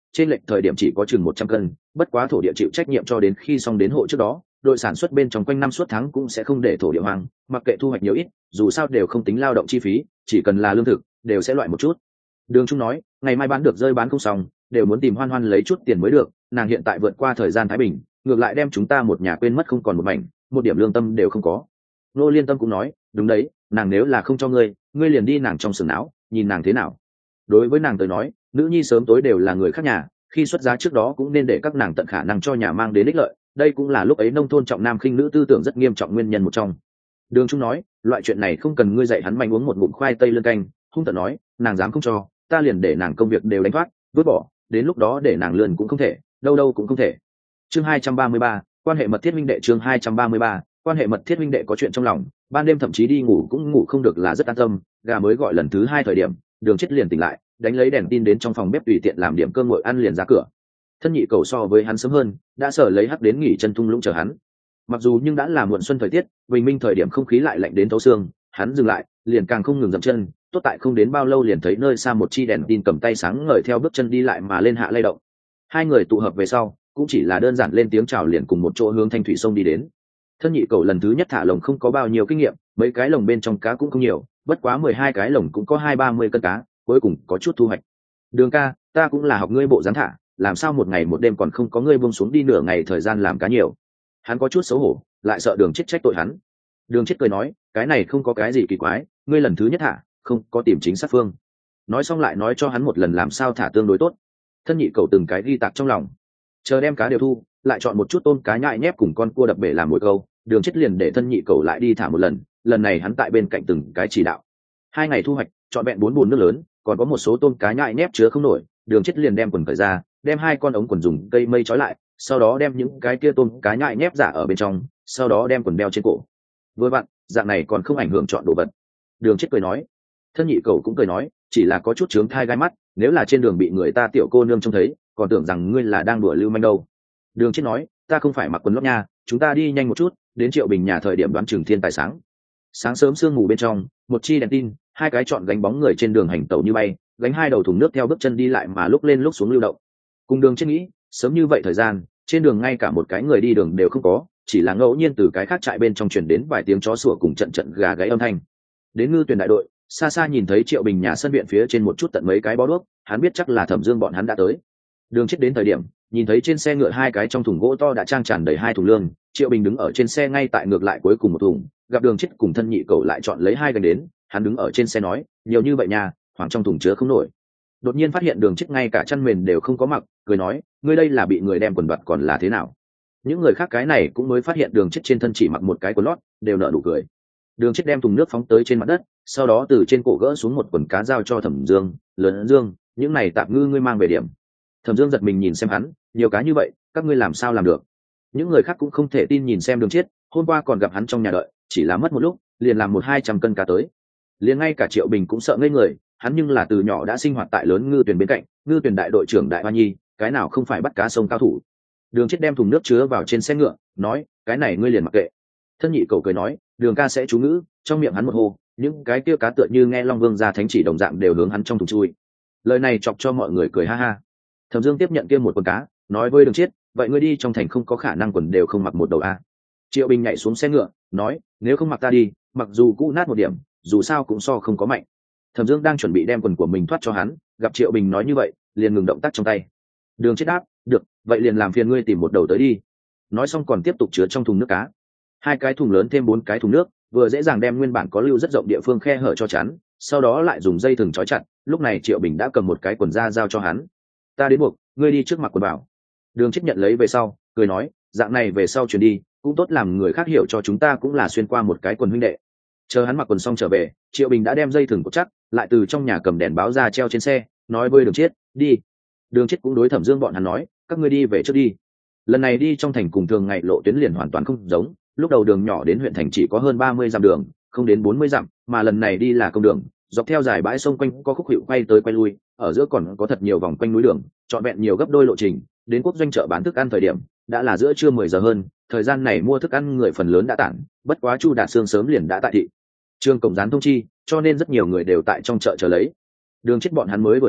trên lệch thời điểm chỉ có chừng 100 cân, bất quá thổ địa chịu trách nhiệm cho đến khi xong đến hộ trước đó, đội sản xuất bên trong quanh năm suốt tháng cũng sẽ không để thổ địa hoang, mặc kệ thu hoạch nhiều ít, dù sao đều không tính lao động chi phí, chỉ cần là lương thực, đều sẽ loại một chút. Đường Trung nói, ngày mai bán được rơi bán không xong, đều muốn tìm Hoan Hoan lấy chút tiền mới được, nàng hiện tại vượt qua thời gian thái bình, ngược lại đem chúng ta một nhà quên mất không còn một mảnh, một điểm lương tâm đều không có. Nô Liên Tâm cũng nói, đúng đấy, nàng nếu là không cho ngươi, ngươi liền đi nàng trong sừng não, nhìn nàng thế nào. Đối với nàng tới nói, nữ nhi sớm tối đều là người khác nhà, khi xuất giá trước đó cũng nên để các nàng tận khả năng cho nhà mang đến ích lợi, đây cũng là lúc ấy nông thôn trọng nam khinh nữ tư tưởng rất nghiêm trọng nguyên nhân một trong. Đường Trung nói, loại chuyện này không cần ngươi dạy hắn manh uống một ngụm khoai tây lươn canh, hung tợn nói, nàng dám không cho, ta liền để nàng công việc đều đánh thoát, vứt bỏ, đến lúc đó để nàng lươn cũng không thể, đâu đâu cũng không thể. Chương 233, quan hệ mật thiết huynh đệ. Chương 233, quan hệ mật thiết huynh đệ. Có chuyện trong lòng, ban đêm thậm chí đi ngủ cũng ngủ không được là rất an tâm. Gà mới gọi lần thứ 2 thời điểm, Đường Chết liền tỉnh lại, đánh lấy đèn tin đến trong phòng bếp tùy tiện làm điểm cơm nguội ăn liền ra cửa. Thân nhị cầu so với hắn sớm hơn, đã sở lấy hắc đến nghỉ chân thung lũng chờ hắn. Mặc dù nhưng đã là muộn xuân thời tiết, bình minh thời điểm không khí lại lạnh đến thấu xương, hắn dừng lại, liền càng không ngừng dậm chân, tốt tại không đến bao lâu liền thấy nơi xa một chi đèn tin cầm tay sáng ngời theo bước chân đi lại mà lên hạ lay động. Hai người tụ hợp về sau, cũng chỉ là đơn giản lên tiếng chào liền cùng một chỗ hướng thanh thủy sông đi đến. Thân nhị cầu lần thứ nhất thả lồng không có bao nhiêu kinh nghiệm, mấy cái lồng bên trong cá cũng không nhiều, bất quá 12 cái lồng cũng có 20-30 cân cá, cuối cùng có chút thu hoạch. Đường ca, ta cũng là học ngươi bộ dáng thả, làm sao một ngày một đêm còn không có ngươi buông xuống đi nửa ngày thời gian làm cá nhiều. Hắn có chút xấu hổ, lại sợ Đường Chết trách tội hắn. Đường Chết cười nói, cái này không có cái gì kỳ quái, ngươi lần thứ nhất thả, không có tìm chính sát phương. Nói xong lại nói cho hắn một lần làm sao thả tương đối tốt. Thân nhị cầu từng cái ghi tạc trong lòng, chờ đem cá đều thu, lại chọn một chút tôm cá nhại nhép cùng con cua đập bể làm mồi câu. Đường Chết liền để thân nhị cầu lại đi thả một lần, lần này hắn tại bên cạnh từng cái chỉ đạo. 2 ngày thu hoạch, chọn vẹn 4 bùn nước lớn, còn có một số tôm cá nhại nhép chứa không nổi. Đường Chết liền đem quần cởi ra, đem 2 con ống quần dùng cây mây trói lại, sau đó đem những cái kia tôm cá nhại nhép giả ở bên trong, sau đó đem quần đeo trên cổ. Vừa vặn, dạng này còn không ảnh hưởng chọn đồ vật. Đường Chết cười nói. Thân nhị cầu cũng cười nói, chỉ là có chút chướng thai gai mắt, nếu là trên đường bị người ta tiểu cô nương trông thấy, còn tưởng rằng ngươi là đang đùa lưu manh đâu. Đường Chết nói, ta không phải mặc quần lót nha, chúng ta đi nhanh một chút, đến Triệu Bình nhà thời điểm đoán chừng thiên tài sáng. Sáng sớm sương mù bên trong, một chi đèn tin, 2 cái chọn gánh bóng người trên đường hành tẩu như bay, gánh 2 đầu thùng nước theo bước chân đi lại mà lúc lên lúc xuống lưu động. Cùng Đường Chết nghĩ, sớm như vậy thời gian, trên đường ngay cả một cái người đi đường đều không có, chỉ là ngẫu nhiên từ cái khác trại bên trong truyền đến vài tiếng chó sủa cùng trận trận gà gáy âm thanh. Đến Ngư Tuyền đại đội, xa xa nhìn thấy Triệu Bình nhà sân viện phía trên một chút tận mấy cái bó đuốc, hắn biết chắc là Thẩm Dương bọn hắn đã tới. Đường Chết đến thời điểm, nhìn thấy trên xe ngựa 2 cái trong thùng gỗ to đã trang tràn đầy 2 thùng lương. Triệu Bình đứng ở trên xe ngay tại ngược lại cuối cùng một thùng, gặp Đường Chết cùng thân nhị cầu lại chọn lấy 2 gánh đến, hắn đứng ở trên xe nói, nhiều như vậy nha, khoảng trong thùng chứa không nổi. Đột nhiên phát hiện Đường Chết ngay cả chăn mền đều không có mặc, cười nói, ngươi đây là bị người đem quần đoạt còn là thế nào? Những người khác cái này cũng mới phát hiện Đường Chết trên thân chỉ mặc một cái quần lót, đều nở nụ cười. Đường Chết đem thùng nước phóng tới trên mặt đất, sau đó từ trên cổ gỡ xuống một quần cá giao cho Thẩm Dương, lớn Dương, những này tạm ngư ngươi mang về điểm. Thẩm Dương giật mình nhìn xem hắn, nhiều cá như vậy, các ngươi làm sao làm được? Những người khác cũng không thể tin nhìn xem Đường Chết, hôm qua còn gặp hắn trong nhà đợi, chỉ là mất một lúc, liền làm 100-200 cân cá tới. Liền ngay cả Triệu Bình cũng sợ ngây người, hắn nhưng là từ nhỏ đã sinh hoạt tại lớn Ngư Tuyền bên cạnh, Ngư Tuyền đại đội trưởng Đại Hoa Nhi, cái nào không phải bắt cá sông cao thủ. Đường Chết đem thùng nước chứa vào trên xe ngựa, nói, cái này ngươi liền mặc kệ. Thân nhị cầu cười nói, Đường ca sẽ chú ngữ, trong miệng hắn một hô, những cái kia cá tựa như nghe Long Vương ra thánh chỉ đồng dạng đều hướng hắn trong thùng chui. Lời này chọc cho mọi người cười ha ha. Thẩm Dương tiếp nhận kia một quần cá, nói với Đường Chết, vậy ngươi đi trong thành không có khả năng quần đều không mặc một đầu a. Triệu Bình nhảy xuống xe ngựa, nói, nếu không mặc ta đi, mặc dù cũ nát một điểm, dù sao cũng so không có mạnh. Thẩm Dương đang chuẩn bị đem quần của mình thoát cho hắn, gặp Triệu Bình nói như vậy, liền ngừng động tác trong tay. Đường Chết đáp, được, vậy liền làm phiền ngươi tìm một đầu tới đi. Nói xong còn tiếp tục chứa trong thùng nước cá. 2 cái thùng lớn thêm 4 cái thùng nước, vừa dễ dàng đem nguyên bản có lưu rất rộng địa phương khe hở cho chắn, sau đó lại dùng dây thừng trói chặt. Lúc này Triệu Bình đã cầm một cái quần da giao cho hắn. Ta đến buộc, ngươi đi trước mặc quần bảo. Đường Chết nhận lấy về sau, cười nói, dạng này về sau chuyển đi, cũng tốt làm người khác hiểu cho chúng ta cũng là xuyên qua một cái quần huynh đệ. Chờ hắn mặc quần xong trở về, Triệu Bình đã đem dây thừng cột chắc, lại từ trong nhà cầm đèn báo ra treo trên xe, nói với Đường Chết, đi. Đường Chết cũng đối Thẩm Dương bọn hắn nói, các ngươi đi về trước đi. Lần này đi trong thành cùng thường ngày lộ tuyến liền hoàn toàn không giống, lúc đầu đường nhỏ đến huyện thành chỉ có hơn 30 dặm đường, không đến 40 dặm, mà lần này đi là công đường, dọc theo dải bãi sông quanh có khúc hiệu quay tới quay lui, ở giữa còn có thật nhiều vòng quanh núi đường, trọn vẹn nhiều gấp đôi lộ trình. Đến quốc doanh chợ bán thức ăn thời điểm đã là giữa trưa 10 giờ hơn, thời gian này mua thức ăn người phần lớn đã tản, bất quá Chu Đạt Sương sớm liền đã tại thị trường cổng dán thông chi, cho nên rất nhiều người đều tại trong chợ chờ lấy. Đường Chết bọn hắn mới vừa đến,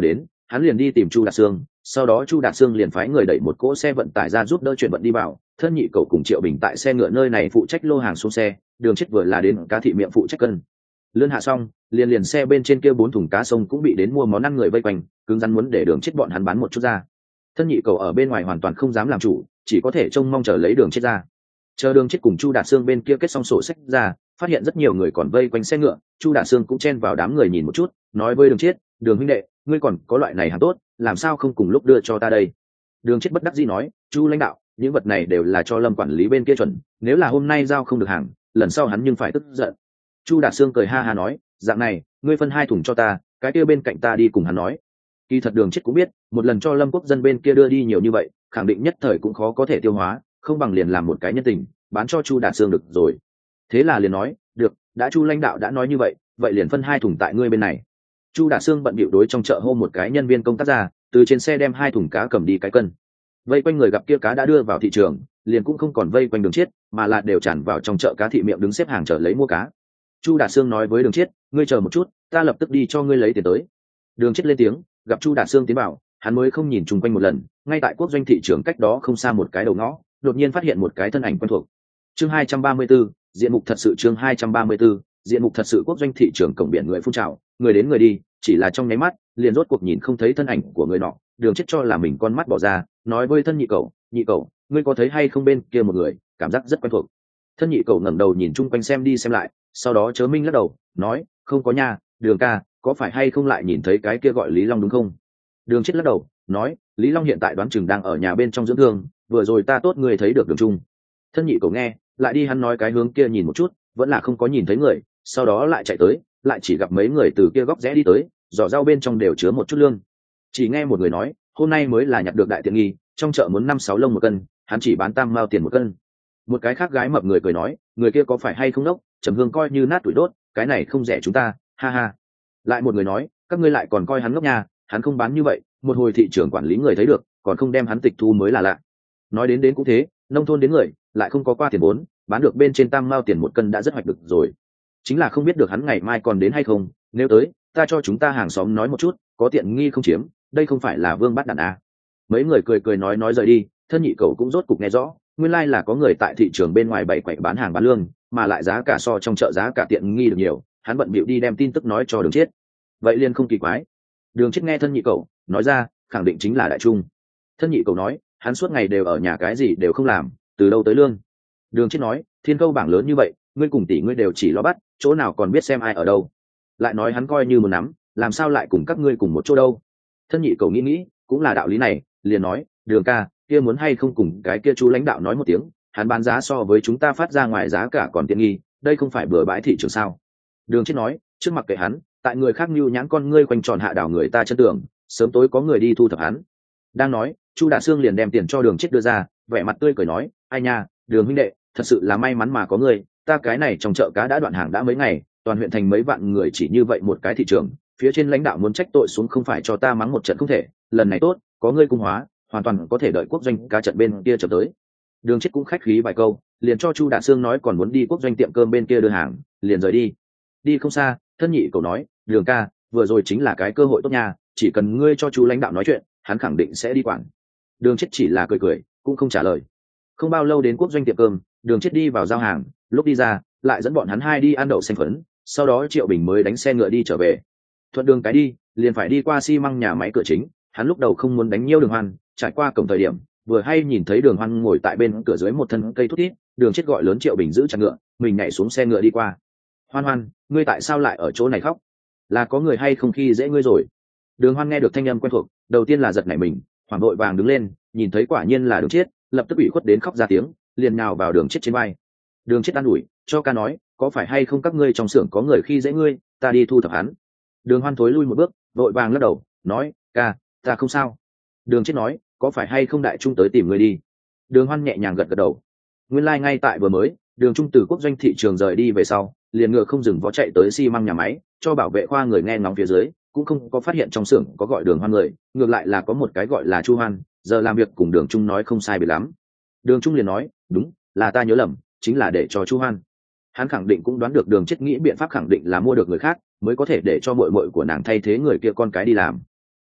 hắn liền đi tìm Chu Đạt Sương, sau đó Chu Đạt Sương liền phái người đẩy một cỗ xe vận tải ra giúp đỡ chuyển vận đi vào. Thân nhị cậu cùng Triệu Bình tại xe ngựa nơi này phụ trách lô hàng xuống xe, Đường Chết vừa là đến cá thị miệng phụ trách cân lươn hạ xong, liền xe bên trên kia 4 thùng cá sông cũng bị đến mua món ăn người vây quanh, cứng rắn muốn để Đường Chết bọn hắn bán một chút ra. Thân nhị cậu ở bên ngoài hoàn toàn không dám làm chủ, chỉ có thể trông mong chờ lấy Đường Chết ra. Chờ Đường Chết cùng Chu Đạt Sương bên kia kết xong sổ sách ra, phát hiện rất nhiều người còn vây quanh xe ngựa, Chu Đạt Sương cũng chen vào đám người nhìn một chút, nói với Đường Chết, Đường huynh đệ, ngươi còn có loại này hàng tốt, làm sao không cùng lúc đưa cho ta đây? Đường Chết bất đắc dĩ nói, Chu lãnh đạo, những vật này đều là cho Lâm quản lý bên kia chuẩn, nếu là hôm nay giao không được hàng, lần sau hắn nhưng phải tức giận. Chu Đạt Sương cười ha ha nói, dạng này, ngươi phân 2 thùng cho ta, cái kia bên cạnh ta đi cùng hắn nói. Kỳ thật Đường Chết cũng biết, một lần cho Lâm quốc dân bên kia đưa đi nhiều như vậy, khẳng định nhất thời cũng khó có thể tiêu hóa, không bằng liền làm một cái nhân tình, bán cho Chu Đạt Sương được rồi. Thế là liền nói, được, đã Chu lãnh đạo đã nói như vậy, vậy liền phân 2 thùng tại ngươi bên này. Chu Đạt Sương bận bịu đối trong chợ hô một cái nhân viên công tác ra, từ trên xe đem 2 thùng cá cầm đi cái cân. Vây quanh người gặp kia cá đã đưa vào thị trường, liền cũng không còn vây quanh Đường Chết, mà là đều tràn vào trong chợ cá thị miệng đứng xếp hàng chờ lấy mua cá. Chu Đạt Sương nói với Đường Chết, ngươi chờ một chút, ta lập tức đi cho ngươi lấy tiền tới. Đường Chết lên tiếng, gặp Chu Đạt Sương tiến vào, hắn mới không nhìn chung quanh một lần, ngay tại quốc doanh thị trường cách đó không xa một cái đầu ngõ, đột nhiên phát hiện một cái thân ảnh quen thuộc. Chương 234, diện mục thật sự. Chương 234, diện mục thật sự. Quốc doanh thị trường cổng biển người phun trào, người đến người đi, chỉ là trong nháy mắt, liền rốt cuộc nhìn không thấy thân ảnh của người nọ. Đường Chết cho là mình con mắt bỏ ra, nói với thân nhị cậu, ngươi có thấy hay không bên kia một người, cảm giác rất quen thuộc. Thân nhị cậu ngẩng đầu nhìn chung quanh xem đi xem lại, sau đó chớ minh lắc đầu, nói, không có nha, Đường ca, có phải hay không lại nhìn thấy cái kia gọi Lý Long đúng không? Đường Chết lắc đầu, nói, Lý Long hiện tại đoán chừng đang ở nhà bên trong dưỡng thương, vừa rồi ta tốt người thấy được Đường Trung. Thân nhị cậu nghe, lại đi hắn nói cái hướng kia nhìn một chút, vẫn là không có nhìn thấy người, sau đó lại chạy tới, lại chỉ gặp mấy người từ kia góc rẽ đi tới, giỏ rau bên trong đều chứa một chút lương. Chỉ nghe một người nói, hôm nay mới là nhặt được đại tiện nghi, trong chợ muốn 5-6 lông một cân, hắn chỉ bán tam mao tiền một cân. Một cái khác gái mập người cười nói, người kia có phải hay không đốc, trầm hương coi như nát tuổi đốt, cái này không rẻ chúng ta, ha ha. Lại một người nói, các ngươi lại còn coi hắn ngốc nha, hắn không bán như vậy, một hồi thị trưởng quản lý người thấy được, còn không đem hắn tịch thu mới là lạ. Nói đến cũng thế, nông thôn đến người, lại không có qua tiền vốn, bán được bên trên tam mao tiền một cân đã rất hoạch được rồi. Chính là không biết được hắn ngày mai còn đến hay không, nếu tới, ta cho chúng ta hàng xóm nói một chút, có tiện nghi không chiếm, đây không phải là vương bắt đàn à. Mấy người cười nói rời đi, thân nhị cậu cũng rốt cục nghe rõ, nguyên lai là có người tại thị trường bên ngoài bày quậy bán hàng bán lương, mà lại giá cả so trong chợ giá cả tiện nghi được nhiều, hắn bận bịu đi đem tin tức nói cho Đường Chết. Vậy liền không kỳ quái. Đường Chết nghe thân nhị cậu nói ra, khẳng định chính là Đại Trung. Thân nhị cậu nói, hắn suốt ngày đều ở nhà cái gì đều không làm, từ đâu tới lương. Đường Chết nói, thiên câu bảng lớn như vậy, ngươi cùng tỷ ngươi đều chỉ lo bắt, chỗ nào còn biết xem ai ở đâu. Lại nói hắn coi như một nắm, làm sao lại cùng các ngươi cùng một chỗ đâu. Thân nhị cậu nghĩ, cũng là đạo lý này, liền nói, Đường ca, kia muốn hay không cùng cái kia chú lãnh đạo nói một tiếng, hắn bán giá so với chúng ta phát ra ngoài giá cả còn tiện nghi, đây không phải bừa bãi thị trường sao. Đường Chết nói, trước mặt kệ hắn, tại người khác nhu nhãn con ngươi quanh tròn hạ đảo người ta chân tưởng, sớm tối có người đi thu thập hắn. Đang nói, Chu Đạt Sương liền đem tiền cho Đường Chết đưa ra, vẻ mặt tươi cười nói, ai nha, Đường huynh đệ, thật sự là may mắn mà có người, ta cái này trong chợ cá đã đoạn hàng đã mấy ngày, toàn huyện thành mấy vạn người chỉ như vậy một cái thị trường, phía trên lãnh đạo muốn trách tội xuống không phải cho ta mắng một trận không thể, lần này tốt, có ngươi cung hóa, hoàn toàn có thể đợi quốc doanh cá trận bên kia chậm tới. Đường Chết cũng khách khí vài câu, liền cho Chu Đạt Sương nói còn muốn đi quốc doanh tiệm cơm bên kia đưa hàng, liền rời đi. Đi không xa, thân nhị cậu nói, Đường ca, vừa rồi chính là cái cơ hội tốt nha, chỉ cần ngươi cho chú lãnh đạo nói chuyện, hắn khẳng định sẽ đi quản. Đường Chết chỉ là cười, cũng không trả lời. Không bao lâu đến quốc doanh tiệm cơm, Đường Chết đi vào giao hàng, lúc đi ra, lại dẫn bọn hắn hai đi ăn đậu xanh phấn, sau đó Triệu Bình mới đánh xe ngựa đi trở về. Thuận đường cái đi, liền phải đi qua xi măng nhà máy cửa chính, hắn lúc đầu không muốn đánh nhiêu Đường Hoan, trải qua cổng thời điểm, vừa hay nhìn thấy Đường Hoan ngồi tại bên cửa dưới một thân cây thút thít, Đường Chết gọi lớn Triệu Bình giữ chặt ngựa, mình nhảy xuống xe ngựa đi qua. Hoan, ngươi tại sao lại ở chỗ này khóc? Là có người hay không khi dễ ngươi rồi? Đường Hoan nghe được thanh âm quen thuộc, đầu tiên là giật nảy mình, hoảng vội vàng đứng lên, nhìn thấy quả nhiên là Đường Chết, lập tức ủy khuất đến khóc ra tiếng, liền nhào vào Đường Chết trên vai. Đường Chết an ủi, cho ca nói, có phải hay không các ngươi trong xưởng có người khi dễ ngươi, ta đi thu thập hắn. Đường Hoan thối lui một bước, vội vàng lắc đầu, nói, ca, ta không sao. Đường Chết nói, có phải hay không Đại Trung tới tìm ngươi đi? Đường Hoan nhẹ nhàng gật đầu. Nguyên lai ngay tại vừa mới, Đường Trung từ quốc doanh thị trường rời đi về sau, liền ngựa không dừng vó chạy tới xi măng nhà máy, cho bảo vệ khoa người nghe ngóng phía dưới, cũng không có phát hiện trong xưởng có gọi Đường Hoan người, ngược lại là có một cái gọi là Chu Hoan, giờ làm việc cùng Đường Trung nói không sai biệt lắm. Đường Trung liền nói, đúng, là ta nhớ lầm, chính là để cho Chu Hoan. Hắn khẳng định cũng đoán được Đường Chết nghĩ biện pháp khẳng định là mua được người khác, mới có thể để cho muội muội của nàng thay thế người kia con cái đi làm.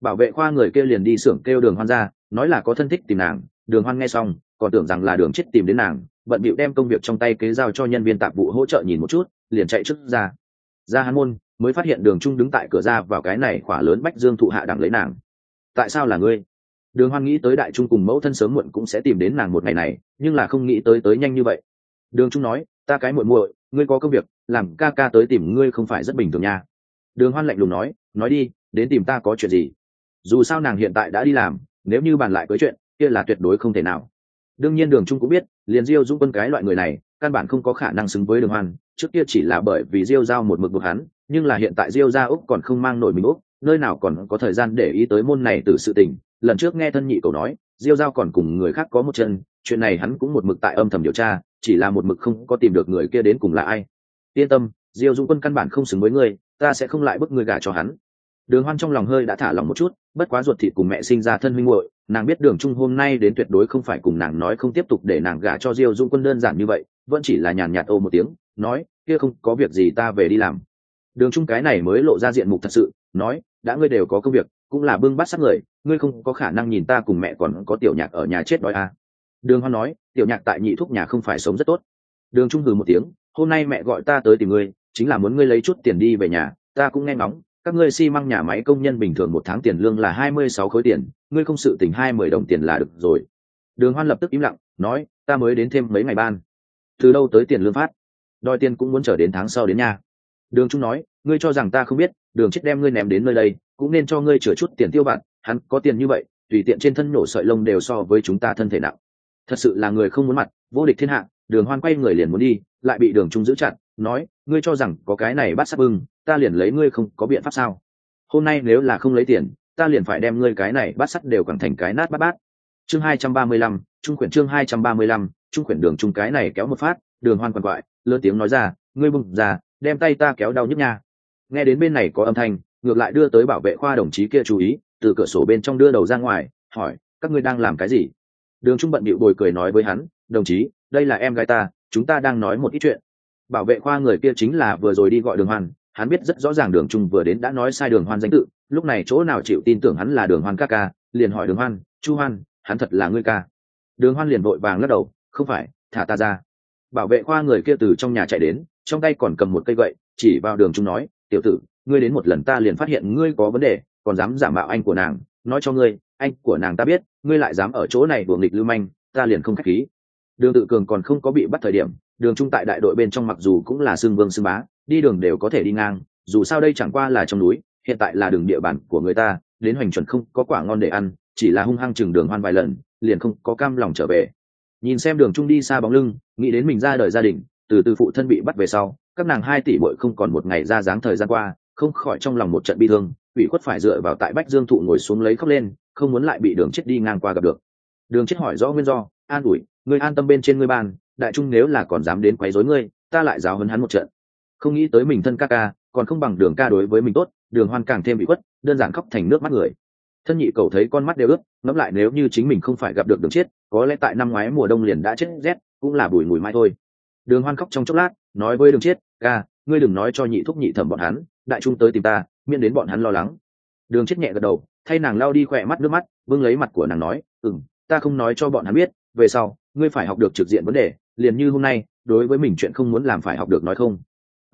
Bảo vệ khoa người kia liền đi xưởng kêu Đường Hoan ra, nói là có thân thích tìm nàng. Đường Hoan nghe xong còn tưởng rằng là Đường Chết tìm đến nàng, bận bịu đem công việc trong tay kế giao cho nhân viên tạp vụ hỗ trợ nhìn một chút, liền chạy trước ra hắn môn, mới phát hiện Đường Trung đứng tại cửa ra vào cái này khỏa lớn bách dương thụ hạ đằng lấy nàng. Tại sao là ngươi? Đường Hoan nghĩ tới Đại Trung cùng mẫu thân sớm muộn cũng sẽ tìm đến nàng một ngày này, nhưng là không nghĩ tới nhanh như vậy. Đường Trung nói, ta cái muội muội, ngươi có công việc, làm ca ca tới tìm ngươi không phải rất bình thường nha. Đường Hoan lạnh lùng nói đi, đến tìm ta có chuyện gì? Dù sao nàng hiện tại đã đi làm, nếu như bàn lại cưới chuyện kia là tuyệt đối không thể nào. Đương nhiên Đường Trung cũng biết, liền Diêu Dũng Quân cái loại người này căn bản không có khả năng xứng với Đường Hoan, trước kia chỉ là bởi vì Diêu giao một mực buộc hắn, nhưng là hiện tại Diêu gia Úc còn không mang nổi mình Úc, nơi nào còn có thời gian để ý tới môn này từ sự tình. Lần trước nghe thân nhị cầu nói Diêu giao còn cùng người khác có một chân, chuyện này hắn cũng một mực tại âm thầm điều tra, chỉ là một mực không có tìm được người kia đến cùng là ai. Yên tâm, Diêu Dũng Quân căn bản không xứng với ngươi, ta sẽ không lại bức ngươi gả cho hắn. Đường Hoan trong lòng hơi đã thả lòng một chút, bất quá ruột thịt cùng mẹ sinh ra thân huynh muội, nàng biết Đường Trung hôm nay đến tuyệt đối không phải cùng nàng nói không tiếp tục để nàng gả cho Diêu Dũng Quân đơn giản như vậy, vẫn chỉ là nhàn nhạt ô một tiếng, nói, kia không có việc gì ta về đi làm. Đường Trung cái này mới lộ ra diện mục thật sự, nói, đã ngươi đều có công việc, cũng là bưng bát sát người, ngươi không có khả năng nhìn ta cùng mẹ còn có Tiểu Nhạc ở nhà chết đói à. Đường Hoan nói, Tiểu Nhạc tại Nhị Thúc nhà không phải sống rất tốt. Đường Trung hừ một tiếng, hôm nay mẹ gọi ta tới tìm ngươi, chính là muốn ngươi lấy chút tiền đi về nhà, ta cũng nghe ngóng, các ngươi xi măng nhà máy công nhân bình thường một tháng tiền lương là 26 khối tiền, ngươi không sự tình 20 đồng tiền là được rồi. Đường Hoan lập tức im lặng, nói, ta mới đến thêm mấy ngày ban, từ đâu tới tiền lương phát, đòi tiền cũng muốn chờ đến tháng sau đến nhà. Đường Trung nói, ngươi cho rằng ta không biết, Đường Chết đem ngươi ném đến nơi đây cũng nên cho ngươi chừa chút tiền tiêu vặt, hắn có tiền như vậy tùy tiện trên thân nổ sợi lông đều so với chúng ta thân thể nặng, thật sự là người không muốn mặt, vô địch thiên hạ. Đường Hoan quay người liền muốn đi, lại bị Đường Trung giữ chặt, nói, ngươi cho rằng có cái này bắt sắp bưng ta liền lấy ngươi không có biện pháp sao? Hôm nay nếu là không lấy tiền ta liền phải đem ngươi cái này bắt sắt đều quẳng thành cái nát bát. Chương 235, trung quyển chương 235, trung quyển. Đường Trung cái này kéo một phát, Đường Hoan quằn quại lớn tiếng nói ra, ngươi bưng ra, đem tay ta kéo đau nhức nha. Nghe đến bên này có âm thanh, ngược lại đưa tới bảo vệ khoa đồng chí kia chú ý, từ cửa sổ bên trong đưa đầu ra ngoài, hỏi, các ngươi đang làm cái gì? Đường Trung bận bịu bồi cười nói với hắn, đồng chí, đây là em gái ta, chúng ta đang nói một ít chuyện. Bảo vệ khoa người kia chính là vừa rồi đi gọi Đường Hoan, hắn biết rất rõ ràng Đường Trung vừa đến đã nói sai Đường Hoan danh tự, lúc này chỗ nào chịu tin tưởng hắn là Đường Hoan ca ca, liền hỏi Đường Hoan, Chu Hoan, hắn thật là ngươi ca? Đường Hoan liền vội vàng lắc đầu, không phải, thả ta ra. Bảo vệ khoa người kia từ trong nhà chạy đến, trong tay còn cầm một cây gậy, chỉ vào Đường Trung nói, tiểu tử, ngươi đến một lần ta liền phát hiện ngươi có vấn đề, còn dám giả mạo anh của nàng, nói cho ngươi, anh của nàng ta biết, ngươi lại dám ở chỗ này đùa nghịch lưu manh, ta liền không khách khí. Đường Tự Cường còn không có bị bắt thời điểm, Đường Trung tại đại đội bên trong mặc dù cũng là xương vương xương bá, đi đường đều có thể đi ngang, dù sao đây chẳng qua là trong núi, hiện tại là đường địa bàn của người ta, đến hoành chuẩn không có quả ngon để ăn, chỉ là hung hăng chừng Đường Hoan vài lần, liền không có cam lòng trở về. Nhìn xem Đường Trung đi xa bóng lưng, nghĩ đến mình ra đời gia đình, từ phụ thân bị bắt về sau, các nàng 2 tỷ muội không còn một ngày ra dáng thời gian qua, không khỏi trong lòng một trận bi thương, ủy khuất phải dựa vào tại bách dương thụ ngồi xuống lấy khóc lên, không muốn lại bị Đường Chết đi ngang qua gặp được. Đường Chết hỏi rõ nguyên do, an ủi, ngươi an tâm bên trên ngươi bàn, Đại Trung nếu là còn dám đến quấy rối ngươi, ta lại giáo huấn hắn một trận. Không nghĩ tới mình thân ca ca còn không bằng Đường ca đối với mình tốt, Đường Hoan càng thêm bị khuất, đơn giản khóc thành nước mắt người. Thân nhị cầu thấy con mắt đều ướt, ngẫm lại nếu như chính mình không phải gặp được Đường Chết, có lẽ tại năm ngoái mùa đông liền đã chết rét, cũng là bùi mùi mai thôi. Đường Hoan khóc trong chốc lát, nói với Đường Chết, ca, ngươi đừng nói cho nhị thúc nhị thẩm bọn hắn, Đại Trung tới tìm ta, miễn đến bọn hắn lo lắng. Đường Chết nhẹ gật đầu, thay nàng lau đi khỏe mắt nước mắt, bưng lấy mặt của nàng nói, ta không nói cho bọn hắn biết, về sau ngươi phải học được trực diện vấn đề, liền như hôm nay, đối với mình chuyện không muốn làm phải học được nói không.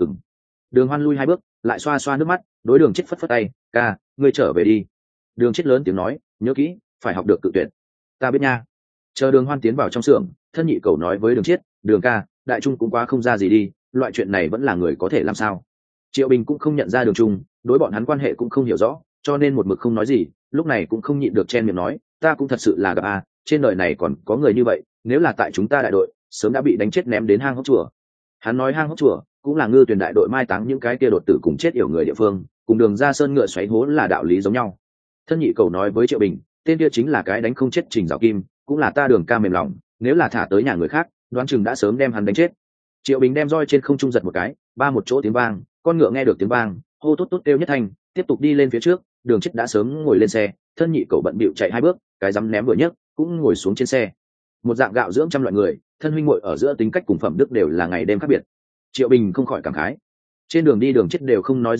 Đường Hoan lui 2 bước, lại xoa xoa nước mắt, đối Đường Chết phất phất tay, ca, ngươi trở về đi. Đường Chết lớn tiếng nói, nhớ kỹ, phải học được cự tuyệt. Ta biết nha. Chờ Đường Hoan tiến vào trong xưởng, thân nhị cầu nói với Đường Chết, Đường ca, Đại Trung cũng quá không ra gì đi, loại chuyện này vẫn là người có thể làm sao? Triệu Bình cũng không nhận ra Đường Trung, đối bọn hắn quan hệ cũng không hiểu rõ, cho nên một mực không nói gì, lúc này cũng không nhịn được chen miệng nói, ta cũng thật sự là gặp trên đời này còn có người như vậy, nếu là tại chúng ta đại đội, sớm đã bị đánh chết ném đến hang hốc chùa. Hắn nói hang hốc chùa cũng là Ngư Tuyền đại đội mai táng những cái kia đột tử cùng chết yểu người địa phương, cùng Đường ra sơn ngựa xoáy hố là đạo lý giống nhau. Thân nhị cầu nói với Triệu Bình, tên kia chính là cái đánh không chết Trình Giảo Kim, cũng là ta Đường ca mềm lòng, nếu là thả tới nhà người khác, đoán chừng đã sớm đem hắn đánh chết. Triệu Bình đem roi trên không trung giật một cái, ba một chỗ tiếng vang, con ngựa nghe được tiếng vang, hô tốt tốt kêu nhất thanh, tiếp tục đi lên phía trước. Đường Chết đã sớm ngồi lên xe, thân nhị cầu bận bịu chạy 2 bước, cái dám ném vừa nhấc, cũng ngồi xuống trên xe. Một dạng gạo dưỡng trăm loại người, thân huynh muội ở giữa tính cách cùng phẩm đức đều là ngày đêm khác biệt. Triệu Bình không khỏi cảm khái. Trên đường đi Đường Chết đều không nói gì thêm,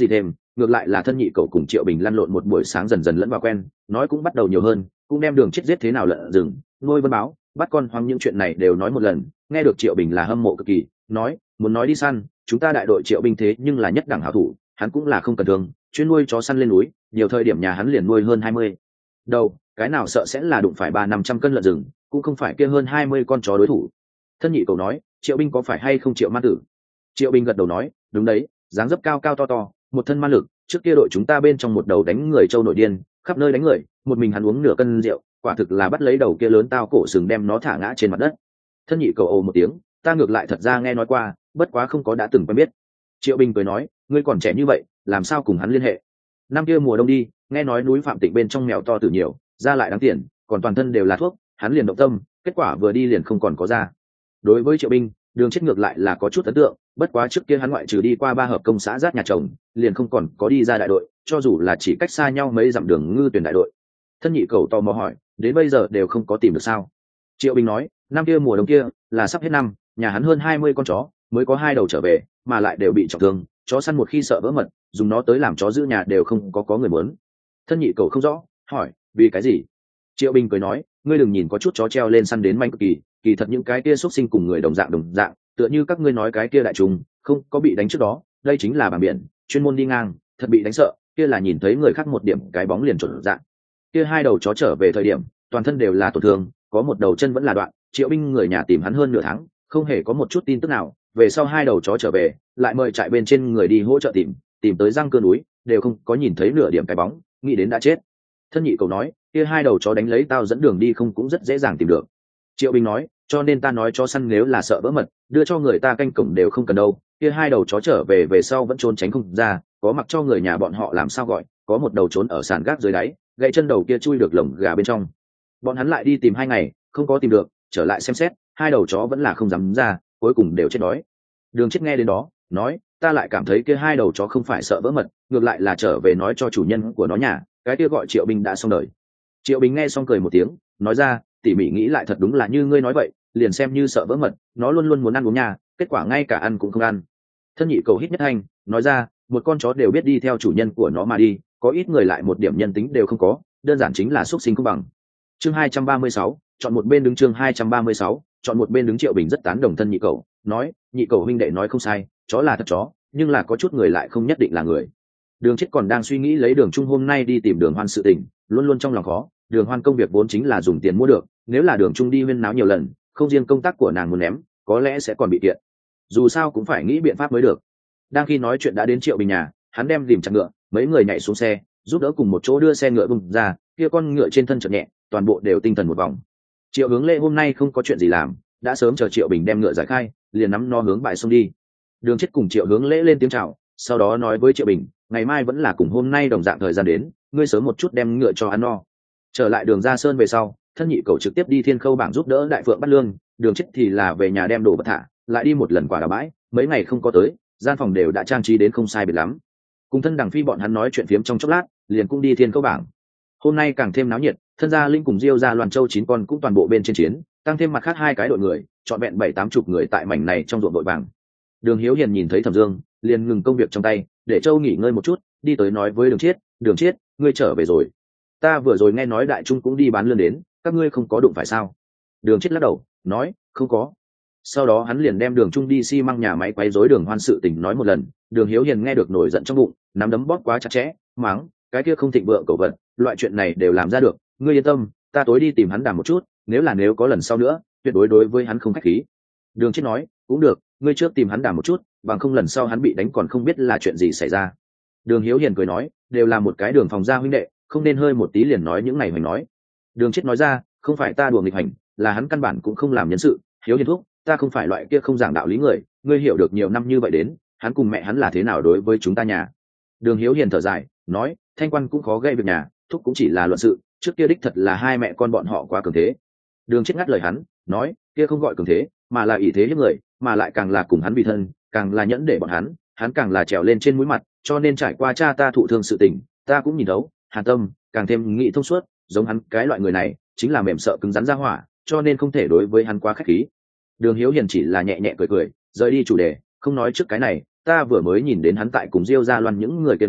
ngược lại là thân nhị cậu cùng Triệu Bình lăn lộn một buổi sáng dần dần lẫn vào quen, nói cũng bắt đầu nhiều hơn, cũng đem Đường Chết giết thế nào lợn rừng, nuôi vân báo, bắt con hoang những chuyện này đều nói một lần. Nghe được Triệu Bình là hâm mộ cực kỳ, nói muốn nói đi săn, chúng ta đại đội Triệu Bình thế nhưng là nhất đẳng hảo thủ, hắn cũng là không cần thường, chuyên nuôi chó săn lên núi, nhiều thời điểm nhà hắn liền nuôi hơn 20 đầu, cái nào sợ sẽ là đụng phải 300-500 cân lợn rừng, cũng không phải kia hơn 20 con chó đối thủ. Thân nhị cậu nói, Triệu Binh có phải hay không Triệu Ma Tử? Triệu Binh gật đầu nói, đúng đấy, dáng dấp cao cao to to, một thân ma lực, trước kia đội chúng ta bên trong một đầu đánh người châu nội điên, khắp nơi đánh người, một mình hắn uống nửa cân rượu, quả thực là bắt lấy đầu kia lớn tao cổ sừng đem nó thả ngã trên mặt đất. Thân nhị cậu ồ một tiếng, ta ngược lại thật ra nghe nói qua, bất quá không có đã từng quen biết. Triệu Binh cười nói, ngươi còn trẻ như vậy, làm sao cùng hắn liên hệ? Năm kia mùa đông đi, nghe nói núi Phạm Tịnh bên trong mèo to tử nhiều, ra lại đáng tiền, còn toàn thân đều là thuốc, hắn liền động tâm, kết quả vừa đi liền không còn có ra. Đối với Triệu Binh, Đường Chết ngược lại là có chút ấn tượng, bất quá trước kia hắn ngoại trừ đi qua 3 hợp công xã Giáp nhà chồng, liền không còn có đi ra đại đội, cho dù là chỉ cách xa nhau mấy dặm đường ngư tuyển đại đội. Thân nhị cầu tò mò hỏi, đến bây giờ đều không có tìm được sao? Triệu Binh nói, năm kia mùa đông kia là sắp hết năm, nhà hắn hơn 20 con chó, mới có 2 đầu trở về, mà lại đều bị trọng thương, chó săn một khi sợ vỡ mật, dùng nó tới làm chó giữ nhà đều không có người muốn. Thân nhị cầu không rõ, hỏi, vì cái gì? Triệu Binh cười nói, ngươi đừng nhìn có chút chó treo lên săn đến manh cực kỳ thật những cái kia xuất sinh cùng người đồng dạng, tựa như các ngươi nói cái kia đại trùng, không có bị đánh trước đó, đây chính là bảng biển, chuyên môn đi ngang, thật bị đánh sợ, kia là nhìn thấy người khác một điểm cái bóng liền chuẩn dạng. Kia 2 đầu chó trở về thời điểm, toàn thân đều là tổn thương, có một đầu chân vẫn là đoạn, Triệu Binh người nhà tìm hắn hơn nửa tháng, không hề có một chút tin tức nào, về sau 2 đầu chó trở về, lại mời trại bên trên người đi hỗ trợ tìm tới răng cơ núi, đều không có nhìn thấy nửa điểm cái bóng, nghĩ đến đã chết. Thân nhị cầu nói, kia 2 đầu chó đánh lấy tao dẫn đường đi không cũng rất dễ dàng tìm được. Triệu Binh nói, cho nên ta nói chó săn nếu là sợ vỡ mật, đưa cho người ta canh cổng đều không cần đâu, kia 2 đầu chó trở về sau vẫn trốn tránh không ra, có mặc cho người nhà bọn họ làm sao gọi, có một đầu trốn ở sàn gác dưới đáy, gãy chân đầu kia chui được lồng gà bên trong. Bọn hắn lại đi tìm 2 ngày, không có tìm được, trở lại xem xét, 2 đầu chó vẫn là không dám ra, cuối cùng đều chết đói. Đường Chết nghe đến đó, nói, ta lại cảm thấy kia 2 đầu chó không phải sợ vỡ mật, ngược lại là trở về nói cho chủ nhân của nó nhà, cái kia gọi Triệu Binh đã xong đời. Triệu Binh nghe xong cười một tiếng, nói ra, tỉ mỉ nghĩ lại thật đúng là như ngươi nói vậy, liền xem như sợ vỡ mật, nó luôn luôn muốn ăn uống nhà, kết quả ngay cả ăn cũng không ăn. Thân nhị cầu hít nhất thanh, nói ra, một con chó đều biết đi theo chủ nhân của nó mà đi, có ít người lại một điểm nhân tính đều không có, đơn giản chính là xuất sinh không bằng. Chương 236, chọn một bên đứng. Chương 236, chọn một bên đứng. Triệu Bình rất tán đồng thân nhị cầu, nói, nhị cầu huynh đệ nói không sai, chó là thật chó, nhưng là có chút người lại không nhất định là người. Đường Chết còn đang suy nghĩ lấy Đường Trung hôm nay đi tìm Đường Hoan sự tình, luôn luôn trong lòng khó, Đường Hoan công việc vốn chính là dùng tiền mua được, nếu là Đường Trung đi huyên náo nhiều lần, không riêng công tác của nàng muốn ném, có lẽ sẽ còn bị kiện. Dù sao cũng phải nghĩ biện pháp mới được. Đang khi nói chuyện đã đến Triệu Bình nhà, hắn đem rìm chặt ngựa, mấy người nhảy xuống xe, giúp đỡ cùng một chỗ đưa xe ngựa bung ra, kia con ngựa trên thân chợt nhẹ, toàn bộ đều tinh thần một vòng. Triệu Hướng Lễ hôm nay không có chuyện gì làm, đã sớm chờ Triệu Bình đem ngựa giải khai, liền nắm nó hướng bãi sông đi. Đường Chết cùng Triệu Hướng Lễ lên tiếng chào, sau đó nói với Triệu Bình, ngày mai vẫn là cùng hôm nay đồng dạng thời gian đến, ngươi sớm một chút đem ngựa cho ăn no. Trở lại Đường Gia Sơn về sau, thân nhị cầu trực tiếp đi Thiên Khâu bảng giúp đỡ Đại Phượng bắt lương, Đường Chết thì là về nhà đem đồ vật thả, lại đi một lần quả đào bãi, mấy ngày không có tới, gian phòng đều đã trang trí đến không sai biệt lắm. Cùng thân Đằng Phi bọn hắn nói chuyện phiếm trong chốc lát, liền cũng đi Thiên Khâu bảng. Hôm nay càng thêm náo nhiệt, thân Gia Linh cùng Diêu Gia Loan Châu 9 con cũng toàn bộ bên trên chiến, tăng thêm mặt khác 2 cái đội người, trọn vẹn 7-80 người tại mảnh này trong ruộng đội vàng. Đường Hiếu Hiền nhìn thấy Thẩm Dương, liền ngừng công việc trong tay, để Châu nghỉ ngơi một chút, đi tới nói với Đường Chiết, ngươi trở về rồi. Ta vừa rồi nghe nói Đại Trung cũng đi bán lươn đến, các ngươi không có đụng phải sao? Đường Chiết lắc đầu, nói, không có. Sau đó hắn liền đem Đường Trung đi xi măng nhà máy quấy rối Đường Hoan sự tình nói một lần, Đường Hiếu Hiền nghe được nổi giận trong bụng, nắm đấm bóp quá chặt chẽ, mắng, cái kia không thịnh vượng cẩu vật, loại chuyện này đều làm ra được, ngươi yên tâm, ta tối đi tìm hắn đàm một chút, nếu có lần sau nữa, tuyệt đối với hắn không khách khí. Đường Chiết nói, cũng được, ngươi trước tìm hắn đàm một chút, bằng không lần sau hắn bị đánh còn không biết là chuyện gì xảy ra. Đường Hiếu Hiền cười nói, đều là một cái Đường phòng gia huynh đệ, không nên hơi một tí liền nói những này mình nói. Đường Chiết nói ra, không phải ta đùa nghịch hành, là hắn căn bản cũng không làm nhân sự. Hiếu Hiền thúc, ta không phải loại kia không giảng đạo lý người, ngươi hiểu được nhiều năm như vậy đến, hắn cùng mẹ hắn là thế nào đối với chúng ta nhà. Đường Hiếu Hiền thở dài, nói, Thanh Quan cũng khó gây việc nhà, thúc cũng chỉ là luận sự, trước kia đích thật là 2 mẹ con bọn họ quá cường thế. Đường Chiết ngắt lời hắn, nói, kia không gọi cường thế, mà là ỷ thế hiếp người, mà lại càng là cùng hắn vì thân, càng là nhẫn để bọn hắn càng là trèo lên trên mũi mặt, cho nên trải qua cha ta thụ thương sự tình, ta cũng nhìn thấu, Hàn Tâm càng thêm nghĩ thông suốt, giống hắn cái loại người này, chính là mềm sợ cứng rắn ra hỏa, cho nên không thể đối với hắn quá khách khí. Đường Hiếu Hiền chỉ là nhẹ nhẹ cười, rời đi chủ đề, không nói trước cái này, ta vừa mới nhìn đến hắn tại cùng Diêu Gia Loan những người kia nói,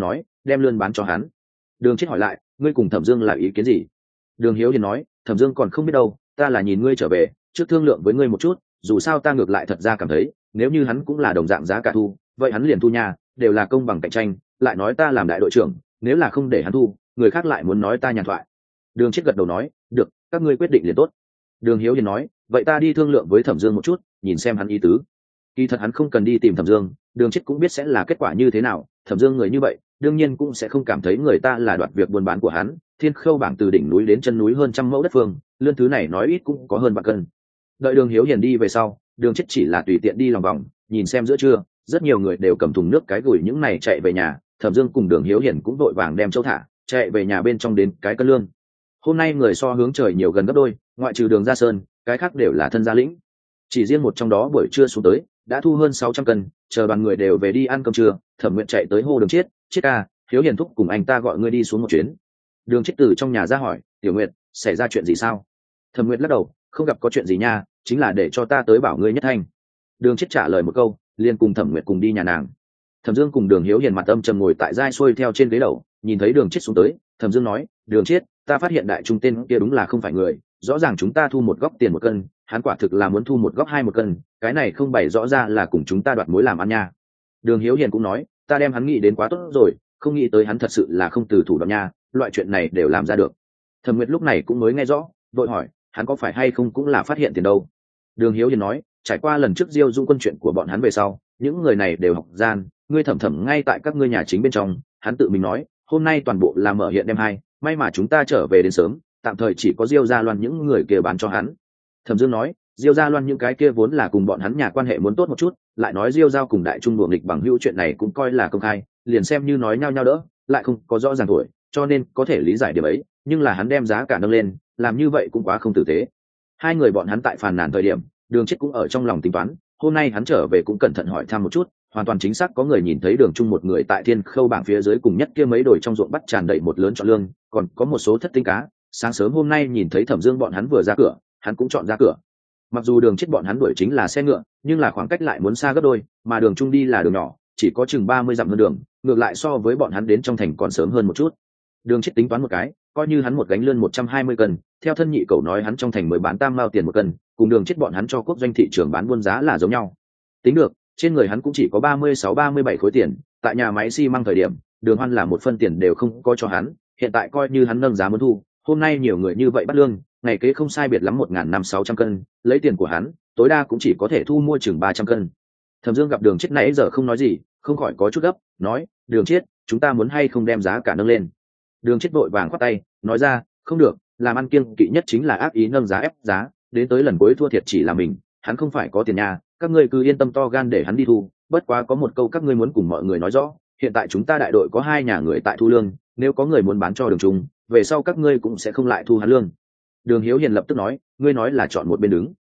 đem lươn bán cho hắn. Đường Chiết hỏi lại, ngươi cùng Thẩm Dương là ý kiến gì? Đường Hiếu Hiền nói, Thẩm Dương còn không biết đâu, ta là nhìn ngươi trở về, trước thương lượng với ngươi một chút, dù sao ta ngược lại thật ra cảm thấy, nếu như hắn cũng là đồng dạng giá cả thu, vậy hắn liền thu nhà, đều là công bằng cạnh tranh, lại nói ta làm đại đội trưởng, nếu là không để hắn thu, người khác lại muốn nói ta nhàn thoại. Đường Chiết gật đầu nói, được, các ngươi quyết định liền tốt. Đường Hiếu Hiền nói, vậy ta đi thương lượng với Thẩm Dương một chút, nhìn xem hắn ý tứ. Kỳ thật hắn không cần đi tìm Thẩm Dương, Đường Chiết cũng biết sẽ là kết quả như thế nào, Thẩm Dương người như vậy, đương nhiên cũng sẽ không cảm thấy người ta là đoạt việc buôn bán của hắn. Thiên Khâu bảng từ đỉnh núi đến chân núi hơn 100 mẫu đất phương, lươn thứ này nói ít cũng có hơn 3 cân. Đợi Đường Hiếu Hiền đi về sau, Đường Chiết chỉ là tùy tiện đi lòng vòng, nhìn xem giữa trưa, rất nhiều người đều cầm thùng nước cái gùi những này chạy về nhà, Thẩm Dương cùng Đường Hiếu Hiền cũng vội vàng đem châu thả, chạy về nhà bên trong đến cái cân lương. Hôm nay người so hướng trời nhiều gần gấp đôi, ngoại trừ Đường Gia Sơn, cái khác đều là thân gia lĩnh. Chỉ riêng một trong đó buổi trưa xuống tới, đã thu hơn 600 cân, chờ đoàn người đều về đi ăn cơm trưa, Thẩm Nguyệt chạy tới hô Đường Chiết, "Chiết ca, Hiếu Hiền thúc cùng anh ta gọi ngươi đi xuống một chuyến." Đường Chiết từ trong nhà ra hỏi, "Tiểu Nguyệt, xảy ra chuyện gì sao?" Thẩm Nguyệt lắc đầu, "Không gặp có chuyện gì nha, chính là để cho ta tới bảo ngươi nhất thanh." Đường Chiết trả lời một câu, liền cùng Thẩm Nguyệt cùng đi nhà nàng. Thẩm Dương cùng Đường Hiếu Hiền mặt âm trầm ngồi tại dai xuôi theo trên ghế đầu, nhìn thấy Đường Chiết xuống tới, Thẩm Dương nói, "Đường Chiết, ta phát hiện đại trung tên kia đúng là không phải người, rõ ràng chúng ta thu một góc tiền 1 cân, hắn quả thực là muốn thu một góc 1 cân, cái này không bày rõ ra là cùng chúng ta đoạt mối làm ăn nha." Đường Hiếu Hiền cũng nói, "Ta đem hắn nghĩ đến quá tốt rồi, không nghĩ tới hắn thật sự là không từ thủ đoạn nha, loại chuyện này đều làm ra được." Thẩm Nguyệt lúc này cũng mới nghe rõ, vội hỏi, "Hắn có phải hay không cũng là phát hiện tiền đâu?" Đường Hiếu Hiền nói, "Trải qua lần trước Diêu Dung quân chuyện của bọn hắn về sau, những người này đều học gian, ngươi Thẩm Thẩm ngay tại các ngươi nhà chính bên trong, hắn tự mình nói, hôm nay toàn bộ là mở hiện đêm hai, may mà chúng ta trở về đến sớm, tạm thời chỉ có Diêu Gia Loan những người kia bán cho hắn." Thẩm Dương nói, Diêu Gia Loan những cái kia vốn là cùng bọn hắn nhà quan hệ muốn tốt một chút, lại nói Diêu Giao cùng Đại Trung đuổi nghịch bằng hữu chuyện này cũng coi là công khai, liền xem như nói nhau nhau đỡ, lại không có rõ ràng tuổi, cho nên có thể lý giải điểm ấy, nhưng là hắn đem giá cả nâng lên, làm như vậy cũng quá không tử tế. Hai người bọn hắn tại phàn nàn thời điểm, Đường Chiết cũng ở trong lòng tính toán, hôm nay hắn trở về cũng cẩn thận hỏi thăm một chút, hoàn toàn chính xác có người nhìn thấy Đường Trung một người tại Thiên Khâu bảng phía dưới cùng nhất kia mấy đồi trong ruộng bắt tràn đầy một lớn chọn lương, còn có một số thất tinh cá. Sáng sớm hôm nay nhìn thấy Thẩm Dương bọn hắn vừa ra cửa, hắn cũng chọn ra cửa. Mặc dù Đường Chiết bọn hắn đuổi chính là xe ngựa, nhưng là khoảng cách lại muốn xa gấp đôi, mà đường Trung đi là đường nhỏ, chỉ có chừng 30 dặm hơn đường, ngược lại so với bọn hắn đến trong thành còn sớm hơn một chút. Đường Chiết tính toán một cái, coi như hắn một gánh lươn 120 cân, theo thân nhị cậu nói hắn trong thành mới bán tam mao tiền 1 cân, cùng Đường Chiết bọn hắn cho quốc doanh thị trường bán buôn giá là giống nhau. Tính được, trên người hắn cũng chỉ có 36-37 khối tiền, tại nhà máy xi măng thời điểm, Đường Hoan là 1 phân tiền đều không có cho hắn, hiện tại coi như hắn nâng giá muốn thu, hôm nay nhiều người như vậy bắt lương, ngày kế không sai biệt lắm 1.500-600 cân, lấy tiền của hắn, tối đa cũng chỉ có thể thu mua chừng 300 cân. Thẩm Dương gặp Đường Chiết nãy giờ không nói gì, không khỏi có chút gấp, nói, "Đường Chiết, chúng ta muốn hay không đem giá cả nâng lên?" Đường Chiết vội vàng khoát tay, nói ra, "Không được, làm ăn kiêng kỵ nhất chính là ác ý nâng giá ép giá, đến tới lần cuối thua thiệt chỉ là mình, hắn không phải có tiền nhà, các ngươi cứ yên tâm to gan để hắn đi thu, bất quá có một câu các ngươi muốn cùng mọi người nói rõ, hiện tại chúng ta đại đội có 2 nhà người tại thu lương, nếu có người muốn bán cho Đường Trung, về sau các ngươi cũng sẽ không lại thu hắn lương." Đường Hiếu Hiền lập tức nói, "Ngươi nói là chọn một bên đứng?"